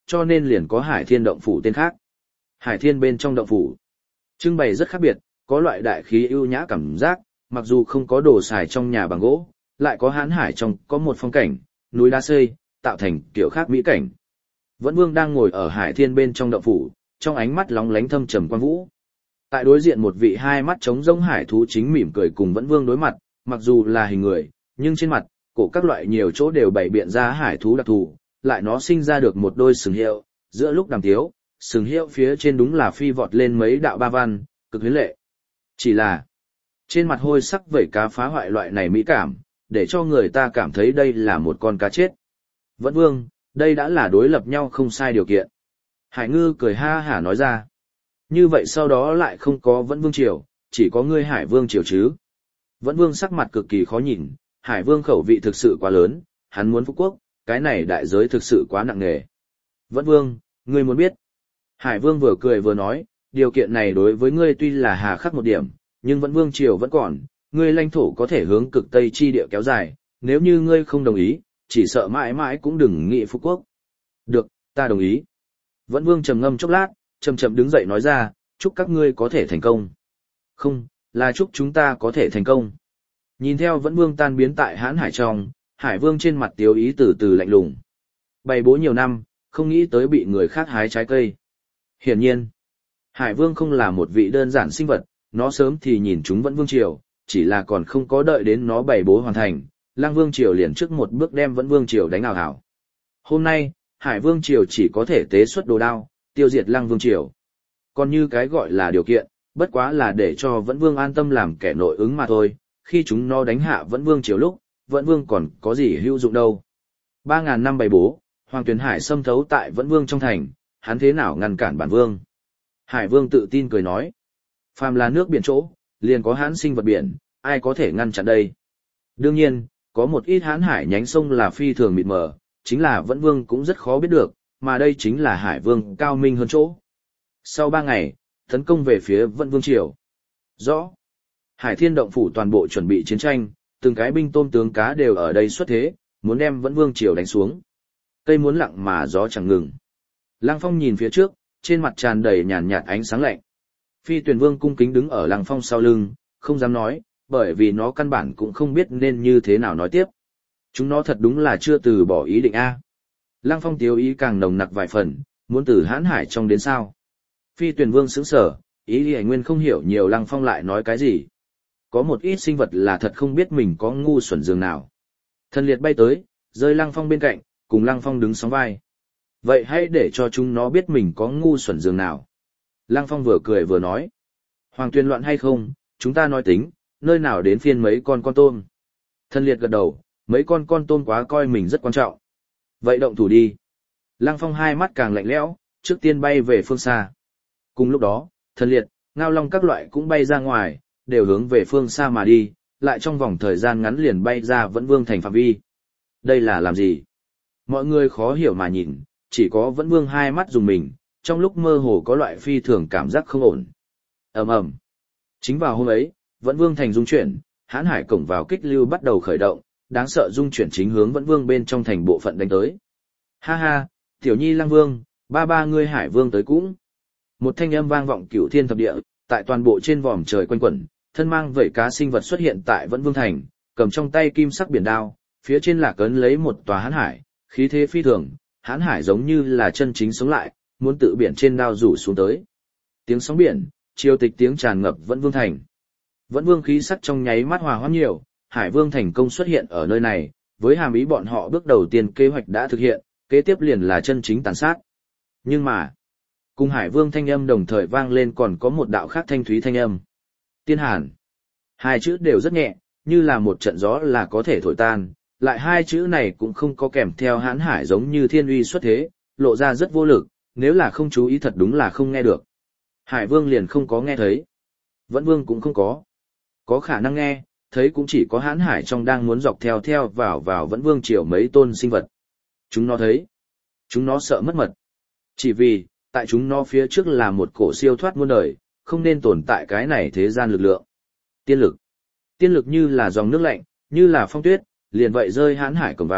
cho nên liền có Hải Thiên động phủ tên khác. Hải Thiên bên trong động phủ, trưng bày rất khác biệt, có loại đại khí ưu nhã cảm giác, mặc dù không có đồ xài trong nhà bằng gỗ, lại có hán hải trong có một phong cảnh, núi đá xây, tạo thành kiểu khác mỹ cảnh. Vẫn Vương đang ngồi ở Hải Thiên bên trong động phủ, trong ánh mắt lóng lánh thâm trầm quan vũ. Tại đối diện một vị hai mắt trống rỗng hải thú chính mỉm cười cùng Vẫn Vương đối mặt, mặc dù là hình người, nhưng trên mặt, cổ các loại nhiều chỗ đều bày biện ra hải thú đặc thù, lại nó sinh ra được một đôi sừng hiệu, giữa lúc đàm tiếu, sừng hiệu phía trên đúng là phi vọt lên mấy đạo ba văn, cực huyến lệ. Chỉ là, trên mặt hôi sắc vẩy cá phá hoại loại này mỹ cảm, để cho người ta cảm thấy đây là một con cá chết. Vẫn Vương, đây đã là đối lập nhau không sai điều kiện. Hải Ngư cười ha hả nói ra. Như vậy sau đó lại không có Vẫn Vương triều, chỉ có ngươi Hải Vương triều chứ. Vẫn Vương sắc mặt cực kỳ khó nhìn, Hải Vương khẩu vị thực sự quá lớn, hắn muốn phú quốc, cái này đại giới thực sự quá nặng nề. Vẫn Vương, ngươi muốn biết. Hải Vương vừa cười vừa nói, điều kiện này đối với ngươi tuy là hà khắc một điểm, nhưng Vẫn Vương triều vẫn còn, ngươi lãnh thổ có thể hướng cực Tây chi địa kéo dài, nếu như ngươi không đồng ý, chỉ sợ mãi mãi cũng đừng nghị phú quốc. Được, ta đồng ý. Vẫn Vương trầm ngâm chốc lát, chậm chậm đứng dậy nói ra, chúc các ngươi có thể thành công. Không, là chúc chúng ta có thể thành công. Nhìn theo Vẫn Vương tan biến tại hãn hải trong, Hải Vương trên mặt tiếu ý từ từ lạnh lùng. Bày bố nhiều năm, không nghĩ tới bị người khác hái trái cây. Hiển nhiên, Hải Vương không là một vị đơn giản sinh vật, nó sớm thì nhìn chúng Vẫn Vương triều, chỉ là còn không có đợi đến nó bày bố hoàn thành, Lăng Vương triều liền trước một bước đem Vẫn Vương triều đánh ảo hảo. Hôm nay, Hải Vương triều chỉ có thể tế xuất đồ đao, tiêu diệt Lăng Vương triều. Còn như cái gọi là điều kiện, bất quá là để cho Vẫn Vương an tâm làm kẻ nội ứng mà thôi, khi chúng nó đánh hạ Vẫn Vương triều lúc, Vẫn Vương còn có gì hữu dụng đâu. Ba ngàn năm bày bố, Hoàng Tuyền Hải xâm thấu tại Vẫn Vương trong thành, hắn thế nào ngăn cản bản vương? Hải Vương tự tin cười nói, phàm là nước biển chỗ, liền có hãn sinh vật biển, ai có thể ngăn chặn đây? Đương nhiên, có một ít hãn hải nhánh sông là phi thường mịt mờ, chính là Vẫn Vương cũng rất khó biết được, mà đây chính là Hải Vương cao minh hơn chỗ. Sau ba ngày, tấn công về phía Vẫn Vương triều. Rõ. Hải Thiên động phủ toàn bộ chuẩn bị chiến tranh, từng cái binh tôm tướng cá đều ở đây xuất thế, muốn đem Vẫn Vương triều đánh xuống. Cây muốn lặng mà gió chẳng ngừng. Lăng Phong nhìn phía trước, trên mặt tràn đầy nhàn nhạt ánh sáng lạnh. Phi Tuyền Vương cung kính đứng ở Lăng Phong sau lưng, không dám nói, bởi vì nó căn bản cũng không biết nên như thế nào nói tiếp. Chúng nó thật đúng là chưa từ bỏ ý định A. Lăng Phong tiếu ý càng nồng nặc vài phần, muốn từ hãn hải trong đến sao. Phi Tuyền Vương sững sờ, ý thì nguyên không hiểu nhiều Lăng Phong lại nói cái gì. Có một ít sinh vật là thật không biết mình có ngu xuẩn dường nào. Thần liệt bay tới, rơi Lăng Phong bên cạnh, cùng Lăng Phong đứng sóng vai. Vậy hãy để cho chúng nó biết mình có ngu xuẩn dường nào. Lăng Phong vừa cười vừa nói. Hoàng Tuyền loạn hay không, chúng ta nói tính, nơi nào đến phiên mấy con con tôm. Thần liệt gật đầu, mấy con con tôm quá coi mình rất quan trọng. Vậy động thủ đi. Lăng Phong hai mắt càng lạnh lẽo, trước tiên bay về phương xa. Cùng lúc đó, thần liệt, ngao long các loại cũng bay ra ngoài, đều hướng về phương xa mà đi, lại trong vòng thời gian ngắn liền bay ra Vẫn Vương thành phạm vi. Đây là làm gì? Mọi người khó hiểu mà nhìn, chỉ có Vẫn Vương hai mắt dùng mình, trong lúc mơ hồ có loại phi thường cảm giác không ổn. Ầm ầm. Chính vào hôm ấy, Vẫn Vương thành dung chuyển, hãn hải cổng vào kích lưu bắt đầu khởi động, đáng sợ dung chuyển chính hướng Vẫn Vương bên trong thành bộ phận đánh tới. Ha ha, tiểu nhi Lăng Vương, ba ba ngươi Hải Vương tới cũng. Một thanh âm vang vọng cửu thiên thập địa, tại toàn bộ trên vòm trời quanh quẩn, thân mang vảy cá sinh vật xuất hiện tại Vẫn Vương thành, cầm trong tay kim sắc biển đao, phía trên là cấn lấy một tòa hãn hải, khí thế phi thường, hãn hải giống như là chân chính sống lại, muốn tự biển trên đao rủ xuống tới. Tiếng sóng biển, triều tịch tiếng tràn ngập Vẫn Vương thành. Vẫn Vương khí sắc trong nháy mắt hòa hoãn nhiều, Hải Vương thành công xuất hiện ở nơi này, với hàm ý bọn họ bước đầu tiên kế hoạch đã thực hiện, kế tiếp liền là chân chính tàn sát. Nhưng mà, cùng Hải Vương thanh âm đồng thời vang lên còn có một đạo khác thanh thúy thanh âm. Tiên Hàn. Hai chữ đều rất nhẹ, như là một trận gió là có thể thổi tan, lại hai chữ này cũng không có kèm theo hãn hải giống như thiên uy xuất thế, lộ ra rất vô lực, nếu là không chú ý thật đúng là không nghe được. Hải Vương liền không có nghe thấy. Vẫn Vương cũng không có. Có khả năng nghe, thấy cũng chỉ có hãn hải trong đang muốn dọc theo theo vào vào Vẫn Vương triều mấy tôn sinh vật. Chúng nó thấy. Chúng nó sợ mất mật. Chỉ vì, tại chúng nó phía trước là một cổ siêu thoát muôn đời, không nên tồn tại cái này thế gian lực lượng. Tiên lực. Tiên lực như là dòng nước lạnh, như là phong tuyết, liền vậy rơi hãn hải cổng vào,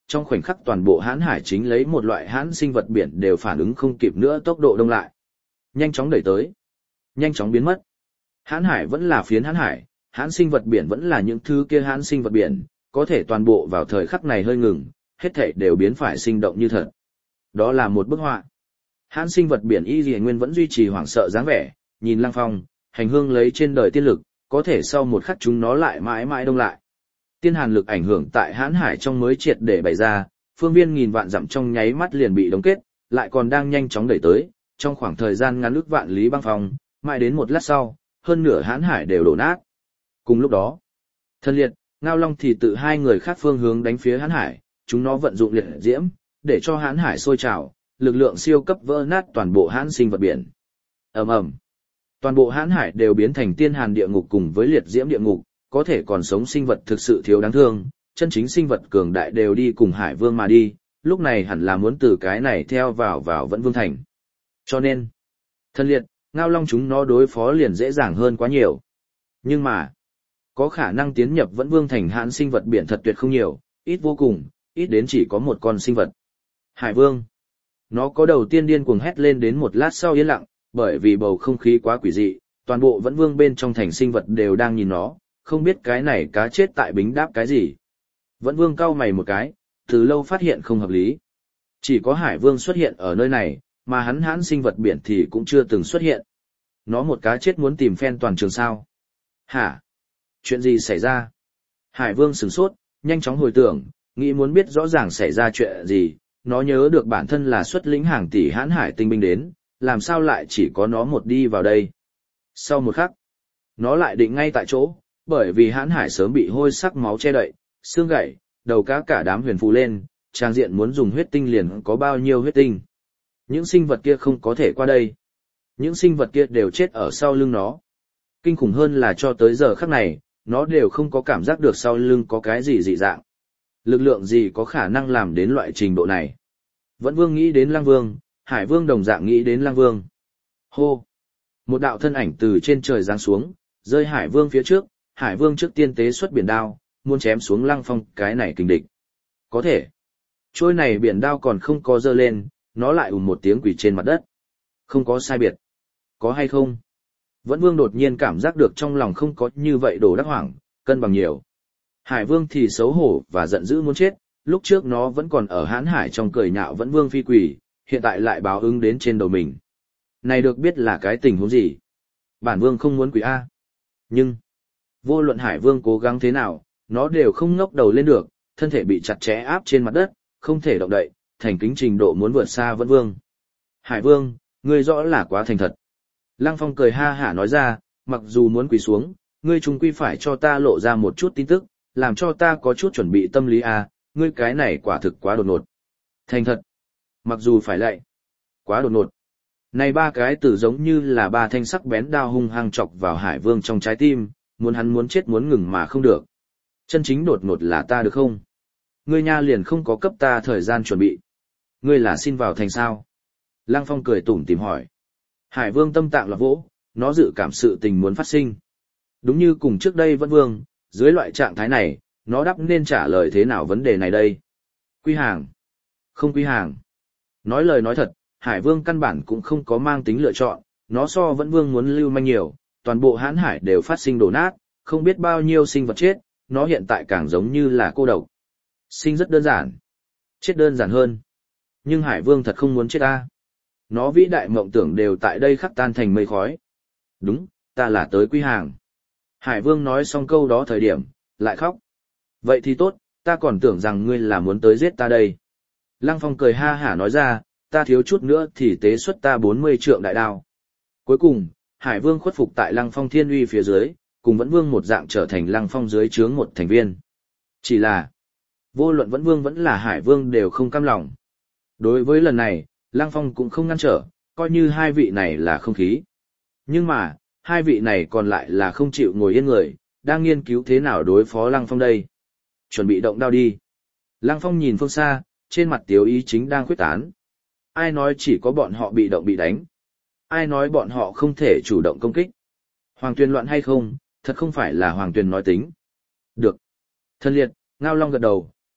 trong khoảnh khắc toàn bộ hãn hải chính lấy một loại hãn sinh vật biển đều phản ứng không kịp nữa tốc độ đông lại. Nhanh chóng đẩy tới, nhanh chóng biến mất. Hãn hải vẫn là phiến hãn hải, hãn sinh vật biển vẫn là những thứ kia hãn sinh vật biển, có thể toàn bộ vào thời khắc này hơi ngừng, hết thảy đều biến phải sinh động như thật. Đó là một bức họa. Hãn sinh vật biển Y Lìa Nguyên vẫn duy trì hoảng sợ dáng vẻ, nhìn Lăng Phong, hành hương lấy trên đời tiên lực, có thể sau một khắc chúng nó lại mãi mãi đông lại. Tiên hàn lực ảnh hưởng tại hãn hải trong mới triệt để bày ra, phương viên nghìn vạn dặm trong nháy mắt liền bị đóng kết, lại còn đang nhanh chóng đẩy tới, trong khoảng thời gian ngắn ước vạn lý băng phong, mãi đến một lát sau, hơn nửa hãn hải đều đổ nát. Cùng lúc đó, Thân Liệt, Ngao Long thì tự hai người khác phương hướng đánh phía hãn hải, chúng nó vận dụng liệt diễm, để cho hãn hải sôi trào, lực lượng siêu cấp vỡ nát toàn bộ hãn sinh vật biển. Ầm ầm. Toàn bộ hãn hải đều biến thành tiên hàn địa ngục cùng với liệt diễm địa ngục, có thể còn sống sinh vật thực sự thiếu đáng thương, chân chính sinh vật cường đại đều đi cùng hải vương mà đi, lúc này hẳn là muốn từ cái này theo vào vào Vẫn Vương thành. Cho nên, Thân Liệt, Ngao Long chúng nó đối phó liền dễ dàng hơn quá nhiều. Nhưng mà, có khả năng tiến nhập Vẫn Vương thành hãn sinh vật biển thật tuyệt không nhiều, ít vô cùng, ít đến chỉ có một con sinh vật. Hải vương. Nó có đầu tiên điên cuồng hét lên đến một lát sau yên lặng, bởi vì bầu không khí quá quỷ dị, toàn bộ Vẫn Vương bên trong thành sinh vật đều đang nhìn nó, không biết cái này cá chết tại bính đáp cái gì. Vẫn Vương cau mày một cái, từ lâu phát hiện không hợp lý. Chỉ có Hải Vương xuất hiện ở nơi này, mà hắn hãn sinh vật biển thì cũng chưa từng xuất hiện. Nó một cá chết muốn tìm phen toàn trường sao. Hả? Chuyện gì xảy ra? Hải Vương sửng sốt, nhanh chóng hồi tưởng, nghĩ muốn biết rõ ràng xảy ra chuyện gì. Nó nhớ được bản thân là xuất lĩnh hàng tỷ hãn hải tinh binh đến, làm sao lại chỉ có nó một đi vào đây. Sau một khắc, nó lại định ngay tại chỗ, bởi vì hãn hải sớm bị hôi sắc máu che đậy, xương gãy, đầu cá cả đám huyền phù lên, trang diện muốn dùng huyết tinh liền có bao nhiêu huyết tinh. Những sinh vật kia không có thể qua đây. Những sinh vật kia đều chết ở sau lưng nó. Kinh khủng hơn là cho tới giờ khắc này, nó đều không có cảm giác được sau lưng có cái gì dị dạng. Lực lượng gì có khả năng làm đến loại trình độ này? Vẫn Vương nghĩ đến Lăng Vương, Hải Vương đồng dạng nghĩ đến Lăng Vương. Hô! Một đạo thân ảnh từ trên trời giáng xuống, rơi Hải Vương phía trước, Hải Vương trước tiên tế xuất biển đao, muốn chém xuống Lăng Phong cái này kình địch. Có thể. Trôi này biển đao còn không có dơ lên, nó lại ùm một tiếng quỳ trên mặt đất. Không có sai biệt. Có hay không? Vẫn Vương đột nhiên cảm giác được trong lòng không có như vậy đồ đắc hoảng, cân bằng nhiều. Hải Vương thì xấu hổ và giận dữ muốn chết, lúc trước nó vẫn còn ở hãn hải trong cười nhạo Vẫn Vương phi quỷ, hiện tại lại báo ứng đến trên đầu mình. Này được biết là cái tình huống gì? Bản Vương không muốn quỷ A. Nhưng, vô luận Hải Vương cố gắng thế nào, nó đều không ngóc đầu lên được, thân thể bị chặt chẽ áp trên mặt đất, không thể động đậy, thành kính trình độ muốn vượt xa Vẫn Vương. Hải Vương, ngươi rõ là quá thành thật. Lăng Phong cười ha hả nói ra, mặc dù muốn quỳ xuống, ngươi chung quy phải cho ta lộ ra một chút tin tức, làm cho ta có chút chuẩn bị tâm lý à, ngươi cái này quả thực quá đột ngột. Thành thật. Mặc dù phải lạy. Quá đột ngột. Này ba cái từ giống như là ba thanh sắc bén đao hung hăng chọc vào Hải Vương trong trái tim, muốn hắn muốn chết muốn ngừng mà không được. Chân chính đột ngột là ta được không? Ngươi nha liền không có cấp ta thời gian chuẩn bị. Ngươi là xin vào thành sao? Lăng Phong cười tủm tỉm hỏi. Hải Vương tâm tạng là vỗ, nó dự cảm sự tình muốn phát sinh. Đúng như cùng trước đây Vẫn Vương, dưới loại trạng thái này, nó đáp nên trả lời thế nào vấn đề này đây? Quy hàng. Không quy hàng. Nói lời nói thật, Hải Vương căn bản cũng không có mang tính lựa chọn, nó so Vẫn Vương muốn lưu manh nhiều, toàn bộ hãn hải đều phát sinh đổ nát, không biết bao nhiêu sinh vật chết, nó hiện tại càng giống như là cô độc. Sinh rất đơn giản. Chết đơn giản hơn. Nhưng Hải Vương thật không muốn chết ta. Nó vĩ đại mộng tưởng đều tại đây khắc tan thành mây khói. Đúng, ta là tới quy hàng. Hải Vương nói xong câu đó thời điểm, lại khóc. Vậy thì tốt, ta còn tưởng rằng ngươi là muốn tới giết ta đây. Lăng Phong cười ha hả nói ra, ta thiếu chút nữa thì tế xuất ta bốn mươi trượng đại đao. Cuối cùng, Hải Vương khuất phục tại Lăng Phong thiên uy phía dưới, cùng Vẫn Vương một dạng trở thành Lăng Phong dưới trướng một thành viên. Chỉ là, vô luận Vẫn Vương vẫn là Hải Vương đều không cam lòng. Đối với lần này, Lăng Phong cũng không ngăn trở, coi như hai vị này là không khí. Nhưng mà, hai vị này còn lại là không chịu ngồi yên người, đang nghiên cứu thế nào đối phó Lăng Phong đây. Chuẩn bị động đao đi. Lăng Phong nhìn phương xa, trên mặt tiếu ý chính đang khuyết tán. Ai nói chỉ có bọn họ bị động bị đánh? Ai nói bọn họ không thể chủ động công kích? Hoàng Tuyền loạn hay không, thật không phải là Hoàng Tuyền nói tính. Được. Thân Liệt, Ngao Long gật đầu,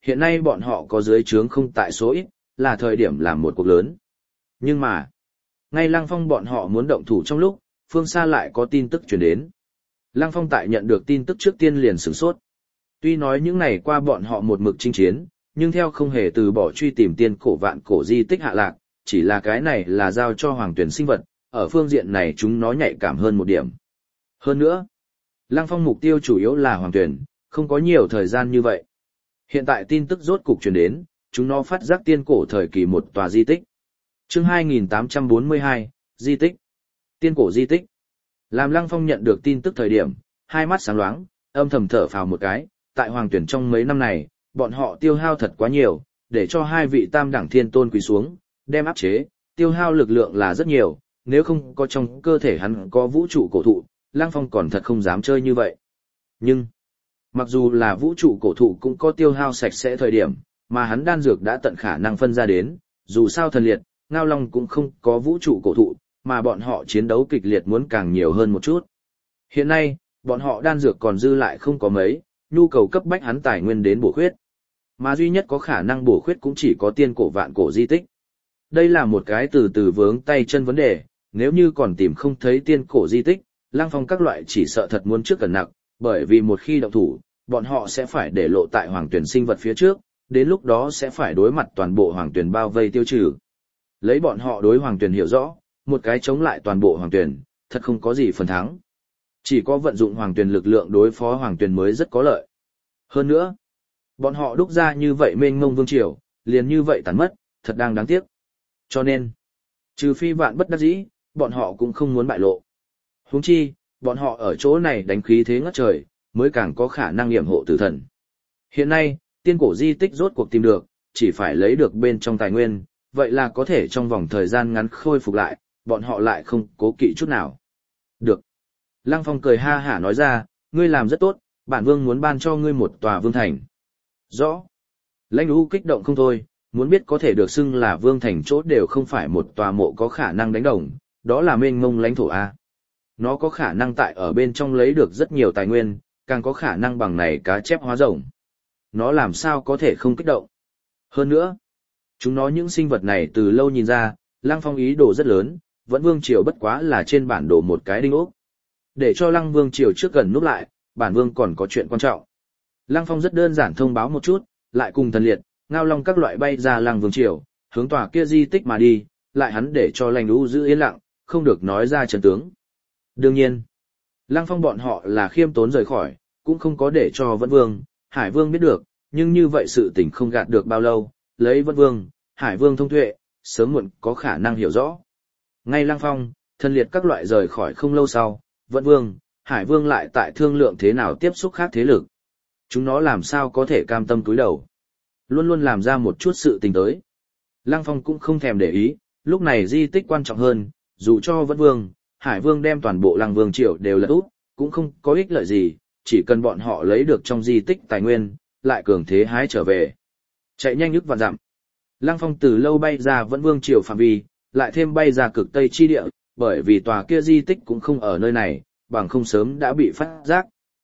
Hiện nay bọn họ có dưới trướng không tại số ít, là thời điểm làm một cuộc lớn. Nhưng mà, ngay Lăng Phong bọn họ muốn động thủ trong lúc, phương xa lại có tin tức truyền đến. Lăng Phong tại nhận được tin tức trước tiên liền sửng sốt. Tuy nói những ngày qua bọn họ một mực chinh chiến, nhưng theo không hề từ bỏ truy tìm tiên cổ vạn cổ di tích hạ lạc, chỉ là cái này là giao cho hoàng tuyển sinh vật, ở phương diện này chúng nó nhạy cảm hơn một điểm. Hơn nữa, Lăng Phong mục tiêu chủ yếu là hoàng tuyển, không có nhiều thời gian như vậy. Hiện tại tin tức rốt cục truyền đến, chúng nó phát giác tiên cổ thời kỳ một tòa di tích. Chương hai nghìn tám trăm bốn mươi hai, di tích. Tiên cổ di tích. Làm Lăng Phong nhận được tin tức thời điểm, hai mắt sáng loáng, âm thầm thở phào một cái, tại hoàng tuyển trong mấy năm này, bọn họ tiêu hao thật quá nhiều, để cho hai vị tam đẳng thiên tôn quỳ xuống, đem áp chế, tiêu hao lực lượng là rất nhiều, nếu không có trong cơ thể hắn có vũ trụ cổ thụ, Lăng Phong còn thật không dám chơi như vậy. Nhưng, mặc dù là vũ trụ cổ thụ cũng có tiêu hao sạch sẽ thời điểm, mà hắn đan dược đã tận khả năng phân ra đến, dù sao thần liệt, Ngao Long cũng không có vũ trụ cổ thụ, mà bọn họ chiến đấu kịch liệt muốn càng nhiều hơn một chút. Hiện nay, bọn họ đan dược còn dư lại không có mấy, nhu cầu cấp bách hắn tài nguyên đến bổ khuyết. Mà duy nhất có khả năng bổ khuyết cũng chỉ có tiên cổ vạn cổ di tích. Đây là một cái từ từ vướng tay chân vấn đề, nếu như còn tìm không thấy tiên cổ di tích, Lăng Phong các loại chỉ sợ thật muốn trước cẩn nặng, bởi vì một khi động thủ, bọn họ sẽ phải để lộ tại hoàng tuyển sinh vật phía trước, đến lúc đó sẽ phải đối mặt toàn bộ hoàng tuyển bao vây tiêu trừ. Lấy bọn họ đối hoàng tuyển hiểu rõ, một cái chống lại toàn bộ hoàng tuyển, thật không có gì phần thắng. Chỉ có vận dụng hoàng tuyển lực lượng đối phó hoàng tuyển mới rất có lợi. Hơn nữa, bọn họ đúc ra như vậy mênh mông vương triều, liền như vậy tàn mất, thật đang đáng tiếc. Cho nên, trừ phi vạn bất đắc dĩ, bọn họ cũng không muốn bại lộ. Huống chi, bọn họ ở chỗ này đánh khí thế ngất trời, mới càng có khả năng yểm hộ tử thần. Hiện nay, tiên cổ di tích rốt cuộc tìm được, chỉ phải lấy được bên trong tài nguyên, vậy là có thể trong vòng thời gian ngắn khôi phục lại, bọn họ lại không cố kỵ chút nào. Được. Lăng Phong cười ha hả nói ra, ngươi làm rất tốt, bản vương muốn ban cho ngươi một tòa vương thành. Rõ. Lãnh U kích động không thôi, muốn biết có thể được xưng là vương thành chỗ đều không phải một tòa mộ có khả năng đánh đồng, đó là mênh mông lãnh thổ A. Nó có khả năng tại ở bên trong lấy được rất nhiều tài nguyên, càng có khả năng bằng này cá chép hóa rồng. Nó làm sao có thể không kích động. Hơn nữa, chúng nó những sinh vật này từ lâu nhìn ra, Lăng Phong ý đồ rất lớn, vẫn vương triều bất quá là trên bản đồ một cái đinh ốc. Để cho Lăng Vương triều trước gần núp lại, bản vương còn có chuyện quan trọng. Lăng Phong rất đơn giản thông báo một chút, lại cùng thần liệt, Ngao Long các loại bay ra Lăng Vương triều, hướng tòa kia di tích mà đi, lại hắn để cho Lãnh U giữ yên lặng, không được nói ra trận tướng. Đương nhiên, Lăng Phong bọn họ là khiêm tốn rời khỏi, cũng không có để cho Vẫn Vương, Hải Vương biết được, nhưng như vậy sự tình không gạt được bao lâu, lấy Vẫn Vương, Hải Vương thông tuệ, sớm muộn có khả năng hiểu rõ. Ngay Lăng Phong, thần liệt các loại rời khỏi không lâu sau, Vẫn Vương, Hải Vương lại tại thương lượng thế nào tiếp xúc khác thế lực. Chúng nó làm sao có thể cam tâm cúi đầu. Luôn luôn làm ra một chút sự tình tới. Lăng Phong cũng không thèm để ý, lúc này di tích quan trọng hơn, dù cho Vẫn Vương, Hải Vương đem toàn bộ Lăng Vương triều đều lật úp, cũng không có ích lợi gì, chỉ cần bọn họ lấy được trong di tích tài nguyên, lại cường thế hái trở về. Chạy nhanh nhức vạn dặm. Lăng Phong từ lâu bay ra Vẫn Vương triều phạm vi, lại thêm bay ra cực Tây chi địa, bởi vì tòa kia di tích cũng không ở nơi này, bằng không sớm đã bị phát giác.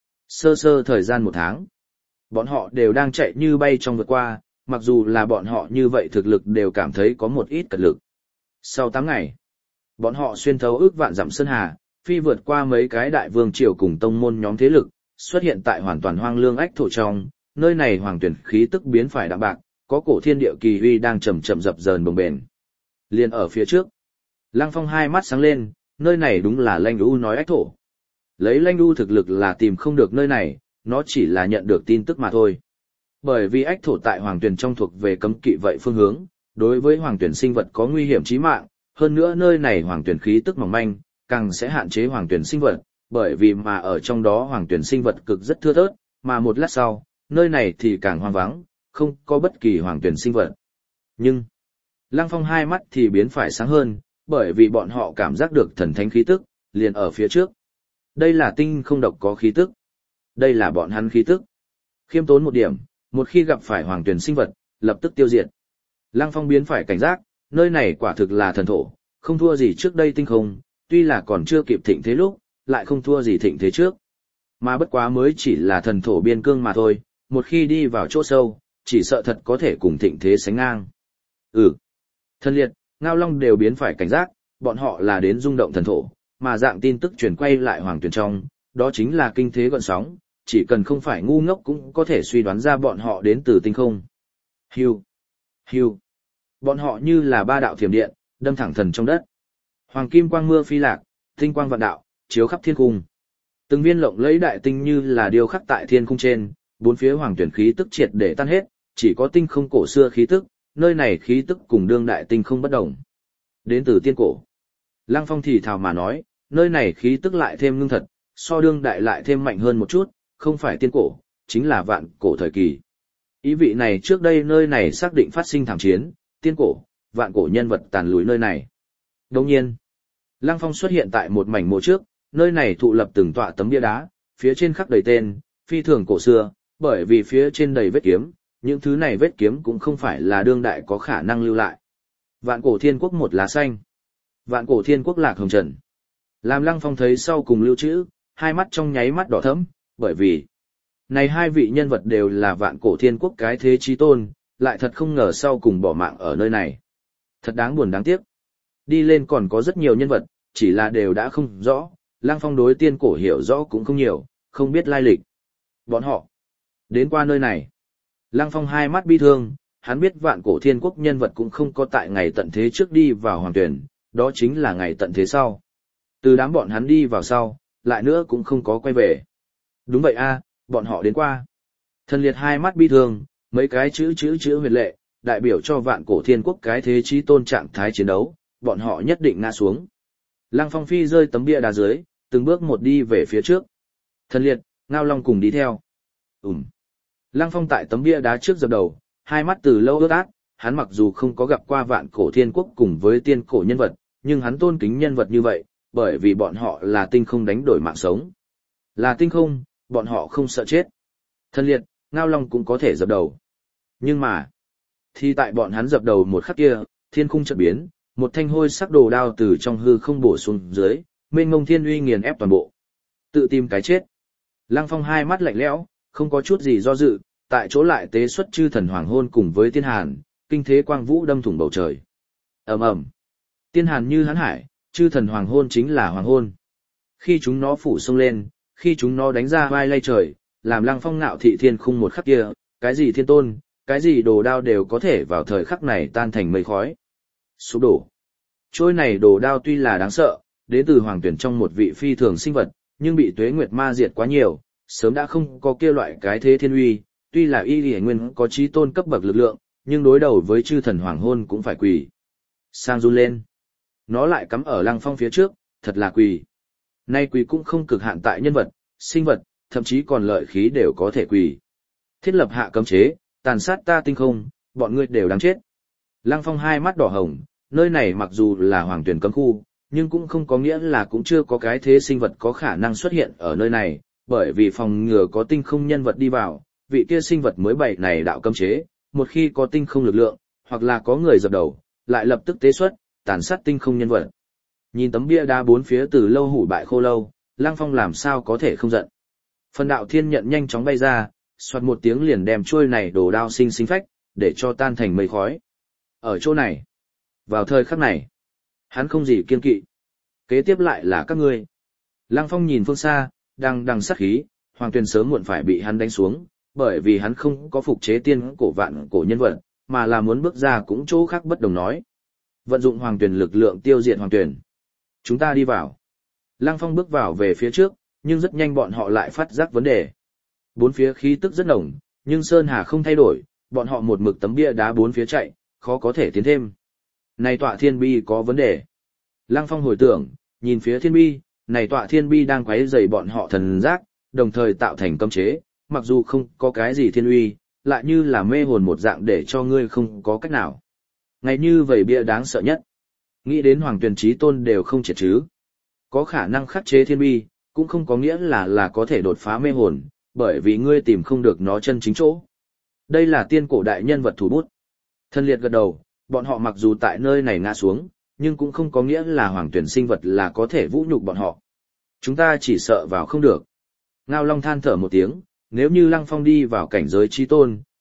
Sơ sơ thời gian một tháng, bọn họ đều đang chạy như bay trong vượt qua, mặc dù là bọn họ như vậy thực lực đều cảm thấy có một ít cật lực. Sau tám ngày, bọn họ xuyên thấu ước vạn dặm sơn hà, phi vượt qua mấy cái đại vương triều cùng tông môn nhóm thế lực, xuất hiện tại hoàn toàn hoang lương ách thổ trong, nơi này hoàng tuyển khí tức biến phải đạm bạc, có cổ thiên địa kỳ uy đang chậm chậm dập dờn bồng bềnh. Liền ở phía trước, Lăng Phong hai mắt sáng lên, nơi này đúng là Lãnh U nói ách thổ. Lấy Lãnh U thực lực là tìm không được nơi này, nó chỉ là nhận được tin tức mà thôi. Bởi vì ách thổ tại hoàng tuyển trong thuộc về cấm kỵ vậy phương hướng, đối với hoàng tuyển sinh vật có nguy hiểm chí mạng, hơn nữa nơi này hoàng tuyển khí tức mỏng manh, càng sẽ hạn chế hoàng tuyển sinh vật, bởi vì mà ở trong đó hoàng tuyển sinh vật cực rất thưa thớt, mà một lát sau, nơi này thì càng hoang vắng, không có bất kỳ hoàng tuyển sinh vật. Nhưng, Lăng Phong hai mắt thì biến phải sáng hơn, bởi vì bọn họ cảm giác được thần thánh khí tức, liền ở phía trước. Đây là tinh không độc có khí tức. Đây là bọn hắn khí tức. Khiêm tốn một điểm, một khi gặp phải hoàng tuyển sinh vật, lập tức tiêu diệt. Lăng Phong biến phải cảnh giác, nơi này quả thực là thần thổ, không thua gì trước đây tinh không, tuy là còn chưa kịp thịnh thế lúc, lại không thua gì thịnh thế trước. Mà bất quá mới chỉ là thần thổ biên cương mà thôi, một khi đi vào chỗ sâu, chỉ sợ thật có thể cùng thịnh thế sánh ngang. Ừ. Thân liệt, Ngao Long đều biến phải cảnh giác, bọn họ là đến rung động thần thổ, mà dạng tin tức truyền quay lại hoàng tuyển trong, đó chính là kinh thế gợn sóng, chỉ cần không phải ngu ngốc cũng có thể suy đoán ra bọn họ đến từ tinh không. Hiu, hiu. Bọn họ như là ba đạo thiểm điện, đâm thẳng thần trong đất. Hoàng kim quang mưa phi lạc, tinh quang vạn đạo, chiếu khắp thiên cung. Từng viên lộng lẫy đại tinh như là điêu khắc tại thiên cung trên, bốn phía hoàng tuyển khí tức triệt để tan hết, chỉ có tinh không cổ xưa khí tức, nơi này khí tức cùng đương đại tinh không bất đồng. Đến từ tiên cổ. Lăng Phong thì thào mà nói, nơi này khí tức lại thêm ngưng thật, so đương đại lại thêm mạnh hơn một chút, không phải tiên cổ, chính là vạn cổ thời kỳ. Ý vị này trước đây nơi này xác định phát sinh thảm chiến, tiên cổ, vạn cổ nhân vật tàn lùi nơi này. Đồng nhiên, Lăng Phong xuất hiện tại một mảnh mộ trước, nơi này thụ lập từng tọa tấm bia đá, phía trên khắc đầy tên, phi thường cổ xưa, bởi vì phía trên đầy vết kiếm, những thứ này vết kiếm cũng không phải là đương đại có khả năng lưu lại. Vạn cổ thiên quốc một lá xanh, vạn cổ thiên quốc lạc hồng trần. Làm Lăng Phong thấy sau cùng lưu trữ, hai mắt trong nháy mắt đỏ thẫm, bởi vì này hai vị nhân vật đều là vạn cổ thiên quốc cái thế chí tôn, lại thật không ngờ sau cùng bỏ mạng ở nơi này. Thật đáng buồn đáng tiếc. Đi lên còn có rất nhiều nhân vật, chỉ là đều đã không rõ, Lăng Phong đối tiên cổ hiểu rõ cũng không nhiều, không biết lai lịch. Bọn họ đến qua nơi này. Lăng Phong hai mắt bi thương, hắn biết vạn cổ thiên quốc nhân vật cũng không có tại ngày tận thế trước đi vào hoàng tuyển, đó chính là ngày tận thế sau. Từ đám bọn hắn đi vào sau, lại nữa cũng không có quay về. Đúng vậy a, bọn họ đến qua. Thần liệt hai mắt bi thương, mấy cái chữ chữ chữ huyền lệ, đại biểu cho vạn cổ thiên quốc cái thế chí tôn trạng thái chiến đấu, bọn họ nhất định ngã xuống. Lăng Phong phi rơi tấm bia đá dưới, từng bước một đi về phía trước. Thần liệt, Ngao Long cùng đi theo. Ừm. Lăng Phong tại tấm bia đá trước dập đầu, hai mắt từ lâu ướt át, hắn mặc dù không có gặp qua vạn cổ thiên quốc cùng với tiên cổ nhân vật, nhưng hắn tôn kính nhân vật như vậy, bởi vì bọn họ là tinh không đánh đổi mạng sống. Là tinh không, bọn họ không sợ chết. Thần liệt, Ngao Long cũng có thể dập đầu. Nhưng mà, thì tại bọn hắn dập đầu một khắc kia, thiên khung chợt biến, một thanh hôi sắc đồ đao từ trong hư không bổ xuống dưới, mênh mông thiên uy nghiền ép toàn bộ. Tự tìm cái chết. Lăng Phong hai mắt lạnh lẽo, không có chút gì do dự, tại chỗ lại tế xuất chư thần hoàng hôn cùng với tiên hàn, kinh thế quang vũ đâm thủng bầu trời. Ầm ầm. Tiên hàn như hán hải, chư thần hoàng hôn chính là hoàng hôn. Khi chúng nó phủ sông lên, khi chúng nó đánh ra vai lay trời, làm Lăng Phong ngạo thị thiên khung một khắc kia, cái gì thiên tôn, cái gì đồ đao đều có thể vào thời khắc này tan thành mây khói. Sụp đổ. Trôi này đồ đao tuy là đáng sợ, đến từ hoàng tuyển trong một vị phi thường sinh vật, nhưng bị tuế nguyệt ma diệt quá nhiều, sớm đã không có kia loại cái thế thiên uy, tuy là y lì nguyên có trí tôn cấp bậc lực lượng, nhưng đối đầu với chư thần hoàng hôn cũng phải quỳ. Sang run lên. Nó lại cắm ở Lăng Phong phía trước, thật là quỳ. Nay quỳ cũng không cực hạn tại nhân vật, sinh vật, thậm chí còn lợi khí đều có thể quỳ. Thiết lập hạ cấm chế, tàn sát ta tinh không, bọn ngươi đều đáng chết. Lăng Phong hai mắt đỏ hồng, nơi này mặc dù là hoàng tuyển cấm khu, nhưng cũng không có nghĩa là cũng chưa có cái thế sinh vật có khả năng xuất hiện ở nơi này, bởi vì phòng ngừa có tinh không nhân vật đi vào, vị kia sinh vật mới bày này đạo cấm chế, một khi có tinh không lực lượng, hoặc là có người dập đầu, lại lập tức tế xuất, tàn sát tinh không nhân vật. Nhìn tấm bia đá bốn phía từ lâu hủ bại khô lâu, Lăng Phong làm sao có thể không giận. Phần đạo thiên nhận nhanh chóng bay ra, xoạt một tiếng liền đem trôi này đồ đao sinh sinh phách, để cho tan thành mây khói. Ở chỗ này, vào thời khắc này, hắn không gì kiên kỵ. Kế tiếp lại là các ngươi. Lăng Phong nhìn phương xa, đang đằng sát khí, hoàng tuyền sớm muộn phải bị hắn đánh xuống, bởi vì hắn không có phục chế tiên cổ vạn cổ nhân vật, mà là muốn bước ra cũng chỗ khác bất đồng nói. Vận dụng hoàng tuyền lực lượng tiêu diệt hoàng tuyền. Chúng ta đi vào. Lăng Phong bước vào về phía trước, nhưng rất nhanh bọn họ lại phát giác vấn đề. Bốn phía khí tức rất nồng, nhưng Sơn Hà không thay đổi, bọn họ một mực tấm bia đá bốn phía chạy, khó có thể tiến thêm. Này tọa thiên bi có vấn đề. Lăng Phong hồi tưởng, nhìn phía thiên bi, này tọa thiên bi đang quấy rầy bọn họ thần giác, đồng thời tạo thành cấm chế, mặc dù không có cái gì thiên uy, lại như là mê hồn một dạng để cho ngươi không có cách nào. Ngay như vậy bia đáng sợ nhất. Nghĩ đến hoàng tuyển trí tôn đều không triệt chứ. Có khả năng khắc chế thiên bi, cũng không có nghĩa là là có thể đột phá mê hồn, bởi vì ngươi tìm không được nó chân chính chỗ. Đây là tiên cổ đại nhân vật thủ bút. Thân liệt gật đầu, bọn họ mặc dù tại nơi này ngã xuống, nhưng cũng không có nghĩa là hoàng tuyển sinh vật là có thể vũ nhục bọn họ. Chúng ta chỉ sợ vào không được. Ngao Long than thở một tiếng, nếu như Lăng Phong đi vào cảnh giới trí tôn,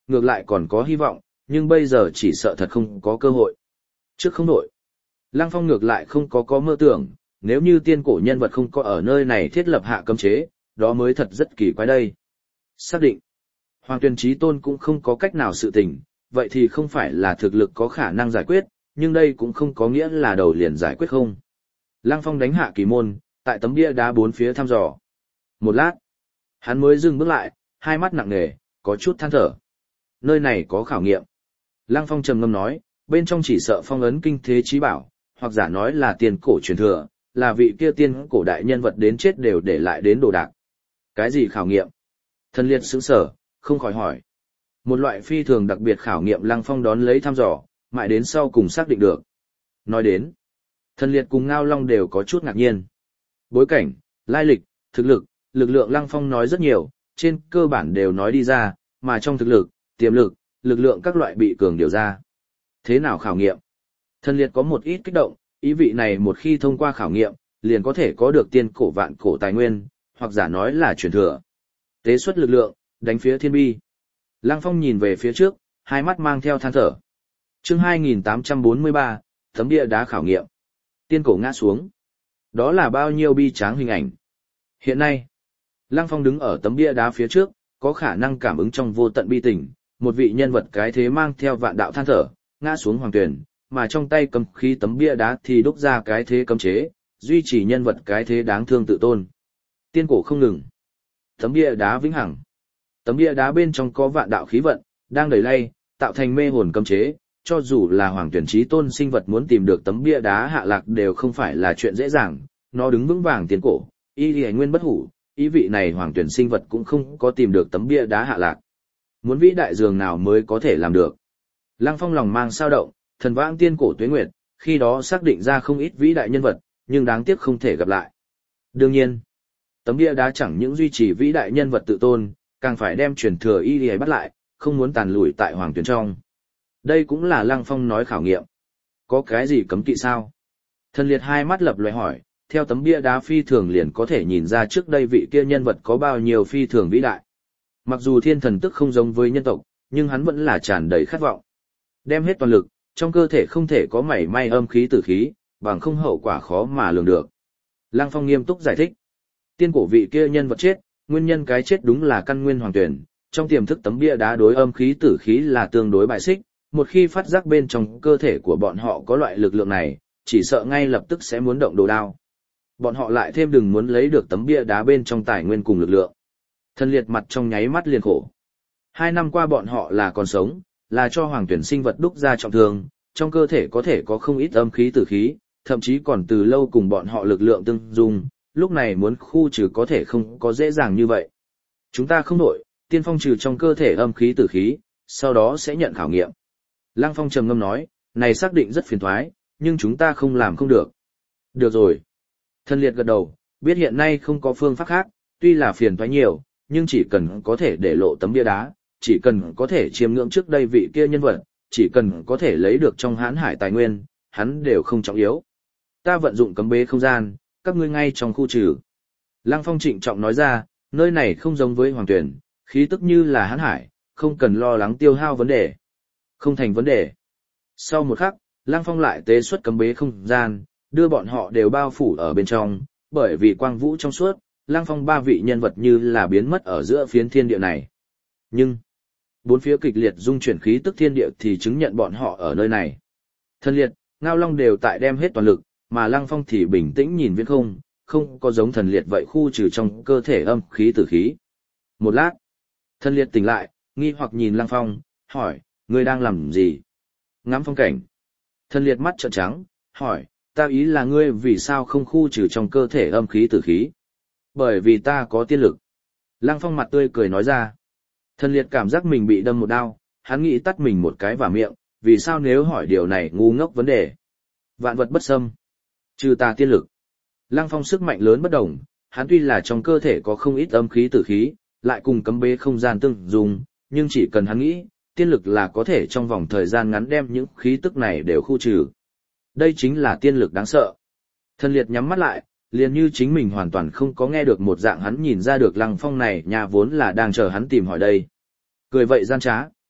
ngược lại còn có hy vọng, nhưng bây giờ chỉ sợ thật không có cơ hội. Trước không đổi. Lăng Phong ngược lại không có có mơ tưởng, nếu như tiên cổ nhân vật không có ở nơi này thiết lập hạ cấm chế, đó mới thật rất kỳ quái đây. Xác định, Hoàng Tuyền Chí Tôn cũng không có cách nào sự tình, vậy thì không phải là thực lực có khả năng giải quyết, nhưng đây cũng không có nghĩa là đầu liền giải quyết không. Lăng Phong đánh hạ kỳ môn, tại tấm bia đá bốn phía thăm dò. Một lát, hắn mới dừng bước lại, hai mắt nặng nề, có chút than thở. Nơi này có khảo nghiệm. Lăng Phong trầm ngâm nói, bên trong chỉ sợ phong ấn kinh thế chí bảo, hoặc giả nói là tiền cổ truyền thừa, là vị kia tiên cổ đại nhân vật đến chết đều để lại đến đồ đạc. Cái gì khảo nghiệm? Thân liệt sững sở, không khỏi hỏi. Một loại phi thường đặc biệt khảo nghiệm Lăng Phong đón lấy thăm dò, mãi đến sau cùng xác định được. Nói đến, thân liệt cùng Ngao Long đều có chút ngạc nhiên. Bối cảnh, lai lịch, thực lực, lực lượng Lăng Phong nói rất nhiều, trên cơ bản đều nói đi ra, mà trong thực lực, tiềm lực, lực lượng các loại bị cường điều ra. Thế nào khảo nghiệm? Thân liệt có một ít kích động, ý vị này một khi thông qua khảo nghiệm, liền có thể có được tiên cổ vạn cổ tài nguyên, hoặc giả nói là truyền thừa. Tế xuất lực lượng, đánh phía thiên bi. Lăng Phong nhìn về phía trước, hai mắt mang theo than thở. Chương hai nghìn tám trăm bốn mươi ba, tấm bia đá khảo nghiệm. Tiên cổ ngã xuống. Đó là bao nhiêu bi tráng hình ảnh. Hiện nay, Lăng Phong đứng ở tấm bia đá phía trước, có khả năng cảm ứng trong vô tận bi tình, một vị nhân vật cái thế mang theo vạn đạo than thở, ngã xuống hoàng tuyển, mà trong tay cầm khí tấm bia đá thì đúc ra cái thế cấm chế, duy trì nhân vật cái thế đáng thương tự tôn. Tiên cổ không ngừng. Tấm bia đá vĩnh hằng. Tấm bia đá bên trong có vạn đạo khí vận, đang đẩy lay, tạo thành mê hồn cấm chế, cho dù là hoàng tuyển chí tôn sinh vật muốn tìm được tấm bia đá hạ lạc đều không phải là chuyện dễ dàng, nó đứng vững vàng tiên cổ, y lì nguyên bất hủ, ý vị này hoàng tuyển sinh vật cũng không có tìm được tấm bia đá hạ lạc. Muốn vĩ đại dường nào mới có thể làm được. Lăng Phong lòng mang sao động, thần vãng tiên cổ tuế nguyệt, khi đó xác định ra không ít vĩ đại nhân vật, nhưng đáng tiếc không thể gặp lại. Đương nhiên, tấm bia đá chẳng những duy trì vĩ đại nhân vật tự tôn, càng phải đem truyền thừa y lì bắt lại, không muốn tàn lùi tại hoàng tuyển trong. Đây cũng là Lăng Phong nói khảo nghiệm. Có cái gì cấm kỵ sao? Thần liệt hai mắt lập loè hỏi, theo tấm bia đá phi thường liền có thể nhìn ra trước đây vị kia nhân vật có bao nhiêu phi thường vĩ đại. Mặc dù thiên thần tức không giống với nhân tộc, nhưng hắn vẫn là tràn đầy khát vọng. Đem hết toàn lực, trong cơ thể không thể có mảy may âm khí tử khí, bằng không hậu quả khó mà lường được. Lăng Phong nghiêm túc giải thích. Tiên cổ vị kia nhân vật chết, nguyên nhân cái chết đúng là căn nguyên hoàng tuyển, trong tiềm thức tấm bia đá đối âm khí tử khí là tương đối bại xích, một khi phát giác bên trong cơ thể của bọn họ có loại lực lượng này, chỉ sợ ngay lập tức sẽ muốn động đồ đao. Bọn họ lại thêm đừng muốn lấy được tấm bia đá bên trong tài nguyên cùng lực lượng. Thân liệt mặt trong nháy mắt liền khổ. Hai năm qua bọn họ là còn sống, là cho hoàng tuyển sinh vật đúc ra trọng thương, trong cơ thể có thể có không ít âm khí tử khí, thậm chí còn từ lâu cùng bọn họ lực lượng tương dung, lúc này muốn khu trừ có thể không có dễ dàng như vậy. Chúng ta không nổi, tiên phong trừ trong cơ thể âm khí tử khí, sau đó sẽ nhận khảo nghiệm. Lăng Phong trầm ngâm nói, này xác định rất phiền toái, nhưng chúng ta không làm không được. Được rồi. Thân liệt gật đầu, biết hiện nay không có phương pháp khác, tuy là phiền toái nhiều, nhưng chỉ cần có thể để lộ tấm bia đá, chỉ cần có thể chiêm ngưỡng trước đây vị kia nhân vật, chỉ cần có thể lấy được trong hãn hải tài nguyên, hắn đều không trọng yếu. Ta vận dụng cấm bế không gian, các ngươi ngay trong khu trừ. Lăng Phong trịnh trọng nói ra, nơi này không giống với hoàng tuyển, khí tức như là hãn hải, không cần lo lắng tiêu hao vấn đề. Không thành vấn đề. Sau một khắc, Lăng Phong lại tế xuất cấm bế không gian, đưa bọn họ đều bao phủ ở bên trong, bởi vì quang vũ trong suốt, Lăng Phong ba vị nhân vật như là biến mất ở giữa phiến thiên địa này. Nhưng, bốn phía kịch liệt dung chuyển khí tức thiên địa thì chứng nhận bọn họ ở nơi này. Thân liệt, Ngao Long đều tại đem hết toàn lực, mà Lăng Phong thì bình tĩnh nhìn viễn không, không có giống thần liệt vậy khu trừ trong cơ thể âm khí tử khí. Một lát, thân liệt tỉnh lại, nghi hoặc nhìn Lăng Phong, hỏi, ngươi đang làm gì? Ngắm phong cảnh. Thân liệt mắt trợn trắng, hỏi, ta ý là ngươi vì sao không khu trừ trong cơ thể âm khí tử khí? Bởi vì ta có tiên lực. Lăng Phong mặt tươi cười nói ra. Thân liệt cảm giác mình bị đâm một đao, hắn nghĩ tắt mình một cái vào miệng, vì sao nếu hỏi điều này ngu ngốc vấn đề. Vạn vật bất xâm. Trừ ta tiên lực. Lăng Phong sức mạnh lớn bất đồng, hắn tuy là trong cơ thể có không ít âm khí tử khí, lại cùng cấm bế không gian tương dùng, nhưng chỉ cần hắn nghĩ, tiên lực là có thể trong vòng thời gian ngắn đem những khí tức này đều khu trừ. Đây chính là tiên lực đáng sợ. Thân liệt nhắm mắt lại, liền như chính mình hoàn toàn không có nghe được một dạng hắn nhìn ra được Lăng Phong này nhà vốn là đang chờ hắn tìm hỏi đây. Cười vậy gian trá.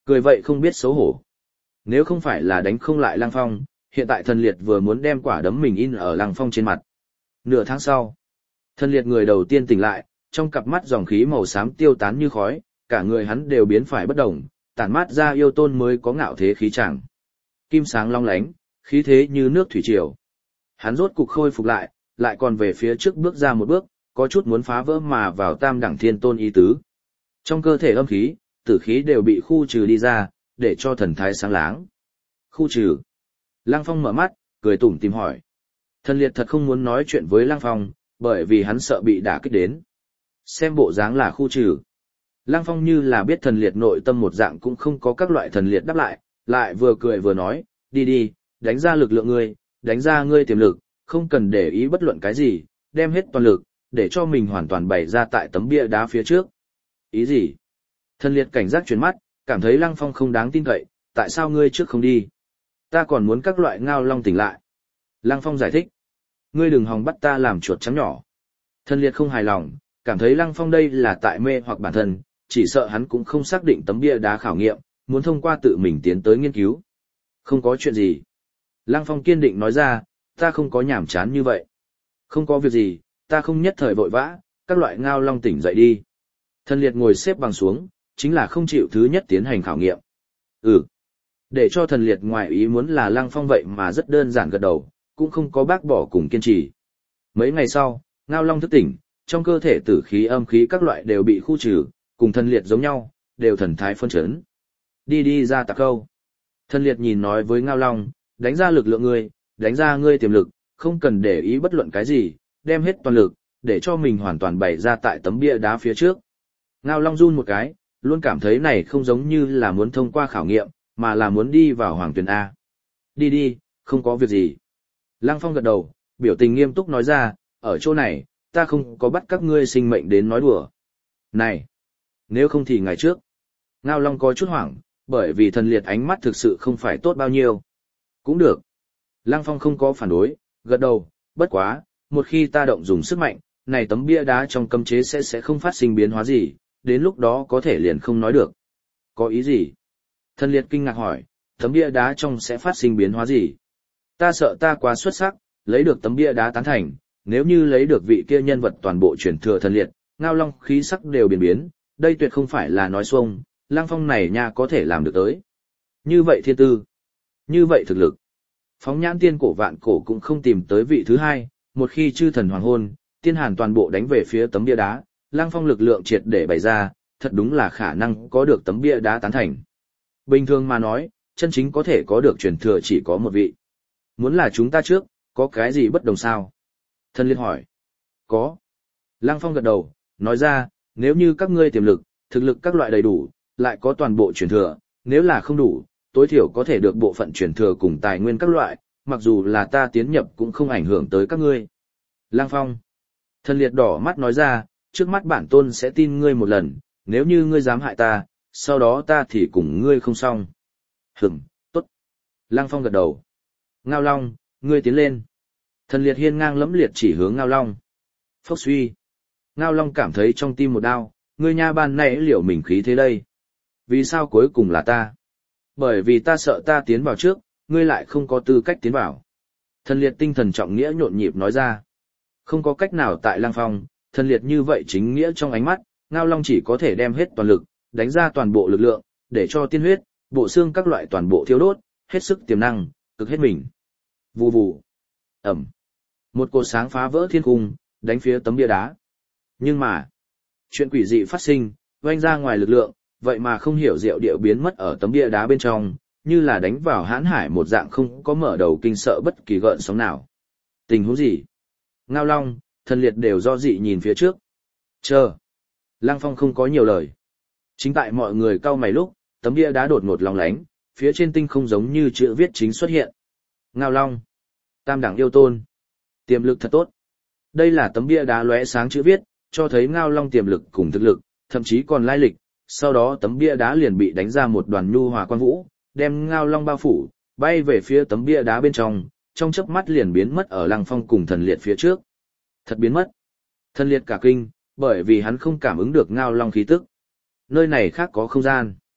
Cười vậy không biết xấu hổ. Nếu không phải là đánh không lại Lăng Phong, hiện tại thần liệt vừa muốn đem quả đấm mình in ở Lăng Phong trên mặt. Nửa tháng sau, thần liệt người đầu tiên tỉnh lại, trong cặp mắt dòng khí màu xám tiêu tán như khói, cả người hắn đều biến phải bất động, tản mát ra yêu tôn mới có ngạo thế khí chẳng. Kim sáng long lánh, khí thế như nước thủy triều. Hắn rốt cục khôi phục lại, lại còn về phía trước bước ra một bước, có chút muốn phá vỡ mà vào tam đẳng thiên tôn ý tứ. Trong cơ thể âm khí, tử khí đều bị khu trừ đi ra, để cho thần thái sáng láng. Khu trừ. Lăng Phong mở mắt, cười tủm tỉm hỏi. Thần liệt thật không muốn nói chuyện với Lăng Phong, bởi vì hắn sợ bị đả kích đến. Xem bộ dáng là khu trừ. Lăng Phong như là biết thần liệt nội tâm một dạng cũng không có các loại thần liệt đáp lại, lại vừa cười vừa nói, đi đi, đánh ra lực lượng ngươi, đánh ra ngươi tiềm lực, không cần để ý bất luận cái gì, đem hết toàn lực, để cho mình hoàn toàn bày ra tại tấm bia đá phía trước. Ý gì? Thần liệt cảnh giác chuyển mắt, cảm thấy Lăng Phong không đáng tin cậy, tại sao ngươi trước không đi? Ta còn muốn các loại ngao long tỉnh lại. Lăng Phong giải thích. Ngươi đừng hòng bắt ta làm chuột trắng nhỏ. Thần liệt không hài lòng, cảm thấy Lăng Phong đây là tại mê hoặc bản thân, chỉ sợ hắn cũng không xác định tấm bia đá khảo nghiệm, muốn thông qua tự mình tiến tới nghiên cứu. Không có chuyện gì. Lăng Phong kiên định nói ra, ta không có nhảm chán như vậy. Không có việc gì, ta không nhất thời vội vã, các loại ngao long tỉnh dậy đi. Thần liệt ngồi xếp bằng xuống, chính là không chịu thứ nhất tiến hành khảo nghiệm. Ừ. Để cho thần liệt ngoài ý muốn là Lăng Phong vậy mà rất đơn giản gật đầu, cũng không có bác bỏ cùng kiên trì. Mấy ngày sau, ngao long thức tỉnh, trong cơ thể tử khí âm khí các loại đều bị khu trừ, cùng thần liệt giống nhau, đều thần thái phân chấn. Đi đi ra tạc câu. Thần liệt nhìn nói với ngao long, đánh ra lực lượng ngươi, đánh ra ngươi tiềm lực, không cần để ý bất luận cái gì, đem hết toàn lực, để cho mình hoàn toàn bày ra tại tấm bia đá phía trước. Ngao long run một cái, luôn cảm thấy này không giống như là muốn thông qua khảo nghiệm, mà là muốn đi vào hoàng tuyển A. Đi đi, không có việc gì. Lăng Phong gật đầu, biểu tình nghiêm túc nói ra, ở chỗ này, ta không có bắt các ngươi sinh mệnh đến nói đùa. Này, nếu không thì ngày trước. Ngao long có chút hoảng, bởi vì thần liệt ánh mắt thực sự không phải tốt bao nhiêu. Cũng được. Lăng Phong không có phản đối, gật đầu, bất quá, một khi ta động dùng sức mạnh, này tấm bia đá trong cấm chế sẽ sẽ không phát sinh biến hóa gì, đến lúc đó có thể liền không nói được. Có ý gì? Thần liệt kinh ngạc hỏi, tấm bia đá trong sẽ phát sinh biến hóa gì? Ta sợ ta quá xuất sắc, lấy được tấm bia đá tán thành, nếu như lấy được vị kia nhân vật toàn bộ truyền thừa thần liệt, ngao long khí sắc đều biến biến, đây tuyệt không phải là nói xuông, Lăng Phong này nha có thể làm được tới. Như vậy thiên tư, như vậy thực lực. Phóng nhãn tiên cổ vạn cổ cũng không tìm tới vị thứ hai, một khi chư thần hoàng hôn, tiên hàn toàn bộ đánh về phía tấm bia đá, Lăng Phong lực lượng triệt để bày ra, thật đúng là khả năng có được tấm bia đá tán thành. Bình thường mà nói, chân chính có thể có được truyền thừa chỉ có một vị. Muốn là chúng ta trước, có cái gì bất đồng sao? Thần liệt hỏi. Có. Lăng Phong gật đầu, nói ra, nếu như các ngươi tiềm lực, thực lực các loại đầy đủ, lại có toàn bộ truyền thừa, nếu là không đủ, tối thiểu có thể được bộ phận truyền thừa cùng tài nguyên các loại, mặc dù là ta tiến nhập cũng không ảnh hưởng tới các ngươi. Lăng Phong. Thần liệt đỏ mắt nói ra, trước mắt bản tôn sẽ tin ngươi một lần, nếu như ngươi dám hại ta, sau đó ta thì cùng ngươi không xong. Hửm, tốt. Lăng Phong gật đầu. Ngao Long, ngươi tiến lên. Thần liệt hiên ngang lẫm liệt chỉ hướng Ngao Long. Phốc suy. Ngao Long cảm thấy trong tim một đau, ngươi nha ban nãy liệu mình khí thế đây. Vì sao cuối cùng là ta? Bởi vì ta sợ ta tiến vào trước, ngươi lại không có tư cách tiến vào. Thần liệt tinh thần trọng nghĩa nhộn nhịp nói ra. Không có cách nào tại Lăng Phong, thần liệt như vậy chính nghĩa trong ánh mắt, Ngao Long chỉ có thể đem hết toàn lực, đánh ra toàn bộ lực lượng, để cho tiên huyết, bộ xương các loại toàn bộ thiêu đốt, hết sức tiềm năng, cực hết mình. Vù vù. Ẩm. Một cột sáng phá vỡ thiên cung, đánh phía tấm bia đá. Nhưng mà, chuyện quỷ dị phát sinh, oanh ra ngoài lực lượng, vậy mà không hiểu diệu điệu biến mất ở tấm bia đá bên trong, như là đánh vào hãn hải một dạng không có mở đầu kinh sợ bất kỳ gợn sóng nào. Tình huống gì? Ngao Long, thần liệt đều do dị nhìn phía trước. Chờ. Lăng Phong không có nhiều lời. Chính tại mọi người cau mày lúc, tấm bia đá đột ngột long lánh, phía trên tinh không giống như chữ viết chính xuất hiện. Ngao Long. Tam đẳng yêu tôn. Tiềm lực thật tốt. Đây là tấm bia đá lóe sáng chữ viết, cho thấy Ngao Long tiềm lực cùng thực lực, thậm chí còn lai lịch. Sau đó tấm bia đá liền bị đánh ra một đoàn nhu hòa quang vũ, đem Ngao Long bao phủ, bay về phía tấm bia đá bên trong, trong chớp mắt liền biến mất ở Lăng Phong cùng thần liệt phía trước. Thật biến mất. Thần liệt cả kinh, bởi vì hắn không cảm ứng được Ngao Long khí tức. Nơi này khác có không gian.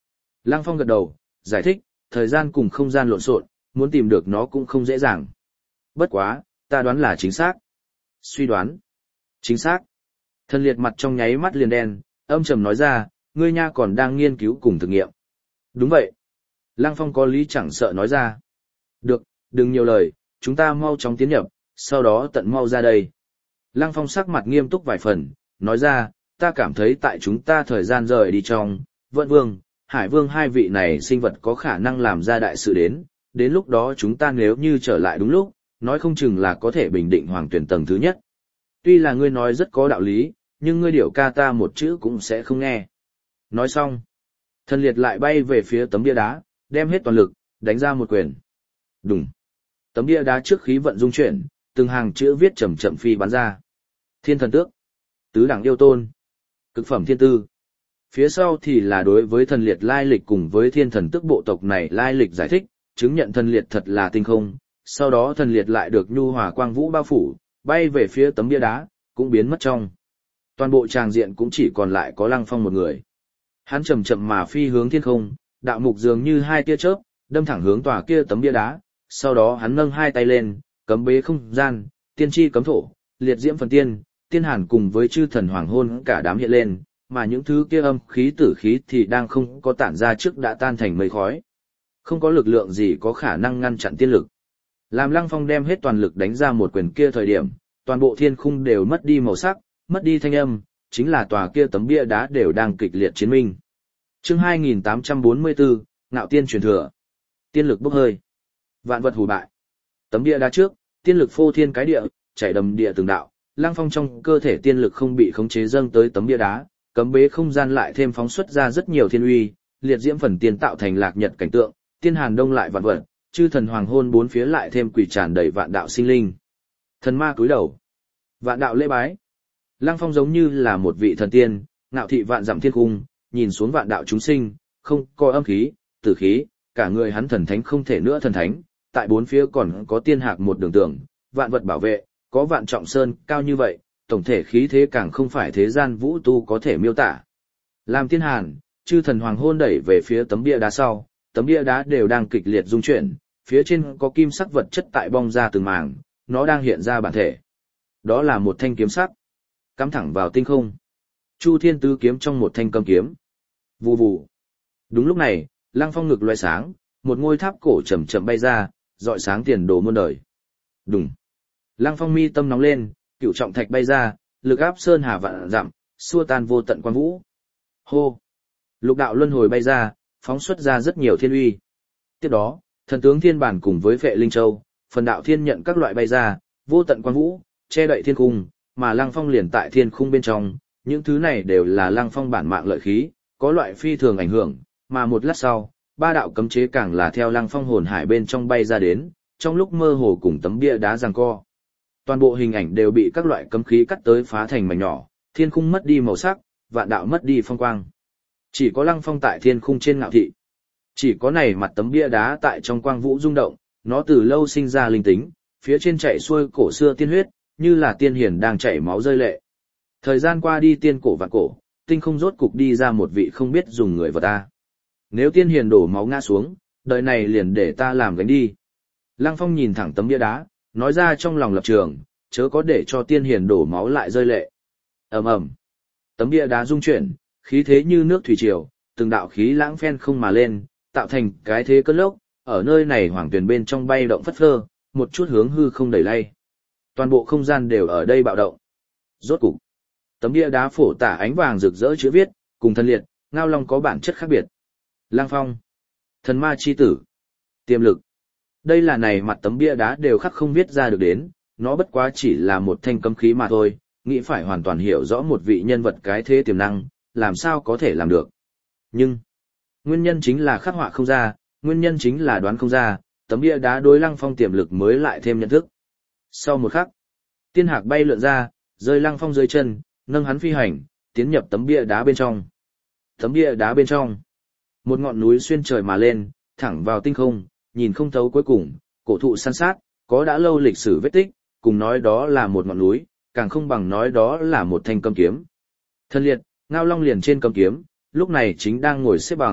Lăng Phong gật đầu, giải thích, thời gian cùng không gian lộn xộn, muốn tìm được nó cũng không dễ dàng. Bất quá, ta đoán là chính xác. Suy đoán. Chính xác. Thần liệt mặt trong nháy mắt liền đen, âm trầm nói ra, ngươi nha còn đang nghiên cứu cùng thực nghiệm. Đúng vậy. Lăng Phong có lý chẳng sợ nói ra. Được, đừng nhiều lời, chúng ta mau chóng tiến nhập, sau đó tận mau ra đây. Lăng Phong sắc mặt nghiêm túc vài phần, nói ra, ta cảm thấy tại chúng ta thời gian rời đi trong, Vận Vương, Hải Vương hai vị này sinh vật có khả năng làm ra đại sự đến, đến lúc đó chúng ta nếu như trở lại đúng lúc, nói không chừng là có thể bình định hoàng tuyển tầng thứ nhất. Tuy là ngươi nói rất có đạo lý, nhưng ngươi điểu ca ta một chữ cũng sẽ không nghe. Nói xong, thần liệt lại bay về phía tấm bia đá, đem hết toàn lực, đánh ra một quyền. Đùng. Tấm bia đá trước khí vận dung chuyển, từng hàng chữ viết chậm chậm phi bắn ra. Thiên thần tước, tứ đẳng yêu tôn, cực phẩm thiên tư. Phía sau thì là đối với thần liệt lai lịch cùng với thiên thần tước bộ tộc này lai lịch giải thích, chứng nhận thần liệt thật là tinh không. Sau đó thần liệt lại được nhu hòa quang vũ bao phủ, bay về phía tấm bia đá, cũng biến mất trong. Toàn bộ tràng diện cũng chỉ còn lại có Lăng Phong một người. Hắn chậm chậm mà phi hướng thiên không, đạo mục dường như hai tia chớp, đâm thẳng hướng tòa kia tấm bia đá, sau đó hắn nâng hai tay lên, cấm bế không gian, tiên tri cấm thổ, liệt diễm phần tiên, tiên hàn cùng với chư thần hoàng hôn cả đám hiện lên, mà những thứ kia âm khí tử khí thì đang không có tản ra trước đã tan thành mây khói. Không có lực lượng gì có khả năng ngăn chặn tiên lực. Làm Lăng Phong đem hết toàn lực đánh ra một quyền kia thời điểm, toàn bộ thiên khung đều mất đi màu sắc, mất đi thanh âm, chính là tòa kia tấm bia đá đều đang kịch liệt chiến minh. Chương hai nghìn tám trăm bốn mươi tư, Ngạo Tiên truyền thừa. Tiên lực bốc hơi. Vạn vật hủy bại. Tấm bia đá trước, tiên lực phô thiên cái địa, chảy đầm địa từng đạo, Lăng Phong trong cơ thể tiên lực không bị khống chế dâng tới tấm bia đá, cấm bế không gian lại thêm phóng xuất ra rất nhiều thiên uy, liệt diễm phần tiên tạo thành lạc nhật cảnh tượng, tiên hàn đông lại vạn vật, chư thần hoàng hôn bốn phía lại thêm quỷ tràn đầy vạn đạo sinh linh. Thần ma cúi đầu. Vạn đạo lễ bái. Lăng Phong giống như là một vị thần tiên, ngạo thị vạn dặm thiên cung, nhìn xuống vạn đạo chúng sinh, không có âm khí, tử khí, cả người hắn thần thánh không thể nữa thần thánh, tại bốn phía còn có tiên hạc một đường tường, vạn vật bảo vệ, có vạn trọng sơn cao như vậy, tổng thể khí thế càng không phải thế gian vũ tu có thể miêu tả. Làm tiên hàn, chư thần hoàng hôn đẩy về phía tấm bia đá sau, tấm bia đá đều đang kịch liệt rung chuyển, phía trên có kim sắc vật chất tại bong ra từng màng, nó đang hiện ra bản thể. Đó là một thanh kiếm sắc, cắm thẳng vào tinh không. Chu Thiên Tứ kiếm trong một thanh cầm kiếm. Vù vù. Đúng lúc này, Lăng Phong ngực loé sáng, một ngôi tháp cổ chậm chậm bay ra, rọi sáng tiền đồ muôn đời. Đùng. Lăng Phong mi tâm nóng lên, cựu trọng thạch bay ra, lực áp sơn hà vạn dặm, xua tan vô tận quan vũ. Hô. Lục đạo luân hồi bay ra, phóng xuất ra rất nhiều thiên uy. Tiếp đó, thần tướng thiên bản cùng với Phệ Linh Châu, phần đạo thiên nhận các loại bay ra, vô tận quan vũ, che đậy thiên cung, mà Lăng Phong liền tại thiên khung bên trong, những thứ này đều là Lăng Phong bản mạng lợi khí, có loại phi thường ảnh hưởng, mà một lát sau, ba đạo cấm chế càng là theo Lăng Phong hồn hải bên trong bay ra đến, trong lúc mơ hồ cùng tấm bia đá giằng co. Toàn bộ hình ảnh đều bị các loại cấm khí cắt tới phá thành mảnh nhỏ, thiên khung mất đi màu sắc, vạn đạo mất đi phong quang. Chỉ có Lăng Phong tại thiên khung trên ngạo thị. Chỉ có này mặt tấm bia đá tại trong quang vũ rung động, nó từ lâu sinh ra linh tính, phía trên chạy xuôi cổ xưa tiên huyết, như là tiên hiền đang chảy máu rơi lệ. Thời gian qua đi tiên cổ vạn cổ, tinh không rốt cục đi ra một vị không biết dùng người vào ta. Nếu tiên hiền đổ máu ngã xuống, đời này liền để ta làm gánh đi. Lăng Phong nhìn thẳng tấm bia đá, nói ra trong lòng lập trường, chớ có để cho tiên hiền đổ máu lại rơi lệ. Ầm ầm. Tấm bia đá rung chuyển, khí thế như nước thủy triều, từng đạo khí lãng phen không mà lên, tạo thành cái thế cơn lốc, ở nơi này hoàng tuyển bên trong bay động phất phơ, một chút hướng hư không đẩy lay. Toàn bộ không gian đều ở đây bạo động. Rốt cục, tấm bia đá phổ tả ánh vàng rực rỡ chữ viết, cùng thân liệt, ngao long có bản chất khác biệt. Lăng Phong, thần ma chi tử, tiềm lực. Đây là này mặt tấm bia đá đều khắc không viết ra được đến, nó bất quá chỉ là một thanh cấm khí mà thôi, nghĩ phải hoàn toàn hiểu rõ một vị nhân vật cái thế tiềm năng, làm sao có thể làm được. Nhưng, nguyên nhân chính là khắc họa không ra, nguyên nhân chính là đoán không ra, tấm bia đá đối Lăng Phong tiềm lực mới lại thêm nhận thức. Sau một khắc, tiên hạc bay lượn ra, rơi Lăng Phong dưới chân, nâng hắn phi hành, tiến nhập tấm bia đá bên trong. Tấm bia đá bên trong, một ngọn núi xuyên trời mà lên, thẳng vào tinh không, nhìn không thấu cuối cùng, cổ thụ san sát, có đã lâu lịch sử vết tích, cùng nói đó là một ngọn núi, càng không bằng nói đó là một thanh cầm kiếm. Thân liệt, ngao long liền trên cầm kiếm, lúc này chính đang ngồi xếp bằng,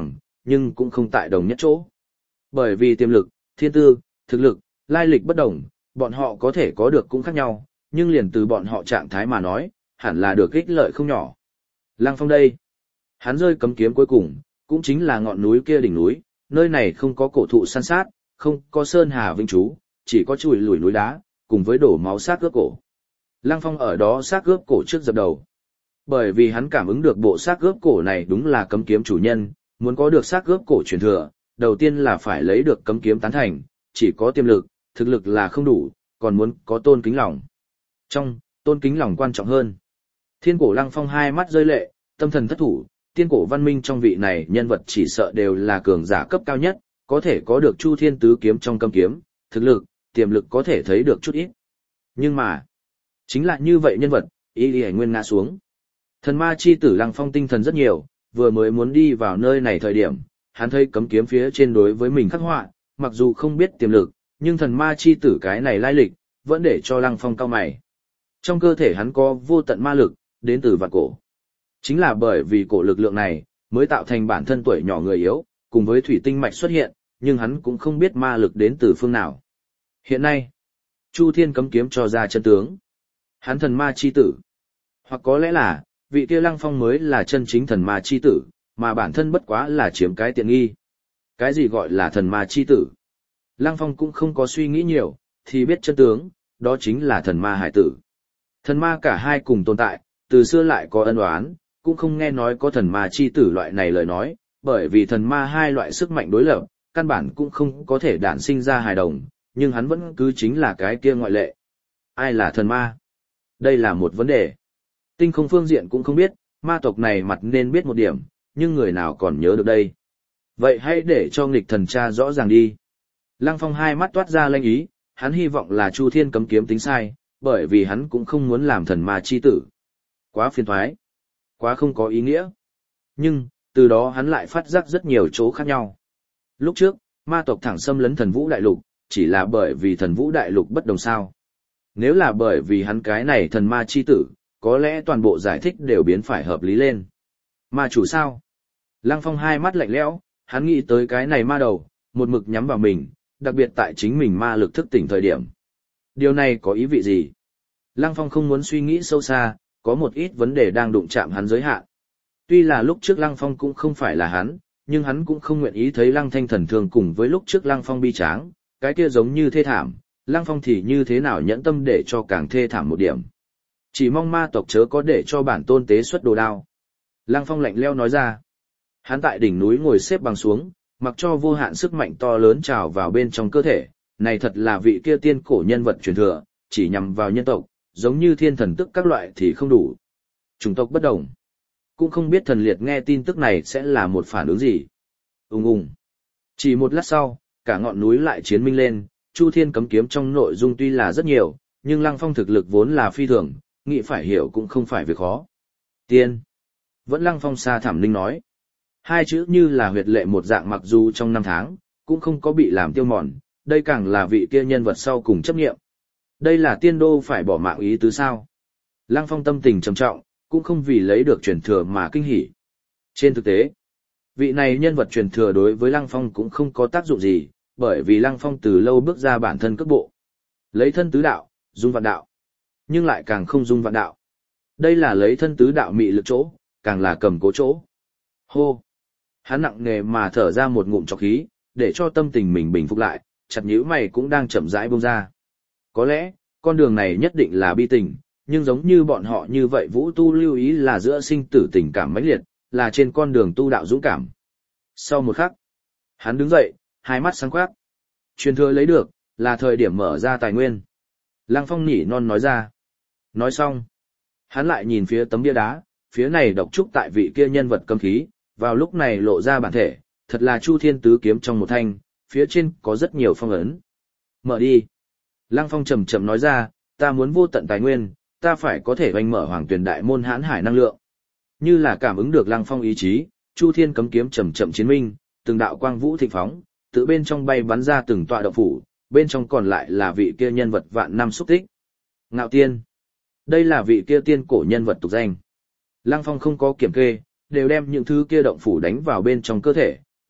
nhưng cũng không tại đồng nhất chỗ. Bởi vì tiềm lực, thiên tư, thực lực, lai lịch bất đồng, bọn họ có thể có được cũng khác nhau, nhưng liền từ bọn họ trạng thái mà nói, hẳn là được ích lợi không nhỏ. Lăng Phong đây, hắn rơi cấm kiếm cuối cùng, cũng chính là ngọn núi kia đỉnh núi, nơi này không có cổ thụ san sát, không có sơn hà vinh trú, chỉ có chùi lùi núi đá, cùng với đổ máu xác ướp cổ. Lăng Phong ở đó xác ướp cổ trước dập đầu. Bởi vì hắn cảm ứng được bộ xác ướp cổ này đúng là cấm kiếm chủ nhân, muốn có được xác ướp cổ truyền thừa, đầu tiên là phải lấy được cấm kiếm tán thành, chỉ có tiềm lực, thực lực là không đủ, còn muốn có tôn kính lòng. Trong, tôn kính lòng quan trọng hơn. Thiên cổ Lăng Phong hai mắt rơi lệ, tâm thần thất thủ, tiên cổ văn minh trong vị này nhân vật chỉ sợ đều là cường giả cấp cao nhất, có thể có được Chu Thiên tứ kiếm trong cấm kiếm, thực lực, tiềm lực có thể thấy được chút ít. Nhưng mà, chính là như vậy nhân vật, y y nguyên ngã xuống. Thần ma chi tử Lăng Phong tinh thần rất nhiều, vừa mới muốn đi vào nơi này thời điểm, hắn thấy cấm kiếm phía trên đối với mình khắc họa, mặc dù không biết tiềm lực, nhưng thần ma chi tử cái này lai lịch, vẫn để cho Lăng Phong cao mày. Trong cơ thể hắn có vô tận ma lực, đến từ vạn cổ. Chính là bởi vì cổ lực lượng này, mới tạo thành bản thân tuổi nhỏ người yếu, cùng với thủy tinh mạch xuất hiện, nhưng hắn cũng không biết ma lực đến từ phương nào. Hiện nay, Chu Thiên cấm kiếm cho ra chân tướng. Hắn thần ma chi tử. Hoặc có lẽ là, vị kia Lăng Phong mới là chân chính thần ma chi tử, mà bản thân bất quá là chiếm cái tiện nghi. Cái gì gọi là thần ma chi tử? Lăng Phong cũng không có suy nghĩ nhiều, thì biết chân tướng, đó chính là thần ma hải tử. Thần ma cả hai cùng tồn tại, từ xưa lại có ân oán, cũng không nghe nói có thần ma chi tử loại này lời nói, bởi vì thần ma hai loại sức mạnh đối lập, căn bản cũng không có thể đản sinh ra hài đồng, nhưng hắn vẫn cứ chính là cái kia ngoại lệ. Ai là thần ma? Đây là một vấn đề. Tinh không phương diện cũng không biết, ma tộc này mặt nên biết một điểm, nhưng người nào còn nhớ được đây. Vậy hãy để cho nghịch thần tra rõ ràng đi. Lăng Phong hai mắt toát ra lanh ý, hắn hy vọng là Chu Thiên cấm kiếm tính sai, bởi vì hắn cũng không muốn làm thần ma chi tử. Quá phiền thoái. Quá không có ý nghĩa. Nhưng, từ đó hắn lại phát giác rất nhiều chỗ khác nhau. Lúc trước, ma tộc thẳng xâm lấn thần vũ đại lục, chỉ là bởi vì thần vũ đại lục bất đồng sao. Nếu là bởi vì hắn cái này thần ma chi tử, có lẽ toàn bộ giải thích đều biến phải hợp lý lên. Ma chủ sao? Lăng Phong hai mắt lạnh lẽo, hắn nghĩ tới cái này ma đầu, một mực nhắm vào mình, đặc biệt tại chính mình ma lực thức tỉnh thời điểm. Điều này có ý vị gì? Lăng Phong không muốn suy nghĩ sâu xa, có một ít vấn đề đang đụng chạm hắn giới hạn. Tuy là lúc trước Lăng Phong cũng không phải là hắn, nhưng hắn cũng không nguyện ý thấy Lăng Thanh thần thường cùng với lúc trước Lăng Phong bi tráng, cái kia giống như thê thảm, Lăng Phong thì như thế nào nhẫn tâm để cho càng thê thảm một điểm. Chỉ mong ma tộc chớ có để cho bản tôn tế xuất đồ đao. Lăng Phong lạnh lẽo nói ra. Hắn tại đỉnh núi ngồi xếp bằng xuống, mặc cho vô hạn sức mạnh to lớn trào vào bên trong cơ thể, này thật là vị kia tiên cổ nhân vật truyền thừa, chỉ nhằm vào nhân tộc, giống như thiên thần tức các loại thì không đủ. Chủng tộc bất đồng. Cũng không biết thần liệt nghe tin tức này sẽ là một phản ứng gì. Ùng ùng. Chỉ một lát sau, cả ngọn núi lại chiến minh lên, Chu Thiên cấm kiếm trong nội dung tuy là rất nhiều, nhưng Lăng Phong thực lực vốn là phi thường, nghĩ phải hiểu cũng không phải việc khó. Tiên. Vẫn Lăng Phong xa thẳm linh nói. Hai chữ như là huyệt lệ một dạng, mặc dù trong năm tháng, cũng không có bị làm tiêu mòn, đây càng là vị kia nhân vật sau cùng chấp nghiệm. Đây là tiên đô phải bỏ mạng ý tứ sao. Lăng Phong tâm tình trầm trọng, cũng không vì lấy được truyền thừa mà kinh hỉ. Trên thực tế, vị này nhân vật truyền thừa đối với Lăng Phong cũng không có tác dụng gì, bởi vì Lăng Phong từ lâu bước ra bản thân cước bộ. Lấy thân tứ đạo, dung vạn đạo, nhưng lại càng không dung vạn đạo. Đây là lấy thân tứ đạo mị lực chỗ, càng là cầm cố chỗ. Hô! Hắn nặng nề mà thở ra một ngụm trọc khí, để cho tâm tình mình bình phục lại, chặt nhíu mày cũng đang chậm rãi buông ra. Có lẽ, con đường này nhất định là bi tình, nhưng giống như bọn họ như vậy vũ tu lưu ý là giữa sinh tử tình cảm mãnh liệt, là trên con đường tu đạo dũng cảm. Sau một khắc, hắn đứng dậy, hai mắt sáng quắc. Truyền thừa lấy được, là thời điểm mở ra tài nguyên. Lăng Phong nhỉ non nói ra. Nói xong, hắn lại nhìn phía tấm bia đá, phía này độc trúc tại vị kia nhân vật cấm khí, vào lúc này lộ ra bản thể, thật là Chu Thiên tứ kiếm trong một thanh, phía trên có rất nhiều phong ấn. Mở đi. Lăng Phong chậm chậm nói ra, ta muốn vô tận tài nguyên, ta phải có thể oanh mở hoàng tuyển đại môn hãn hải năng lượng. Như là cảm ứng được Lăng Phong ý chí, Chu Thiên cấm kiếm chậm chậm chiến minh, từng đạo quang vũ thịnh phóng, tự bên trong bay bắn ra từng tọa động phủ, bên trong còn lại là vị kia nhân vật vạn năm xúc tích. Ngạo Tiên. Đây là vị kia tiên cổ nhân vật tục danh. Lăng Phong không có kiểm kê, đều đem những thứ kia động phủ đánh vào bên trong cơ thể,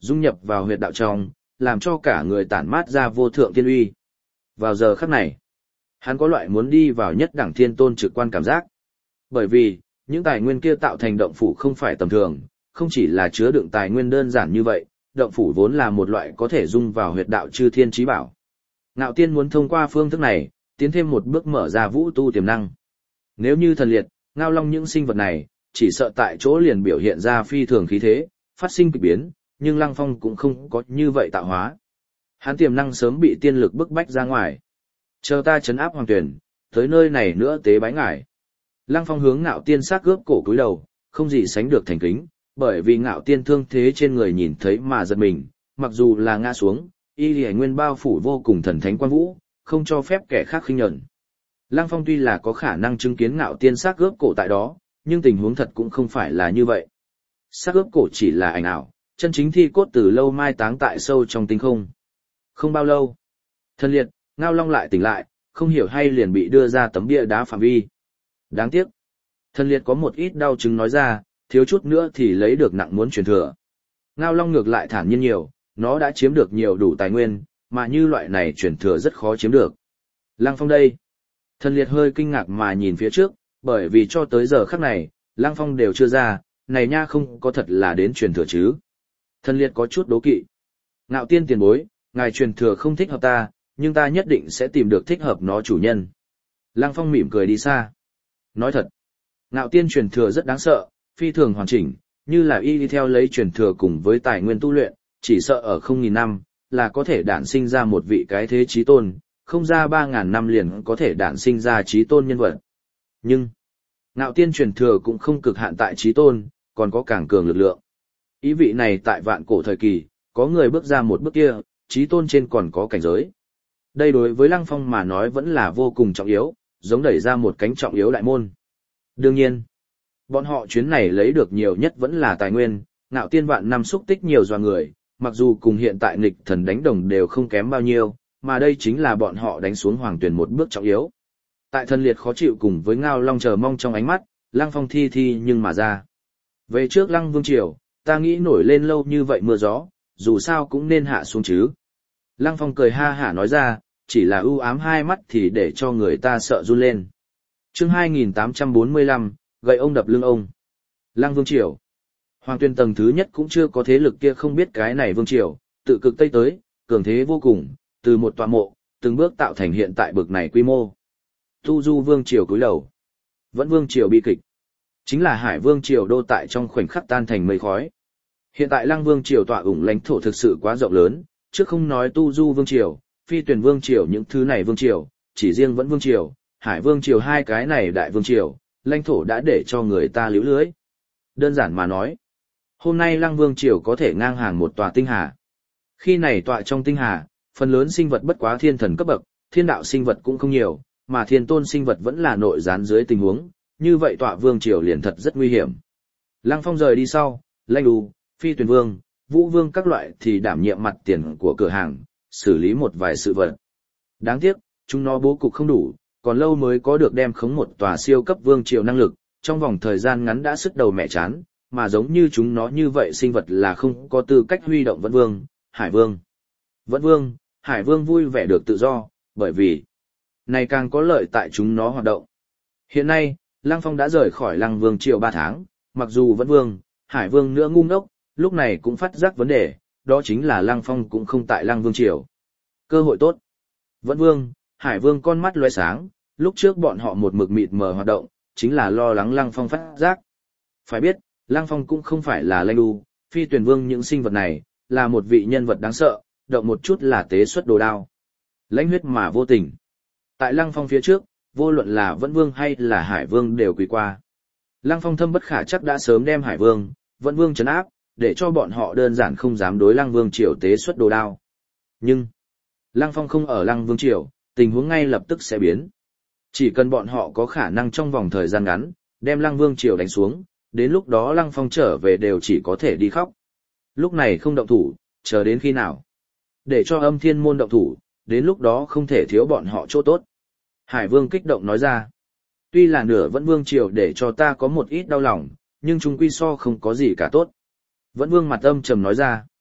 dung nhập vào huyệt đạo trong, làm cho cả người tản mát ra vô thượng tiên uy. Vào giờ khắc này, hắn có loại muốn đi vào nhất đẳng thiên tôn trực quan cảm giác. Bởi vì, những tài nguyên kia tạo thành động phủ không phải tầm thường, không chỉ là chứa đựng tài nguyên đơn giản như vậy, động phủ vốn là một loại có thể dung vào huyệt đạo chư thiên chí bảo. Ngạo Tiên muốn thông qua phương thức này, tiến thêm một bước mở ra vũ tu tiềm năng. Nếu như thần liệt, ngao long những sinh vật này, chỉ sợ tại chỗ liền biểu hiện ra phi thường khí thế, phát sinh kỳ biến, nhưng Lăng Phong cũng không có như vậy tạo hóa. Hắn tiềm năng sớm bị tiên lực bức bách ra ngoài. Chờ ta trấn áp hoàng tuyển, tới nơi này nữa tế bái ngài. Lăng Phong hướng Ngạo Tiên sát gớp cổ cúi đầu, không gì sánh được thành kính, bởi vì Ngạo Tiên thương thế trên người nhìn thấy mà giật mình, mặc dù là ngã xuống, y liễu nguyên bao phủ vô cùng thần thánh quan vũ, không cho phép kẻ khác khinh nhẫn. Lăng Phong tuy là có khả năng chứng kiến Ngạo Tiên sát gớp cổ tại đó, nhưng tình huống thật cũng không phải là như vậy. Sát gớp cổ chỉ là ảnh ảo, chân chính thi cốt từ lâu mai táng tại sâu trong tinh không. Không bao lâu, thần liệt, Ngao Long lại tỉnh lại, không hiểu hay liền bị đưa ra tấm bia đá phạm vi. Đáng tiếc, thần liệt có một ít đau chứng nói ra, thiếu chút nữa thì lấy được nặng muốn truyền thừa. Ngao Long ngược lại thản nhiên nhiều, nó đã chiếm được nhiều đủ tài nguyên, mà như loại này truyền thừa rất khó chiếm được. Lăng Phong đây. Thần liệt hơi kinh ngạc mà nhìn phía trước, bởi vì cho tới giờ khắc này, Lăng Phong đều chưa ra, này nha không có thật là đến truyền thừa chứ. Thần liệt có chút đố kỵ. Ngạo Tiên tiền bối, ngài truyền thừa không thích hợp ta, nhưng ta nhất định sẽ tìm được thích hợp nó chủ nhân. Lăng Phong mỉm cười đi xa. Nói thật, Ngạo Tiên truyền thừa rất đáng sợ, phi thường hoàn chỉnh, như là y đi theo lấy truyền thừa cùng với tài nguyên tu luyện, chỉ sợ ở không nghìn năm, là có thể đản sinh ra một vị cái thế chí tôn, không ra ba ngàn năm liền có thể đản sinh ra chí tôn nhân vật. Nhưng, Ngạo Tiên truyền thừa cũng không cực hạn tại chí tôn, còn có càng cường lực lượng. Ý vị này tại vạn cổ thời kỳ, có người bước ra một bước kia, chí tôn trên còn có cảnh giới. Đây đối với Lăng Phong mà nói vẫn là vô cùng trọng yếu, giống đẩy ra một cánh trọng yếu đại môn. Đương nhiên, bọn họ chuyến này lấy được nhiều nhất vẫn là tài nguyên, Ngạo Tiên vạn năm xúc tích nhiều doa người, mặc dù cùng hiện tại nghịch thần đánh đồng đều không kém bao nhiêu, mà đây chính là bọn họ đánh xuống hoàng tuyển một bước trọng yếu. Tại thần liệt khó chịu cùng với Ngao Long chờ mong trong ánh mắt, Lăng Phong thi thi nhưng mà ra. Về trước Lăng Vương Triều, ta nghĩ nổi lên lâu như vậy mưa gió, dù sao cũng nên hạ xuống chứ. Lăng Phong cười ha hả nói ra, chỉ là ưu ám hai mắt thì để cho người ta sợ run lên. Chương hai nghìn tám trăm bốn mươi lăm, gậy ông đập lưng ông. Lăng Vương Triều. Hoàng tuyên tầng thứ nhất cũng chưa có thế lực kia không biết cái này Vương Triều, tự cực Tây tới, cường thế vô cùng, từ một tòa mộ, từng bước tạo thành hiện tại bực này quy mô. Tu Du Vương Triều cúi đầu. Vẫn Vương Triều bi kịch. Chính là Hải Vương Triều đô tại trong khoảnh khắc tan thành mây khói. Hiện tại Lăng Vương Triều tọa ủng lãnh thổ thực sự quá rộng lớn, chứ không nói Tu Du Vương Triều, Phi Tuyền Vương Triều những thứ này Vương Triều, chỉ riêng Vẫn Vương Triều, Hải Vương Triều hai cái này đại Vương Triều, lãnh thổ đã để cho người ta liễu lưới. Đơn giản mà nói, hôm nay Lăng Vương Triều có thể ngang hàng một tòa tinh hà. Khi này tọa trong tinh hà, phần lớn sinh vật bất quá thiên thần cấp bậc, thiên đạo sinh vật cũng không nhiều, mà thiên tôn sinh vật vẫn là nội gián dưới tình huống, như vậy tọa Vương Triều liền thật rất nguy hiểm. Lăng Phong rời đi sau, Lanh Đù, Phi Tuyền Vương, Vũ Vương các loại thì đảm nhiệm mặt tiền của cửa hàng, xử lý một vài sự vật. Đáng tiếc, chúng nó bố cục không đủ, còn lâu mới có được đem khống một tòa siêu cấp Vương Triều năng lực, trong vòng thời gian ngắn đã sức đầu mẹ chán, mà giống như chúng nó như vậy sinh vật là không có tư cách huy động Vẫn Vương, Hải Vương. Vẫn Vương, Hải Vương vui vẻ được tự do, bởi vì này càng có lợi tại chúng nó hoạt động. Hiện nay, Lăng Phong đã rời khỏi Lăng Vương Triều ba tháng, mặc dù Vẫn Vương, Hải Vương nữa ngu ngốc, lúc này cũng phát giác vấn đề, đó chính là Lăng Phong cũng không tại Lăng Vương Triều. Cơ hội tốt. Vẫn Vương, Hải Vương con mắt lóe sáng, lúc trước bọn họ một mực mịt mờ hoạt động, chính là lo lắng Lăng Phong phát giác. Phải biết, Lăng Phong cũng không phải là Lanh Đu, Phi Tuyền Vương những sinh vật này, là một vị nhân vật đáng sợ, động một chút là tế xuất đồ đao. Lãnh huyết mà vô tình. Tại Lăng Phong phía trước, vô luận là Vẫn Vương hay là Hải Vương đều quỳ qua. Lăng Phong thâm bất khả chắc đã sớm đem Hải Vương, Vẫn Vương trấn áp, để cho bọn họ đơn giản không dám đối Lăng Vương Triều tế xuất đồ đao. Nhưng, Lăng Phong không ở Lăng Vương Triều, tình huống ngay lập tức sẽ biến. Chỉ cần bọn họ có khả năng trong vòng thời gian ngắn, đem Lăng Vương Triều đánh xuống, đến lúc đó Lăng Phong trở về đều chỉ có thể đi khóc. Lúc này không động thủ, chờ đến khi nào? Để cho Âm Thiên Môn động thủ, đến lúc đó không thể thiếu bọn họ chỗ tốt. Hải Vương kích động nói ra. Tuy là nửa Vẫn Vương Triều để cho ta có một ít đau lòng, nhưng chung quy so không có gì cả tốt. Vẫn Vương mặt âm trầm nói ra.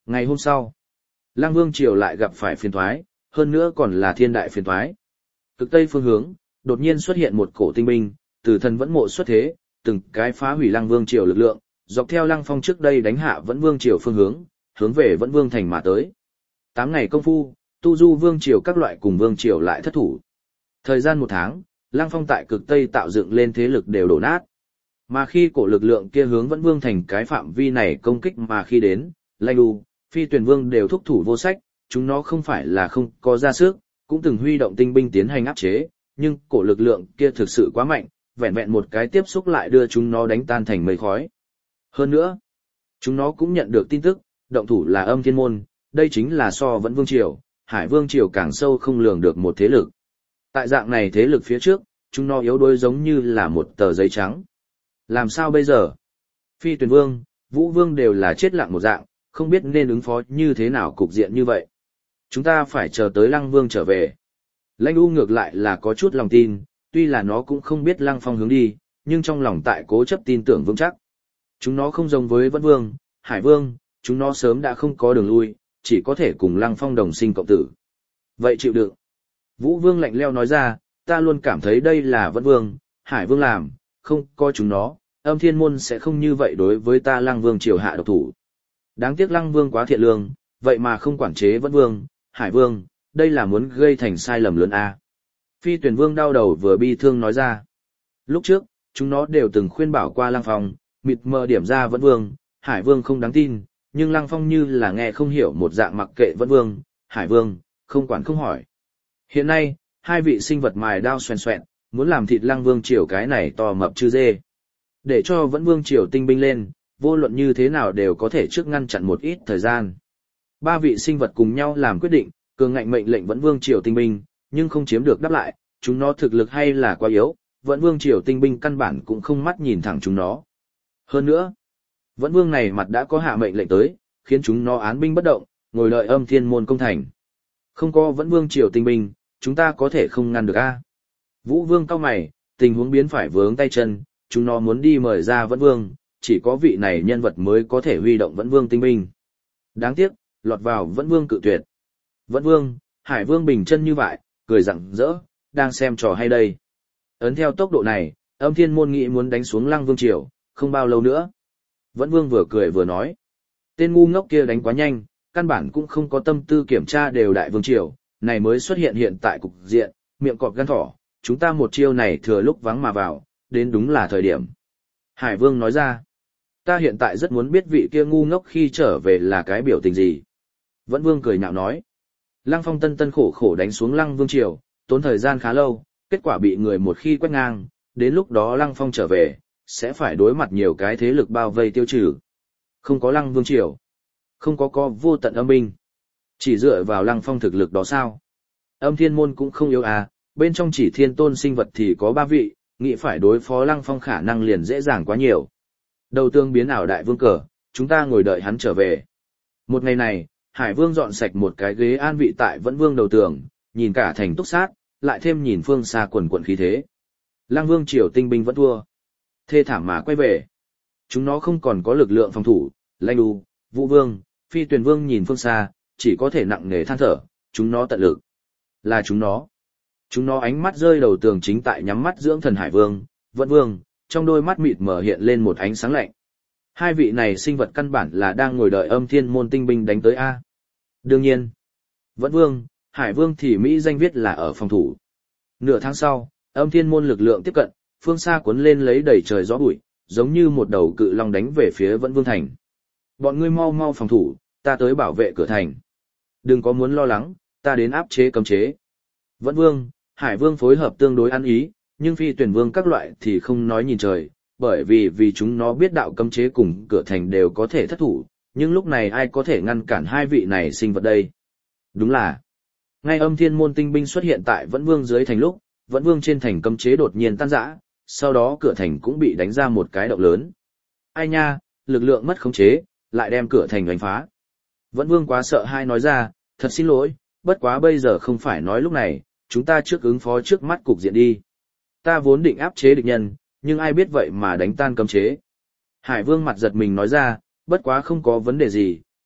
Ngày hôm sau, Lăng Vương Triều lại gặp phải phiền toái, hơn nữa còn là thiên đại phiền toái. Cực tây phương hướng, đột nhiên xuất hiện một cổ tinh binh, từ thần vẫn mộ xuất thế, từng cái phá hủy Lăng Vương Triều lực lượng, dọc theo Lăng Phong trước đây đánh hạ Vẫn Vương Triều phương hướng, hướng về Vẫn Vương thành mà tới. Tám ngày công phu, tu du Vương Triều các loại cùng Vương Triều lại thất thủ. Thời gian một tháng, Lăng Phong tại cực tây tạo dựng lên thế lực đều đổ nát. Mà khi cổ lực lượng kia hướng Vẫn Vương thành cái phạm vi này công kích mà khi đến, Lanh U, Phi Tuyền Vương đều thúc thủ vô sách, chúng nó không phải là không có ra sức, cũng từng huy động tinh binh tiến hành áp chế, nhưng cổ lực lượng kia thực sự quá mạnh, vẹn vẹn một cái tiếp xúc lại đưa chúng nó đánh tan thành mây khói. Hơn nữa, chúng nó cũng nhận được tin tức, động thủ là Âm Thiên Môn, đây chính là so Vẫn Vương Triều, Hải Vương Triều càng sâu không lường được một thế lực. Tại dạng này thế lực phía trước, chúng nó yếu đuối giống như là một tờ giấy trắng. Làm sao bây giờ? Phi Tuyền Vương, Vũ Vương đều là chết lặng một dạng, không biết nên ứng phó như thế nào cục diện như vậy. Chúng ta phải chờ tới Lăng Vương trở về. Lãnh U ngược lại là có chút lòng tin, tuy là nó cũng không biết Lăng Phong hướng đi, nhưng trong lòng tại cố chấp tin tưởng vững chắc. Chúng nó không giống với Vẫn Vương, Hải Vương, chúng nó sớm đã không có đường lui, chỉ có thể cùng Lăng Phong đồng sinh cộng tử. Vậy chịu đựng. Vũ Vương lạnh leo nói ra, ta luôn cảm thấy đây là Vẫn Vương, Hải Vương làm, không có chúng nó, Âm Thiên Môn sẽ không như vậy đối với ta Lăng Vương triều hạ độc thủ. Đáng tiếc Lăng Vương quá thiện lương, vậy mà không quản chế Vẫn Vương, Hải Vương, đây là muốn gây thành sai lầm lớn a. Phi Tuyền Vương đau đầu vừa bi thương nói ra. Lúc trước, chúng nó đều từng khuyên bảo qua Lăng Phong, mịt mờ điểm ra Vẫn Vương, Hải Vương không đáng tin, nhưng Lăng Phong như là nghe không hiểu một dạng mặc kệ Vẫn Vương, Hải Vương, không quản không hỏi. Hiện nay, hai vị sinh vật mài đao xoèn xoẹn, muốn làm thịt Lăng Vương triều cái này to mập chư dê. Để cho Vẫn Vương triều tinh binh lên, vô luận như thế nào đều có thể trước ngăn chặn một ít thời gian. Ba vị sinh vật cùng nhau làm quyết định, cường ngạnh mệnh lệnh Vẫn Vương triều tinh binh, nhưng không chiếm được đáp lại, chúng nó thực lực hay là quá yếu, Vẫn Vương triều tinh binh căn bản cũng không mắt nhìn thẳng chúng nó. Hơn nữa, Vẫn Vương này mặt đã có hạ mệnh lệnh tới, khiến chúng nó án binh bất động, ngồi đợi Âm Thiên Môn công thành. Không có Vẫn Vương triều tinh binh, chúng ta có thể không ngăn được a. Vũ Vương cau mày, tình huống biến phải vướng tay chân, chúng nó muốn đi mời ra Vẫn Vương, chỉ có vị này nhân vật mới có thể huy động Vẫn Vương tinh binh. Đáng tiếc, lọt vào Vẫn Vương cự tuyệt. Vẫn Vương, Hải Vương bình chân như vậy, cười rặng rỡ, đang xem trò hay đây. Ấn theo tốc độ này, Âm Thiên Môn nghĩ muốn đánh xuống Lăng Vương triều, không bao lâu nữa. Vẫn Vương vừa cười vừa nói. Tên ngu ngốc kia đánh quá nhanh, căn bản cũng không có tâm tư kiểm tra đều đại vương triều, này mới xuất hiện hiện tại cục diện, miệng cọp gan thỏ, chúng ta một chiêu này thừa lúc vắng mà vào, đến đúng là thời điểm. Hải Vương nói ra, ta hiện tại rất muốn biết vị kia ngu ngốc khi trở về là cái biểu tình gì. Vẫn Vương cười nhạo nói, Lăng Phong tân tân khổ khổ đánh xuống Lăng Vương triều, tốn thời gian khá lâu, kết quả bị người một khi quét ngang, đến lúc đó Lăng Phong trở về, sẽ phải đối mặt nhiều cái thế lực bao vây tiêu trừ. Không có Lăng Vương triều, không có có vô tận âm binh, chỉ dựa vào Lăng Phong thực lực đó sao? Âm Thiên Môn cũng không yếu à, bên trong chỉ thiên tôn sinh vật thì có ba vị, nghĩ phải đối phó Lăng Phong khả năng liền dễ dàng quá nhiều. Đầu tương biến ảo đại vương cờ, chúng ta ngồi đợi hắn trở về. Một ngày này, Hải Vương dọn sạch một cái ghế an vị tại Vẫn Vương đầu tường, nhìn cả thành túc sát, lại thêm nhìn phương xa quần quần khí thế. Lăng Vương triều tinh binh vẫn thua. Thê thảm mà quay về. Chúng nó không còn có lực lượng phòng thủ, Lãnh U, Vũ Vương, Phi Tuyền Vương nhìn phương xa, chỉ có thể nặng nề than thở, chúng nó tận lực. Là chúng nó. Chúng nó ánh mắt rơi đầu tường chính tại nhắm mắt dưỡng thần Hải Vương, Vẫn Vương, trong đôi mắt mịt mờ hiện lên một ánh sáng lạnh. Hai vị này sinh vật căn bản là đang ngồi đợi Âm Thiên Môn tinh binh đánh tới A. Đương nhiên, Vẫn Vương, Hải Vương thì Mỹ danh viết là ở phòng thủ. Nửa tháng sau, Âm Thiên Môn lực lượng tiếp cận, phương xa cuốn lên lấy đầy trời gió bụi, giống như một đầu cự long đánh về phía Vẫn Vương thành. Bọn ngươi mau mau phòng thủ, ta tới bảo vệ cửa thành. Đừng có muốn lo lắng, ta đến áp chế cấm chế. Vẫn Vương, Hải Vương phối hợp tương đối ăn ý, nhưng Phi Tuyền Vương các loại thì không nói nhìn trời, bởi vì vì chúng nó biết đạo cấm chế cùng cửa thành đều có thể thất thủ, nhưng lúc này ai có thể ngăn cản hai vị này sinh vật đây? Đúng là, ngay Âm Thiên Môn tinh binh xuất hiện tại Vẫn Vương dưới thành lúc, Vẫn Vương trên thành cấm chế đột nhiên tan rã, sau đó cửa thành cũng bị đánh ra một cái động lớn. Ai nha, lực lượng mất khống chế, lại đem cửa thành đánh phá. Vẫn Vương quá sợ hai nói ra, thật xin lỗi, bất quá bây giờ không phải nói lúc này, chúng ta trước ứng phó trước mắt cục diện đi. Ta vốn định áp chế địch nhân, nhưng ai biết vậy mà đánh tan cấm chế. Hải Vương mặt giật mình nói ra, bất quá không có vấn đề gì,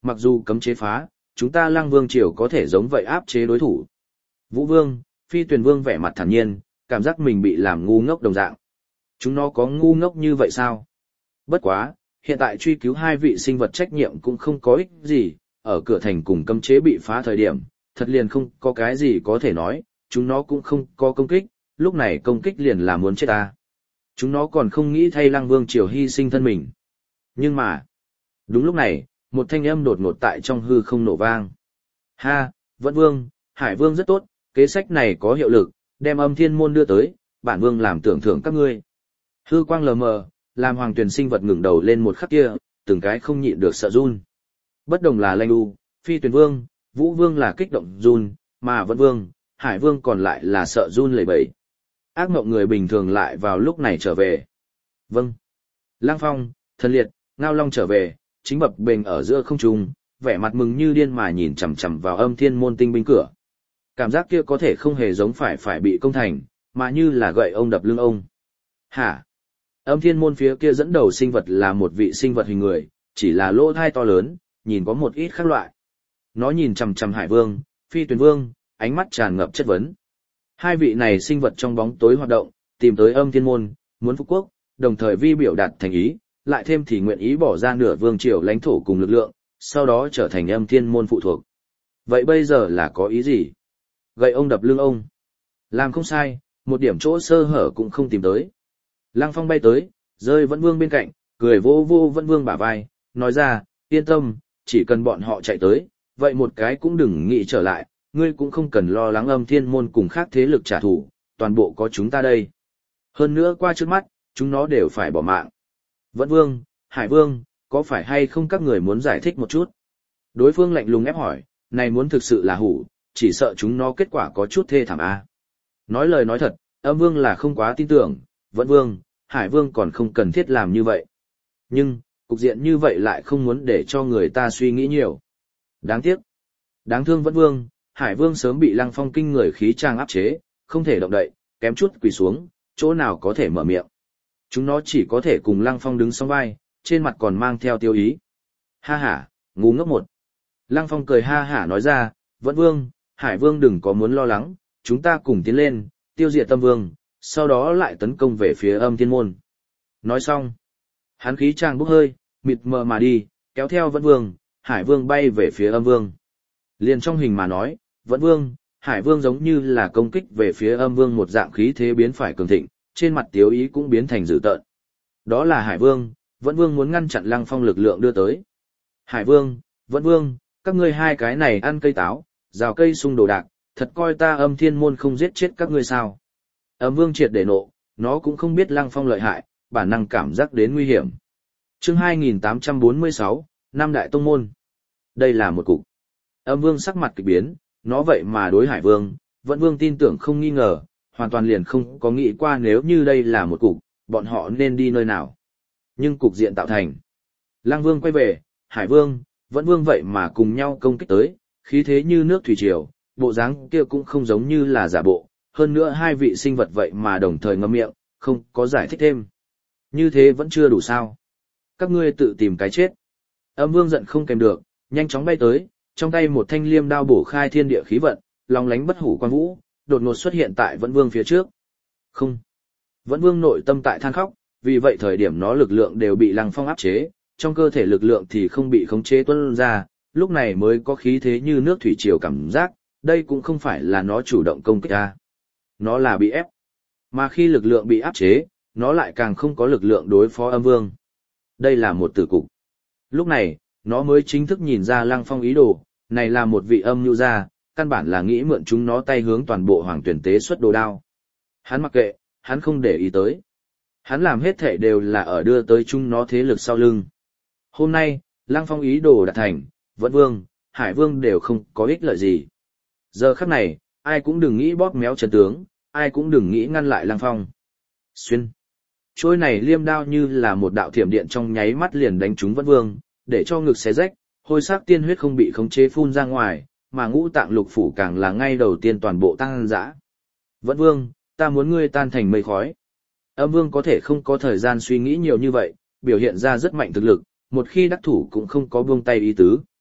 Mặc dù cấm chế phá, chúng ta Lăng Vương triều có thể giống vậy áp chế đối thủ. Vũ Vương, Phi Tuyền Vương vẻ mặt thản nhiên, cảm giác mình bị làm ngu ngốc đồng dạng. Chúng nó có ngu ngốc như vậy sao? Bất quá, hiện tại truy cứu hai vị sinh vật trách nhiệm cũng không có ích gì, ở cửa thành cùng cấm chế bị phá thời điểm, thật liền không có cái gì có thể nói, chúng nó cũng không có công kích, lúc này công kích liền là muốn chết ta. Chúng nó còn không nghĩ thay Lăng Vương triều hy sinh thân mình. Nhưng mà, đúng lúc này, một thanh âm đột ngột tại trong hư không nổ vang. Ha, Vẫn Vương, Hải Vương rất tốt, kế sách này có hiệu lực, đem Âm Thiên Môn đưa tới, bản vương làm tưởng thưởng các ngươi. Hư quang lờ mờ, làm hoàng tuyển sinh vật ngẩng đầu lên một khắc kia, từng cái không nhịn được sợ run. Bất đồng là Lanh U, Phi Tuyền Vương, Vũ Vương là kích động run, mà Vẫn Vương, Hải Vương còn lại là sợ run lẩy bẩy. Ác mộng người bình thường lại vào lúc này trở về. Vâng. Lang Phong, Thần Liệt, Ngao Long trở về, chính bập bềnh ở giữa không trung, vẻ mặt mừng như điên mà nhìn chằm chằm vào Âm Thiên Môn tinh binh cửa. Cảm giác kia có thể không hề giống phải phải bị công thành, mà như là gậy ông đập lưng ông. Hả? Âm Thiên Môn phía kia dẫn đầu sinh vật là một vị sinh vật hình người, chỉ là lỗ thai to lớn, nhìn có một ít khác loại. Nó nhìn chằm chằm Hải Vương, Phi Tuyền Vương, ánh mắt tràn ngập chất vấn. Hai vị này sinh vật trong bóng tối hoạt động, tìm tới Âm Thiên Môn, muốn phục quốc, đồng thời vi biểu đạt thành ý, lại thêm thì nguyện ý bỏ ra nửa vương triều lãnh thổ cùng lực lượng, sau đó trở thành Âm Thiên Môn phụ thuộc. Vậy bây giờ là có ý gì? Gậy ông đập lưng ông. Làm không sai, một điểm chỗ sơ hở cũng không tìm tới. Lăng Phong bay tới, rơi Vẫn Vương bên cạnh, cười vô vô Vẫn Vương bả vai, nói ra, yên tâm, chỉ cần bọn họ chạy tới, vậy một cái cũng đừng nghĩ trở lại, ngươi cũng không cần lo lắng Âm Thiên Môn cùng khác thế lực trả thù, toàn bộ có chúng ta đây. Hơn nữa qua trước mắt, chúng nó đều phải bỏ mạng. Vẫn Vương, Hải Vương, có phải hay không các người muốn giải thích một chút? Đối phương lạnh lùng ép hỏi, này muốn thực sự là hủ, chỉ sợ chúng nó kết quả có chút thê thảm a. Nói lời nói thật, Âm Vương là không quá tin tưởng, Vẫn Vương, Hải Vương còn không cần thiết làm như vậy. Nhưng, cục diện như vậy lại không muốn để cho người ta suy nghĩ nhiều. Đáng tiếc. Đáng thương Vẫn Vương, Hải Vương sớm bị Lăng Phong kinh người khí trang áp chế, không thể động đậy, kém chút quỳ xuống, chỗ nào có thể mở miệng. Chúng nó chỉ có thể cùng Lăng Phong đứng song vai, trên mặt còn mang theo tiêu ý. Ha ha, ngu ngốc một. Lăng Phong cười ha hả nói ra, Vẫn Vương, Hải Vương đừng có muốn lo lắng, chúng ta cùng tiến lên, tiêu diệt Tâm Vương, sau đó lại tấn công về phía Âm Thiên Môn. Nói xong, hắn khí trang bốc hơi, mịt mờ mà đi, kéo theo Vẫn Vương, Hải Vương bay về phía Âm Vương. Liền trong hình mà nói, Vẫn Vương, Hải Vương giống như là công kích về phía Âm Vương một dạng khí thế biến phải cường thịnh, trên mặt tiếu ý cũng biến thành dữ tợn. Đó là Hải Vương, Vẫn Vương muốn ngăn chặn Lăng Phong lực lượng đưa tới. Hải Vương, Vẫn Vương, các ngươi hai cái này ăn cây táo, rào cây sung đồ đạc, thật coi ta Âm Thiên Môn không giết chết các ngươi sao? Âm Vương triệt để nộ, nó cũng không biết Lăng Phong lợi hại, bản năng cảm giác đến nguy hiểm. Chương hai nghìn tám trăm bốn mươi sáu, Năm Đại Tông Môn. Đây là một cục. Âm Vương sắc mặt kịch biến, nó vậy mà đối Hải Vương, Vẫn Vương tin tưởng không nghi ngờ, hoàn toàn liền không có nghĩ qua nếu như đây là một cục, bọn họ nên đi nơi nào. Nhưng cục diện tạo thành. Lăng Vương quay về, Hải Vương, Vẫn Vương vậy mà cùng nhau công kích tới, khí thế như nước thủy triều, bộ dáng kia cũng không giống như là giả bộ, hơn nữa hai vị sinh vật vậy mà đồng thời ngậm miệng, không có giải thích thêm. Như thế vẫn chưa đủ sao. Các ngươi tự tìm cái chết. Âm Vương giận không kèm được, nhanh chóng bay tới, trong tay một thanh liêm đao bổ khai thiên địa khí vận, long lánh bất hủ quan vũ, đột ngột xuất hiện tại Vẫn Vương phía trước. Không. Vẫn Vương nội tâm tại than khóc, vì vậy thời điểm nó lực lượng đều bị Lăng Phong áp chế, trong cơ thể lực lượng thì không bị khống chế tuôn ra, lúc này mới có khí thế như nước thủy triều cảm giác, đây cũng không phải là nó chủ động công kích ra. Nó là bị ép. Mà khi lực lượng bị áp chế, nó lại càng không có lực lượng đối phó Âm Vương. Đây là một tử cục. Lúc này, nó mới chính thức nhìn ra Lăng Phong ý đồ, này là một vị âm nhu gia, căn bản là nghĩ mượn chúng nó tay hướng toàn bộ hoàng tuyển tế xuất đồ đao. Hắn mặc kệ, hắn không để ý tới. Hắn làm hết thể đều là ở đưa tới chúng nó thế lực sau lưng. Hôm nay, Lăng Phong ý đồ đạt thành, Vẫn Vương, Hải Vương đều không có ích lợi gì. Giờ khắc này, ai cũng đừng nghĩ bóp méo trận tướng, ai cũng đừng nghĩ ngăn lại Lăng Phong. Xuyên. Trôi này liêm đao như là một đạo thiểm điện trong nháy mắt liền đánh trúng Vẫn Vương, để cho ngực xé rách, hôi sắc tiên huyết không bị khống chế phun ra ngoài, mà ngũ tạng lục phủ càng là ngay đầu tiên toàn bộ tăng dã. Vẫn Vương, ta muốn ngươi tan thành mây khói. Âm Vương có thể không có thời gian suy nghĩ nhiều như vậy, biểu hiện ra rất mạnh thực lực, một khi đắc thủ cũng không có buông tay ý tứ.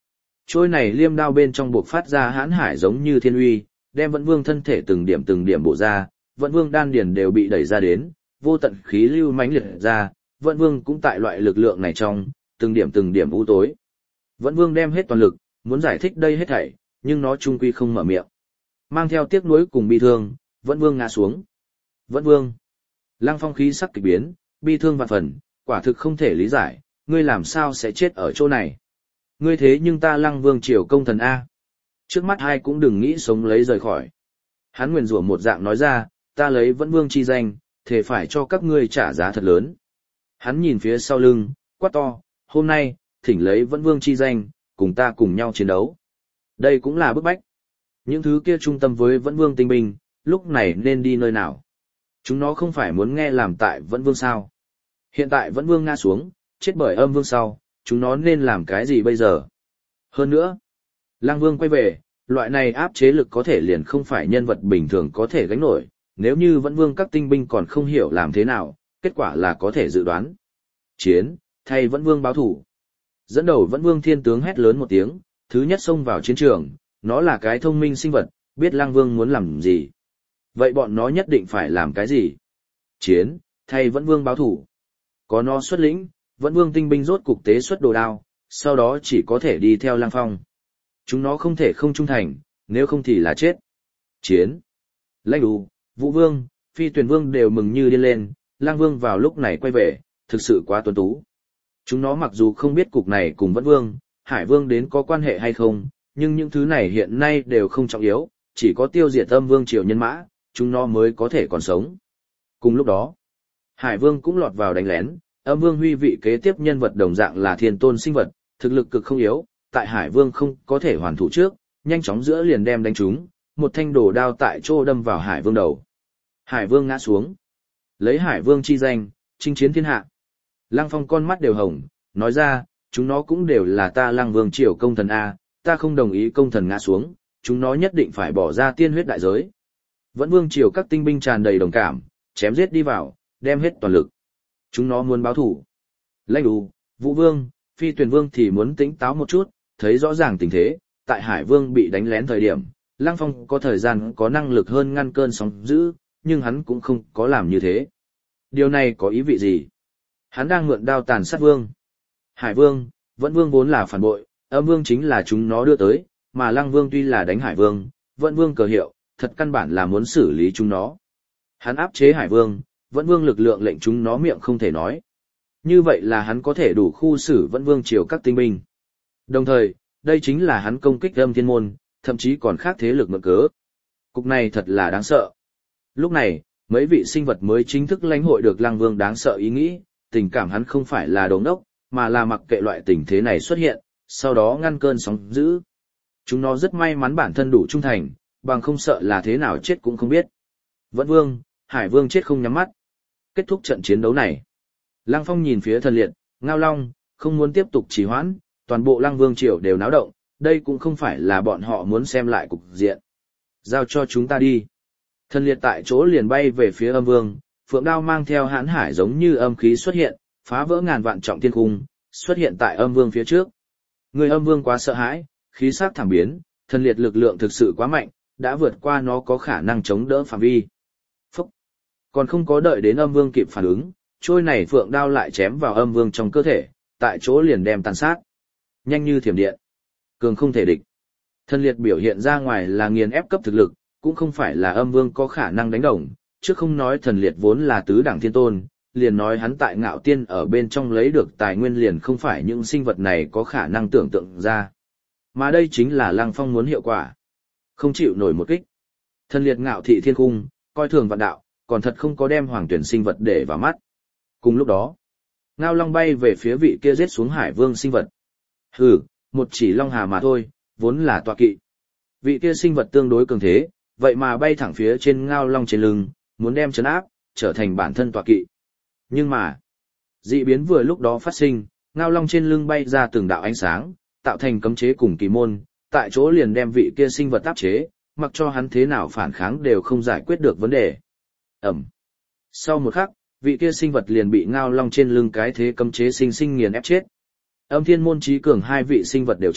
Trôi này liêm đao bên trong buộc phát ra hãn hải giống như thiên uy, đem Vận Vương thân thể từng điểm từng điểm bổ ra, Vận Vương đan điền đều bị đẩy ra đến, vô tận khí lưu mãnh liệt ra, Vận Vương cũng tại loại lực lượng này trong, từng điểm từng điểm u tối. Vận Vương đem hết toàn lực, muốn giải thích đây hết thảy, nhưng nó trung quy không mở miệng. Mang theo tiếc nuối cùng bi thương, Vận Vương ngã xuống. Vận Vương. Lăng Phong khí sắc kịch biến, bi thương vạn phần, quả thực không thể lý giải, ngươi làm sao sẽ chết ở chỗ này. Ngươi thế nhưng ta Lăng Vương triều công thần A. Trước mắt hai cũng đừng nghĩ sống lấy rời khỏi. Hắn nguyền rủa một dạng nói ra, ta lấy Vận Vương chi danh, thể phải cho các ngươi trả giá thật lớn. Hắn nhìn phía sau lưng, quát to, hôm nay, thỉnh lấy Vận Vương chi danh, cùng ta cùng nhau chiến đấu. Đây cũng là bức bách. Những thứ kia trung tâm với Vận Vương tinh binh, lúc này nên đi nơi nào? Chúng nó không phải muốn nghe làm tại Vận Vương sao? Hiện tại Vận Vương ngã xuống, chết bởi Âm Vương sau, chúng nó nên làm cái gì bây giờ? Hơn nữa, Lăng Vương quay về, loại này áp chế lực có thể liền không phải nhân vật bình thường có thể gánh nổi, nếu như Vận Vương các tinh binh còn không hiểu làm thế nào, kết quả là có thể dự đoán. Chiến, thay Vận Vương báo thủ. Dẫn đầu Vận Vương thiên tướng hét lớn một tiếng, thứ nhất xông vào chiến trường, nó là cái thông minh sinh vật, biết Lăng Vương muốn làm gì. Vậy bọn nó nhất định phải làm cái gì? Chiến, thay Vận Vương báo thủ. Có nó xuất lĩnh, Vận Vương tinh binh rốt cục tế xuất đồ đao, sau đó chỉ có thể đi theo Lăng Phong. Chúng nó không thể không trung thành, nếu không thì là chết. Chiến. Lãnh Đù, Vũ Vương, Phi Tuyền Vương đều mừng như điên lên, Lăng Vương vào lúc này quay về, thực sự quá tuấn tú. Chúng nó mặc dù không biết cục này cùng Vận Vương, Hải Vương đến có quan hệ hay không, nhưng những thứ này hiện nay đều không trọng yếu, chỉ có tiêu diệt Âm Vương triều nhân mã, chúng nó mới có thể còn sống. Cùng lúc đó, Hải Vương cũng lọt vào đánh lén, Âm Vương huy vị kế tiếp nhân vật đồng dạng là thiên tôn sinh vật, thực lực cực không yếu, tại Hải Vương không có thể hoàn thủ trước, nhanh chóng giữa liền đem đánh trúng, một thanh đồ đao tại chỗ đâm vào Hải Vương đầu. Hải Vương ngã xuống. Lấy Hải Vương chi danh, chinh chiến thiên hạ. Lăng Phong con mắt đều hồng, nói ra, chúng nó cũng đều là ta Lăng Vương triều công thần A, ta không đồng ý công thần ngã xuống, chúng nó nhất định phải bỏ ra tiên huyết đại giới. Vẫn Vương triều các tinh binh tràn đầy đồng cảm, chém giết đi vào, đem hết toàn lực. Chúng nó muốn báo thủ. Lãnh Đù, Vũ Vương, Phi Tuyền Vương thì muốn tĩnh táo một chút, thấy rõ ràng tình thế, tại Hải Vương bị đánh lén thời điểm, Lăng Phong có thời gian có năng lực hơn ngăn cơn sóng dữ, nhưng hắn cũng không có làm như thế. Điều này có ý vị gì? Hắn đang mượn đao tàn sát Vương. Hải Vương, Vẫn Vương vốn là phản bội, Âm Vương chính là chúng nó đưa tới, mà Lăng Vương tuy là đánh Hải Vương, Vẫn Vương cờ hiệu, thật căn bản là muốn xử lý chúng nó. Hắn áp chế Hải Vương, Vẫn Vương lực lượng lệnh chúng nó miệng không thể nói. Như vậy là hắn có thể đủ khu xử Vẫn Vương triều các tinh binh. Đồng thời, đây chính là hắn công kích Âm Thiên Môn, thậm chí còn khác thế lực mượn cớ. Cục này thật là đáng sợ. Lúc này, mấy vị sinh vật mới chính thức lãnh hội được Lăng Vương đáng sợ ý nghĩ, tình cảm hắn không phải là đồ ngốc, mà là mặc kệ loại tình thế này xuất hiện, sau đó ngăn cơn sóng dữ. Chúng nó rất may mắn bản thân đủ trung thành, bằng không sợ là thế nào chết cũng không biết. Vẫn Vương, Hải Vương chết không nhắm mắt. Kết thúc trận chiến đấu này. Lăng Phong nhìn phía Thần Liệt, Ngao Long, không muốn tiếp tục trì hoãn, toàn bộ Lăng Vương triều đều náo động, đây cũng không phải là bọn họ muốn xem lại cục diện. Giao cho chúng ta đi. Thần Liệt tại chỗ liền bay về phía Âm Vương, phượng đao mang theo hãn hải giống như âm khí xuất hiện, phá vỡ ngàn vạn trọng thiên cung, xuất hiện tại Âm Vương phía trước. Người Âm Vương quá sợ hãi, khí sắc thảm biến, Thần Liệt lực lượng thực sự quá mạnh, đã vượt qua nó có khả năng chống đỡ phạm vi. Phúc! Còn không có đợi đến Âm Vương kịp phản ứng, trôi này phượng đao lại chém vào Âm Vương trong cơ thể, tại chỗ liền đem tàn sát. Nhanh như thiểm điện. Cường không thể địch. Thần Liệt biểu hiện ra ngoài là nghiền ép cấp thực lực, cũng không phải là Âm Vương có khả năng đánh đồng, chứ không nói Thần Liệt vốn là tứ đẳng thiên tôn, liền nói hắn tại Ngạo Tiên ở bên trong lấy được tài nguyên liền không phải những sinh vật này có khả năng tưởng tượng ra. Mà đây chính là Lăng Phong muốn hiệu quả. Không chịu nổi một kích. Thần Liệt ngạo thị thiên cung, coi thường vạn đạo, còn thật không có đem hoàng tuyển sinh vật để vào mắt. Cùng lúc đó, Ngao Long bay về phía vị kia giết xuống Hải Vương sinh vật. Hừ, một chỉ Long Hà mà thôi, vốn là tọa kỵ. Vị kia sinh vật tương đối cường thế, vậy mà bay thẳng phía trên Ngao Long trên lưng, muốn đem trấn áp, trở thành bản thân tọa kỵ. Nhưng mà, dị biến vừa lúc đó phát sinh, Ngao Long trên lưng bay ra từng đạo ánh sáng, tạo thành cấm chế cùng kỳ môn, tại chỗ liền đem vị kia sinh vật áp chế, mặc cho hắn thế nào phản kháng đều không giải quyết được vấn đề. Ẩm. Sau một khắc, vị kia sinh vật liền bị Ngao Long trên lưng cái thế cấm chế sinh sinh nghiền ép chết. Âm Thiên Môn Chí Cường hai vị sinh vật đều chết,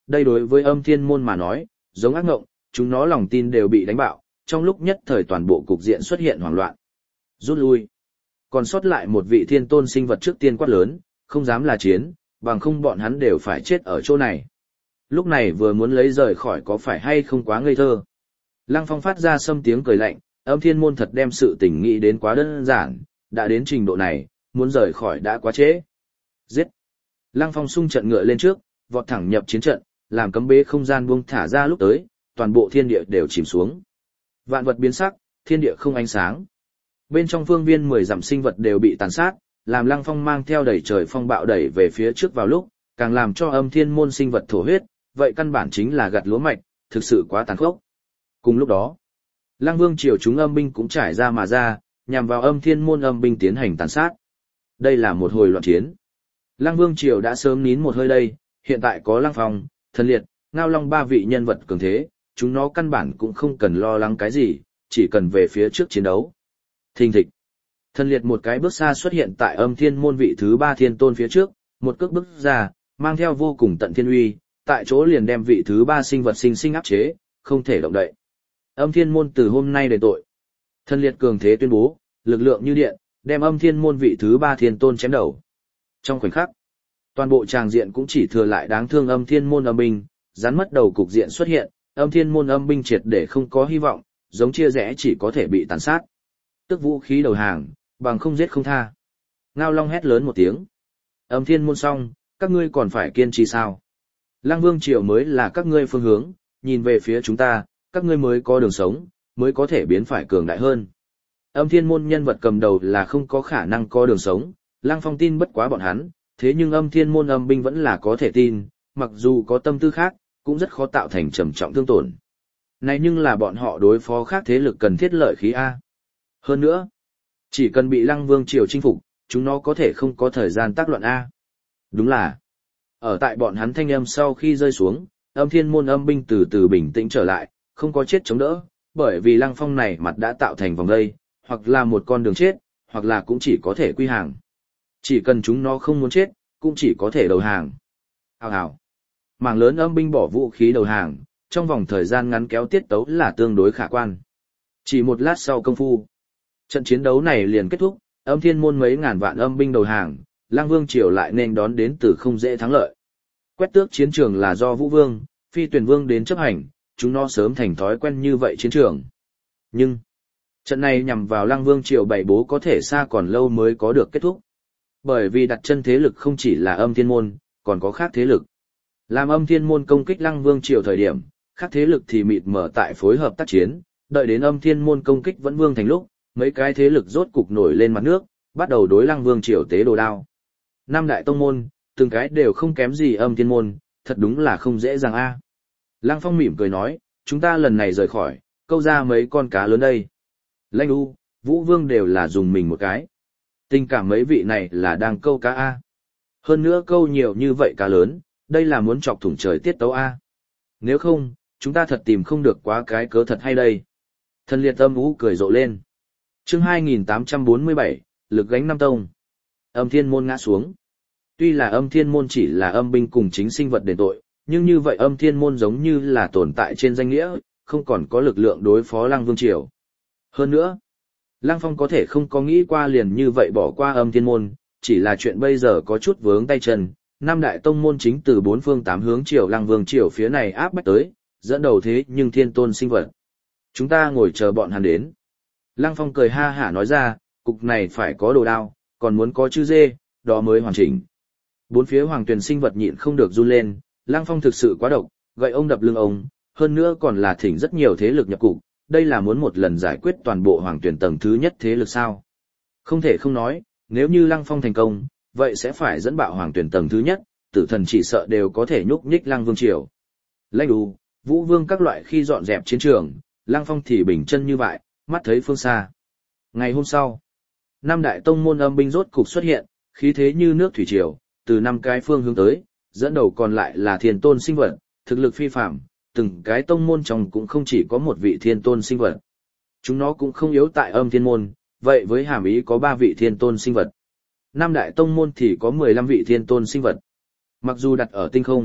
đây đối với âm thiên môn mà nói, giống ác ngộng, chúng nó lòng tin đều bị đánh bạo, trong lúc nhất thời toàn bộ cục diện xuất hiện hoảng loạn. Rút lui. Còn sót lại một vị thiên tôn sinh vật trước tiên quát lớn, không dám là chiến, bằng không bọn hắn đều phải chết ở chỗ này. Lúc này vừa muốn lấy rời khỏi có phải hay không quá ngây thơ. Lăng Phong phát ra sâm tiếng cười lạnh, âm thiên môn thật đem sự tình nghĩ đến quá đơn giản, đã đến trình độ này, muốn rời khỏi đã quá trễ. Giết! Lăng Phong xung trận ngựa lên trước, vọt thẳng nhập chiến trận, làm cấm bế không gian buông thả ra lúc tới, toàn bộ thiên địa đều chìm xuống. Vạn vật biến sắc, thiên địa không ánh sáng. Bên trong phương viên mười dặm sinh vật đều bị tàn sát, làm Lăng Phong mang theo đẩy trời phong bạo đẩy về phía trước vào lúc, càng làm cho âm thiên môn sinh vật thổ huyết, vậy căn bản chính là gặt lúa mạch, thực sự quá tàn khốc. Cùng lúc đó, Lăng Vương triều chúng âm binh cũng trải ra mà ra, nhằm vào âm thiên môn âm binh tiến hành tàn sát. Đây là một hồi loạn chiến. Lăng Vương triều đã sớm nín một hơi đây, hiện tại có Lăng Phong, Thần Liệt, Ngao Long ba vị nhân vật cường thế, chúng nó căn bản cũng không cần lo lắng cái gì, chỉ cần về phía trước chiến đấu. Thình thịch. Thần Liệt một cái bước xa xuất hiện tại âm thiên môn vị thứ ba thiên tôn phía trước, một cước bước ra, mang theo vô cùng tận thiên uy, tại chỗ liền đem vị thứ ba sinh vật sinh sinh áp chế, không thể động đậy. Âm thiên môn từ hôm nay đền tội. Thần Liệt cường thế tuyên bố, lực lượng như điện, đem âm thiên môn vị thứ ba thiên tôn chém đầu. Trong khoảnh khắc, toàn bộ tràng diện cũng chỉ thừa lại đáng thương âm thiên môn âm binh, rắn mất đầu cục diện xuất hiện, âm thiên môn âm binh triệt để không có hy vọng, giống chia rẽ chỉ có thể bị tàn sát. Tức vũ khí đầu hàng, bằng không giết không tha. Ngao Long hét lớn một tiếng. Âm thiên môn xong, các ngươi còn phải kiên trì sao? Lăng Vương triều mới là các ngươi phương hướng, nhìn về phía chúng ta, các ngươi mới có đường sống, mới có thể biến phải cường đại hơn. Âm thiên môn nhân vật cầm đầu là không có khả năng có đường sống, Lăng Phong tin bất quá bọn hắn, thế nhưng âm thiên môn âm binh vẫn là có thể tin, mặc dù có tâm tư khác, cũng rất khó tạo thành trầm trọng thương tổn. Này nhưng là bọn họ đối phó khác thế lực cần thiết lợi khí A. Hơn nữa, chỉ cần bị Lăng Vương triều chinh phục, chúng nó có thể không có thời gian tác loạn A. Đúng là, ở tại bọn hắn thanh âm sau khi rơi xuống, âm thiên môn âm binh từ từ bình tĩnh trở lại, không có chết chống đỡ, bởi vì Lăng Phong này mặt đã tạo thành vòng dây, hoặc là một con đường chết, hoặc là cũng chỉ có thể quy hàng. Chỉ cần chúng nó không muốn chết, cũng chỉ có thể đầu hàng. Hào hào. Mảng lớn âm binh bỏ vũ khí đầu hàng, trong vòng thời gian ngắn kéo tiết tấu là tương đối khả quan. Chỉ một lát sau công phu, trận chiến đấu này liền kết thúc, âm thiên môn mấy ngàn vạn âm binh đầu hàng, Lăng Vương triều lại nên đón đến từ không dễ thắng lợi. Quét tước chiến trường là do Vũ Vương, Phi Tuyền Vương đến chấp hành, chúng nó sớm thành thói quen như vậy chiến trường. Nhưng, trận này nhằm vào Lăng Vương triều bảy bố có thể xa còn lâu mới có được kết thúc. Bởi vì đặt chân thế lực không chỉ là âm thiên môn, còn có khác thế lực. Làm âm thiên môn công kích Lăng Vương triều thời điểm, khác thế lực thì mịt mở tại phối hợp tác chiến, đợi đến âm thiên môn công kích vẫn vương thành lúc, mấy cái thế lực rốt cục nổi lên mặt nước, bắt đầu đối Lăng Vương triều tế đồ đao. Năm đại tông môn, từng cái đều không kém gì âm thiên môn, thật đúng là không dễ dàng a. Lăng Phong mỉm cười nói, chúng ta lần này rời khỏi, câu ra mấy con cá lớn đây. Lãnh U, Vũ Vương đều là dùng mình một cái. Tình cảm mấy vị này là đang câu cá a. Hơn nữa câu nhiều như vậy cá lớn, đây là muốn chọc thủng trời tiết tấu a. Nếu không, chúng ta thật tìm không được quá cái cớ thật hay đây. Thần Liệt âm ú cười rộ lên. Chương hai nghìn tám trăm bốn mươi bảy, lực gánh năm tông. Âm thiên môn ngã xuống. Tuy là âm thiên môn chỉ là âm binh cùng chính sinh vật đền tội, nhưng như vậy âm thiên môn giống như là tồn tại trên danh nghĩa, không còn có lực lượng đối phó Lăng Vương triều. Hơn nữa, Lăng Phong có thể không có nghĩ qua liền như vậy bỏ qua âm thiên môn, chỉ là chuyện bây giờ có chút vướng tay chân, năm đại tông môn chính từ bốn phương tám hướng triều Lăng Vương triều phía này áp bách tới, dẫn đầu thế nhưng thiên tôn sinh vật. Chúng ta ngồi chờ bọn hắn đến. Lăng Phong cười ha hả nói ra, cục này phải có đồ đao, còn muốn có chữ dê, đó mới hoàn chỉnh. Bốn phía hoàng tuyển sinh vật nhịn không được run lên, Lăng Phong thực sự quá độc, gậy ông đập lưng ông, hơn nữa còn là thỉnh rất nhiều thế lực nhập cục, đây là muốn một lần giải quyết toàn bộ hoàng tuyển tầng thứ nhất thế lực sao. Không thể không nói, nếu như Lăng Phong thành công, vậy sẽ phải dẫn bạo hoàng tuyển tầng thứ nhất, tử thần chỉ sợ đều có thể nhúc nhích Lăng Vương triều. Lãnh U, Vũ Vương các loại khi dọn dẹp chiến trường, Lăng Phong thì bình chân như vậy, mắt thấy phương xa. Ngày hôm sau, năm đại tông môn âm binh rốt cục xuất hiện, khí thế như nước thủy triều, từ năm cái phương hướng tới, dẫn đầu còn lại là thiên tôn sinh vật, thực lực phi phàm, từng cái tông môn trong cũng không chỉ có một vị thiên tôn sinh vật. Chúng nó cũng không yếu tại âm thiên môn, vậy với hàm ý có ba vị thiên tôn sinh vật. Năm đại tông môn thì có mười lăm vị thiên tôn sinh vật. Mặc dù đặt ở tinh không,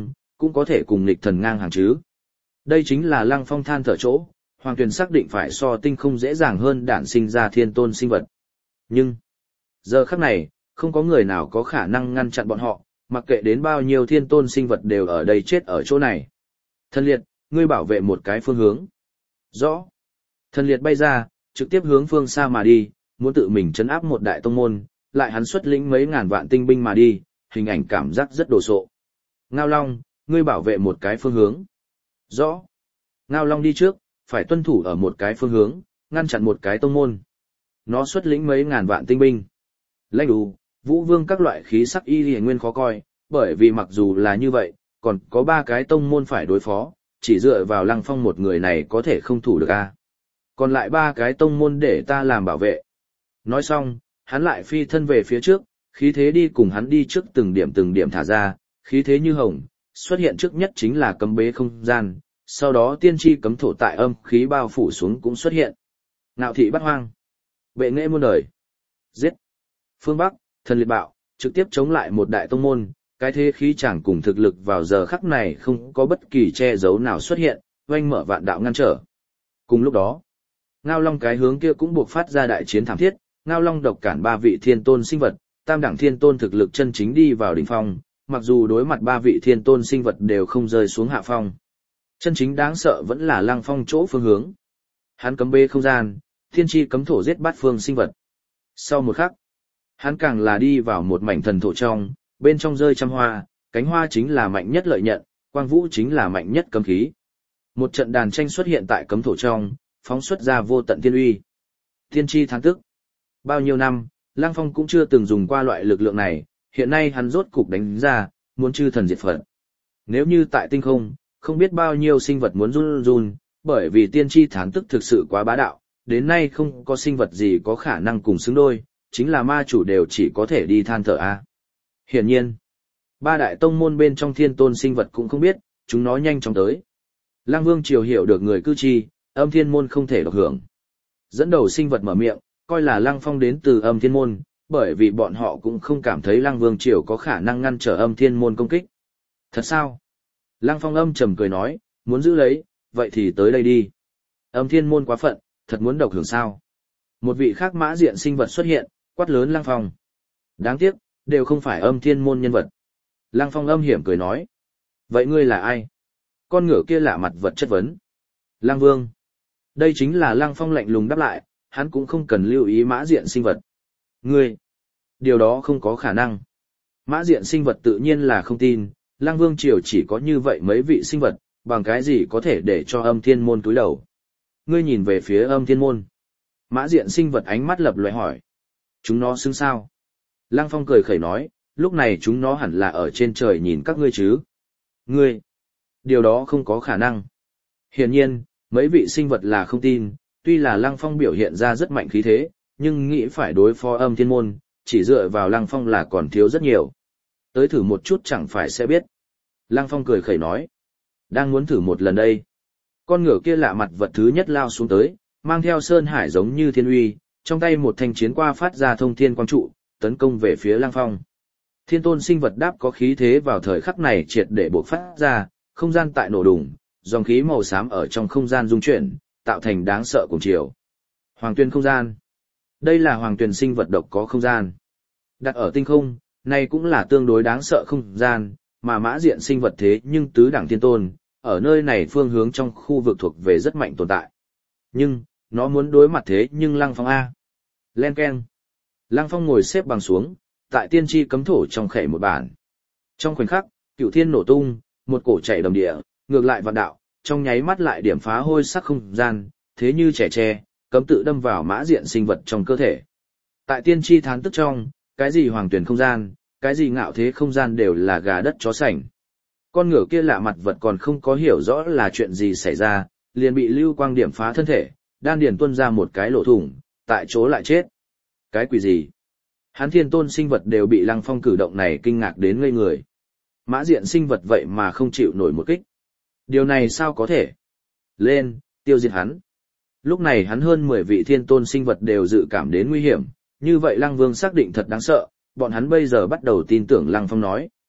cũng có thể cùng nghịch thần ngang hàng chứ. Đây chính là Lăng Phong than thở chỗ, Hoàng Tuyền xác định phải so tinh không dễ dàng hơn đản sinh ra thiên tôn sinh vật. Nhưng, giờ khắc này, không có người nào có khả năng ngăn chặn bọn họ, mặc kệ đến bao nhiêu thiên tôn sinh vật đều ở đây chết ở chỗ này. Thần liệt, ngươi bảo vệ một cái phương hướng. Rõ. Thần liệt bay ra, trực tiếp hướng phương xa mà đi, muốn tự mình trấn áp một đại tông môn, lại hắn xuất lĩnh mấy ngàn vạn tinh binh mà đi, hình ảnh cảm giác rất đồ sộ. Ngao Long, ngươi bảo vệ một cái phương hướng. Rõ. Ngao Long đi trước, phải tuân thủ ở một cái phương hướng, ngăn chặn một cái tông môn. Nó xuất lĩnh mấy ngàn vạn tinh binh. Lãnh đủ, Vũ Vương các loại khí sắc y liễu nguyên khó coi, bởi vì mặc dù là như vậy, còn có ba cái tông môn phải đối phó, chỉ dựa vào Lăng Phong một người này có thể không thủ được a. Còn lại ba cái tông môn để ta làm bảo vệ. Nói xong, hắn lại phi thân về phía trước, khí thế đi cùng hắn đi trước từng điểm từng điểm thả ra, khí thế như hồng, xuất hiện trước nhất chính là cấm bế không gian, sau đó tiên tri cấm thổ tại âm khí bao phủ xuống cũng xuất hiện. Ngạo thị bắt hoang, bệ nghệ muôn đời, giết. Phương Bắc, thần liệt bạo, trực tiếp chống lại một đại tông môn, cái thế khí chẳng cùng thực lực vào giờ khắc này không có bất kỳ che giấu nào xuất hiện, oanh mở vạn đạo ngăn trở. Cùng lúc đó, Ngao Long cái hướng kia cũng buộc phát ra đại chiến thảm thiết, Ngao Long độc cản ba vị thiên tôn sinh vật, tam đẳng thiên tôn thực lực chân chính đi vào đỉnh phong, mặc dù đối mặt ba vị thiên tôn sinh vật đều không rơi xuống hạ phong. Chân chính đáng sợ vẫn là Lăng Phong chỗ phương hướng. Hắn cấm bê không gian, thiên chi cấm thổ giết bát phương sinh vật. Sau một khắc, hắn càng là đi vào một mảnh thần thổ trong, bên trong rơi trăm hoa, cánh hoa chính là mạnh nhất lợi nhận, quang vũ chính là mạnh nhất cấm khí. Một trận đàn tranh xuất hiện tại cấm thổ trong, phóng xuất ra vô tận thiên uy. Thiên chi thán tức. Bao nhiêu năm, Lăng Phong cũng chưa từng dùng qua loại lực lượng này, hiện nay hắn rốt cục đánh ra, muốn chư thần diệt Phật. Nếu như tại tinh không, không biết bao nhiêu sinh vật muốn run run, bởi vì tiên tri thán tức thực sự quá bá đạo, đến nay không có sinh vật gì có khả năng cùng xứng đôi, chính là ma chủ đều chỉ có thể đi than thở a. Hiển nhiên, ba đại tông môn bên trong thiên tôn sinh vật cũng không biết, chúng nó nhanh chóng tới. Lăng Vương Triều hiểu được người cư chi, âm thiên môn không thể độc hưởng. Dẫn đầu sinh vật mở miệng, coi là Lăng Phong đến từ âm thiên môn, bởi vì bọn họ cũng không cảm thấy Lăng Vương Triều có khả năng ngăn trở âm thiên môn công kích. Thật sao? Lăng Phong âm trầm cười nói, muốn giữ lấy, vậy thì tới đây đi. Âm thiên môn quá phận, thật muốn độc hưởng sao? Một vị khác mã diện sinh vật xuất hiện, quát lớn Lăng Phong. Đáng tiếc, đều không phải âm thiên môn nhân vật. Lăng Phong âm hiểm cười nói. Vậy ngươi là ai? Con ngựa kia lạ mặt vật chất vấn. Lăng Vương. Đây chính là Lăng Phong lạnh lùng đáp lại, hắn cũng không cần lưu ý mã diện sinh vật. Ngươi. Điều đó không có khả năng. Mã diện sinh vật tự nhiên là không tin, Lăng Vương Triều chỉ có như vậy mấy vị sinh vật, bằng cái gì có thể để cho âm thiên môn túi đầu. Ngươi nhìn về phía âm thiên môn. Mã diện sinh vật ánh mắt lập lòe hỏi. Chúng nó xứng sao? Lăng Phong cười khẩy nói, lúc này chúng nó hẳn là ở trên trời nhìn các ngươi chứ. Ngươi. Điều đó không có khả năng. Hiển nhiên, mấy vị sinh vật là không tin, tuy là Lăng Phong biểu hiện ra rất mạnh khí thế, nhưng nghĩ phải đối phó âm thiên môn, chỉ dựa vào Lăng Phong là còn thiếu rất nhiều. Tới thử một chút chẳng phải sẽ biết. Lăng Phong cười khẩy nói. Đang muốn thử một lần đây. Con ngựa kia lạ mặt vật thứ nhất lao xuống tới, mang theo sơn hải giống như thiên uy, trong tay một thanh chiến qua phát ra thông thiên quang trụ, tấn công về phía Lăng Phong. Thiên tôn sinh vật đáp có khí thế vào thời khắc này triệt để bộc phát ra, không gian tại nổ đùng, dòng khí màu xám ở trong không gian dung chuyển, tạo thành đáng sợ cùng chiều. Hoàng tuyên không gian. Đây là hoàng tuyên sinh vật độc có không gian. Đặt ở tinh không, này cũng là tương đối đáng sợ không gian, mà mã diện sinh vật thế nhưng tứ đẳng thiên tôn, ở nơi này phương hướng trong khu vực thuộc về rất mạnh tồn tại. Nhưng, nó muốn đối mặt thế nhưng Lăng Phong A. Len keng. Lăng Phong ngồi xếp bằng xuống, tại tiên tri cấm thổ trong khẩy một bản. Trong khoảnh khắc, cửu thiên nổ tung, một cổ chảy đầm địa, ngược lại vạn đạo, trong nháy mắt lại điểm phá hôi sắc không gian, thế như trẻ tre, cấm tự đâm vào mã diện sinh vật trong cơ thể. Tại tiên tri thán tức trong, cái gì hoàng tuyển không gian, cái gì ngạo thế không gian đều là gà đất chó sành. Con ngựa kia lạ mặt vật còn không có hiểu rõ là chuyện gì xảy ra, liền bị lưu quang điểm phá thân thể, đan điền tuôn ra một cái lỗ thủng, tại chỗ lại chết. Cái quỷ gì? Hán thiên tôn sinh vật đều bị Lăng Phong cử động này kinh ngạc đến ngây người. Mã diện sinh vật vậy mà không chịu nổi một kích. Điều này sao có thể? Lên, tiêu diệt hắn. Lúc này hắn hơn mười vị thiên tôn sinh vật đều dự cảm đến nguy hiểm, như vậy Lăng Vương xác định thật đáng sợ, bọn hắn bây giờ bắt đầu tin tưởng Lăng Phong nói.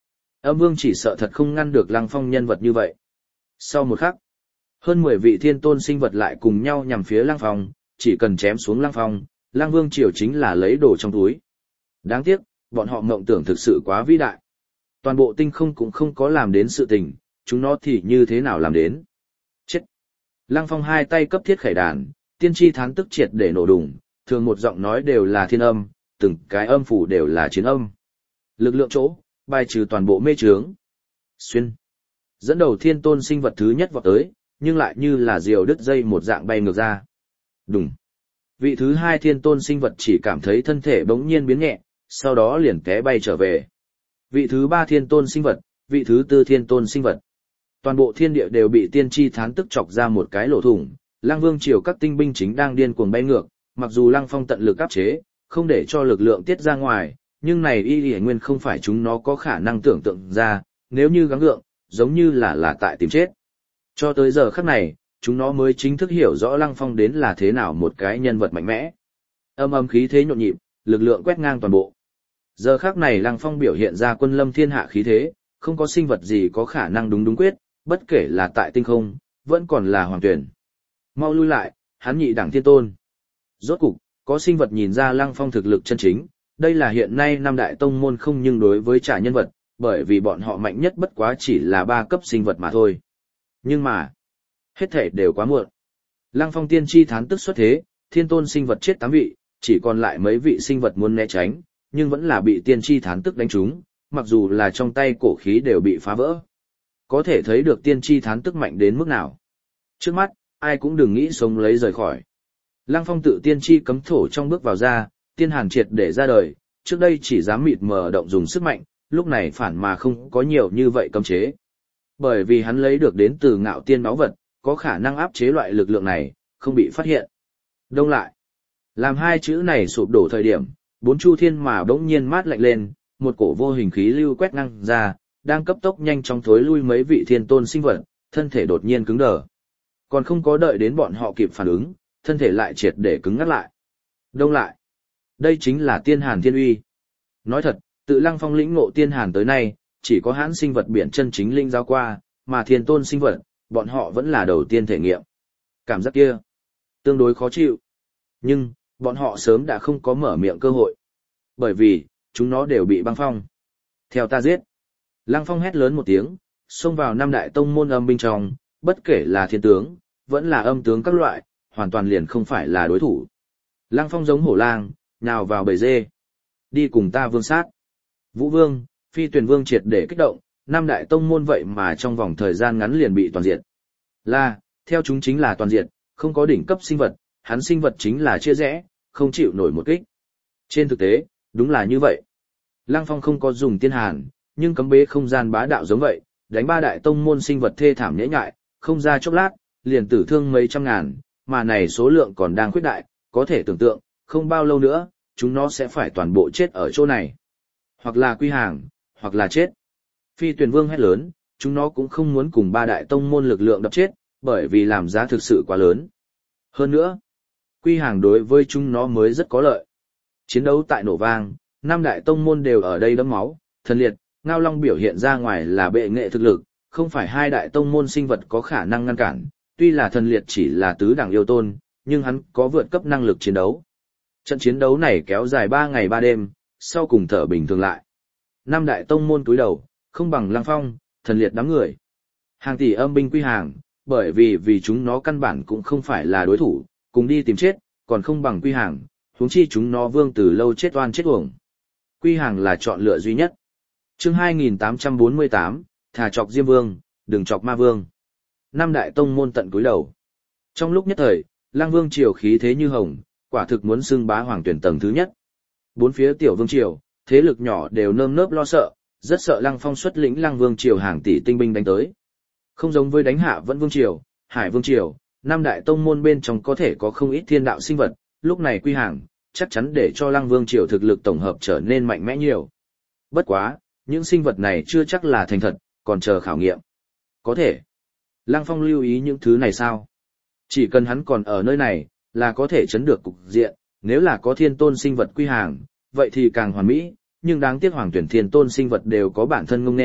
Âm Vương chỉ sợ thật không ngăn được Lăng Phong nhân vật như vậy. Sau một khắc, hơn mười vị thiên tôn sinh vật lại cùng nhau nhằm phía Lăng Phong, chỉ cần chém xuống Lăng Phong, Lăng Vương triều chính là lấy đồ trong túi. Đáng tiếc, bọn họ mộng tưởng thực sự quá vĩ đại. Toàn bộ tinh không cũng không có làm đến sự tình, chúng nó thì như thế nào làm đến. Chết! Lăng Phong hai tay cấp thiết khải đàn, tiên tri thán tức triệt để nổ đùng, thường một giọng nói đều là thiên âm, từng cái âm phủ đều là chiến âm. Lực lượng chỗ, bài trừ toàn bộ mê trướng. Xuyên! Dẫn đầu thiên tôn sinh vật thứ nhất vọt tới, nhưng lại như là diều đứt dây một dạng bay ngược ra. Đùng! Vị thứ hai thiên tôn sinh vật chỉ cảm thấy thân thể bỗng nhiên biến nhẹ, sau đó liền té bay trở về. Vị thứ ba thiên tôn sinh vật, vị thứ tư thiên tôn sinh vật. Toàn bộ thiên địa đều bị tiên tri thán tức chọc ra một cái lỗ thủng, Lăng Vương triều các tinh binh chính đang điên cuồng bay ngược, mặc dù Lăng Phong tận lực áp chế, không để cho lực lượng tiết ra ngoài, nhưng này y y nguyên không phải chúng nó có khả năng tưởng tượng ra, nếu như gắng gượng, giống như là là tại tìm chết. Cho tới giờ khắc này, chúng nó mới chính thức hiểu rõ Lăng Phong đến là thế nào một cái nhân vật mạnh mẽ. Âm âm khí thế nhộn nhịp, lực lượng quét ngang toàn bộ. Giờ khắc này Lăng Phong biểu hiện ra quân lâm thiên hạ khí thế, không có sinh vật gì có khả năng đúng đúng quyết, bất kể là tại tinh không, vẫn còn là hoàng tuyển. Mau lui lại, hắn nhị đẳng thiên tôn. Rốt cục, có sinh vật nhìn ra Lăng Phong thực lực chân chính, đây là hiện nay năm đại tông môn không nhưng đối với trả nhân vật, bởi vì bọn họ mạnh nhất bất quá chỉ là ba cấp sinh vật mà thôi. Nhưng mà, hết thể đều quá muộn. Lăng Phong tiên tri thán tức xuất thế, thiên tôn sinh vật chết tám vị, chỉ còn lại mấy vị sinh vật muốn né tránh, nhưng vẫn là bị tiên tri thán tức đánh trúng, mặc dù là trong tay cổ khí đều bị phá vỡ. Có thể thấy được tiên tri thán tức mạnh đến mức nào. Trước mắt, ai cũng đừng nghĩ sống lấy rời khỏi. Lăng Phong tự tiên tri cấm thổ trong bước vào ra, tiên hàn triệt để ra đời, trước đây chỉ dám mịt mờ động dùng sức mạnh, lúc này phản mà không có nhiều như vậy cấm chế. Bởi vì hắn lấy được đến từ ngạo tiên máu vật, có khả năng áp chế loại lực lượng này, không bị phát hiện. Đông lại. Làm hai chữ này sụp đổ thời điểm, bốn chu thiên mà bỗng nhiên mát lạnh lên, một cổ vô hình khí lưu quét ngang ra, đang cấp tốc nhanh chóng thối lui mấy vị thiên tôn sinh vật, thân thể đột nhiên cứng đờ. Còn không có đợi đến bọn họ kịp phản ứng, thân thể lại triệt để cứng ngắt lại. Đông lại. Đây chính là tiên hàn thiên uy. Nói thật, tự Lăng Phong lĩnh ngộ tiên hàn tới nay, chỉ có hãn sinh vật biển chân chính linh giao qua, mà thiên tôn sinh vật, bọn họ vẫn là đầu tiên thể nghiệm. Cảm giác kia, tương đối khó chịu. Nhưng, bọn họ sớm đã không có mở miệng cơ hội. Bởi vì, chúng nó đều bị băng phong. Theo ta giết. Lăng Phong hét lớn một tiếng, xông vào năm đại tông môn âm binh trong, bất kể là thiên tướng, vẫn là âm tướng các loại, hoàn toàn liền không phải là đối thủ. Lăng Phong giống hổ lang, nhào vào bầy dê. Đi cùng ta vương sát. Vũ Vương, Phi Tuyền Vương triệt để kích động, năm đại tông môn vậy mà trong vòng thời gian ngắn liền bị toàn diệt. Là, theo chúng chính là toàn diệt, không có đỉnh cấp sinh vật, hắn sinh vật chính là chia rẽ, không chịu nổi một kích. Trên thực tế, đúng là như vậy. Lăng Phong không có dùng tiên hàn, nhưng cấm bế không gian bá đạo giống vậy, đánh ba đại tông môn sinh vật thê thảm nhễ nhại, không ra chốc lát, liền tử thương mấy trăm ngàn, mà này số lượng còn đang khuyết đại, có thể tưởng tượng, không bao lâu nữa, chúng nó sẽ phải toàn bộ chết ở chỗ này. Hoặc là quy hàng, hoặc là chết. Phi Tuyền Vương hét lớn, chúng nó cũng không muốn cùng ba đại tông môn lực lượng đập chết, bởi vì làm giá thực sự quá lớn. Hơn nữa, quy hàng đối với chúng nó mới rất có lợi. Chiến đấu tại nổ vang, năm đại tông môn đều ở đây đẫm máu, thần liệt, Ngao Long biểu hiện ra ngoài là bệ nghệ thực lực, không phải hai đại tông môn sinh vật có khả năng ngăn cản, tuy là thần liệt chỉ là tứ đẳng yêu tôn, nhưng hắn có vượt cấp năng lực chiến đấu. Trận chiến đấu này kéo dài ba ngày ba đêm, sau cùng thở bình thường lại. Năm đại tông môn túi đầu, không bằng Lăng Phong, thần liệt đám người. Hàng tỷ âm binh quy hàng, bởi vì vì chúng nó căn bản cũng không phải là đối thủ, cùng đi tìm chết, còn không bằng quy hàng, huống chi chúng nó vương từ lâu chết oan chết uổng. Quy hàng là chọn lựa duy nhất. Chương hai nghìn tám trăm bốn mươi tám, thà chọc Diêm Vương, đừng chọc Ma Vương. Năm đại tông môn tận cúi đầu. Trong lúc nhất thời, Lăng Vương triều khí thế như hồng, quả thực muốn xưng bá hoàng tuyển tầng thứ nhất. Bốn phía tiểu vương triều, thế lực nhỏ đều nơm nớp lo sợ, rất sợ Lăng Phong xuất lĩnh Lăng Vương triều hàng tỷ tinh binh đánh tới. Không giống với đánh Hạ Vẫn Vương triều, Hải Vương triều, năm đại tông môn bên trong có thể có không ít thiên đạo sinh vật, lúc này quy hàng, chắc chắn để cho Lăng Vương triều thực lực tổng hợp trở nên mạnh mẽ nhiều. Bất quá, những sinh vật này chưa chắc là thành thật, còn chờ khảo nghiệm. Có thể. Lăng Phong lưu ý những thứ này sao? Chỉ cần hắn còn ở nơi này, là có thể chấn được cục diện, nếu là có thiên tôn sinh vật quy hàng, vậy thì càng hoàn mỹ, nhưng đáng tiếc hoàng tuyển thiên tôn sinh vật đều có bản thân ngông nên,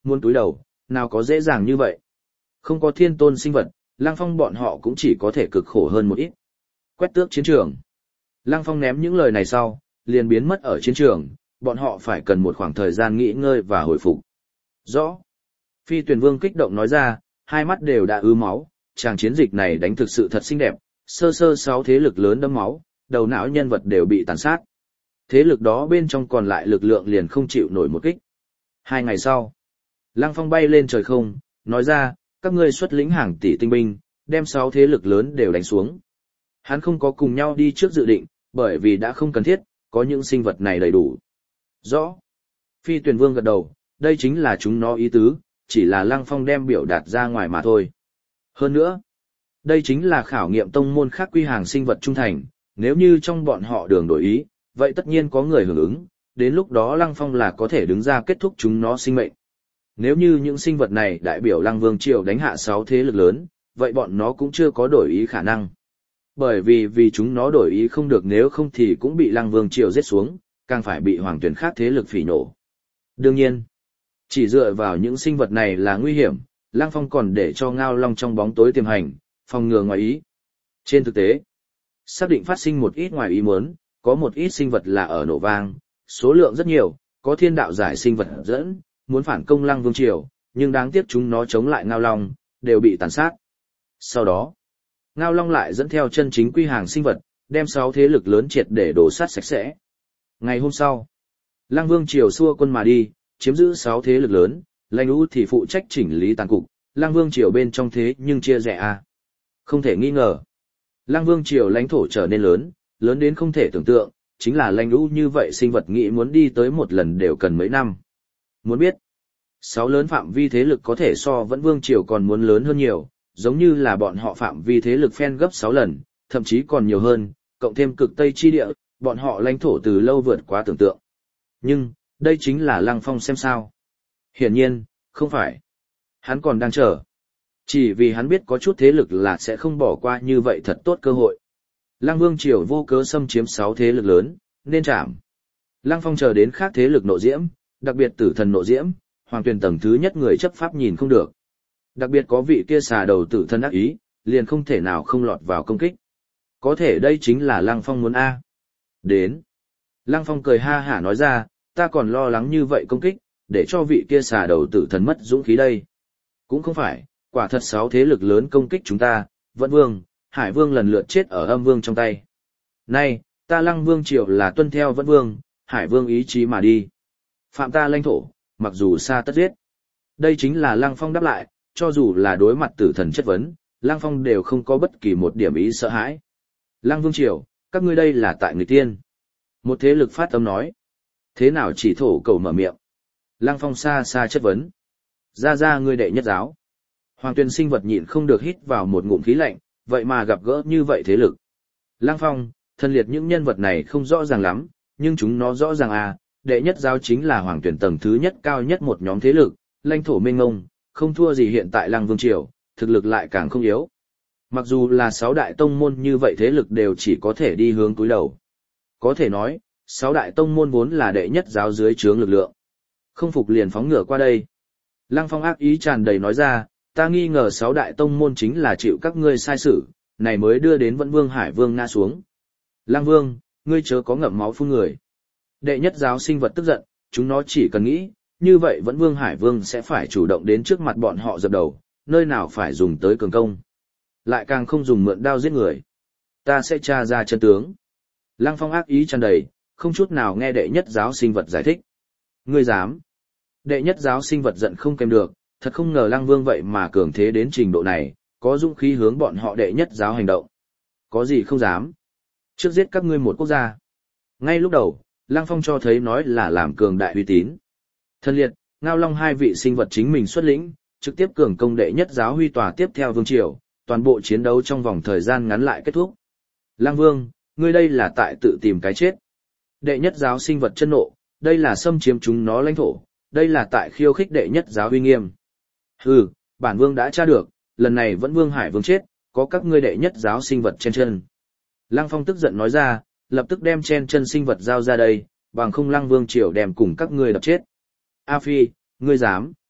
muốn túi đầu, nào có dễ dàng như vậy. Không có thiên tôn sinh vật, Lăng Phong bọn họ cũng chỉ có thể cực khổ hơn một ít. Quét tước chiến trường. Lăng Phong ném những lời này sau, liền biến mất ở chiến trường, bọn họ phải cần một khoảng thời gian nghỉ ngơi và hồi phục. Rõ. Phi Tuyền Vương kích động nói ra, hai mắt đều đã ứ máu, chàng chiến dịch này đánh thực sự thật xinh đẹp, sơ sơ sáu thế lực lớn đẫm máu, đầu não nhân vật đều bị tàn sát. Thế lực đó bên trong còn lại lực lượng liền không chịu nổi một kích. Hai ngày sau, Lăng Phong bay lên trời không, nói ra, các ngươi xuất lĩnh hàng tỷ tinh binh, đem sáu thế lực lớn đều đánh xuống. Hắn không có cùng nhau đi trước dự định, bởi vì đã không cần thiết, có những sinh vật này đầy đủ. Rõ. Phi Tuyền Vương gật đầu, đây chính là chúng nó ý tứ, chỉ là Lăng Phong đem biểu đạt ra ngoài mà thôi. Hơn nữa, đây chính là khảo nghiệm tông môn khác quy hàng sinh vật trung thành, nếu như trong bọn họ đường đổi ý, vậy tất nhiên có người hưởng ứng, đến lúc đó Lăng Phong là có thể đứng ra kết thúc chúng nó sinh mệnh. Nếu như những sinh vật này đại biểu Lăng Vương Triều đánh hạ sáu thế lực lớn, vậy bọn nó cũng chưa có đổi ý khả năng. Bởi vì vì chúng nó đổi ý không được, nếu không thì cũng bị Lăng Vương Triều giết xuống, càng phải bị hoàng tuyển khác thế lực phỉ nổ. Đương nhiên, chỉ dựa vào những sinh vật này là nguy hiểm, Lăng Phong còn để cho Ngao Long trong bóng tối tiềm hành, phòng ngừa ngoài ý. Trên thực tế, xác định phát sinh một ít ngoài ý muốn, có một ít sinh vật là ở nổ vang, số lượng rất nhiều, có thiên đạo giải sinh vật dẫn, muốn phản công Lăng Vương Triều, nhưng đáng tiếc chúng nó chống lại Ngao Long, đều bị tàn sát. Sau đó, Ngao Long lại dẫn theo chân chính quy hàng sinh vật, đem sáu thế lực lớn triệt để đổ sát sạch sẽ. Ngày hôm sau, Lăng Vương Triều xua quân mà đi, chiếm giữ sáu thế lực lớn, Lãnh Vũ thì phụ trách chỉnh lý tàn cục, Lăng Vương Triều bên trong thế nhưng chia rẽ a. Không thể nghi ngờ, Lăng Vương Triều lãnh thổ trở nên lớn, lớn đến không thể tưởng tượng, chính là Lãnh Vũ như vậy sinh vật nghĩ muốn đi tới một lần đều cần mấy năm. Muốn biết, sáu lớn phạm vi thế lực có thể so vẫn Vương Triều còn muốn lớn hơn nhiều, giống như là bọn họ phạm vi thế lực phen gấp sáu lần, thậm chí còn nhiều hơn, cộng thêm cực Tây chi địa, bọn họ lãnh thổ từ lâu vượt quá tưởng tượng. Nhưng, đây chính là Lăng Phong xem sao. Hiển nhiên, không phải. Hắn còn đang chờ. Chỉ vì hắn biết có chút thế lực là sẽ không bỏ qua như vậy thật tốt cơ hội. Lăng Vương Triều vô cớ xâm chiếm sáu thế lực lớn, nên chạm. Lăng Phong chờ đến khác thế lực nộ diễm, đặc biệt tử thần nộ diễm, hoàng tuyển tầng thứ nhất người chấp pháp nhìn không được. Đặc biệt có vị kia xà đầu tử thân ác ý, liền không thể nào không lọt vào công kích. Có thể đây chính là Lăng Phong muốn A. Đến. Lăng Phong cười ha hả nói ra, ta còn lo lắng như vậy công kích, để cho vị kia xà đầu tử thần mất dũng khí đây. Cũng không phải, quả thật sáu thế lực lớn công kích chúng ta, Vẫn Vương, Hải Vương lần lượt chết ở Âm Vương trong tay. Nay, ta Lăng Vương Triều là tuân theo Vẫn Vương, Hải Vương ý chí mà đi. Phạm ta lãnh thổ, mặc dù xa tất giết. Đây chính là Lăng Phong đáp lại, cho dù là đối mặt tử thần chất vấn, Lăng Phong đều không có bất kỳ một điểm ý sợ hãi. Lăng Vương Triều, các ngươi đây là tại người tiên. Một thế lực phát âm nói. Thế nào chỉ thổ cầu mở miệng. Lăng Phong xa xa chất vấn. Ra ra ngươi đệ nhất giáo. Hoàng tuyên sinh vật nhịn không được hít vào một ngụm khí lạnh, vậy mà gặp gỡ như vậy thế lực. Lăng Phong, thân liệt những nhân vật này không rõ ràng lắm, nhưng chúng nó rõ ràng à, đệ nhất giáo chính là hoàng tuyển tầng thứ nhất cao nhất một nhóm thế lực, lãnh thổ mênh ngông, không thua gì hiện tại Lăng Vương Triều, thực lực lại càng không yếu. Mặc dù là sáu đại tông môn như vậy thế lực đều chỉ có thể đi hướng túi đầu. Có thể nói, sáu đại tông môn vốn là đệ nhất giáo dưới trướng lực lượng. Không phục liền phóng ngựa qua đây. Lăng Phong ác ý tràn đầy nói ra, ta nghi ngờ sáu đại tông môn chính là chịu các ngươi sai sử, này mới đưa đến Vẫn Vương Hải Vương ngã xuống. Lăng Vương, ngươi chớ có ngậm máu phun người. Đệ nhất giáo sinh vật tức giận, chúng nó chỉ cần nghĩ, như vậy Vẫn Vương Hải Vương sẽ phải chủ động đến trước mặt bọn họ dập đầu, nơi nào phải dùng tới cường công. Lại càng không dùng mượn đao giết người. Ta sẽ tra ra chân tướng. Lăng Phong ác ý tràn đầy, không chút nào nghe đệ nhất giáo sinh vật giải thích. Ngươi dám. Đệ nhất giáo sinh vật giận không kèm được, thật không ngờ Lăng Vương vậy mà cường thế đến trình độ này, có dũng khí hướng bọn họ đệ nhất giáo hành động. Có gì không dám. Trước giết các ngươi một quốc gia. Ngay lúc đầu, Lăng Phong cho thấy nói là làm cường đại uy tín. Thân liệt, Ngao Long hai vị sinh vật chính mình xuất lĩnh, trực tiếp cường công đệ nhất giáo huy tòa tiếp theo vương triều, toàn bộ chiến đấu trong vòng thời gian ngắn lại kết thúc. Lăng Vương, ngươi đây là tại tự tìm cái chết. Đệ nhất giáo sinh vật chân nộ, đây là xâm chiếm chúng nó lãnh thổ, đây là tại khiêu khích đệ nhất giáo uy nghiêm. Hừ, bản vương đã tra được, lần này Vẫn Vương Hải Vương chết, có các ngươi đệ nhất giáo sinh vật chen chân. Lăng Phong tức giận nói ra, lập tức đem chen chân sinh vật giao ra đây, bằng không Lăng Vương triều đem cùng các ngươi đập chết. A Phi, ngươi dám.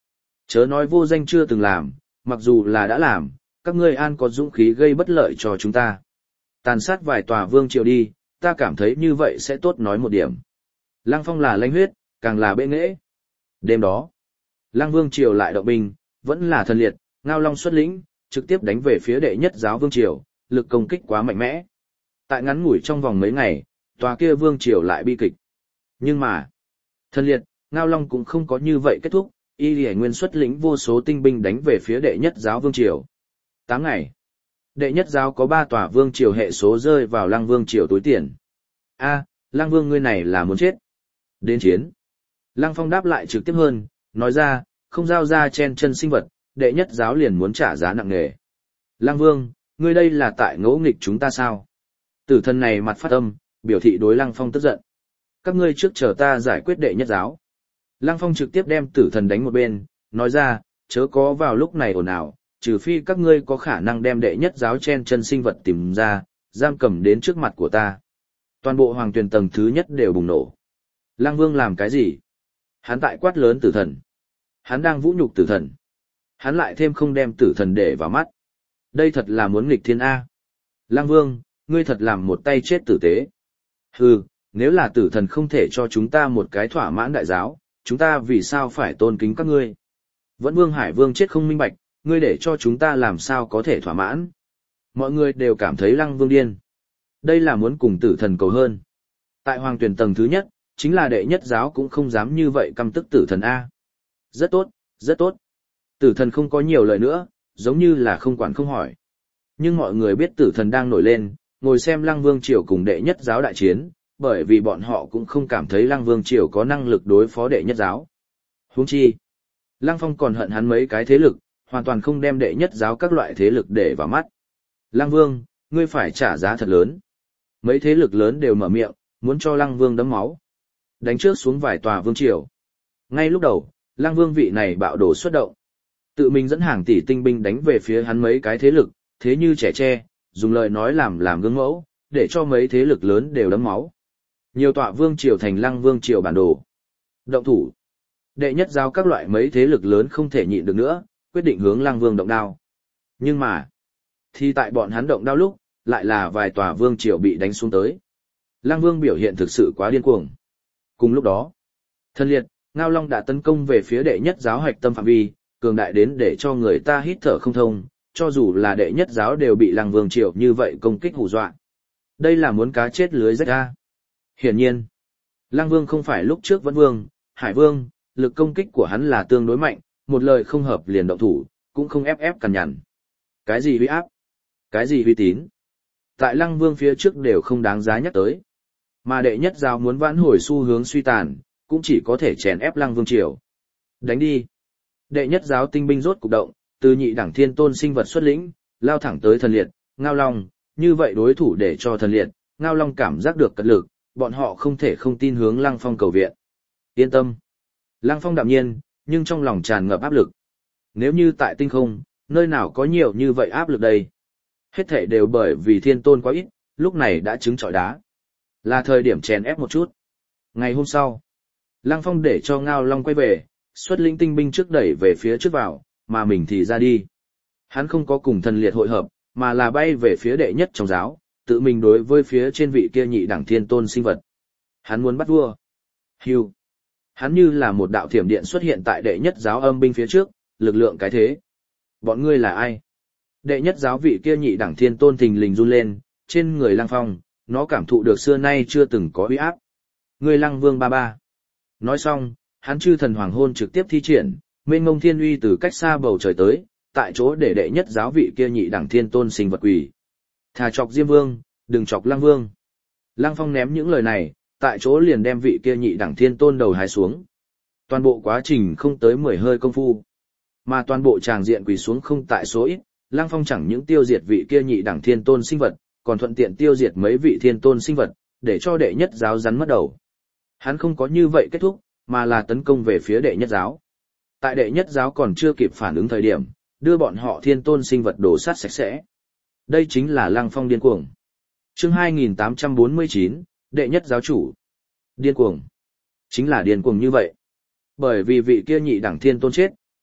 Chớ nói vô danh chưa từng làm, mặc dù là đã làm, các ngươi an có dũng khí gây bất lợi cho chúng ta. Tàn sát vài tòa vương triều đi, ta cảm thấy như vậy sẽ tốt nói một điểm. Lăng Phong là lãnh huyết, càng là bệ nghệ. Đêm đó, Lăng Vương triều lại động binh, vẫn là thần liệt, Ngao Long xuất lĩnh, trực tiếp đánh về phía đệ nhất giáo vương triều, lực công kích quá mạnh mẽ. Tại ngắn ngủi trong vòng mấy ngày, tòa kia vương triều lại bi kịch. Nhưng mà, thần liệt, Ngao Long cũng không có như vậy kết thúc, Y Lì Nguyên xuất lĩnh vô số tinh binh đánh về phía đệ nhất giáo vương triều. Tám ngày, đệ nhất giáo có ba tòa vương triều hệ số rơi vào Lăng Vương triều túi tiền. A, Lăng Vương ngươi này là muốn chết. Đến chiến. Lăng Phong đáp lại trực tiếp hơn, nói ra, không giao ra chen chân sinh vật, đệ nhất giáo liền muốn trả giá nặng nề. Lăng Vương, ngươi đây là tại ngỗ nghịch chúng ta sao? Tử thần này mặt phát âm, biểu thị đối Lăng Phong tức giận. Các ngươi trước chờ ta giải quyết đệ nhất giáo. Lăng Phong trực tiếp đem tử thần đánh một bên, nói ra, chớ có vào lúc này ồn ào, trừ phi các ngươi có khả năng đem đệ nhất giáo chen chân sinh vật tìm ra, giam cầm đến trước mặt của ta. Toàn bộ hoàng tuyển tầng thứ nhất đều bùng nổ. Lăng Vương làm cái gì? Hắn tại quát lớn tử thần. Hắn đang vũ nhục tử thần. Hắn lại thêm không đem tử thần để vào mắt. Đây thật là muốn nghịch thiên A. Lăng Vương, ngươi thật làm một tay chết tử tế. Hừ, nếu là tử thần không thể cho chúng ta một cái thỏa mãn đại giáo, chúng ta vì sao phải tôn kính các ngươi? Vẫn Vương Hải Vương chết không minh bạch, ngươi để cho chúng ta làm sao có thể thỏa mãn? Mọi người đều cảm thấy Lăng Vương điên. Đây là muốn cùng tử thần cầu hơn. Tại hoàng tuyển tầng thứ nhất, chính là đệ nhất giáo cũng không dám như vậy căm tức tử thần A. Rất tốt, rất tốt. Tử thần không có nhiều lời nữa, giống như là không quản không hỏi. Nhưng mọi người biết tử thần đang nổi lên, ngồi xem Lăng Vương triều cùng đệ nhất giáo đại chiến, bởi vì bọn họ cũng không cảm thấy Lăng Vương triều có năng lực đối phó đệ nhất giáo. Huống chi, Lăng Phong còn hận hắn mấy cái thế lực, hoàn toàn không đem đệ nhất giáo các loại thế lực để vào mắt. Lăng Vương, ngươi phải trả giá thật lớn. Mấy thế lực lớn đều mở miệng, muốn cho Lăng Vương đấm máu. Đánh trước xuống vài tòa vương triều. Ngay lúc đầu, Lăng Vương vị này bạo đồ xuất động. Tự mình dẫn hàng tỷ tinh binh đánh về phía hắn mấy cái thế lực, thế như trẻ tre, dùng lời nói làm làm gương mẫu, để cho mấy thế lực lớn đều đấm máu. Nhiều tọa vương triều thành Lăng Vương triều bản đồ. Động thủ. Đệ nhất giao các loại mấy thế lực lớn không thể nhịn được nữa, quyết định hướng Lăng Vương động đao. Nhưng mà, thì tại bọn hắn động đao lúc, lại là vài tòa vương triều bị đánh xuống tới. Lăng Vương biểu hiện thực sự quá điên cuồng. Cùng lúc đó, Thần Liệt, Ngao Long đã tấn công về phía đệ nhất giáo hoạch tâm phạm vi, cường đại đến để cho người ta hít thở không thông, cho dù là đệ nhất giáo đều bị Lăng Vương triều như vậy công kích hù dọa. Đây là muốn cá chết lưới rách ra. Hiển nhiên, Lăng Vương không phải lúc trước Vẫn Vương, Hải Vương, lực công kích của hắn là tương đối mạnh, một lời không hợp liền động thủ, cũng không ép ép cằn nhằn. Cái gì uy áp? Cái gì uy tín? Tại Lăng Vương phía trước đều không đáng giá nhắc tới. Mà đệ nhất giáo muốn vãn hồi xu hướng suy tàn, cũng chỉ có thể chèn ép Lăng Vương triều. Đánh đi. Đệ nhất giáo tinh binh rốt cục động, từ nhị đẳng thiên tôn sinh vật xuất lĩnh, lao thẳng tới Thần Liệt, Ngao Long, như vậy đối thủ để cho Thần Liệt, Ngao Long cảm giác được cật lực, bọn họ không thể không tin hướng Lăng Phong cầu viện. Yên tâm. Lăng Phong đạm nhiên, nhưng trong lòng tràn ngập áp lực. Nếu như tại tinh không, nơi nào có nhiều như vậy áp lực đây? Hết thảy đều bởi vì thiên tôn quá ít, lúc này đã trứng trọi đá. Là thời điểm chèn ép một chút. Ngày hôm sau, Lăng Phong để cho Ngao Long quay về, xuất lĩnh tinh binh trước đẩy về phía trước vào, mà mình thì ra đi. Hắn không có cùng Thần Liệt hội hợp, mà là bay về phía đệ nhất trong giáo, tự mình đối với phía trên vị kia nhị đẳng thiên tôn sinh vật. Hắn muốn bắt vua. Hưu. Hắn như là một đạo thiểm điện xuất hiện tại đệ nhất giáo âm binh phía trước, lực lượng cái thế. Bọn ngươi là ai? Đệ nhất giáo vị kia nhị đẳng thiên tôn thình lình run lên, trên người Lăng Phong, nó cảm thụ được xưa nay chưa từng có uy áp. Ngươi Lăng Vương ba ba. Nói xong, hắn chư thần hoàng hôn trực tiếp thi triển, mênh mông thiên uy từ cách xa bầu trời tới, tại chỗ để đệ nhất giáo vị kia nhị đẳng thiên tôn sinh vật quỷ. Thà chọc Diêm Vương, đừng chọc Lăng Vương. Lăng Phong ném những lời này, tại chỗ liền đem vị kia nhị đẳng thiên tôn đầu hái xuống. Toàn bộ quá trình không tới mười hơi công phu, mà toàn bộ tràng diện quỳ xuống không tại số ít, Lăng Phong chẳng những tiêu diệt vị kia nhị đẳng thiên tôn sinh vật, còn thuận tiện tiêu diệt mấy vị thiên tôn sinh vật, để cho đệ nhất giáo rắn mất đầu. Hắn không có như vậy kết thúc, mà là tấn công về phía đệ nhất giáo. Tại đệ nhất giáo còn chưa kịp phản ứng thời điểm, đưa bọn họ thiên tôn sinh vật đổ sát sạch sẽ. Đây chính là Lăng Phong điên cuồng. Chương hai nghìn tám trăm bốn mươi chín, đệ nhất giáo chủ. Điên cuồng. Chính là điên cuồng như vậy. Bởi vì vị kia nhị đẳng thiên tôn chết,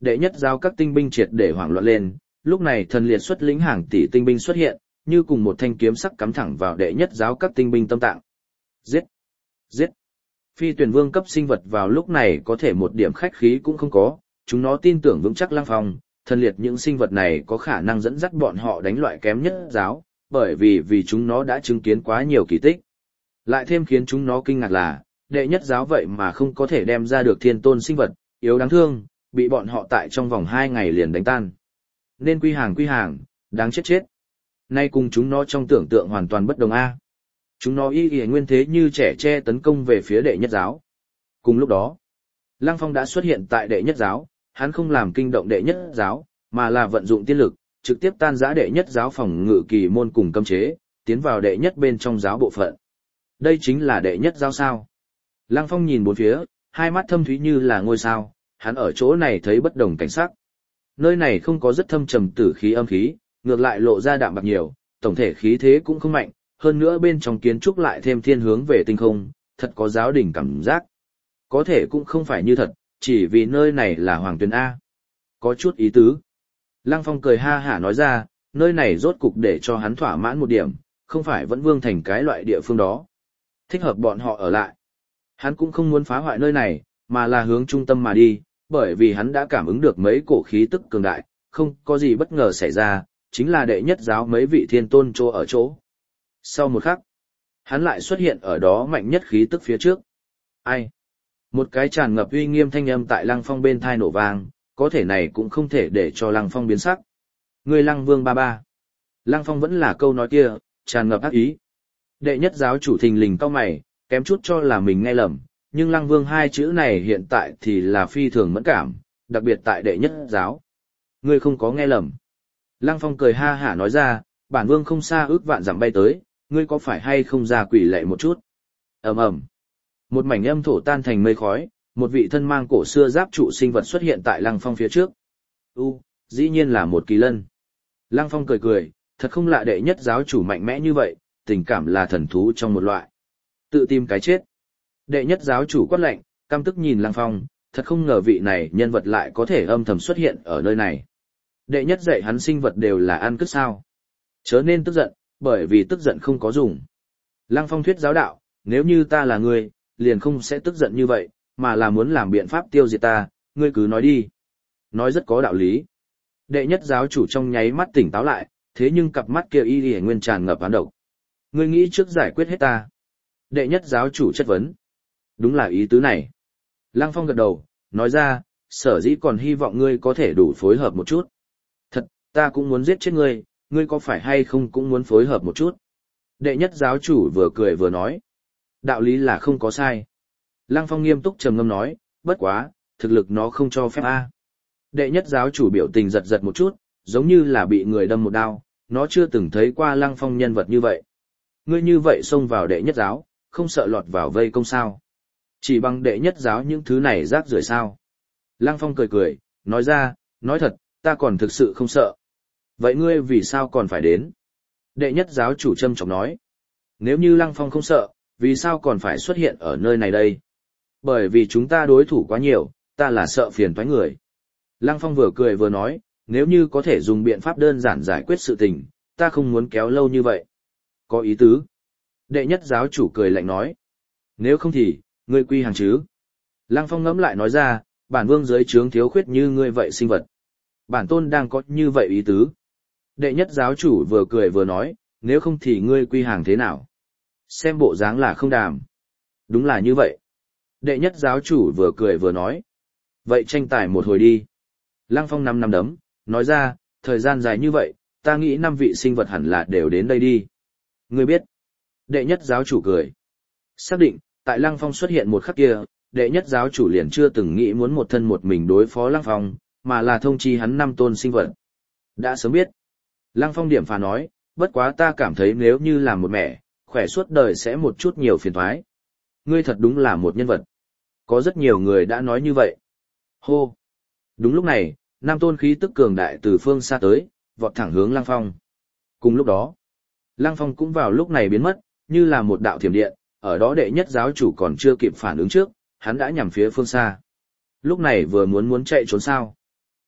Đệ nhất giáo các tinh binh triệt để hoảng loạn lên, lúc này thần liệt xuất lĩnh hàng tỷ tinh binh xuất hiện, như cùng một thanh kiếm sắc cắm thẳng vào đệ nhất giáo các tinh binh tâm tạng. Giết! Giết! Phi tuyển vương cấp sinh vật vào lúc này có thể một điểm khách khí cũng không có, chúng nó tin tưởng vững chắc Lăng Phong, thần liệt những sinh vật này có khả năng dẫn dắt bọn họ đánh loại kém nhất giáo, bởi vì vì chúng nó đã chứng kiến quá nhiều kỳ tích. Lại thêm khiến chúng nó kinh ngạc là, đệ nhất giáo vậy mà không có thể đem ra được thiên tôn sinh vật, yếu đáng thương, bị bọn họ tại trong vòng hai ngày liền đánh tan. Nên quy hàng quy hàng, đáng chết chết. Nay cùng chúng nó trong tưởng tượng hoàn toàn bất đồng a. Chúng nó y y nguyên thế như trẻ tre tấn công về phía đệ nhất giáo. Cùng lúc đó, Lăng Phong đã xuất hiện tại đệ nhất giáo, hắn không làm kinh động đệ nhất giáo, mà là vận dụng tiên lực, trực tiếp tan rã đệ nhất giáo phòng ngự kỳ môn cùng cấm chế, tiến vào đệ nhất bên trong giáo bộ phận. Đây chính là đệ nhất giáo sao. Lăng Phong nhìn bốn phía, hai mắt thâm thúy như là ngôi sao, hắn ở chỗ này thấy bất đồng cảnh sắc. Nơi này không có rất thâm trầm tử khí âm khí, ngược lại lộ ra đạm bạc nhiều, tổng thể khí thế cũng không mạnh, hơn nữa bên trong kiến trúc lại thêm thiên hướng về tinh không, thật có giáo đỉnh cảm giác. Có thể cũng không phải như thật, chỉ vì nơi này là Hoàng Tuyền A. Có chút ý tứ. Lăng Phong cười ha hả nói ra, nơi này rốt cục để cho hắn thỏa mãn một điểm, không phải vẫn vương thành cái loại địa phương đó. Thích hợp bọn họ ở lại. Hắn cũng không muốn phá hoại nơi này, mà là hướng trung tâm mà đi, bởi vì hắn đã cảm ứng được mấy cổ khí tức cường đại, không có gì bất ngờ xảy ra, chính là đệ nhất giáo mấy vị thiên tôn chỗ ở chỗ. Sau một khắc, hắn lại xuất hiện ở đó mạnh nhất khí tức phía trước. Ai? Một cái tràn ngập uy nghiêm thanh âm tại Lăng Phong bên thai nổ vang, có thể này cũng không thể để cho Lăng Phong biến sắc. Người Lăng Vương ba ba. Lăng Phong vẫn là câu nói kia, tràn ngập ác ý. Đệ nhất giáo chủ thình lình cau mày, kém chút cho là mình nghe lầm, nhưng Lăng Vương hai chữ này hiện tại thì là phi thường mẫn cảm, đặc biệt tại đệ nhất giáo. Ngươi không có nghe lầm. Lăng Phong cười ha hả nói ra, bản vương không xa ước vạn dặm bay tới, ngươi có phải hay không ra quỷ lệ một chút? Ầm ầm. Một mảnh âm thổ tan thành mây khói, một vị thân mang cổ xưa giáp trụ sinh vật xuất hiện tại Lăng Phong phía trước. U, dĩ nhiên là một kỳ lân. Lăng Phong cười cười, thật không lạ đệ nhất giáo chủ mạnh mẽ như vậy, tình cảm là thần thú trong một loại. Tự tìm cái chết. Đệ nhất giáo chủ quát lạnh, căm tức nhìn Lăng Phong, thật không ngờ vị này nhân vật lại có thể âm thầm xuất hiện ở nơi này. Đệ nhất dạy hắn sinh vật đều là ăn cướp sao. Chớ nên tức giận, bởi vì tức giận không có dùng. Lăng Phong thuyết giáo đạo, nếu như ta là ngươi, liền không sẽ tức giận như vậy, mà là muốn làm biện pháp tiêu diệt ta, ngươi cứ nói đi. Nói rất có đạo lý. Đệ nhất giáo chủ trong nháy mắt tỉnh táo lại, thế nhưng cặp mắt kia y y nguyên tràn ngập án độc. Ngươi nghĩ trước giải quyết hết ta. Đệ nhất giáo chủ chất vấn. Đúng là ý tứ này. Lăng Phong gật đầu, nói ra, sở dĩ còn hy vọng ngươi có thể đủ phối hợp một chút. Thật, ta cũng muốn giết chết ngươi, ngươi có phải hay không cũng muốn phối hợp một chút. Đệ nhất giáo chủ vừa cười vừa nói. Đạo lý là không có sai. Lăng Phong nghiêm túc trầm ngâm nói, bất quá, thực lực nó không cho phép a. Đệ nhất giáo chủ biểu tình giật giật một chút, giống như là bị người đâm một đao, nó chưa từng thấy qua Lăng Phong nhân vật như vậy. Ngươi như vậy xông vào đệ nhất giáo, không sợ lọt vào vây công sao? Chỉ bằng đệ nhất giáo những thứ này rác rưởi sao? Lăng Phong cười cười, nói ra, nói thật, ta còn thực sự không sợ. Vậy ngươi vì sao còn phải đến? Đệ nhất giáo chủ trâm trọng nói. Nếu như Lăng Phong không sợ, vì sao còn phải xuất hiện ở nơi này đây? Bởi vì chúng ta đối thủ quá nhiều, ta là sợ phiền toái người. Lăng Phong vừa cười vừa nói, nếu như có thể dùng biện pháp đơn giản giải quyết sự tình, ta không muốn kéo lâu như vậy. Có ý tứ. Đệ nhất giáo chủ cười lạnh nói. Nếu không thì, ngươi quy hàng chứ. Lăng Phong ngẫm lại nói ra, bản vương dưới trướng thiếu khuyết như ngươi vậy sinh vật. Bản tôn đang có như vậy ý tứ. Đệ nhất giáo chủ vừa cười vừa nói, nếu không thì ngươi quy hàng thế nào? Xem bộ dáng là không đàm. Đúng là như vậy. Đệ nhất giáo chủ vừa cười vừa nói. Vậy tranh tài một hồi đi. Lăng Phong năm năm đấm, nói ra, thời gian dài như vậy, ta nghĩ năm vị sinh vật hẳn là đều đến đây đi. Ngươi biết. Đệ nhất giáo chủ cười. Xác định, tại Lăng Phong xuất hiện một khắc kia, đệ nhất giáo chủ liền chưa từng nghĩ muốn một thân một mình đối phó Lăng Phong, mà là thông chi hắn năm tôn sinh vật. Đã sớm biết. Lăng Phong điểm phá nói, bất quá ta cảm thấy nếu như làm một mẹ, khỏe suốt đời sẽ một chút nhiều phiền toái. Ngươi thật đúng là một nhân vật. Có rất nhiều người đã nói như vậy. Hô. Đúng lúc này, năm tôn khí tức cường đại từ phương xa tới, vọt thẳng hướng Lăng Phong. Cùng lúc đó, Lăng Phong cũng vào lúc này biến mất, như là một đạo thiểm điện, ở đó đệ nhất giáo chủ còn chưa kịp phản ứng trước, hắn đã nhằm phía phương xa. Lúc này vừa muốn muốn chạy trốn sao.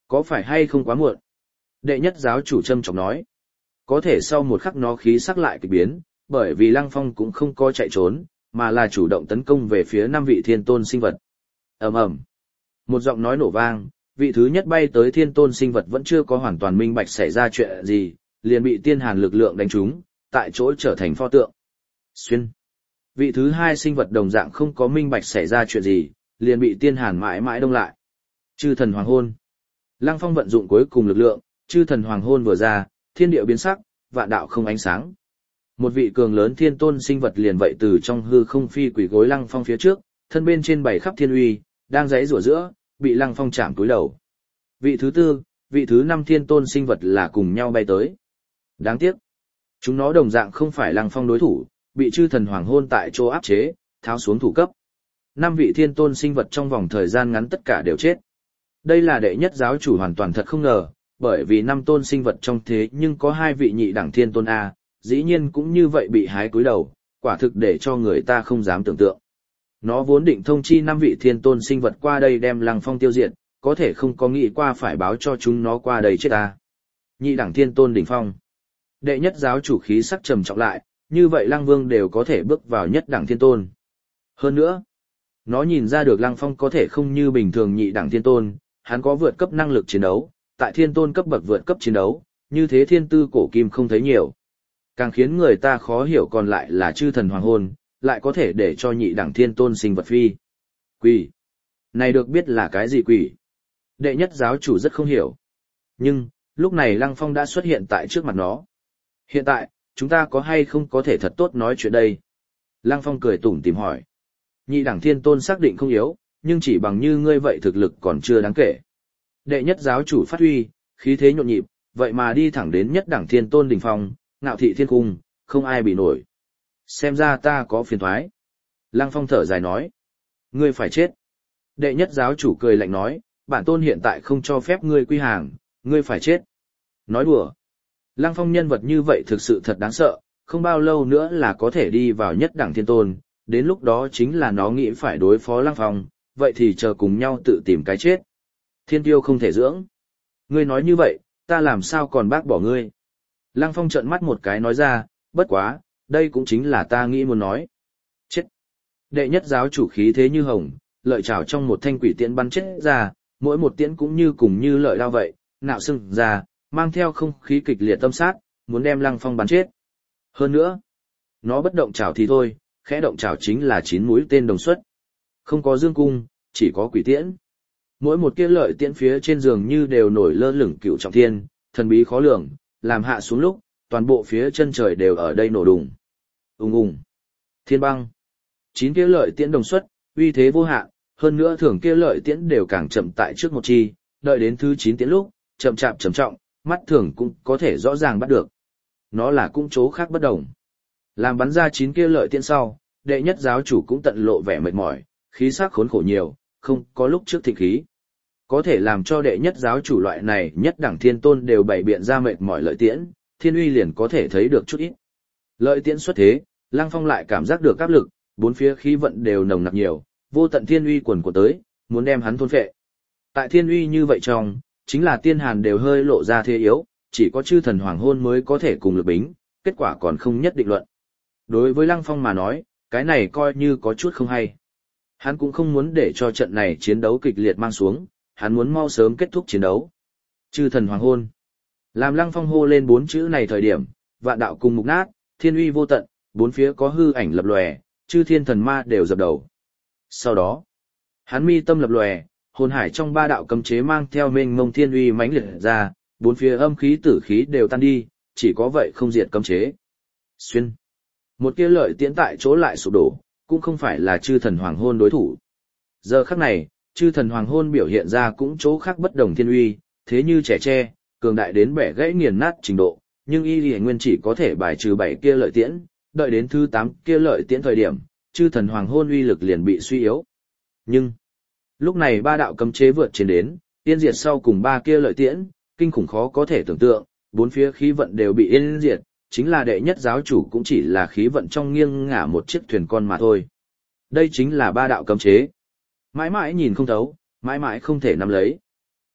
Có phải hay không quá muộn? Đệ nhất giáo chủ trâm trọng nói. Có thể sau một khắc nó khí sắc lại kỳ biến, bởi vì Lăng Phong cũng không có chạy trốn, mà là chủ động tấn công về phía năm vị thiên tôn sinh vật. Ầm ầm. Một giọng nói nổ vang, vị thứ nhất bay tới thiên tôn sinh vật vẫn chưa có hoàn toàn minh bạch xảy ra chuyện gì, liền bị tiên hàn lực lượng đánh trúng, tại chỗ trở thành pho tượng. Xuyên. Vị thứ hai sinh vật đồng dạng không có minh bạch xảy ra chuyện gì, liền bị tiên hàn mãi mãi đông lại. Chư thần hoàng hôn. Lăng Phong vận dụng cuối cùng lực lượng, chư thần hoàng hôn vừa ra, thiên địa biến sắc, vạn đạo không ánh sáng. Một vị cường lớn thiên tôn sinh vật liền vậy từ trong hư không phi quỷ gối Lăng Phong phía trước, thân bên trên bảy khắp thiên uy, đang giãy giụa giữa, bị Lăng Phong chạm túi đầu. Vị thứ tư, vị thứ năm thiên tôn sinh vật là cùng nhau bay tới. Đáng tiếc, chúng nó đồng dạng không phải Lăng Phong đối thủ, bị chư thần hoàng hôn tại chỗ áp chế, tháo xuống thủ cấp. Năm vị thiên tôn sinh vật trong vòng thời gian ngắn tất cả đều chết. Đây là đệ nhất giáo chủ hoàn toàn thật không ngờ, bởi vì năm tôn sinh vật trong thế nhưng có hai vị nhị đẳng thiên tôn A, dĩ nhiên cũng như vậy bị hái cúi đầu, quả thực để cho người ta không dám tưởng tượng. Nó vốn định thông chi năm vị thiên tôn sinh vật qua đây đem Lăng Phong tiêu diệt, có thể không có nghĩ qua phải báo cho chúng nó qua đây chết A. Nhị đẳng thiên tôn đỉnh phong. Đệ nhất giáo chủ khí sắc trầm trọng lại, như vậy Lăng Vương đều có thể bước vào nhất đẳng thiên tôn. Hơn nữa, nó nhìn ra được Lăng Phong có thể không như bình thường nhị đẳng thiên tôn, hắn có vượt cấp năng lực chiến đấu, tại thiên tôn cấp bậc vượt cấp chiến đấu, như thế thiên tư cổ kim không thấy nhiều. Càng khiến người ta khó hiểu còn lại là chư thần hoàng hôn, lại có thể để cho nhị đẳng thiên tôn sinh vật phi. Quỷ. Này được biết là cái gì quỷ? Đệ nhất giáo chủ rất không hiểu. Nhưng, lúc này Lăng Phong đã xuất hiện tại trước mặt nó. Hiện tại, chúng ta có hay không có thể thật tốt nói chuyện đây? Lăng Phong cười tủm tỉm hỏi. Nhị đẳng thiên tôn xác định không yếu, nhưng chỉ bằng như ngươi vậy thực lực còn chưa đáng kể. Đệ nhất giáo chủ phát huy, khí thế nhộn nhịp, vậy mà đi thẳng đến nhất đẳng thiên tôn đỉnh phong, ngạo thị thiên cung, không ai bị nổi. Xem ra ta có phiền thoái. Lăng Phong thở dài nói. Ngươi phải chết. Đệ nhất giáo chủ cười lạnh nói, bản tôn hiện tại không cho phép ngươi quy hàng, ngươi phải chết. Nói đùa. Lăng Phong nhân vật như vậy thực sự thật đáng sợ, không bao lâu nữa là có thể đi vào nhất đẳng thiên tôn, đến lúc đó chính là nó nghĩ phải đối phó Lăng Phong, vậy thì chờ cùng nhau tự tìm cái chết. Thiên tiêu không thể dưỡng. Ngươi nói như vậy, ta làm sao còn bác bỏ ngươi. Lăng Phong trợn mắt một cái nói ra, bất quá, đây cũng chính là ta nghĩ muốn nói. Chết. Đệ nhất giáo chủ khí thế như hồng, lợi chảo trong một thanh quỷ tiễn bắn chết ra, mỗi một tiễn cũng như cùng như lợi đao vậy, nạo sưng ra, mang theo không khí kịch liệt tâm sát, muốn đem Lăng Phong bắn chết. Hơn nữa, nó bất động chảo thì thôi, khẽ động chảo chính là chín mũi tên đồng xuất. Không có dương cung, chỉ có quỷ tiễn. Mỗi một kia lợi tiễn phía trên giường như đều nổi lơ lửng cựu trọng thiên, thần bí khó lường, làm hạ xuống lúc, toàn bộ phía chân trời đều ở đây nổ đùng. Ùng ùng. Thiên băng. Chín kia lợi tiễn đồng xuất, uy thế vô hạn, hơn nữa thường kia lợi tiễn đều càng chậm tại trước một chi, đợi đến thứ chín tiễn lúc, chậm chạp trầm trọng, mắt thường cũng có thể rõ ràng bắt được. Nó là cũng chỗ khác bất đồng. Làm bắn ra chín kia lợi tiễn sau, đệ nhất giáo chủ cũng tận lộ vẻ mệt mỏi, khí sắc khốn khổ nhiều, không có lúc trước thịnh khí. Có thể làm cho đệ nhất giáo chủ loại này nhất đẳng thiên tôn đều bày biện ra mệt mỏi lợi tiễn, thiên uy liền có thể thấy được chút ít. Lợi tiễn xuất thế, Lăng Phong lại cảm giác được áp lực, bốn phía khí vận đều nồng nặc nhiều, vô tận thiên uy quần của tới, muốn đem hắn thôn phệ. Tại thiên uy như vậy trong, chính là tiên hàn đều hơi lộ ra thế yếu, chỉ có chư thần hoàng hôn mới có thể cùng lực bính, kết quả còn không nhất định luận. Đối với Lăng Phong mà nói, cái này coi như có chút không hay. Hắn cũng không muốn để cho trận này chiến đấu kịch liệt mang xuống, hắn muốn mau sớm kết thúc chiến đấu. Chư thần hoàng hôn. Làm Lăng Phong hô lên bốn chữ này thời điểm, vạn đạo cùng mục nát, thiên uy vô tận, bốn phía có hư ảnh lập lòe, chư thiên thần ma đều dập đầu. Sau đó, hắn mi tâm lập lòe, hồn hải trong ba đạo cấm chế mang theo mênh mông thiên uy mãnh liệt ra, bốn phía âm khí tử khí đều tan đi, chỉ có vậy không diệt cấm chế. Xuyên. Một tia lợi tiễn tại chỗ lại sụp đổ, cũng không phải là chư thần hoàng hôn đối thủ. Giờ khắc này, chư thần hoàng hôn biểu hiện ra cũng chỗ khác bất đồng thiên uy, thế như trẻ tre, cường đại đến bẻ gãy nghiền nát trình độ, nhưng y lì nguyên chỉ có thể bài trừ bảy kia lợi tiễn, đợi đến thứ tám kia lợi tiễn thời điểm, chư thần hoàng hôn uy lực liền bị suy yếu. Nhưng, lúc này ba đạo cấm chế vượt trên đến, yên diệt sau cùng ba kia lợi tiễn, kinh khủng khó có thể tưởng tượng, bốn phía khí vận đều bị yên diệt, chính là đệ nhất giáo chủ cũng chỉ là khí vận trong nghiêng ngả một chiếc thuyền con mà thôi. Đây chính là ba đạo cấm chế. Mãi mãi nhìn không thấu, mãi mãi không thể nắm lấy.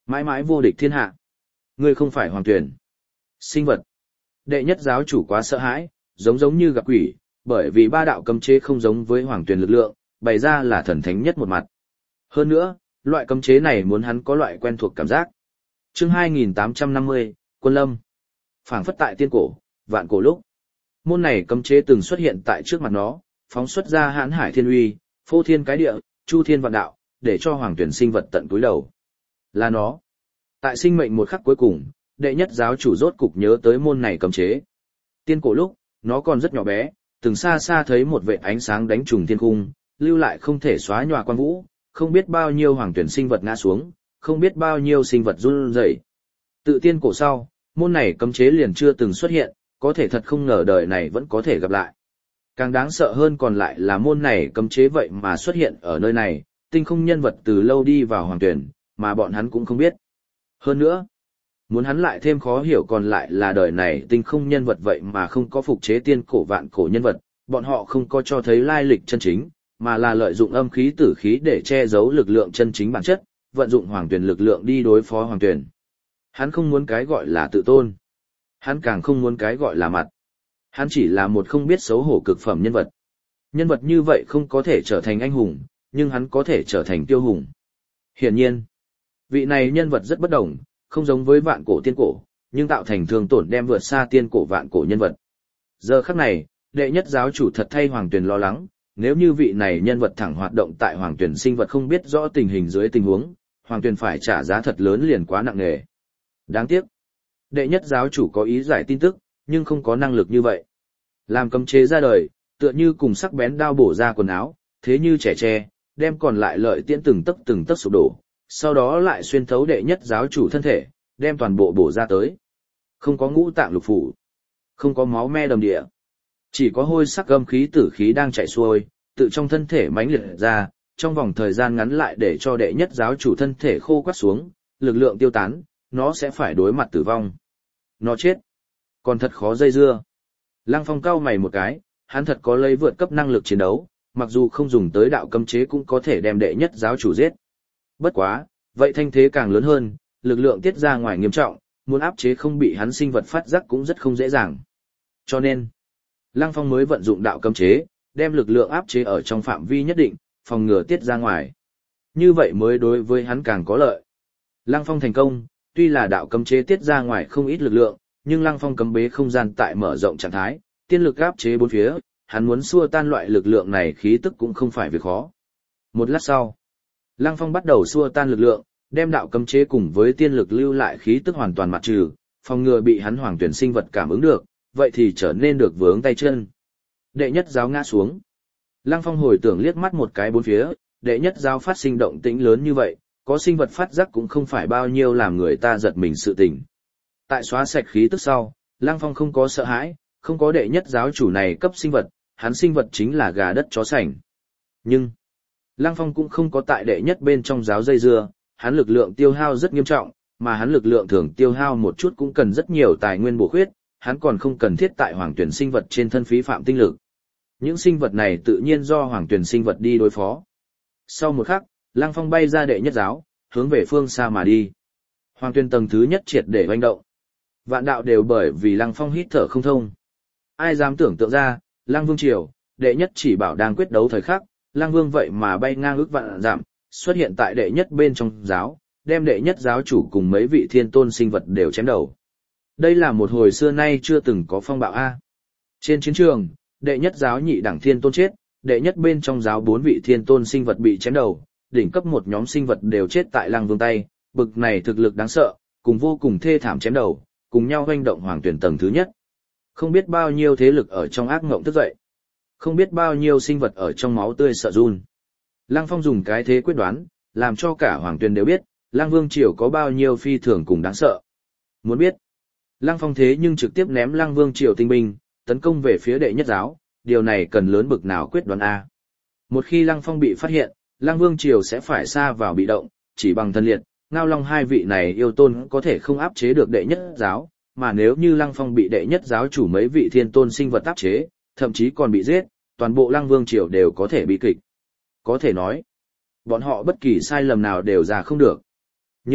Mãi mãi vô địch thiên hạ. Ngươi không phải Hoàng Tuyền. Sinh vật. Đệ nhất giáo chủ quá sợ hãi, giống giống như gặp quỷ, bởi vì ba đạo cấm chế không giống với Hoàng Tuyền lực lượng, bày ra là thần thánh nhất một mặt. Hơn nữa, loại cấm chế này muốn hắn có loại quen thuộc cảm giác. Chương hai nghìn tám trăm năm mươi, Quân Lâm. Phảng phất tại tiên cổ, vạn cổ lúc. Môn này cấm chế từng xuất hiện tại trước mặt nó, phóng xuất ra hãn hải thiên uy, phô thiên cái địa, chu thiên vạn đạo, để cho Hoàng Tuyền sinh vật tận túi đầu. Là nó. Tại sinh mệnh một khắc cuối cùng, đệ nhất giáo chủ rốt cục nhớ tới môn này cấm chế. Tiên cổ lúc, nó còn rất nhỏ bé, từng xa xa thấy một vệt ánh sáng đánh trùng thiên cung, lưu lại không thể xóa nhòa quan vũ, không biết bao nhiêu Hoàng Tuyền sinh vật ngã xuống, không biết bao nhiêu sinh vật run rẩy. Tự tiên cổ sau, môn này cấm chế liền chưa từng xuất hiện, có thể thật không ngờ đời này vẫn có thể gặp lại. Càng đáng sợ hơn còn lại là môn này cấm chế vậy mà xuất hiện ở nơi này, tinh không nhân vật từ lâu đi vào Hoàng Tuyền, mà bọn hắn cũng không biết. Hơn nữa, muốn hắn lại thêm khó hiểu còn lại là đời này tinh không nhân vật vậy mà không có phục chế tiên cổ vạn cổ nhân vật, bọn họ không có cho thấy lai lịch chân chính, mà là lợi dụng âm khí tử khí để che giấu lực lượng chân chính bản chất, vận dụng Hoàng Tuyền lực lượng đi đối phó Hoàng Tuyền. Hắn không muốn cái gọi là tự tôn. Hắn càng không muốn cái gọi là mặt. Hắn chỉ là một không biết xấu hổ cực phẩm nhân vật. Nhân vật như vậy không có thể trở thành anh hùng, nhưng hắn có thể trở thành tiêu hùng. Hiển nhiên, vị này nhân vật rất bất đồng, không giống với vạn cổ tiên cổ, nhưng tạo thành thương tổn đem vượt xa tiên cổ vạn cổ nhân vật. Giờ khắc này, đệ nhất giáo chủ thật thay Hoàng Tuyền lo lắng, nếu như vị này nhân vật thẳng hoạt động tại Hoàng Tuyền sinh vật không biết rõ tình hình dưới tình huống, Hoàng Tuyền phải trả giá thật lớn liền quá nặng nề. Đáng tiếc, đệ nhất giáo chủ có ý giải tin tức, nhưng không có năng lực như vậy. Làm cấm chế ra đời, tựa như cùng sắc bén đao bổ ra quần áo, thế như trẻ tre, đem còn lại lợi tiễn từng tấc từng tấc sụp đổ, sau đó lại xuyên thấu đệ nhất giáo chủ thân thể, đem toàn bộ bổ ra tới. Không có ngũ tạng lục phủ, không có máu me đầm địa, chỉ có hôi sắc âm khí tử khí đang chạy xuôi, tự trong thân thể mãnh liệt ra, trong vòng thời gian ngắn lại để cho đệ nhất giáo chủ thân thể khô quắt xuống, lực lượng tiêu tán, nó sẽ phải đối mặt tử vong. Nó chết, còn thật khó dây dưa. Lăng Phong cau mày một cái, hắn thật có lấy vượt cấp năng lực chiến đấu, mặc dù không dùng tới đạo cấm chế cũng có thể đem đệ nhất giáo chủ giết. Bất quá, vậy thanh thế càng lớn hơn, lực lượng tiết ra ngoài nghiêm trọng, muốn áp chế không bị hắn sinh vật phát giác cũng rất không dễ dàng. Cho nên, Lăng Phong mới vận dụng đạo cấm chế, đem lực lượng áp chế ở trong phạm vi nhất định, phòng ngừa tiết ra ngoài. Như vậy mới đối với hắn càng có lợi. Lăng Phong thành công, tuy là đạo cấm chế tiết ra ngoài không ít lực lượng, nhưng Lăng Phong cấm bế không gian tại mở rộng trạng thái, tiên lực áp chế bốn phía, hắn muốn xua tan loại lực lượng này khí tức cũng không phải việc khó. Một lát sau, Lăng Phong bắt đầu xua tan lực lượng, đem đạo cấm chế cùng với tiên lực lưu lại khí tức hoàn toàn mặt trừ, phòng ngừa bị hắn Hoàng Tuyền sinh vật cảm ứng được, vậy thì trở nên được vướng tay chân. Đệ nhất giáo ngã xuống. Lăng Phong hồi tưởng liếc mắt một cái bốn phía, đệ nhất giáo phát sinh động tĩnh lớn như vậy, có sinh vật phát giác cũng không phải bao nhiêu làm người ta giật mình sự tình. Tại xóa sạch khí tức sau, Lăng Phong không có sợ hãi, không có đệ nhất giáo chủ này cấp sinh vật, hắn sinh vật chính là gà đất chó sành. Nhưng, Lăng Phong cũng không có tại đệ nhất bên trong giáo dây dưa, hắn lực lượng tiêu hao rất nghiêm trọng, mà hắn lực lượng thường tiêu hao một chút cũng cần rất nhiều tài nguyên bổ khuyết, hắn còn không cần thiết tại Hoàng Tuyền sinh vật trên thân phí phạm tinh lực. Những sinh vật này tự nhiên do Hoàng Tuyền sinh vật đi đối phó. Sau một khắc, Lăng Phong bay ra đệ nhất giáo, hướng về phương xa mà đi. Hoàng Tuyền tầng thứ nhất triệt để hoành động. Vạn đạo đều bởi vì Lăng Phong hít thở không thông. Ai dám tưởng tượng ra, Lăng Vương Triều, đệ nhất chỉ bảo đang quyết đấu thời khắc, Lăng Vương vậy mà bay ngang ước vạn dặm, xuất hiện tại đệ nhất bên trong giáo, đem đệ nhất giáo chủ cùng mấy vị thiên tôn sinh vật đều chém đầu. Đây là một hồi xưa nay chưa từng có phong bạo A. Trên chiến trường, đệ nhất giáo nhị đẳng thiên tôn chết, đệ nhất bên trong giáo bốn vị thiên tôn sinh vật bị chém đầu, đỉnh cấp một nhóm sinh vật đều chết tại Lăng Vương tay, bực này thực lực đáng sợ, cùng vô cùng thê thảm chém đầu, cùng nhau hoành động Hoàng Tuyền tầng thứ nhất. Không biết bao nhiêu thế lực ở trong ác ngộng thức dậy, không biết bao nhiêu sinh vật ở trong máu tươi sợ run. Lăng Phong dùng cái thế quyết đoán, làm cho cả Hoàng Tuyền đều biết, Lăng Vương Triều có bao nhiêu phi thường cùng đáng sợ. Muốn biết, Lăng Phong thế nhưng trực tiếp ném Lăng Vương Triều tinh binh, tấn công về phía đệ nhất giáo, điều này cần lớn bực nào quyết đoán A. Một khi Lăng Phong bị phát hiện, Lăng Vương Triều sẽ phải sa vào bị động, chỉ bằng thân liệt, Ngao Long hai vị này yêu tôn có thể không áp chế được đệ nhất giáo, mà nếu như Lăng Phong bị đệ nhất giáo chủ mấy vị thiên tôn sinh vật áp chế, thậm chí còn bị giết, toàn bộ Lăng Vương Triều đều có thể bị kịch. Có thể nói, bọn họ bất kỳ sai lầm nào đều ra không được. Nhưng,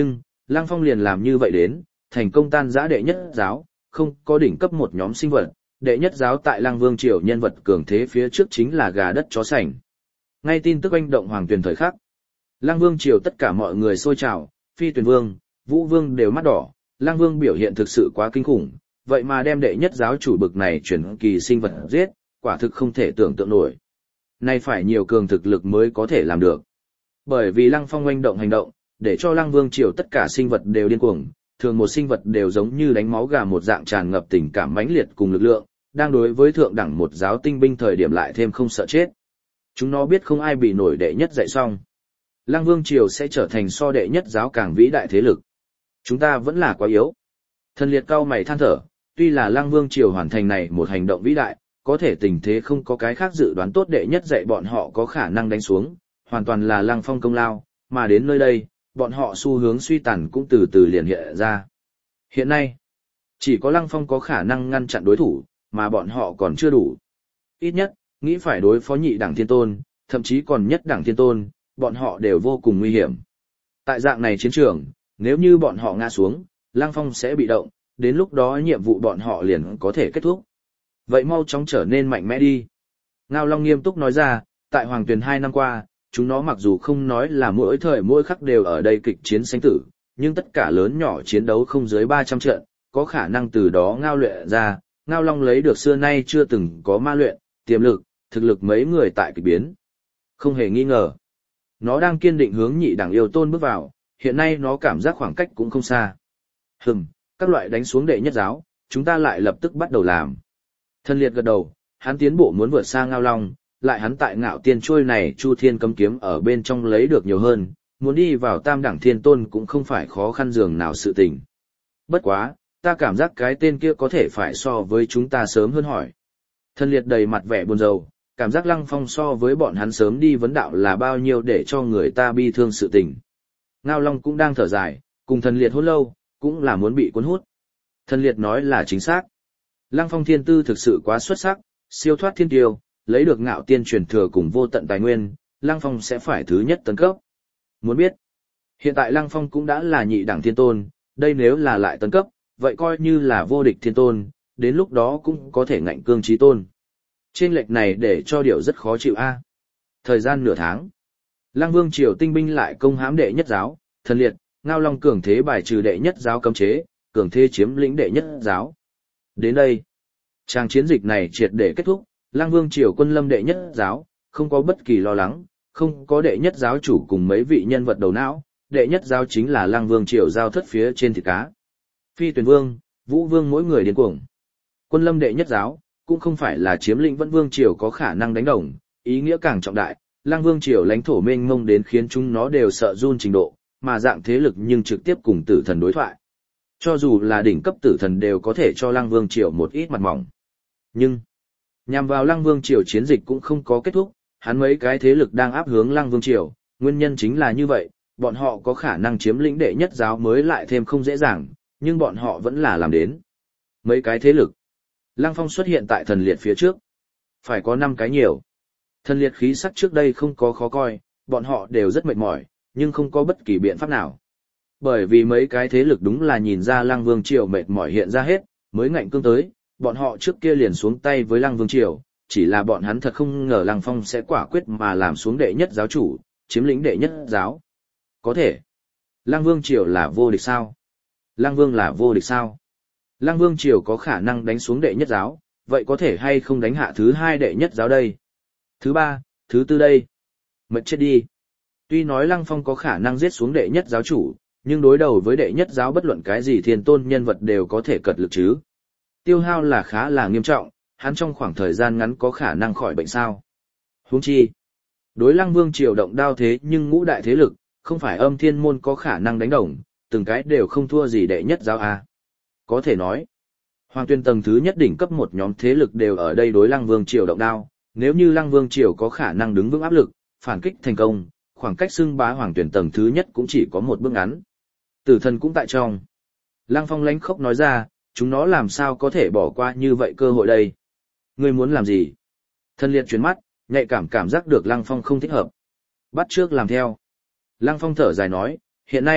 Lăng Phong liền làm như vậy đến, thành công tan rã đệ nhất giáo, không có đỉnh cấp một nhóm sinh vật, đệ nhất giáo tại Lăng Vương triều nhân vật cường thế phía trước chính là gà đất chó sành. Ngay tin tức oanh động hoàng tuyển thời khắc. Lăng Vương triều tất cả mọi người xôi trào, Phi Tuyền Vương, Vũ Vương đều mắt đỏ, Lăng Vương biểu hiện thực sự quá kinh khủng, vậy mà đem đệ nhất giáo chủ bực này chuyển kỳ sinh vật giết, quả thực không thể tưởng tượng nổi. Nay phải nhiều cường thực lực mới có thể làm được. Bởi vì Lăng Phong oanh động hành động, để cho Lăng Vương triều tất cả sinh vật đều điên cuồng, thường một sinh vật đều giống như đánh máu gà một dạng tràn ngập tình cảm mãnh liệt cùng lực lượng, đang đối với thượng đẳng một giáo tinh binh thời điểm lại thêm không sợ chết. Chúng nó biết không ai bị nổi đệ nhất dạy xong. Lăng Vương triều sẽ trở thành so đệ nhất giáo càng vĩ đại thế lực. Chúng ta vẫn là quá yếu. Thần Liệt cao mày than thở, tuy là Lăng Vương triều hoàn thành này một hành động vĩ đại, có thể tình thế không có cái khác dự đoán tốt đệ nhất dạy bọn họ có khả năng đánh xuống, hoàn toàn là Lăng Phong công lao, mà đến nơi đây, bọn họ xu hướng suy tàn cũng từ từ liền hiện ra. Hiện nay, chỉ có Lăng Phong có khả năng ngăn chặn đối thủ, mà bọn họ còn chưa đủ. Ít nhất, nghĩ phải đối phó nhị đẳng thiên tôn, thậm chí còn nhất đẳng thiên tôn, bọn họ đều vô cùng nguy hiểm. Tại dạng này chiến trường, nếu như bọn họ ngã xuống, Lăng Phong sẽ bị động, đến lúc đó nhiệm vụ bọn họ liền có thể kết thúc. Vậy mau chóng trở nên mạnh mẽ đi. Ngao Long nghiêm túc nói ra, tại Hoàng Tuyền hai năm qua, chúng nó mặc dù không nói là mỗi thời mỗi khắc đều ở đây kịch chiến sinh tử, nhưng tất cả lớn nhỏ chiến đấu không dưới ba trăm trận, có khả năng từ đó ngao luyện ra, Ngao Long lấy được xưa nay chưa từng có ma luyện, tiềm lực, thực lực mấy người tại kịch biến. Không hề nghi ngờ. Nó đang kiên định hướng nhị đẳng yêu tôn bước vào, hiện nay nó cảm giác khoảng cách cũng không xa. Hừm, các loại đánh xuống đệ nhất giáo, chúng ta lại lập tức bắt đầu làm. Thần Liệt gật đầu, hắn tiến bộ muốn vượt xa Ngao Long, lại hắn tại Ngạo Tiên trôi này Chu Thiên cấm kiếm ở bên trong lấy được nhiều hơn, muốn đi vào tam đẳng thiên tôn cũng không phải khó khăn dường nào sự tình. Bất quá, ta cảm giác cái tên kia có thể phải so với chúng ta sớm hơn hỏi. Thần Liệt đầy mặt vẻ buồn rầu, cảm giác Lăng Phong so với bọn hắn sớm đi vấn đạo là bao nhiêu để cho người ta bi thương sự tình. Ngao Long cũng đang thở dài, cùng Thần Liệt hôn lâu, cũng là muốn bị cuốn hút. Thần Liệt nói là chính xác. Lăng Phong thiên tư thực sự quá xuất sắc, siêu thoát thiên tiêu, lấy được Ngạo Tiên truyền thừa cùng vô tận tài nguyên, Lăng Phong sẽ phải thứ nhất tấn cấp. Muốn biết, hiện tại Lăng Phong cũng đã là nhị đẳng thiên tôn, đây nếu là lại tấn cấp, vậy coi như là vô địch thiên tôn, đến lúc đó cũng có thể ngạnh cương chí tôn. Trên lệch này để cho điều rất khó chịu a. Thời gian nửa tháng, Lăng Vương triều tinh binh lại công hãm đệ nhất giáo, Thần Liệt, Ngao Long cường thế bài trừ đệ nhất giáo cấm chế, cường thế chiếm lĩnh đệ nhất giáo. Đến đây, trang chiến dịch này triệt để kết thúc, Lăng Vương triều quân lâm đệ nhất giáo, không có bất kỳ lo lắng, không có đệ nhất giáo chủ cùng mấy vị nhân vật đầu não, đệ nhất giáo chính là Lăng Vương triều giao thất phía trên thịt cá. Phi Tuyền Vương, Vũ Vương mỗi người điên cuồng. Quân lâm đệ nhất giáo, cũng không phải là chiếm lĩnh Vẫn Vương triều có khả năng đánh đồng, ý nghĩa càng trọng đại, Lăng Vương triều lãnh thổ mênh mông đến khiến chúng nó đều sợ run trình độ, mà dạng thế lực nhưng trực tiếp cùng tử thần đối thoại. Cho dù là đỉnh cấp tử thần đều có thể cho Lăng Vương triều một ít mặt mỏng. Nhưng, nhằm vào Lăng Vương triều chiến dịch cũng không có kết thúc, hắn mấy cái thế lực đang áp hướng Lăng Vương triều, nguyên nhân chính là như vậy, bọn họ có khả năng chiếm lĩnh đệ nhất giáo mới lại thêm không dễ dàng, nhưng bọn họ vẫn là làm đến. Mấy cái thế lực. Lăng Phong xuất hiện tại Thần Liệt phía trước. Phải có năm cái nhiều. Thần Liệt khí sắc trước đây không có khó coi, bọn họ đều rất mệt mỏi, nhưng không có bất kỳ biện pháp nào. Bởi vì mấy cái thế lực đúng là nhìn ra Lăng Vương triều mệt mỏi hiện ra hết, mới ngạnh cương tới, bọn họ trước kia liền xuống tay với Lăng Vương triều, chỉ là bọn hắn thật không ngờ Lăng Phong sẽ quả quyết mà làm xuống đệ nhất giáo chủ, chiếm lĩnh đệ nhất giáo. Có thể. Lăng Vương triều là vô địch sao? Lăng Vương là vô địch sao? Lăng Vương triều có khả năng đánh xuống đệ nhất giáo, vậy có thể hay không đánh hạ thứ hai đệ nhất giáo đây? Thứ ba, thứ tư đây? Mệt chết đi. Tuy nói Lăng Phong có khả năng giết xuống đệ nhất giáo chủ, nhưng đối đầu với đệ nhất giáo bất luận cái gì thiên tôn nhân vật đều có thể cật lực chứ. Tiêu hao là khá là nghiêm trọng, hắn trong khoảng thời gian ngắn có khả năng khỏi bệnh sao. Huống chi, đối Lăng Vương triều động đao thế nhưng ngũ đại thế lực, không phải Âm Thiên môn có khả năng đánh đồng, từng cái đều không thua gì đệ nhất giáo à. Có thể nói, Hoàng Tuyên tầng thứ nhất đỉnh cấp một nhóm thế lực đều ở đây đối Lăng Vương triều động đao, nếu như Lăng Vương triều có khả năng đứng vững áp lực, phản kích thành công, khoảng cách xưng bá Hoàng Tuyên tầng thứ nhất cũng chỉ có một bước ngắn. Tử thần cũng tại trong. Lăng Phong lánh khóc nói ra, chúng nó làm sao có thể bỏ qua như vậy cơ hội đây? Ngươi muốn làm gì? Thần Liệt chuyển mắt, nhạy cảm cảm giác được Lăng Phong không thích hợp. Bắt trước làm theo. Lăng Phong thở dài nói, hiện nay,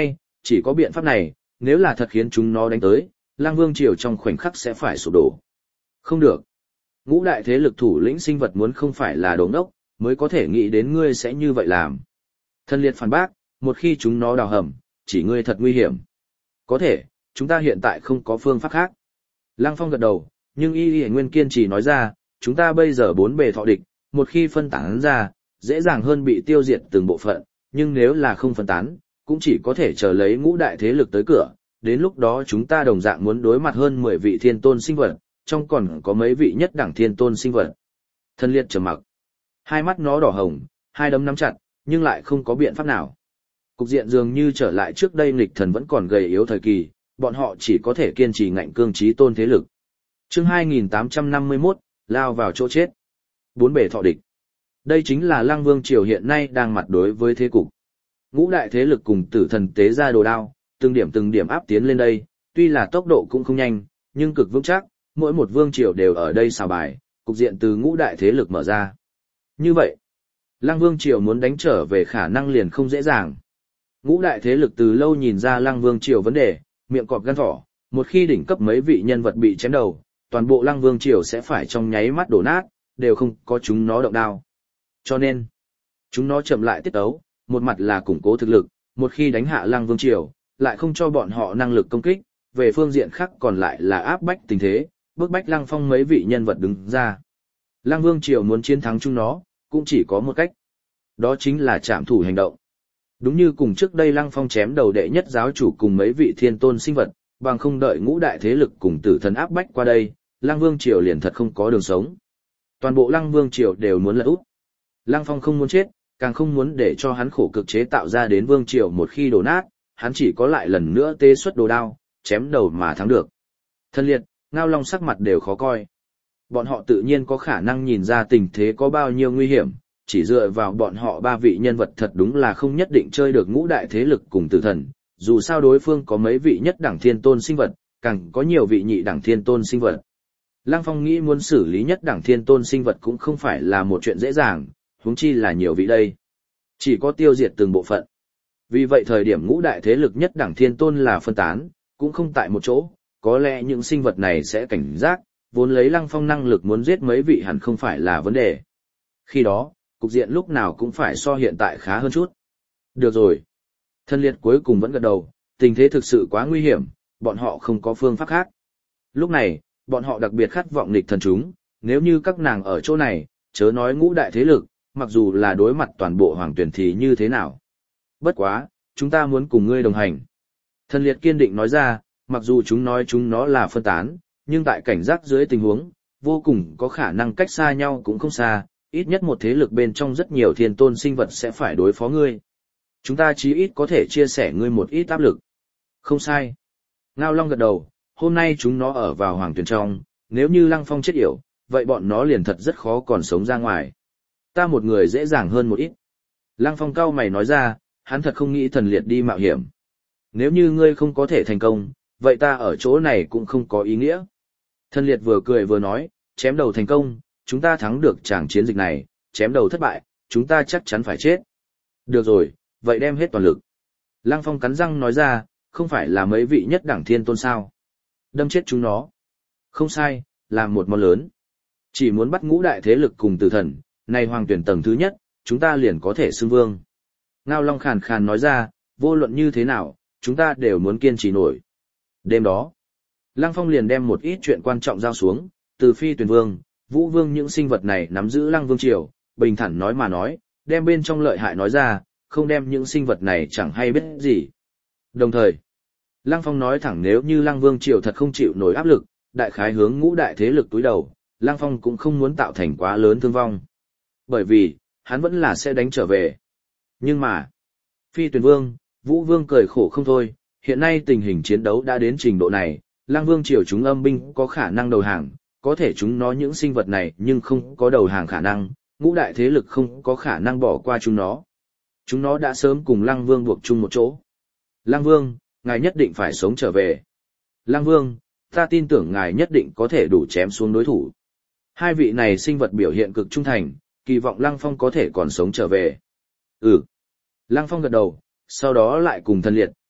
Chỉ có biện pháp này, nếu là thật khiến chúng nó đánh tới, Lăng Vương Triều trong khoảnh khắc sẽ phải sụp đổ. Không được. Ngũ đại thế lực thủ lĩnh sinh vật muốn không phải là đồ ngốc, mới có thể nghĩ đến ngươi sẽ như vậy làm. Thần liệt phản bác, một khi chúng nó đào hầm, chỉ ngươi thật nguy hiểm. Có thể, chúng ta hiện tại không có phương pháp khác. Lăng Phong gật đầu, nhưng Y Y Nguyên kiên trì nói ra, chúng ta bây giờ bốn bề thọ địch, một khi phân tán ra, dễ dàng hơn bị tiêu diệt từng bộ phận, nhưng nếu là không phân tán, cũng chỉ có thể chờ lấy ngũ đại thế lực tới cửa, đến lúc đó chúng ta đồng dạng muốn đối mặt hơn mười vị thiên tôn sinh vật, trong còn có mấy vị nhất đẳng thiên tôn sinh vật. Thân liệt trầm mặc. Hai mắt nó đỏ hồng, hai đấm nắm chặt, nhưng lại không có biện pháp nào. Cục diện dường như trở lại trước đây nghịch thần vẫn còn gầy yếu thời kỳ, bọn họ chỉ có thể kiên trì ngạnh cương chí tôn thế lực. Chương hai nghìn tám trăm năm mươi mốt, lao vào chỗ chết. Bốn bề thọ địch. Đây chính là Lăng Vương Triều hiện nay đang mặt đối với thế cục. Ngũ đại thế lực cùng tử thần tế ra đồ đao, từng điểm từng điểm áp tiến lên đây, tuy là tốc độ cũng không nhanh, nhưng cực vững chắc, mỗi một vương triều đều ở đây xào bài, cục diện từ ngũ đại thế lực mở ra. Như vậy, Lăng Vương Triều muốn đánh trở về khả năng liền không dễ dàng. Ngũ đại thế lực từ lâu nhìn ra Lăng Vương Triều vấn đề, miệng cọp gan thỏ, một khi đỉnh cấp mấy vị nhân vật bị chém đầu, toàn bộ Lăng Vương Triều sẽ phải trong nháy mắt đổ nát, đều không có chúng nó động đao. Cho nên, chúng nó chậm lại tiết tấu, một mặt là củng cố thực lực, một khi đánh hạ Lăng Vương Triều, lại không cho bọn họ năng lực công kích, về phương diện khác còn lại là áp bách tình thế, bức bách Lăng Phong mấy vị nhân vật đứng ra. Lăng Vương Triều muốn chiến thắng chúng nó, cũng chỉ có một cách. Đó chính là trảm thủ hành động. Đúng như cùng trước đây Lăng Phong chém đầu đệ nhất giáo chủ cùng mấy vị thiên tôn sinh vật, bằng không đợi ngũ đại thế lực cùng tử thần áp bách qua đây, Lăng Vương Triều liền thật không có đường sống. Toàn bộ Lăng Vương Triều đều muốn lật úp. Lăng Phong không muốn chết, càng không muốn để cho hắn khổ cực chế tạo ra đến Vương Triều một khi đổ nát, hắn chỉ có lại lần nữa tê xuất đồ đao, chém đầu mà thắng được. Thân liệt, Ngao Long sắc mặt đều khó coi. Bọn họ tự nhiên có khả năng nhìn ra tình thế có bao nhiêu nguy hiểm, chỉ dựa vào bọn họ ba vị nhân vật thật đúng là không nhất định chơi được ngũ đại thế lực cùng tử thần, dù sao đối phương có mấy vị nhất đẳng thiên tôn sinh vật, càng có nhiều vị nhị đẳng thiên tôn sinh vật. Lăng Phong nghĩ muốn xử lý nhất đẳng thiên tôn sinh vật cũng không phải là một chuyện dễ dàng, huống chi là nhiều vị đây. Chỉ có tiêu diệt từng bộ phận. Vì vậy thời điểm ngũ đại thế lực nhất đẳng thiên tôn là phân tán, cũng không tại một chỗ, có lẽ những sinh vật này sẽ cảnh giác, vốn lấy Lăng Phong năng lực muốn giết mấy vị hẳn không phải là vấn đề. Khi đó, cục diện lúc nào cũng phải so hiện tại khá hơn chút. Được rồi. Thân liệt cuối cùng vẫn gật đầu, tình thế thực sự quá nguy hiểm, bọn họ không có phương pháp khác. Lúc này, bọn họ đặc biệt khát vọng nghịch thần chúng, nếu như các nàng ở chỗ này, chớ nói ngũ đại thế lực, mặc dù là đối mặt toàn bộ hoàng tuyển thì như thế nào. Bất quá, chúng ta muốn cùng ngươi đồng hành. Thân liệt kiên định nói ra, mặc dù chúng nói chúng nó là phân tán, nhưng tại cảnh giác dưới tình huống, vô cùng có khả năng cách xa nhau cũng không xa, ít nhất một thế lực bên trong rất nhiều thiên tôn sinh vật sẽ phải đối phó ngươi. Chúng ta chí ít có thể chia sẻ ngươi một ít áp lực. Không sai. Ngao Long gật đầu, hôm nay chúng nó ở vào hoàng tuyển trong, nếu như Lăng Phong chết yểu, vậy bọn nó liền thật rất khó còn sống ra ngoài. Ta một người dễ dàng hơn một ít. Lăng Phong cau mày nói ra, hắn thật không nghĩ thần liệt đi mạo hiểm. Nếu như ngươi không có thể thành công, vậy ta ở chỗ này cũng không có ý nghĩa. Thần liệt vừa cười vừa nói, chém đầu thành công, chúng ta thắng được tràng chiến dịch này, chém đầu thất bại, chúng ta chắc chắn phải chết. Được rồi, vậy đem hết toàn lực. Lăng Phong cắn răng nói ra, không phải là mấy vị nhất đẳng thiên tôn sao. Đâm chết chúng nó. Không sai, là một món lớn. Chỉ muốn bắt ngũ đại thế lực cùng tử thần, này hoàng tuyển tầng thứ nhất, chúng ta liền có thể xưng vương. Ngao Long khàn khàn nói ra, vô luận như thế nào, chúng ta đều muốn kiên trì nổi. Đêm đó, Lăng Phong liền đem một ít chuyện quan trọng giao xuống, từ Phi Tuyền Vương, Vũ Vương những sinh vật này nắm giữ Lăng Vương Triều, bình thản nói mà nói, đem bên trong lợi hại nói ra, không đem những sinh vật này chẳng hay biết gì. Đồng thời, Lăng Phong nói thẳng nếu như Lăng Vương Triều thật không chịu nổi áp lực, đại khái hướng ngũ đại thế lực túi đầu, Lăng Phong cũng không muốn tạo thành quá lớn thương vong. Bởi vì, hắn vẫn là sẽ đánh trở về. Nhưng mà, Phi Tuyền Vương, Vũ Vương cười khổ không thôi, hiện nay tình hình chiến đấu đã đến trình độ này, Lăng Vương Triều chúng âm binh có khả năng đầu hàng, có thể chúng nó những sinh vật này nhưng không có đầu hàng khả năng, ngũ đại thế lực không có khả năng bỏ qua chúng nó. Chúng nó đã sớm cùng Lăng Vương buộc chung một chỗ. Lăng Vương, ngài nhất định phải sống trở về. Lăng Vương, ta tin tưởng ngài nhất định có thể đủ chém xuống đối thủ. Hai vị này sinh vật biểu hiện cực trung thành, kỳ vọng Lăng Phong có thể còn sống trở về. Ừ. Lăng Phong gật đầu, sau đó lại cùng thần liệt,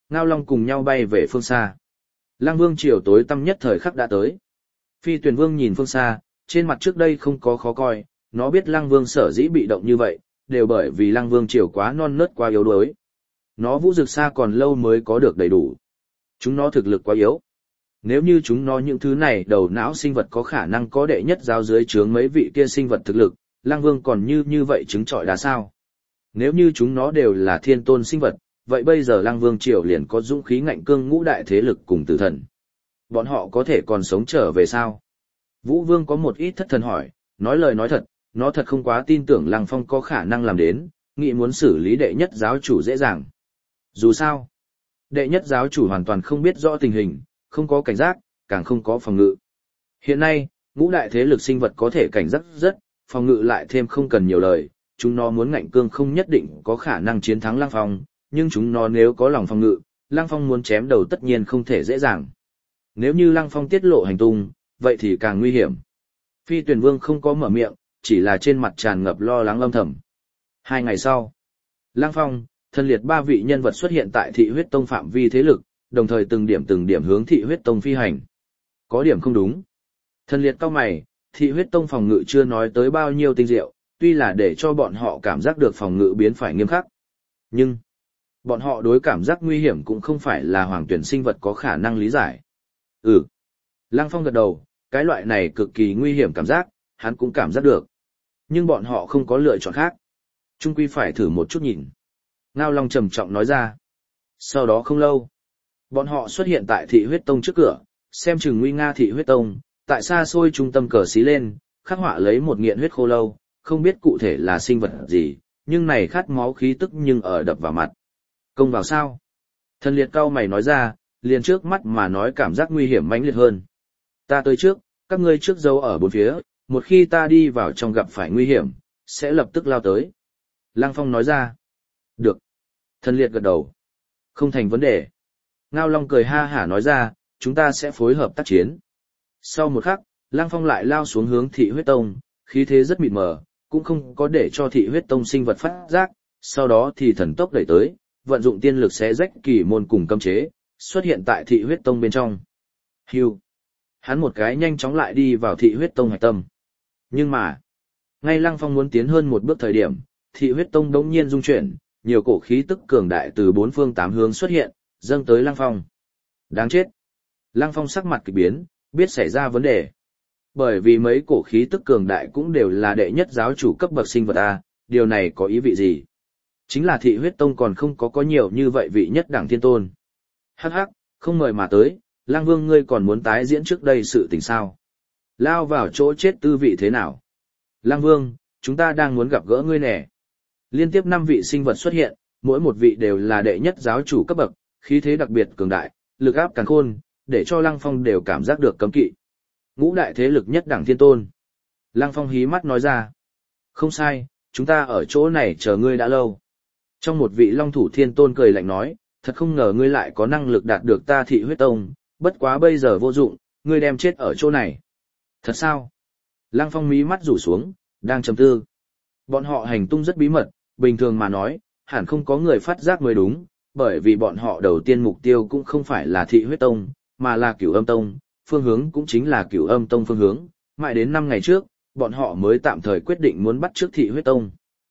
Ngao Long cùng nhau bay về phương xa. Lăng Vương triều tối tăm nhất thời khắc đã tới. Phi Tuyền Vương nhìn phương xa, trên mặt trước đây không có khó coi, nó biết Lăng Vương sở dĩ bị động như vậy, đều bởi vì Lăng Vương triều quá non nớt quá yếu đuối. Nó Vũ Dực Sa còn lâu mới có được đầy đủ. Chúng nó thực lực quá yếu. Nếu như chúng nó những thứ này đầu não sinh vật có khả năng có đệ nhất giáo dưới trướng mấy vị kia sinh vật thực lực, Lăng Vương còn như như vậy chứng trọi đá sao. Nếu như chúng nó đều là thiên tôn sinh vật, vậy bây giờ Lăng Vương triều liền có dũng khí ngạnh cương ngũ đại thế lực cùng tử thần. Bọn họ có thể còn sống trở về sao? Vũ Vương có một ít thất thần hỏi, nói lời nói thật, nó thật không quá tin tưởng Lăng Phong có khả năng làm đến, nghĩ muốn xử lý đệ nhất giáo chủ dễ dàng. Dù sao, đệ nhất giáo chủ hoàn toàn không biết rõ tình hình, không có cảnh giác, càng không có phòng ngự. Hiện nay, ngũ đại thế lực sinh vật có thể cảnh giác rất, phòng ngự lại thêm không cần nhiều lời, chúng nó muốn ngạnh cương không nhất định có khả năng chiến thắng Lăng Phong, nhưng chúng nó nếu có lòng phòng ngự, Lăng Phong muốn chém đầu tất nhiên không thể dễ dàng. Nếu như Lăng Phong tiết lộ hành tung, vậy thì càng nguy hiểm. Phi Tuyền Vương không có mở miệng, chỉ là trên mặt tràn ngập lo lắng âm thầm. Hai ngày sau, Lăng Phong, Thần Liệt ba vị nhân vật xuất hiện tại Thị Huyết Tông phạm vi thế lực, đồng thời từng điểm từng điểm hướng Thị Huyết Tông phi hành. Có điểm không đúng. Thần Liệt cau mày, Thị Huyết Tông phòng ngự chưa nói tới bao nhiêu tinh diệu, tuy là để cho bọn họ cảm giác được phòng ngự biến phải nghiêm khắc. Nhưng, bọn họ đối cảm giác nguy hiểm cũng không phải là hoàng tuyển sinh vật có khả năng lý giải. Ừ. Lăng Phong gật đầu, cái loại này cực kỳ nguy hiểm cảm giác, hắn cũng cảm giác được. Nhưng bọn họ không có lựa chọn khác. Chung quy phải thử một chút nhìn. Ngao Long trầm trọng nói ra. Sau đó không lâu, bọn họ xuất hiện tại Thị Huyết Tông trước cửa, xem chừng nguy nga Thị Huyết Tông, tại xa xôi trung tâm cờ xí lên, khắc họa lấy một nghiện huyết khô lâu, không biết cụ thể là sinh vật gì, nhưng này khát máu khí tức nhưng ở đập vào mặt. Công vào sao? Thần Liệt cao mày nói ra, liền trước mắt mà nói cảm giác nguy hiểm mãnh liệt hơn. Ta tới trước, các ngươi trước giấu ở bốn phía, một khi ta đi vào trong gặp phải nguy hiểm, sẽ lập tức lao tới. Lăng Phong nói ra. Được. Thần Liệt gật đầu. Không thành vấn đề. Ngao Long cười ha hả nói ra, chúng ta sẽ phối hợp tác chiến. Sau một khắc, Lăng Phong lại lao xuống hướng Thị Huyết Tông, khí thế rất mịt mờ, cũng không có để cho Thị Huyết Tông sinh vật phát giác, sau đó thì thần tốc đẩy tới, vận dụng tiên lực xé rách kỳ môn cùng cấm chế, xuất hiện tại Thị Huyết Tông bên trong. Hưu. Hắn một cái nhanh chóng lại đi vào Thị Huyết Tông hạch tâm. Nhưng mà, ngay Lăng Phong muốn tiến hơn một bước thời điểm, Thị Huyết Tông đống nhiên rung chuyển, nhiều cổ khí tức cường đại từ bốn phương tám hướng xuất hiện, dâng tới Lăng Phong. Đáng chết. Lăng Phong sắc mặt kỳ biến, biết xảy ra vấn đề. Bởi vì mấy cổ khí tức cường đại cũng đều là đệ nhất giáo chủ cấp bậc sinh vật A, điều này có ý vị gì? Chính là Thị Huyết Tông còn không có có nhiều như vậy vị nhất đẳng thiên tôn. Hắc hắc, không mời mà tới, Lăng Vương ngươi còn muốn tái diễn trước đây sự tình sao? Lao vào chỗ chết tư vị thế nào? Lăng Vương, chúng ta đang muốn gặp gỡ ngươi nè. Liên tiếp năm vị sinh vật xuất hiện, mỗi một vị đều là đệ nhất giáo chủ cấp bậc, khí thế đặc biệt cường đại, lực áp càn khôn, để cho Lăng Phong đều cảm giác được cấm kỵ. Ngũ đại thế lực nhất đẳng thiên tôn. Lăng Phong hí mắt nói ra. Không sai, chúng ta ở chỗ này chờ ngươi đã lâu. Trong một vị long thủ thiên tôn cười lạnh nói, thật không ngờ ngươi lại có năng lực đạt được ta Thị Huyết Tông, bất quá bây giờ vô dụng, ngươi đem chết ở chỗ này. Thật sao? Lăng Phong mí mắt rủ xuống, đang trầm tư. Bọn họ hành tung rất bí mật, bình thường mà nói, hẳn không có người phát giác mới đúng, bởi vì bọn họ đầu tiên mục tiêu cũng không phải là Thị Huyết Tông, mà là Cửu Âm Tông, phương hướng cũng chính là Cửu Âm Tông phương hướng, mãi đến năm ngày trước, bọn họ mới tạm thời quyết định muốn bắt trước Thị Huyết Tông.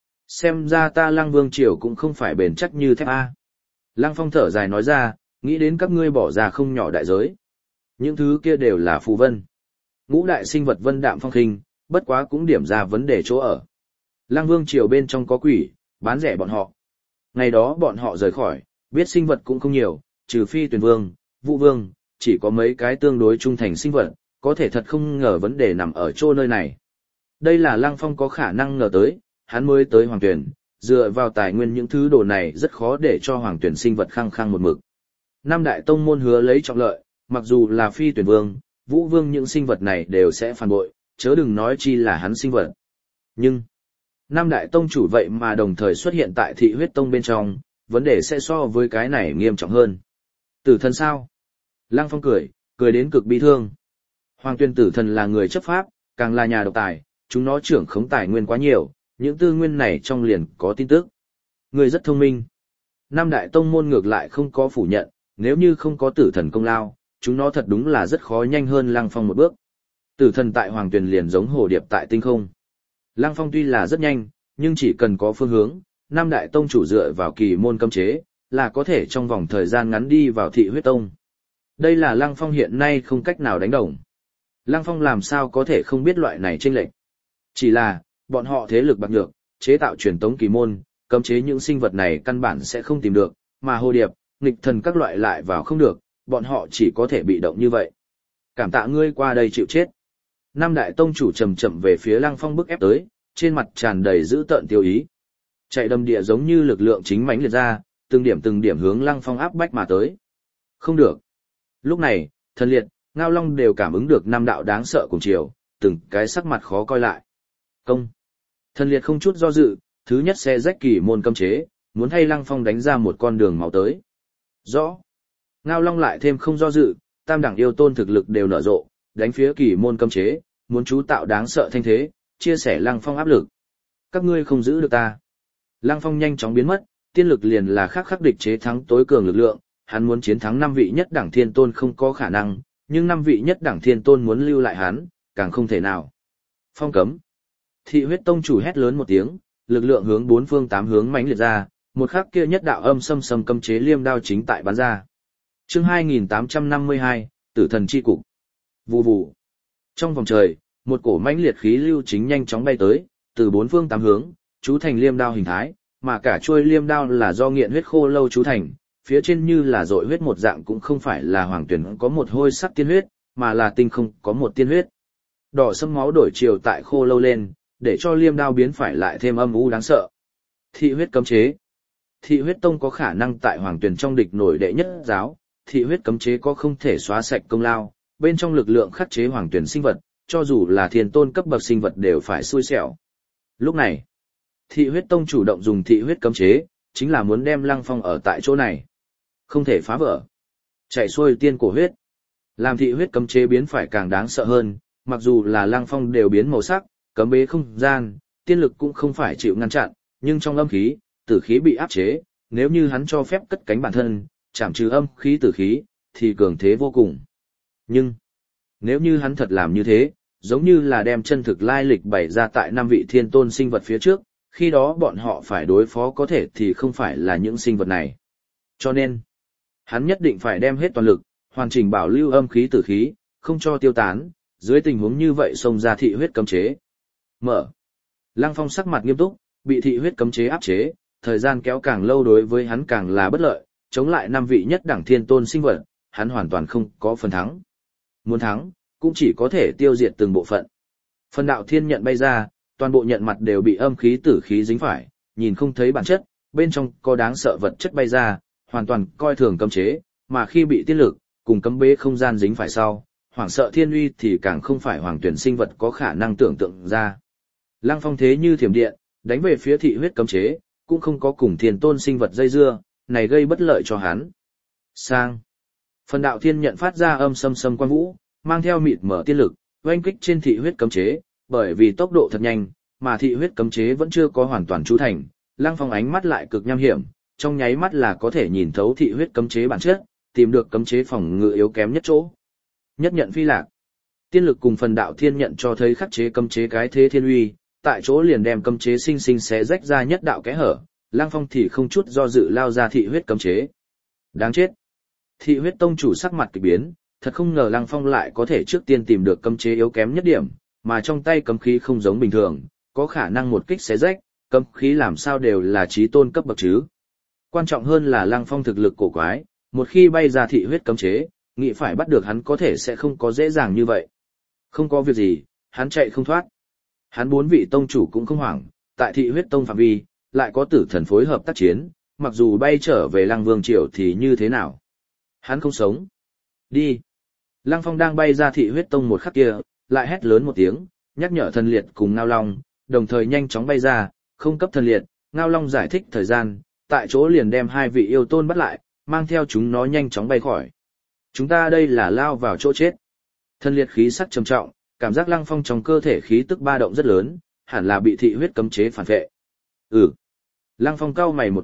Xem ra ta Lăng Vương triều cũng không phải bền chắc như thép A. Lăng Phong thở dài nói ra, nghĩ đến các ngươi bỏ ra không nhỏ đại giới. Những thứ kia đều là phù vân. Ngũ đại sinh vật vân đạm phong khinh, bất quá cũng điểm ra vấn đề chỗ ở. Lăng Vương triều bên trong có quỷ, bán rẻ bọn họ. Ngày đó bọn họ rời khỏi, biết sinh vật cũng không nhiều, trừ Phi Tuyền Vương, Vũ Vương, chỉ có mấy cái tương đối trung thành sinh vật, có thể thật không ngờ vấn đề nằm ở chỗ nơi này. Đây là Lăng Phong có khả năng ngờ tới, hắn mới tới Hoàng Tuyển, dựa vào tài nguyên những thứ đồ này rất khó để cho Hoàng Tuyển sinh vật khăng khăng một mực. Năm đại tông môn hứa lấy trọng lợi, mặc dù là Phi Tuyển Vương, Vũ Vương những sinh vật này đều sẽ phản bội, chớ đừng nói chi là hắn sinh vật. Nhưng, năm đại tông chủ vậy mà đồng thời xuất hiện tại Thị Huyết Tông bên trong, vấn đề sẽ so với cái này nghiêm trọng hơn. Tử thần sao? Lăng Phong cười, cười đến cực bi thương. Hoàng Tuyên tử thần là người chấp pháp, càng là nhà độc tài, chúng nó trưởng khống tài nguyên quá nhiều, những tư nguyên này trong liền có tin tức. Người rất thông minh. Năm đại tông môn ngược lại không có phủ nhận, nếu như không có tử thần công lao, chúng nó thật đúng là rất khó nhanh hơn Lăng Phong một bước. Tử thần tại hoàng tuyền liền giống hồ điệp tại tinh không. Lăng Phong tuy là rất nhanh, nhưng chỉ cần có phương hướng, năm đại tông chủ dựa vào kỳ môn cấm chế, là có thể trong vòng thời gian ngắn đi vào thị huyết tông. Đây là Lăng Phong hiện nay không cách nào đánh đồng. Lăng Phong làm sao có thể không biết loại này chênh lệch. Chỉ là, bọn họ thế lực bạc nhược, chế tạo truyền tống kỳ môn, cấm chế những sinh vật này căn bản sẽ không tìm được, mà hồ điệp, nghịch thần các loại lại vào không được, bọn họ chỉ có thể bị động như vậy. Cảm tạ ngươi qua đây chịu chết. Năm đại tông chủ chậm chậm về phía Lăng Phong bức ép tới, trên mặt tràn đầy dữ tợn tiêu ý. Chạy đầm địa giống như lực lượng chính mãnh liệt ra, từng điểm từng điểm hướng Lăng Phong áp bách mà tới. Không được. Lúc này, Thần Liệt, Ngao Long đều cảm ứng được năm đạo đáng sợ cùng chiều, từng cái sắc mặt khó coi lại. Công. Thần Liệt không chút do dự, thứ nhất sẽ rách kỳ môn cấm chế, muốn thay Lăng Phong đánh ra một con đường máu tới. Rõ. Ngao Long lại thêm không do dự, tam đẳng yêu tôn thực lực đều nở rộ, đánh phía kỳ môn cấm chế, muốn chú tạo đáng sợ thanh thế, chia sẻ Lăng Phong áp lực. Các ngươi không giữ được ta. Lăng Phong nhanh chóng biến mất, tiên lực liền là khắc khắc địch chế thắng tối cường lực lượng, hắn muốn chiến thắng năm vị nhất đẳng thiên tôn không có khả năng, nhưng năm vị nhất đẳng thiên tôn muốn lưu lại hắn, càng không thể nào. Phong cấm. Thị huyết tông chủ hét lớn một tiếng, lực lượng hướng bốn phương tám hướng mãnh liệt ra, một khắc kia nhất đạo âm xâm xâm cấm chế liêm đao chính tại bắn ra. Chương hai nghìn tám trăm năm mươi hai, Tử thần chi cục. Vù vù. Trong vòng trời, một cổ mãnh liệt khí lưu chính nhanh chóng bay tới, từ bốn phương tám hướng, chú thành liêm đao hình thái, mà cả chuôi liêm đao là do nghiện huyết khô lâu chú thành, phía trên như là dội huyết một dạng cũng không phải là hoàng tuyển có một hôi sắc tiên huyết, mà là tinh không có một tiên huyết. Đỏ sẫm máu đổi chiều tại khô lâu lên, để cho liêm đao biến phải lại thêm âm u đáng sợ. Thị huyết cấm chế. Thị huyết tông có khả năng tại hoàng tuyển trong địch nổi đệ nhất giáo, thị huyết cấm chế có không thể xóa sạch công lao, bên trong lực lượng khắc chế hoàng tuyển sinh vật, cho dù là thiên tôn cấp bậc sinh vật đều phải xui xẻo. Lúc này, thị huyết tông chủ động dùng thị huyết cấm chế, chính là muốn đem Lăng Phong ở tại chỗ này. Không thể phá vỡ. Chạy xuôi tiên cổ huyết. Làm thị huyết cấm chế biến phải càng đáng sợ hơn, mặc dù là Lăng Phong đều biến màu sắc, cấm bế không gian, tiên lực cũng không phải chịu ngăn chặn, nhưng trong âm khí, tử khí bị áp chế, nếu như hắn cho phép cất cánh bản thân, chạm trừ âm khí tử khí, thì cường thế vô cùng. Nhưng, nếu như hắn thật làm như thế, giống như là đem chân thực lai lịch bày ra tại năm vị thiên tôn sinh vật phía trước, khi đó bọn họ phải đối phó có thể thì không phải là những sinh vật này. Cho nên, hắn nhất định phải đem hết toàn lực, hoàn chỉnh bảo lưu âm khí tử khí, không cho tiêu tán, dưới tình huống như vậy xông ra thị huyết cấm chế. Mở. Lăng Phong sắc mặt nghiêm túc, bị thị huyết cấm chế áp chế, thời gian kéo càng lâu đối với hắn càng là bất lợi, chống lại năm vị nhất đẳng thiên tôn sinh vật, hắn hoàn toàn không có phần thắng. Muốn thắng, cũng chỉ có thể tiêu diệt từng bộ phận. Phần đạo thiên nhận bay ra, toàn bộ nhận mặt đều bị âm khí tử khí dính phải, nhìn không thấy bản chất, bên trong có đáng sợ vật chất bay ra, hoàn toàn coi thường cấm chế, mà khi bị tiên lực, cùng cấm bế không gian dính phải sau, hoảng sợ thiên uy thì càng không phải hoàng tuyển sinh vật có khả năng tưởng tượng ra. Lăng Phong thế như thiểm điện, đánh về phía thị huyết cấm chế, cũng không có cùng thiên tôn sinh vật dây dưa, này gây bất lợi cho hắn. Sang. Phần đạo thiên nhận phát ra âm sâm sâm quang vũ, mang theo mịt mở tiên lực, oanh kích trên thị huyết cấm chế, bởi vì tốc độ thật nhanh, mà thị huyết cấm chế vẫn chưa có hoàn toàn chú thành, Lăng Phong ánh mắt lại cực nham hiểm, trong nháy mắt là có thể nhìn thấu thị huyết cấm chế bản chất, tìm được cấm chế phòng ngự yếu kém nhất chỗ. Nhất nhận phi lạc. Tiên lực cùng phần đạo thiên nhận cho thấy khắc chế cấm chế cái thế thiên uy, tại chỗ liền đem cấm chế sinh sinh xé rách ra nhất đạo kẽ hở, Lăng Phong thì không chút do dự lao ra thị huyết cấm chế. Đáng chết. Thị huyết tông chủ sắc mặt kỳ biến, thật không ngờ Lăng Phong lại có thể trước tiên tìm được cấm chế yếu kém nhất điểm, mà trong tay cấm khí không giống bình thường, có khả năng một kích xé rách, cấm khí làm sao đều là chí tôn cấp bậc chứ. Quan trọng hơn là Lăng Phong thực lực cổ quái, một khi bay ra thị huyết cấm chế, nghĩ phải bắt được hắn có thể sẽ không có dễ dàng như vậy. Không có việc gì, hắn chạy không thoát. Hắn bốn vị tông chủ cũng không hoảng, tại thị huyết tông phạm vi, lại có tử thần phối hợp tác chiến, mặc dù bay trở về Lăng Vương Triều thì như thế nào. Hắn không sống. Đi. Lăng Phong đang bay ra thị huyết tông một khắc kia, lại hét lớn một tiếng, nhắc nhở thần liệt cùng Ngao Long, đồng thời nhanh chóng bay ra, không cấp thần liệt, Ngao Long giải thích thời gian, tại chỗ liền đem hai vị yêu tôn bắt lại, mang theo chúng nó nhanh chóng bay khỏi. Chúng ta đây là lao vào chỗ chết. Thần liệt khí sắc trầm trọng, cảm giác Lăng Phong trong cơ thể khí tức ba động rất lớn, hẳn là bị thị huyết cấm chế phản vệ. Ừ. Lăng Phong cau mày một cái,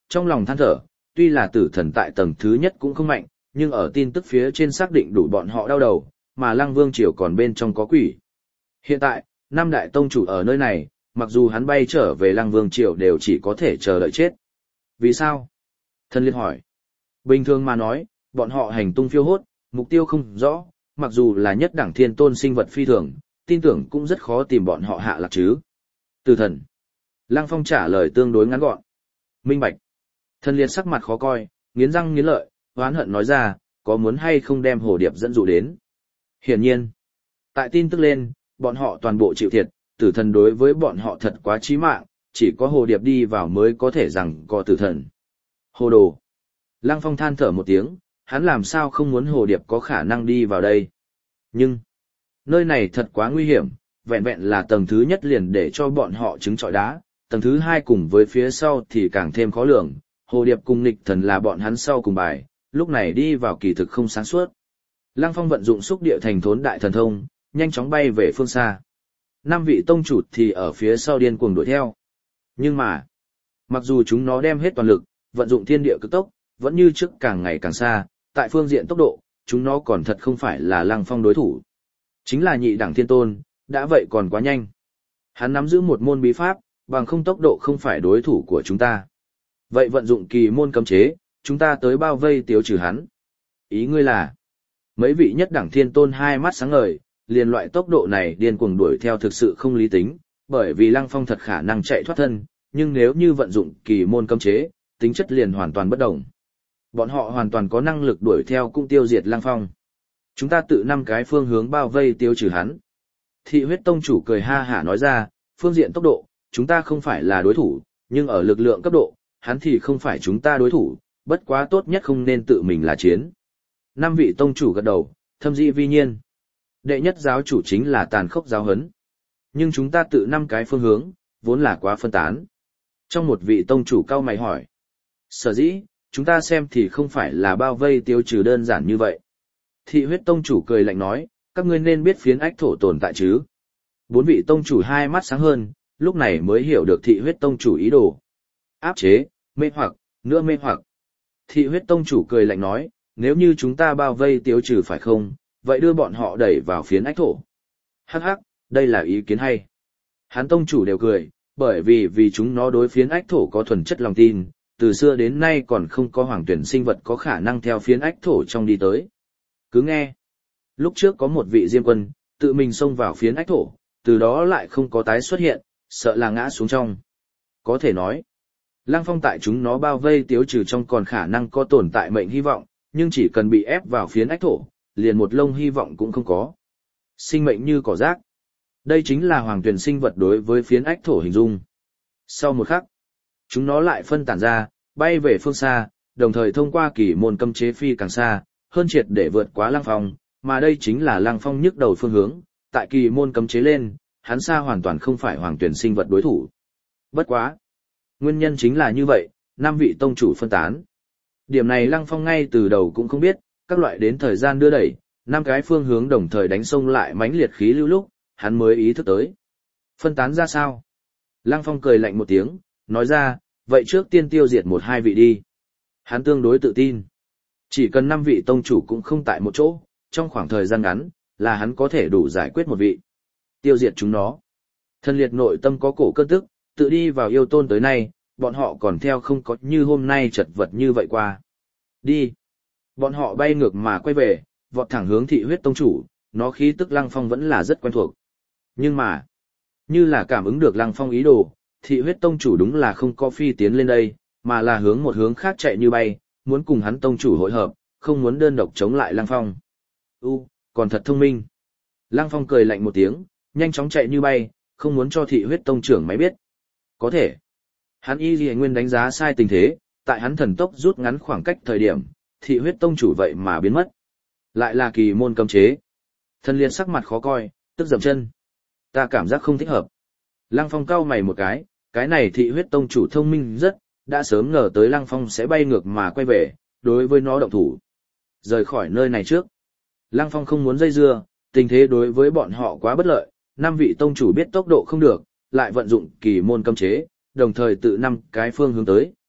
trong lòng than thở, tuy là tử thần tại tầng thứ nhất cũng không mạnh, nhưng ở tin tức phía trên xác định đủ bọn họ đau đầu, mà Lăng Vương Triều còn bên trong có quỷ. Hiện tại, năm đại tông chủ ở nơi này, mặc dù hắn bay trở về Lăng Vương Triều đều chỉ có thể chờ đợi chết. Vì sao? Thân Liệt hỏi. Bình thường mà nói, bọn họ hành tung phiêu hốt, mục tiêu không rõ, mặc dù là nhất đẳng thiên tôn sinh vật phi thường, tin tưởng cũng rất khó tìm bọn họ hạ lạc chứ. Tử thần. Lăng Phong trả lời tương đối ngắn gọn. Minh bạch. Thân Liệt sắc mặt khó coi, nghiến răng nghiến lợi, oán hận nói ra, có muốn hay không đem hồ điệp dẫn dụ đến. Hiển nhiên, tại tin tức lên, bọn họ toàn bộ chịu thiệt, tử thần đối với bọn họ thật quá chí mạng, chỉ có hồ điệp đi vào mới có thể rằng có tử thần. Hồ đồ. Lăng Phong than thở một tiếng, hắn làm sao không muốn hồ điệp có khả năng đi vào đây. Nhưng, nơi này thật quá nguy hiểm, vẹn vẹn là tầng thứ nhất liền để cho bọn họ trứng trọi đá, tầng thứ hai cùng với phía sau thì càng thêm khó lường, hồ điệp cùng nghịch thần là bọn hắn sau cùng bài, lúc này đi vào kỳ thực không sáng suốt. Lăng Phong vận dụng xúc địa thành thốn đại thần thông, nhanh chóng bay về phương xa. Năm vị tông chủ thì ở phía sau điên cuồng đuổi theo. Nhưng mà, mặc dù chúng nó đem hết toàn lực, vận dụng thiên địa cực tốc, vẫn như trước càng ngày càng xa, tại phương diện tốc độ, chúng nó còn thật không phải là Lăng Phong đối thủ. Chính là nhị đẳng thiên tôn, đã vậy còn quá nhanh. Hắn nắm giữ một môn bí pháp, bằng không tốc độ không phải đối thủ của chúng ta. Vậy vận dụng kỳ môn cấm chế, chúng ta tới bao vây tiêu trừ hắn. Ý ngươi là, mấy vị nhất đẳng thiên tôn hai mắt sáng ngời, liền loại tốc độ này điên cuồng đuổi theo thực sự không lý tính, bởi vì Lăng Phong thật khả năng chạy thoát thân, nhưng nếu như vận dụng kỳ môn cấm chế, tính chất liền hoàn toàn bất đồng. Bọn họ hoàn toàn có năng lực đuổi theo cũng tiêu diệt Lăng Phong. Chúng ta tự năm cái phương hướng bao vây tiêu trừ hắn. Thị huyết tông chủ cười ha hả nói ra, phương diện tốc độ, chúng ta không phải là đối thủ, nhưng ở lực lượng cấp độ, hắn thì không phải chúng ta đối thủ, bất quá tốt nhất không nên tự mình là chiến. Năm vị tông chủ gật đầu, thâm dĩ vi nhiên. Đệ nhất giáo chủ chính là tàn khốc giáo huấn. Nhưng chúng ta tự năm cái phương hướng, vốn là quá phân tán. Trong một vị tông chủ cao mày hỏi. Sở dĩ, chúng ta xem thì không phải là bao vây tiêu trừ đơn giản như vậy. Thị huyết tông chủ cười lạnh nói, các ngươi nên biết phiến ách thổ tồn tại chứ. Bốn vị tông chủ hai mắt sáng hơn, lúc này mới hiểu được thị huyết tông chủ ý đồ. Áp chế, mê hoặc, nữa mê hoặc. Thị huyết tông chủ cười lạnh nói, nếu như chúng ta bao vây tiêu trừ phải không, vậy đưa bọn họ đẩy vào phiến ách thổ. Hắc hắc, đây là ý kiến hay. Hán tông chủ đều cười, bởi vì vì chúng nó đối phiến ách thổ có thuần chất lòng tin, từ xưa đến nay còn không có hoàng tuyển sinh vật có khả năng theo phiến ách thổ trong đi tới. Cứ nghe, lúc trước có một vị diêm quân, tự mình xông vào phiến ách thổ, từ đó lại không có tái xuất hiện, sợ là ngã xuống trong. Có thể nói, Lăng Phong tại chúng nó bao vây tiêu trừ trong còn khả năng có tồn tại mệnh hy vọng, nhưng chỉ cần bị ép vào phiến ách thổ, liền một lông hy vọng cũng không có. Sinh mệnh như cỏ rác. Đây chính là hoàng tuyển sinh vật đối với phiến ách thổ hình dung. Sau một khắc, chúng nó lại phân tản ra, bay về phương xa, đồng thời thông qua kỳ môn cấm chế phi càng xa, hơn triệt để vượt quá Lăng Phong, mà đây chính là Lăng Phong nhức đầu phương hướng, tại kỳ môn cấm chế lên, hắn xa hoàn toàn không phải hoàng tuyển sinh vật đối thủ. Bất quá. Nguyên nhân chính là như vậy, năm vị tông chủ phân tán. Điểm này Lăng Phong ngay từ đầu cũng không biết, các loại đến thời gian đưa đẩy, năm cái phương hướng đồng thời đánh xông lại mãnh liệt khí lưu lúc, hắn mới ý thức tới. Phân tán ra sao? Lăng Phong cười lạnh một tiếng, nói ra, vậy trước tiên tiêu diệt một hai vị đi. Hắn tương đối tự tin. Chỉ cần năm vị tông chủ cũng không tại một chỗ, trong khoảng thời gian ngắn, là hắn có thể đủ giải quyết một vị. Tiêu diệt chúng nó. Thân liệt nội tâm có cổ cơn tức, tự đi vào yêu tôn tới nay, bọn họ còn theo không có như hôm nay chật vật như vậy qua. Đi. Bọn họ bay ngược mà quay về, vọt thẳng hướng thị huyết tông chủ, nó khí tức Lăng Phong vẫn là rất quen thuộc. Nhưng mà, như là cảm ứng được Lăng Phong ý đồ, thị huyết tông chủ đúng là không có phi tiến lên đây, mà là hướng một hướng khác chạy như bay, muốn cùng hắn tông chủ hội hợp, không muốn đơn độc chống lại Lăng Phong. U, còn thật thông minh. Lăng Phong cười lạnh một tiếng, nhanh chóng chạy như bay, không muốn cho thị huyết tông trưởng máy biết. Có thể. Hắn y gì nguyên đánh giá sai tình thế, tại hắn thần tốc rút ngắn khoảng cách thời điểm, thị huyết tông chủ vậy mà biến mất. Lại là kỳ môn cấm chế. Thân liên sắc mặt khó coi, tức dậm chân. Ta cảm giác không thích hợp. Lăng Phong cau mày một cái, cái này thị huyết tông chủ thông minh rất, đã sớm ngờ tới Lăng Phong sẽ bay ngược mà quay về, đối với nó động thủ. Rời khỏi nơi này trước. Lăng Phong không muốn dây dưa, tình thế đối với bọn họ quá bất lợi, năm vị tông chủ biết tốc độ không được, lại vận dụng kỳ môn cấm chế, đồng thời tự năm cái phương hướng tới,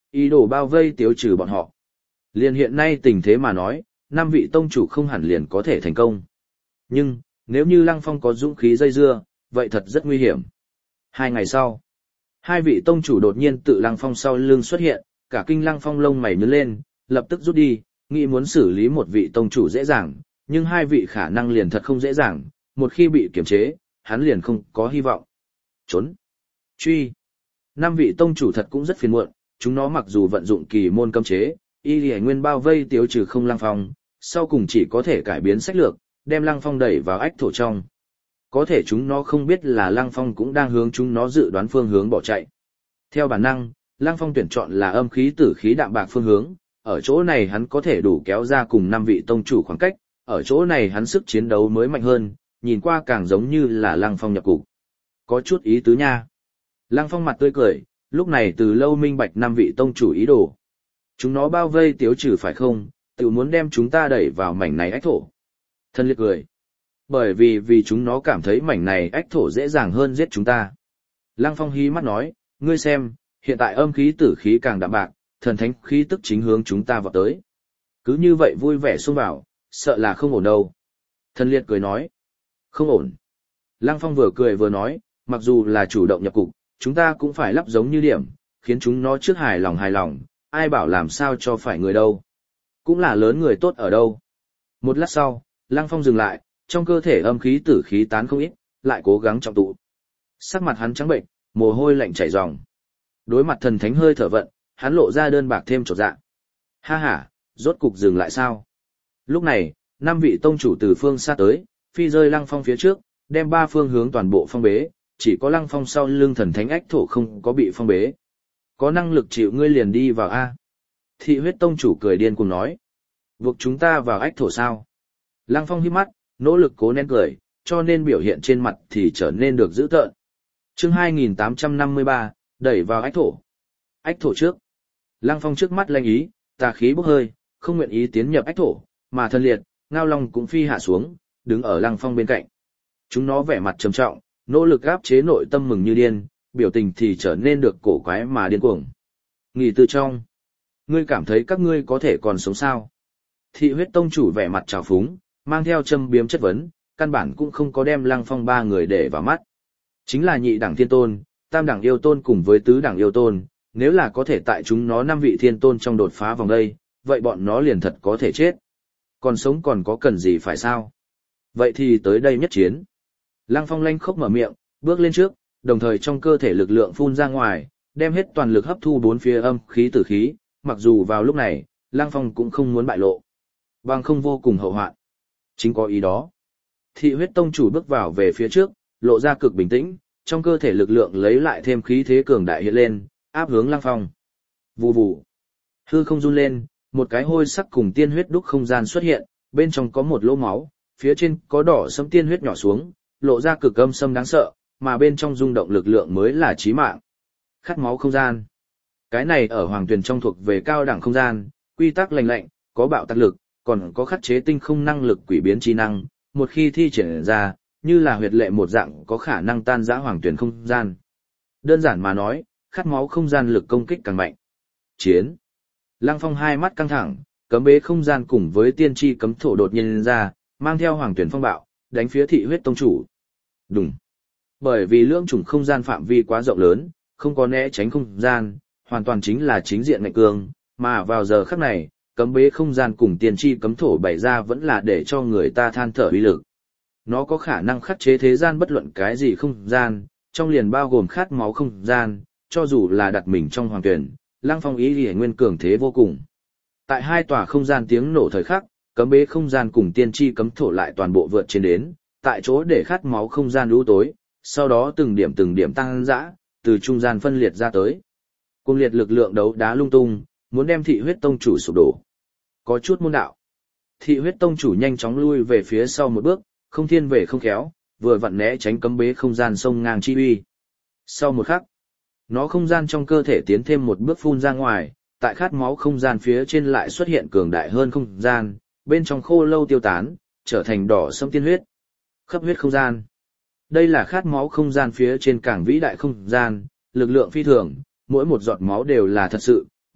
ý đồ bao vây tiêu trừ bọn họ. Liền hiện nay tình thế mà nói, năm vị tông chủ không hẳn liền có thể thành công. Nhưng, nếu như Lăng Phong có dũng khí dây dưa, vậy thật rất nguy hiểm. Hai ngày sau, hai vị tông chủ đột nhiên tự Lăng Phong sau lưng xuất hiện, cả kinh Lăng Phong lông mày nhướng lên, lập tức rút đi, nghĩ muốn xử lý một vị tông chủ dễ dàng, nhưng hai vị khả năng liền thật không dễ dàng, một khi bị kiềm chế, hắn liền không có hy vọng. Trốn. Truy. Năm vị tông chủ thật cũng rất phiền muộn, chúng nó mặc dù vận dụng kỳ môn cấm chế, y lì nguyên bao vây tiêu trừ không Lăng Phong, sau cùng chỉ có thể cải biến sách lược, đem Lăng Phong đẩy vào ách thổ trong. Có thể chúng nó không biết là Lăng Phong cũng đang hướng chúng nó dự đoán phương hướng bỏ chạy. Theo bản năng, Lăng Phong tuyển chọn là âm khí tử khí đạm bạc phương hướng, ở chỗ này hắn có thể đủ kéo ra cùng năm vị tông chủ khoảng cách, ở chỗ này hắn sức chiến đấu mới mạnh hơn, nhìn qua càng giống như là Lăng Phong nhập cục. Có chút ý tứ nha. Lăng Phong mặt tươi cười, lúc này từ lâu minh bạch năm vị tông chủ ý đồ. Chúng nó bao vây tiêu trừ phải không, tự muốn đem chúng ta đẩy vào mảnh này ách thổ. Thân liệt cười. Bởi vì vì chúng nó cảm thấy mảnh này ách thổ dễ dàng hơn giết chúng ta. Lăng Phong hí mắt nói, ngươi xem, hiện tại âm khí tử khí càng đạm bạc, thần thánh khí tức chính hướng chúng ta vào tới. Cứ như vậy vui vẻ xông vào, sợ là không ổn đâu. Thân liệt cười nói, không ổn. Lăng Phong vừa cười vừa nói, mặc dù là chủ động nhập cục, chúng ta cũng phải lắp giống như điểm, khiến chúng nó trước hài lòng hài lòng, ai bảo làm sao cho phải người đâu. Cũng là lớn người tốt ở đâu. Một lát sau, Lăng Phong dừng lại, trong cơ thể âm khí tử khí tán không ít, lại cố gắng trọng tụ. Sắc mặt hắn trắng bệnh, mồ hôi lạnh chảy ròng. Đối mặt thần thánh hơi thở vận, hắn lộ ra đơn bạc thêm chột dạ. Ha ha, rốt cục dừng lại sao? Lúc này, năm vị tông chủ từ phương xa tới, phi rơi Lăng Phong phía trước, đem ba phương hướng toàn bộ phong bế, chỉ có Lăng Phong sau lưng thần thánh ách thổ không có bị phong bế. Có năng lực chịu ngươi liền đi vào a. Thị huyết tông chủ cười điên cùng nói. Buộc chúng ta vào ách thổ sao? Lăng Phong híp mắt, nỗ lực cố nén cười, cho nên biểu hiện trên mặt thì trở nên được dữ tợn. Chương hai nghìn tám trăm năm mươi ba, đẩy vào ách thổ. Ách thổ trước. Lăng Phong trước mắt lanh ý, tà khí bốc hơi, không nguyện ý tiến nhập ách thổ, mà thân liệt, ngao long cũng phi hạ xuống, đứng ở Lăng Phong bên cạnh. Chúng nó vẻ mặt trầm trọng, nỗ lực áp chế nội tâm mừng như điên, biểu tình thì trở nên được cổ quái mà điên cuồng. Nghỉ từ trong. Ngươi cảm thấy các ngươi có thể còn sống sao? Thị huyết tông chủ vẻ mặt trào phúng, mang theo châm biếm chất vấn, căn bản cũng không có đem Lăng Phong ba người để vào mắt. Chính là nhị đẳng thiên tôn, tam đẳng yêu tôn cùng với tứ đẳng yêu tôn, nếu là có thể tại chúng nó năm vị thiên tôn trong đột phá vòng đây, vậy bọn nó liền thật có thể chết. Còn sống còn có cần gì phải sao? Vậy thì tới đây nhất chiến. Lăng Phong lanh khốc mở miệng, bước lên trước, đồng thời trong cơ thể lực lượng phun ra ngoài, đem hết toàn lực hấp thu bốn phía âm khí tử khí, mặc dù vào lúc này, Lăng Phong cũng không muốn bại lộ. Bằng không vô cùng hậu hoạn. Chính có ý đó. Thị huyết tông chủ bước vào về phía trước, lộ ra cực bình tĩnh, trong cơ thể lực lượng lấy lại thêm khí thế cường đại hiện lên, áp hướng Lăng Phong. Vù vù. Hư không run lên, một cái hôi sắc cùng tiên huyết đúc không gian xuất hiện, bên trong có một lỗ máu, phía trên có đỏ sẫm tiên huyết nhỏ xuống, lộ ra cực âm sâm đáng sợ, mà bên trong rung động lực lượng mới là chí mạng. Khát máu không gian. Cái này ở hoàng tuyển trong thuộc về cao đẳng không gian, quy tắc lành lạnh, có bạo tác lực, còn có khắc chế tinh không năng lực quỷ biến chi năng, một khi thi triển ra, như là huyệt lệ một dạng có khả năng tan rã hoàng tuyển không gian. Đơn giản mà nói, khát máu không gian lực công kích càng mạnh. Chiến. Lăng Phong hai mắt căng thẳng, cấm bế không gian cùng với tiên tri cấm thổ đột nhiên ra, mang theo hoàng tuyển phong bạo, đánh phía thị huyết tông chủ. Đùng. Bởi vì lưỡng chủng không gian phạm vi quá rộng lớn, không có né tránh không gian, hoàn toàn chính là chính diện ngạnh cương, mà vào giờ khắc này, cấm bế không gian cùng tiên tri cấm thổ bày ra vẫn là để cho người ta than thở uy lực. Nó có khả năng khắc chế thế gian bất luận cái gì không gian, trong liền bao gồm khát máu không gian, cho dù là đặt mình trong hoàng tuyển, Lăng Phong ý liễu nguyên cường thế vô cùng. Tại hai tòa không gian tiếng nổ thời khắc, cấm bế không gian cùng tiên tri cấm thổ lại toàn bộ vượt trên đến, tại chỗ để khát máu không gian lũ tối, sau đó từng điểm từng điểm tăng dã, từ trung gian phân liệt ra tới. Cùng liệt lực lượng đấu đá lung tung, muốn đem thị huyết tông chủ sụp đổ. Có chút môn đạo. Thị huyết tông chủ nhanh chóng lui về phía sau một bước, không thiên về không khéo, vừa vặn né tránh cấm bế không gian sông ngang chi uy. Sau một khắc, nó không gian trong cơ thể tiến thêm một bước phun ra ngoài, tại khát máu không gian phía trên lại xuất hiện cường đại hơn không gian, bên trong khô lâu tiêu tán, trở thành đỏ sẫm tiên huyết. Khắp huyết không gian. Đây là khát máu không gian phía trên càng vĩ đại không gian, lực lượng phi thường, mỗi một giọt máu đều là thật sự,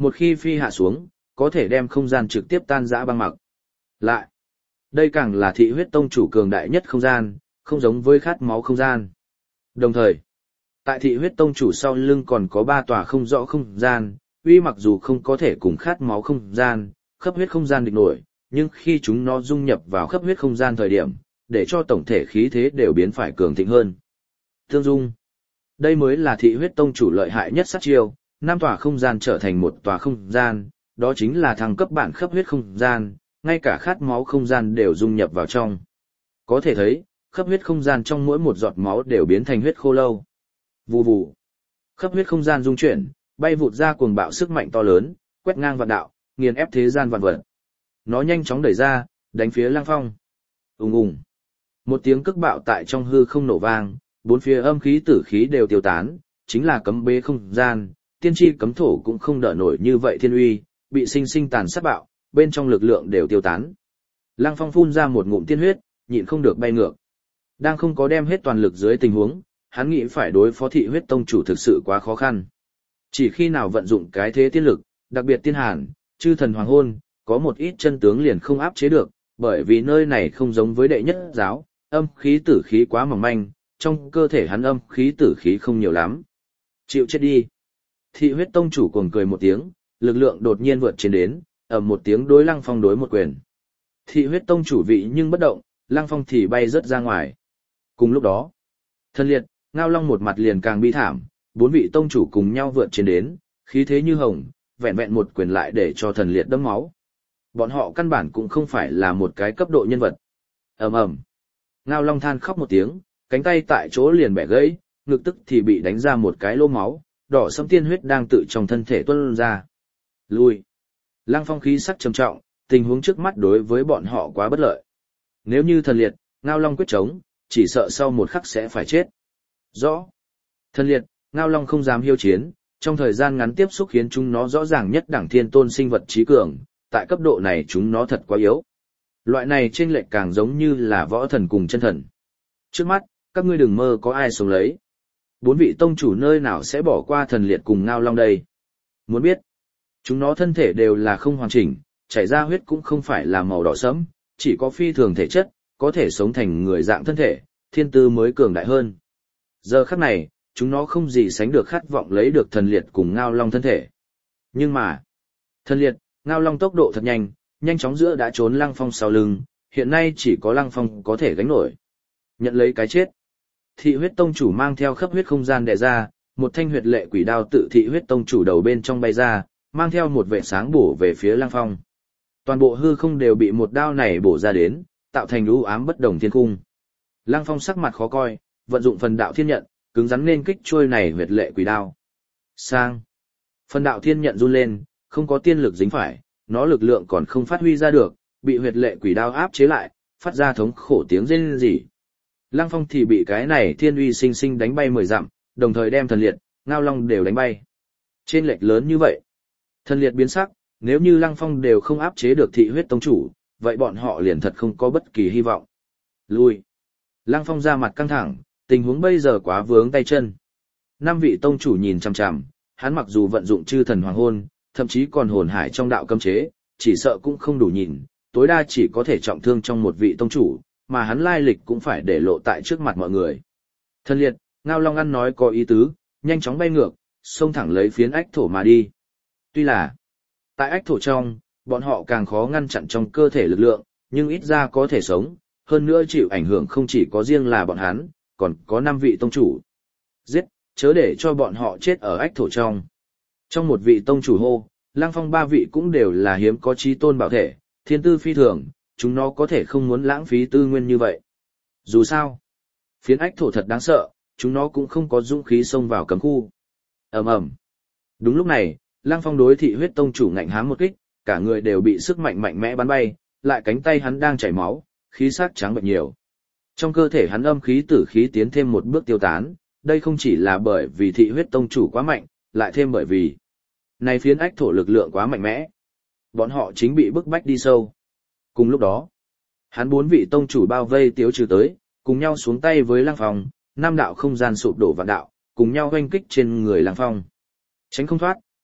một khi phi hạ xuống, có thể đem không gian trực tiếp tan rã băng mặc. Lại, đây càng là thị huyết tông chủ cường đại nhất không gian, không giống với khát máu không gian. Đồng thời, tại thị huyết tông chủ sau lưng còn có ba tòa không rõ không gian, uy mặc dù không có thể cùng khát máu không gian, khắp huyết không gian địch nổi, nhưng khi chúng nó dung nhập vào khắp huyết không gian thời điểm, để cho tổng thể khí thế đều biến phải cường thịnh hơn. Tương dung, đây mới là thị huyết tông chủ lợi hại nhất sát chiêu, năm tòa không gian trở thành một tòa không gian, đó chính là thăng cấp bản khắp huyết không gian, ngay cả khát máu không gian đều dung nhập vào trong. Có thể thấy, khắp huyết không gian trong mỗi một giọt máu đều biến thành huyết khô lâu. Vù vù, khắp huyết không gian rung chuyển, bay vụt ra cuồng bạo sức mạnh to lớn, quét ngang vạn đạo, nghiền ép thế gian vạn vật. Nó nhanh chóng đẩy ra, đánh phía Lăng Phong. Ùng ùng, một tiếng cước bạo tại trong hư không nổ vang, bốn phía âm khí tử khí đều tiêu tán, chính là cấm bế không gian, tiên tri cấm thổ cũng không đỡ nổi như vậy thiên uy, bị sinh sinh tàn sát bạo, bên trong lực lượng đều tiêu tán. Lăng Phong phun ra một ngụm tiên huyết, nhịn không được bay ngược. Đang không có đem hết toàn lực dưới tình huống, hắn nghĩ phải đối phó thị huyết tông chủ thực sự quá khó khăn. Chỉ khi nào vận dụng cái thế tiên lực, đặc biệt tiên hàn, chư thần hoàng hôn, có một ít chân tướng liền không áp chế được, bởi vì nơi này không giống với đệ nhất giáo, âm khí tử khí quá mỏng manh, trong cơ thể hắn âm khí tử khí không nhiều lắm. Chịu chết đi. Thị huyết tông chủ cuồng cười một tiếng, lực lượng đột nhiên vượt trên đến, ầm một tiếng đối Lăng Phong đối một quyền. Thị huyết tông chủ vị nhưng bất động, Lăng Phong thì bay rớt ra ngoài. Cùng lúc đó, Thần Liệt, Ngao Long một mặt liền càng bi thảm, bốn vị tông chủ cùng nhau vượt trên đến, khí thế như hồng, vẹn vẹn một quyền lại để cho Thần Liệt đẫm máu. Bọn họ căn bản cũng không phải là một cái cấp độ nhân vật. Ầm ầm. Ngao Long than khóc một tiếng, cánh tay tại chỗ liền bẻ gãy, ngực tức thì bị đánh ra một cái lỗ máu, đỏ sẫm tiên huyết đang tự trong thân thể tuôn ra. Lui. Lăng Phong khí sắc trầm trọng, tình huống trước mắt đối với bọn họ quá bất lợi. Nếu như Thần Liệt, Ngao Long quyết chống, chỉ sợ sau một khắc sẽ phải chết. Rõ. Thần Liệt, Ngao Long không dám hiếu chiến, trong thời gian ngắn tiếp xúc khiến chúng nó rõ ràng nhất đẳng thiên tôn sinh vật trí cường, tại cấp độ này chúng nó thật quá yếu. Loại này chênh lệch càng giống như là võ thần cùng chân thần. Trước mắt, các ngươi đừng mơ có ai sống lấy. Bốn vị tông chủ nơi nào sẽ bỏ qua Thần Liệt cùng Ngao Long đây? Muốn biết, chúng nó thân thể đều là không hoàn chỉnh, chảy ra huyết cũng không phải là màu đỏ sẫm, chỉ có phi thường thể chất, có thể sống thành người dạng thân thể, thiên tư mới cường đại hơn. Giờ khắc này, chúng nó không gì sánh được khát vọng lấy được Thần Liệt cùng Ngao Long thân thể. Nhưng mà, Thần Liệt, Ngao Long tốc độ thật nhanh, nhanh chóng giữa đã trốn Lăng Phong sau lưng, hiện nay chỉ có Lăng Phong có thể gánh nổi. Nhận lấy cái chết. Thị huyết tông chủ mang theo khắp huyết không gian đè ra, một thanh huyệt lệ quỷ đao tự thị huyết tông chủ đầu bên trong bay ra, mang theo một vệ sáng bổ về phía Lăng Phong. Toàn bộ hư không đều bị một đao này bổ ra đến, tạo thành u ám bất đồng thiên cung. Lăng Phong sắc mặt khó coi, vận dụng phần đạo thiên nhận, cứng rắn nên kích trôi này huyệt lệ quỷ đao. Sang. Phần đạo thiên nhận run lên, không có tiên lực dính phải, nó lực lượng còn không phát huy ra được, bị huyệt lệ quỷ đao áp chế lại, phát ra thống khổ tiếng rên rỉ. Lăng Phong thì bị cái này thiên uy sinh sinh đánh bay mười dặm, đồng thời đem Thần Liệt, Ngao Long đều đánh bay. Trên lệch lớn như vậy, Thần Liệt biến sắc, nếu như Lăng Phong đều không áp chế được thị huyết tông chủ, vậy bọn họ liền thật không có bất kỳ hy vọng. Lui. Lăng Phong ra mặt căng thẳng, tình huống bây giờ quá vướng tay chân. Năm vị tông chủ nhìn chằm chằm, hắn mặc dù vận dụng chư thần hoàng hôn, thậm chí còn hồn hải trong đạo cấm chế, chỉ sợ cũng không đủ nhìn, tối đa chỉ có thể trọng thương trong một vị tông chủ, mà hắn lai lịch cũng phải để lộ tại trước mặt mọi người. Thần Liệt, Ngao Long ăn nói có ý tứ, nhanh chóng bay ngược, xông thẳng lấy phiến ách thổ mà đi. Tuy là, tại ách thổ trong, bọn họ càng khó ngăn chặn trong cơ thể lực lượng, nhưng ít ra có thể sống, hơn nữa chịu ảnh hưởng không chỉ có riêng là bọn hắn, còn có năm vị tông chủ. Giết, chớ để cho bọn họ chết ở ách thổ trong. Trong một vị tông chủ hô, Lăng Phong ba vị cũng đều là hiếm có chí tôn bảo thể, thiên tư phi thường, chúng nó có thể không muốn lãng phí tư nguyên như vậy. Dù sao, phiến ách thổ thật đáng sợ, chúng nó cũng không có dũng khí xông vào cấm khu. Ầm ầm. Đúng lúc này, Lăng Phong đối thị huyết tông chủ ngạnh hám một kích, cả người đều bị sức mạnh mạnh mẽ bắn bay, lại cánh tay hắn đang chảy máu, khí sắc trắng bệch nhiều. Trong cơ thể hắn âm khí tử khí tiến thêm một bước tiêu tán, đây không chỉ là bởi vì thị huyết tông chủ quá mạnh, lại thêm bởi vì này phiến ách thổ lực lượng quá mạnh mẽ. Bọn họ chính bị bức bách đi sâu. Cùng lúc đó, hắn bốn vị tông chủ bao vây tiếu trừ tới, cùng nhau xuống tay với Lăng Phong, năm đạo không gian sụp đổ vạn đạo, cùng nhau hoanh kích trên người Lăng Phong. Tránh không thoát,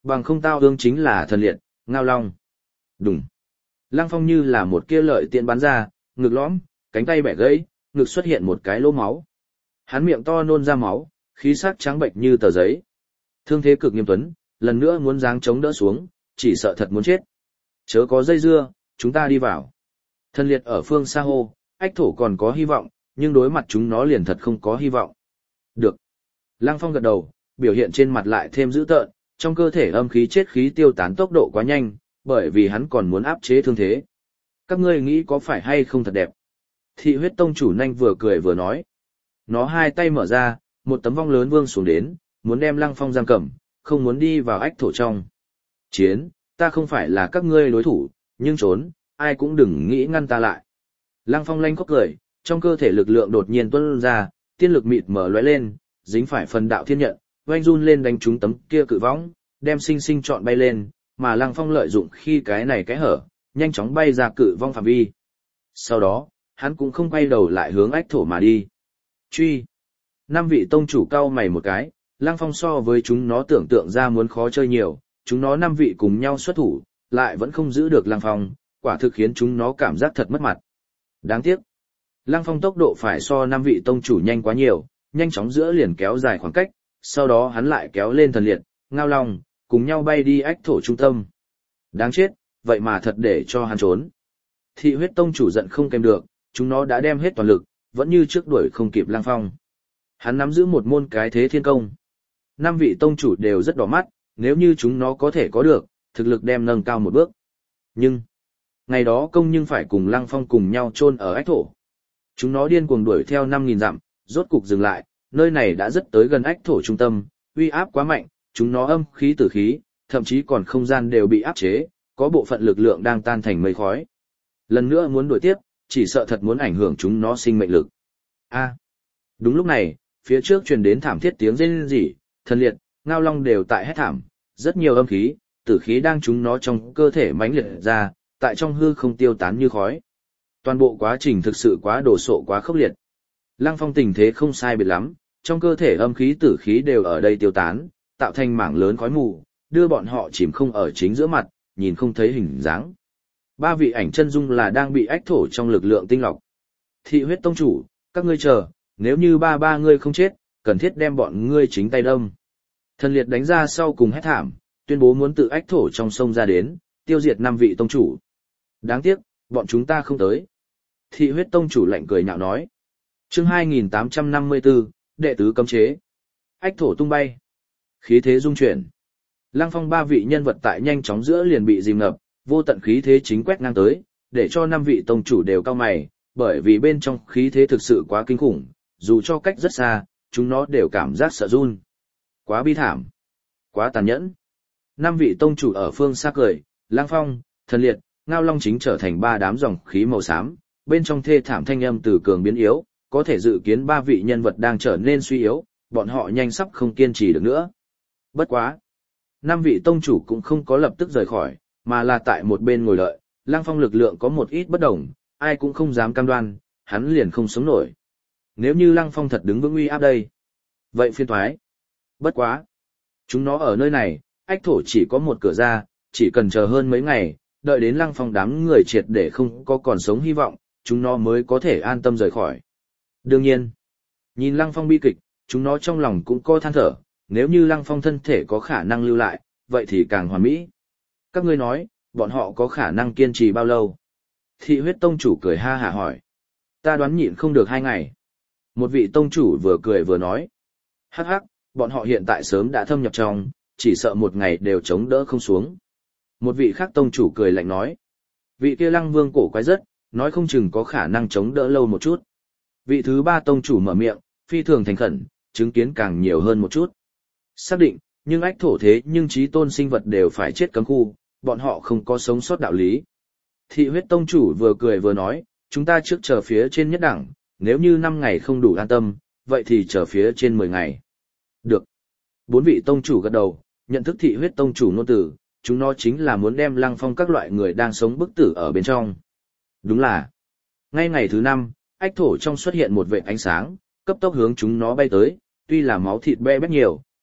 Bằng không tao ương chính là thần liệt, ngao long. Đùng. Lăng Phong như là một kia lợi tiện bắn ra, ngực lõm, cánh tay bẻ gãy, ngực xuất hiện một cái lỗ máu. Hắn miệng to nôn ra máu, khí sắc trắng bệnh như tờ giấy. Thương thế cực nghiêm tuấn, lần nữa muốn giáng chống đỡ xuống, chỉ sợ thật muốn chết. Chớ có dây dưa, chúng ta đi vào. Thần liệt ở phương xa hô, ách thổ còn có hy vọng, nhưng đối mặt chúng nó liền thật không có hy vọng. Được. Lăng Phong gật đầu, biểu hiện trên mặt lại thêm dữ tợn, trong cơ thể âm khí chết khí tiêu tán tốc độ quá nhanh, bởi vì hắn còn muốn áp chế thương thế. Các ngươi nghĩ có phải hay không thật đẹp? Thị huyết tông chủ nhanh vừa cười vừa nói. Nó hai tay mở ra, một tấm vong lớn vương xuống đến, muốn đem Lăng Phong giam cầm, không muốn đi vào ách thổ trong. Chiến, ta không phải là các ngươi đối thủ, nhưng trốn, ai cũng đừng nghĩ ngăn ta lại. Lăng Phong lanh khóc cười, trong cơ thể lực lượng đột nhiên tuôn ra, tiên lực mịt mở lóe lên, dính phải phần đạo thiên nhận, oanh run lên đánh trúng tấm kia cự võng, đem sinh sinh trọn bay lên, mà Lăng Phong lợi dụng khi cái này cái hở, nhanh chóng bay ra cự vong phạm vi. Sau đó, hắn cũng không quay đầu lại hướng ách thổ mà đi. Truy. Năm vị tông chủ cao mày một cái, Lăng Phong so với chúng nó tưởng tượng ra muốn khó chơi nhiều, chúng nó năm vị cùng nhau xuất thủ, lại vẫn không giữ được Lăng Phong, quả thực khiến chúng nó cảm giác thật mất mặt. Đáng tiếc. Lăng Phong tốc độ phải so năm vị tông chủ nhanh quá nhiều, nhanh chóng giữa liền kéo dài khoảng cách, sau đó hắn lại kéo lên thần liệt, ngao long, cùng nhau bay đi ách thổ trung tâm. Đáng chết, vậy mà thật để cho hắn trốn. Thị huyết tông chủ giận không kèm được, chúng nó đã đem hết toàn lực, vẫn như trước đuổi không kịp Lăng Phong. Hắn nắm giữ một môn cái thế thiên công. Năm vị tông chủ đều rất đỏ mắt, nếu như chúng nó có thể có được, thực lực đem nâng cao một bước. Nhưng, ngày đó công nhưng phải cùng Lăng Phong cùng nhau chôn ở ách thổ. Chúng nó điên cuồng đuổi theo năm nghìn dặm, rốt cục dừng lại, nơi này đã rất tới gần ách thổ trung tâm, uy áp quá mạnh, chúng nó âm khí tử khí, thậm chí còn không gian đều bị áp chế, có bộ phận lực lượng đang tan thành mây khói. Lần nữa muốn đuổi tiếp, chỉ sợ thật muốn ảnh hưởng chúng nó sinh mệnh lực. A. Đúng lúc này, phía trước truyền đến thảm thiết tiếng rên rỉ, thần liệt, ngao long đều tại hét thảm, rất nhiều âm khí, tử khí đang chúng nó trong cơ thể mãnh liệt ra, tại trong hư không tiêu tán như khói. Toàn bộ quá trình thực sự quá đồ sộ quá khốc liệt. Lăng Phong tình thế không sai biệt lắm, trong cơ thể âm khí tử khí đều ở đây tiêu tán, tạo thành mảng lớn khói mù, đưa bọn họ chìm không ở chính giữa mặt, nhìn không thấy hình dáng. Ba vị ảnh chân dung là đang bị ách thổ trong lực lượng tinh lọc. Thị huyết tông chủ, các ngươi chờ, nếu như ba ba ngươi không chết, cần thiết đem bọn ngươi chính tay đâm. Thần liệt đánh ra sau cùng hét thảm, tuyên bố muốn tự ách thổ trong sông ra đến, tiêu diệt năm vị tông chủ. Đáng tiếc, bọn chúng ta không tới. Thị huyết tông chủ lạnh cười nhạo nói. Chương hai nghìn tám trăm năm mươi tư, đệ tứ cấm chế. Ách thổ tung bay. Khí thế dung chuyển. Lăng Phong ba vị nhân vật tại nhanh chóng giữa liền bị dìm ngập, vô tận khí thế chính quét ngang tới, để cho năm vị tông chủ đều cao mày, bởi vì bên trong khí thế thực sự quá kinh khủng, dù cho cách rất xa, chúng nó đều cảm giác sợ run. Quá bi thảm. Quá tàn nhẫn. Năm vị tông chủ ở phương xa cười, Lăng Phong, thần liệt, ngao long chính trở thành ba đám dòng khí màu xám, bên trong thê thảm thanh âm từ cường biến yếu, có thể dự kiến ba vị nhân vật đang trở nên suy yếu, bọn họ nhanh sắp không kiên trì được nữa. Bất quá. Năm vị tông chủ cũng không có lập tức rời khỏi, mà là tại một bên ngồi đợi, Lăng Phong lực lượng có một ít bất đồng, ai cũng không dám cam đoan, hắn liền không sống nổi. Nếu như Lăng Phong thật đứng vững uy áp đây, vậy phiên thoái. Bất quá. Chúng nó ở nơi này, ách thổ chỉ có một cửa ra, chỉ cần chờ hơn mấy ngày, đợi đến Lăng Phong đám người triệt để không có còn sống hy vọng, chúng nó mới có thể an tâm rời khỏi. Đương nhiên, nhìn Lăng Phong bi kịch, chúng nó trong lòng cũng có than thở, nếu như Lăng Phong thân thể có khả năng lưu lại, vậy thì càng hoàn mỹ. Các ngươi nói, bọn họ có khả năng kiên trì bao lâu? Thị huyết tông chủ cười ha hả hỏi. Ta đoán nhịn không được hai ngày. Một vị tông chủ vừa cười vừa nói. Hắc hắc, bọn họ hiện tại sớm đã thâm nhập trong, chỉ sợ một ngày đều chống đỡ không xuống. Một vị khác tông chủ cười lạnh nói. Vị kia Lăng Vương cổ quái rất, nói không chừng có khả năng chống đỡ lâu một chút. Vị thứ ba tông chủ mở miệng, phi thường thành khẩn, chứng kiến càng nhiều hơn một chút. Xác định, nhưng ách thổ thế nhưng trí tôn sinh vật đều phải chết cấm khu, bọn họ không có sống sót đạo lý. Thị huyết tông chủ vừa cười vừa nói, chúng ta trước chờ phía trên nhất đẳng, nếu như năm ngày không đủ an tâm, vậy thì chờ phía trên mười ngày. Được. Bốn vị tông chủ gật đầu, nhận thức thị huyết tông chủ nô tử, chúng nó chính là muốn đem Lăng Phong các loại người đang sống bức tử ở bên trong. Đúng là, ngay ngày thứ năm, ách thổ trong xuất hiện một vệt ánh sáng, cấp tốc hướng chúng nó bay tới, tuy là máu thịt be bét nhiều,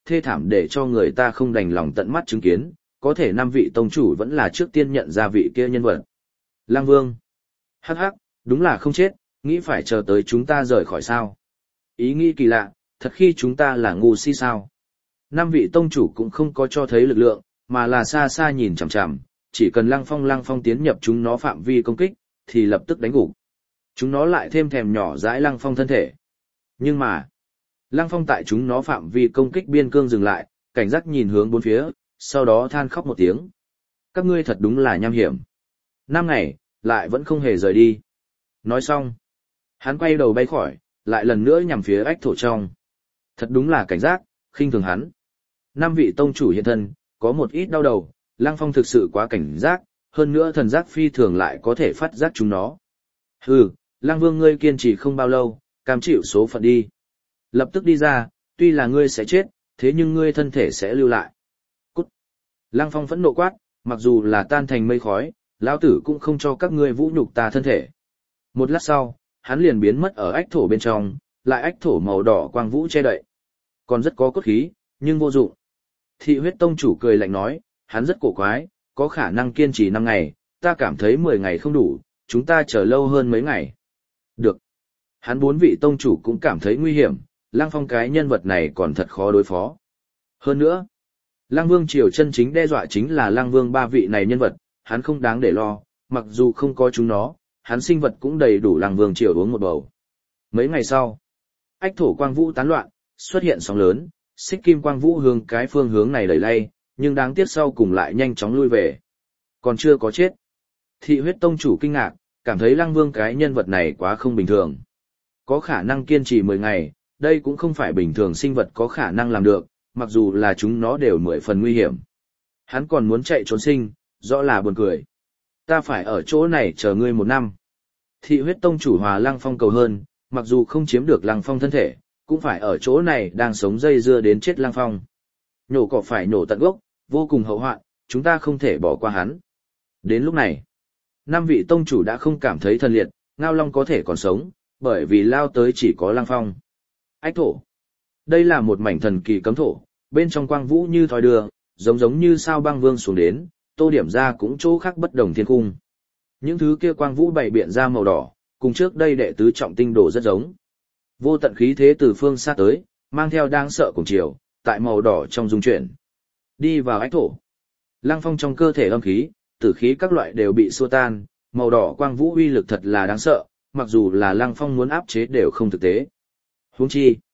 thê thảm để cho người ta không đành lòng tận mắt chứng kiến, có thể năm vị tông chủ vẫn là trước tiên nhận ra vị kia nhân vật. Lăng Vương. Hắc hắc, đúng là không chết, nghĩ phải chờ tới chúng ta rời khỏi sao. Ý nghĩ kỳ lạ, thật khi chúng ta là ngu si sao. Năm vị tông chủ cũng không có cho thấy lực lượng, mà là xa xa nhìn chằm chằm, chỉ cần Lăng Phong Lăng Phong tiến nhập chúng nó phạm vi công kích, thì lập tức đánh gục. Chúng nó lại thêm thèm nhỏ dãi Lăng Phong thân thể. Nhưng mà, Lăng Phong tại chúng nó phạm vi công kích biên cương dừng lại, cảnh giác nhìn hướng bốn phía, sau đó than khóc một tiếng. Các ngươi thật đúng là nham hiểm. Năm ngày, lại vẫn không hề rời đi. Nói xong, hắn quay đầu bay khỏi, lại lần nữa nhằm phía ách thổ trong. Thật đúng là cảnh giác, khinh thường hắn. Năm vị tông chủ hiện thân, có một ít đau đầu, Lăng Phong thực sự quá cảnh giác, hơn nữa thần giác phi thường lại có thể phát giác chúng nó. Hừ, Lăng Vương ngươi kiên trì không bao lâu, cam chịu số phận đi. Lập tức đi ra, tuy là ngươi sẽ chết, thế nhưng ngươi thân thể sẽ lưu lại. Cút. Lăng Phong phẫn nộ quát, mặc dù là tan thành mây khói, lão tử cũng không cho các ngươi vũ nhục ta thân thể. Một lát sau, hắn liền biến mất ở ách thổ bên trong, lại ách thổ màu đỏ quang vũ che đậy. Còn rất có cốt khí, nhưng vô dụng. Thị huyết tông chủ cười lạnh nói, hắn rất cổ quái, có khả năng kiên trì năm ngày, ta cảm thấy mười ngày không đủ, chúng ta chờ lâu hơn mấy ngày. Được. Hắn bốn vị tông chủ cũng cảm thấy nguy hiểm, Lăng Phong cái nhân vật này còn thật khó đối phó. Hơn nữa, Lăng Vương triều chân chính đe dọa chính là Lăng Vương ba vị này nhân vật, hắn không đáng để lo, mặc dù không có chúng nó, hắn sinh vật cũng đầy đủ Lăng Vương triều uống một bầu. Mấy ngày sau, ách thổ quang vũ tán loạn, xuất hiện sóng lớn, xích kim quang vũ hướng cái phương hướng này đẩy lay, nhưng đáng tiếc sau cùng lại nhanh chóng lui về. Còn chưa có chết. Thị huyết tông chủ kinh ngạc, cảm thấy Lăng Vương cái nhân vật này quá không bình thường. Có khả năng kiên trì mười ngày, đây cũng không phải bình thường sinh vật có khả năng làm được, mặc dù là chúng nó đều mười phần nguy hiểm. Hắn còn muốn chạy trốn sinh, rõ là buồn cười. Ta phải ở chỗ này chờ ngươi một năm. Thị huyết tông chủ hòa Lăng Phong cầu hơn, mặc dù không chiếm được Lăng Phong thân thể, cũng phải ở chỗ này đang sống dây dưa đến chết Lăng Phong. Nhổ cỏ phải nổ tận gốc, vô cùng hậu hoạn, chúng ta không thể bỏ qua hắn. Đến lúc này, năm vị tông chủ đã không cảm thấy thân liệt, Ngao Long có thể còn sống, bởi vì lao tới chỉ có Lăng Phong. Ách thổ. Đây là một mảnh thần kỳ cấm thổ, bên trong quang vũ như thoi đưa, giống giống như sao băng vương xuống đến, tô điểm ra cũng chỗ khác bất đồng thiên cung. Những thứ kia quang vũ bày biện ra màu đỏ, cùng trước đây đệ tứ trọng tinh đồ rất giống. Vô tận khí thế từ phương xa tới, mang theo đáng sợ cùng chiều, tại màu đỏ trong dung chuyển. Đi vào ách thổ. Lăng Phong trong cơ thể âm khí, tử khí các loại đều bị xua tan, màu đỏ quang vũ uy lực thật là đáng sợ, mặc dù là Lăng Phong muốn áp chế đều không thực tế. Huống chi,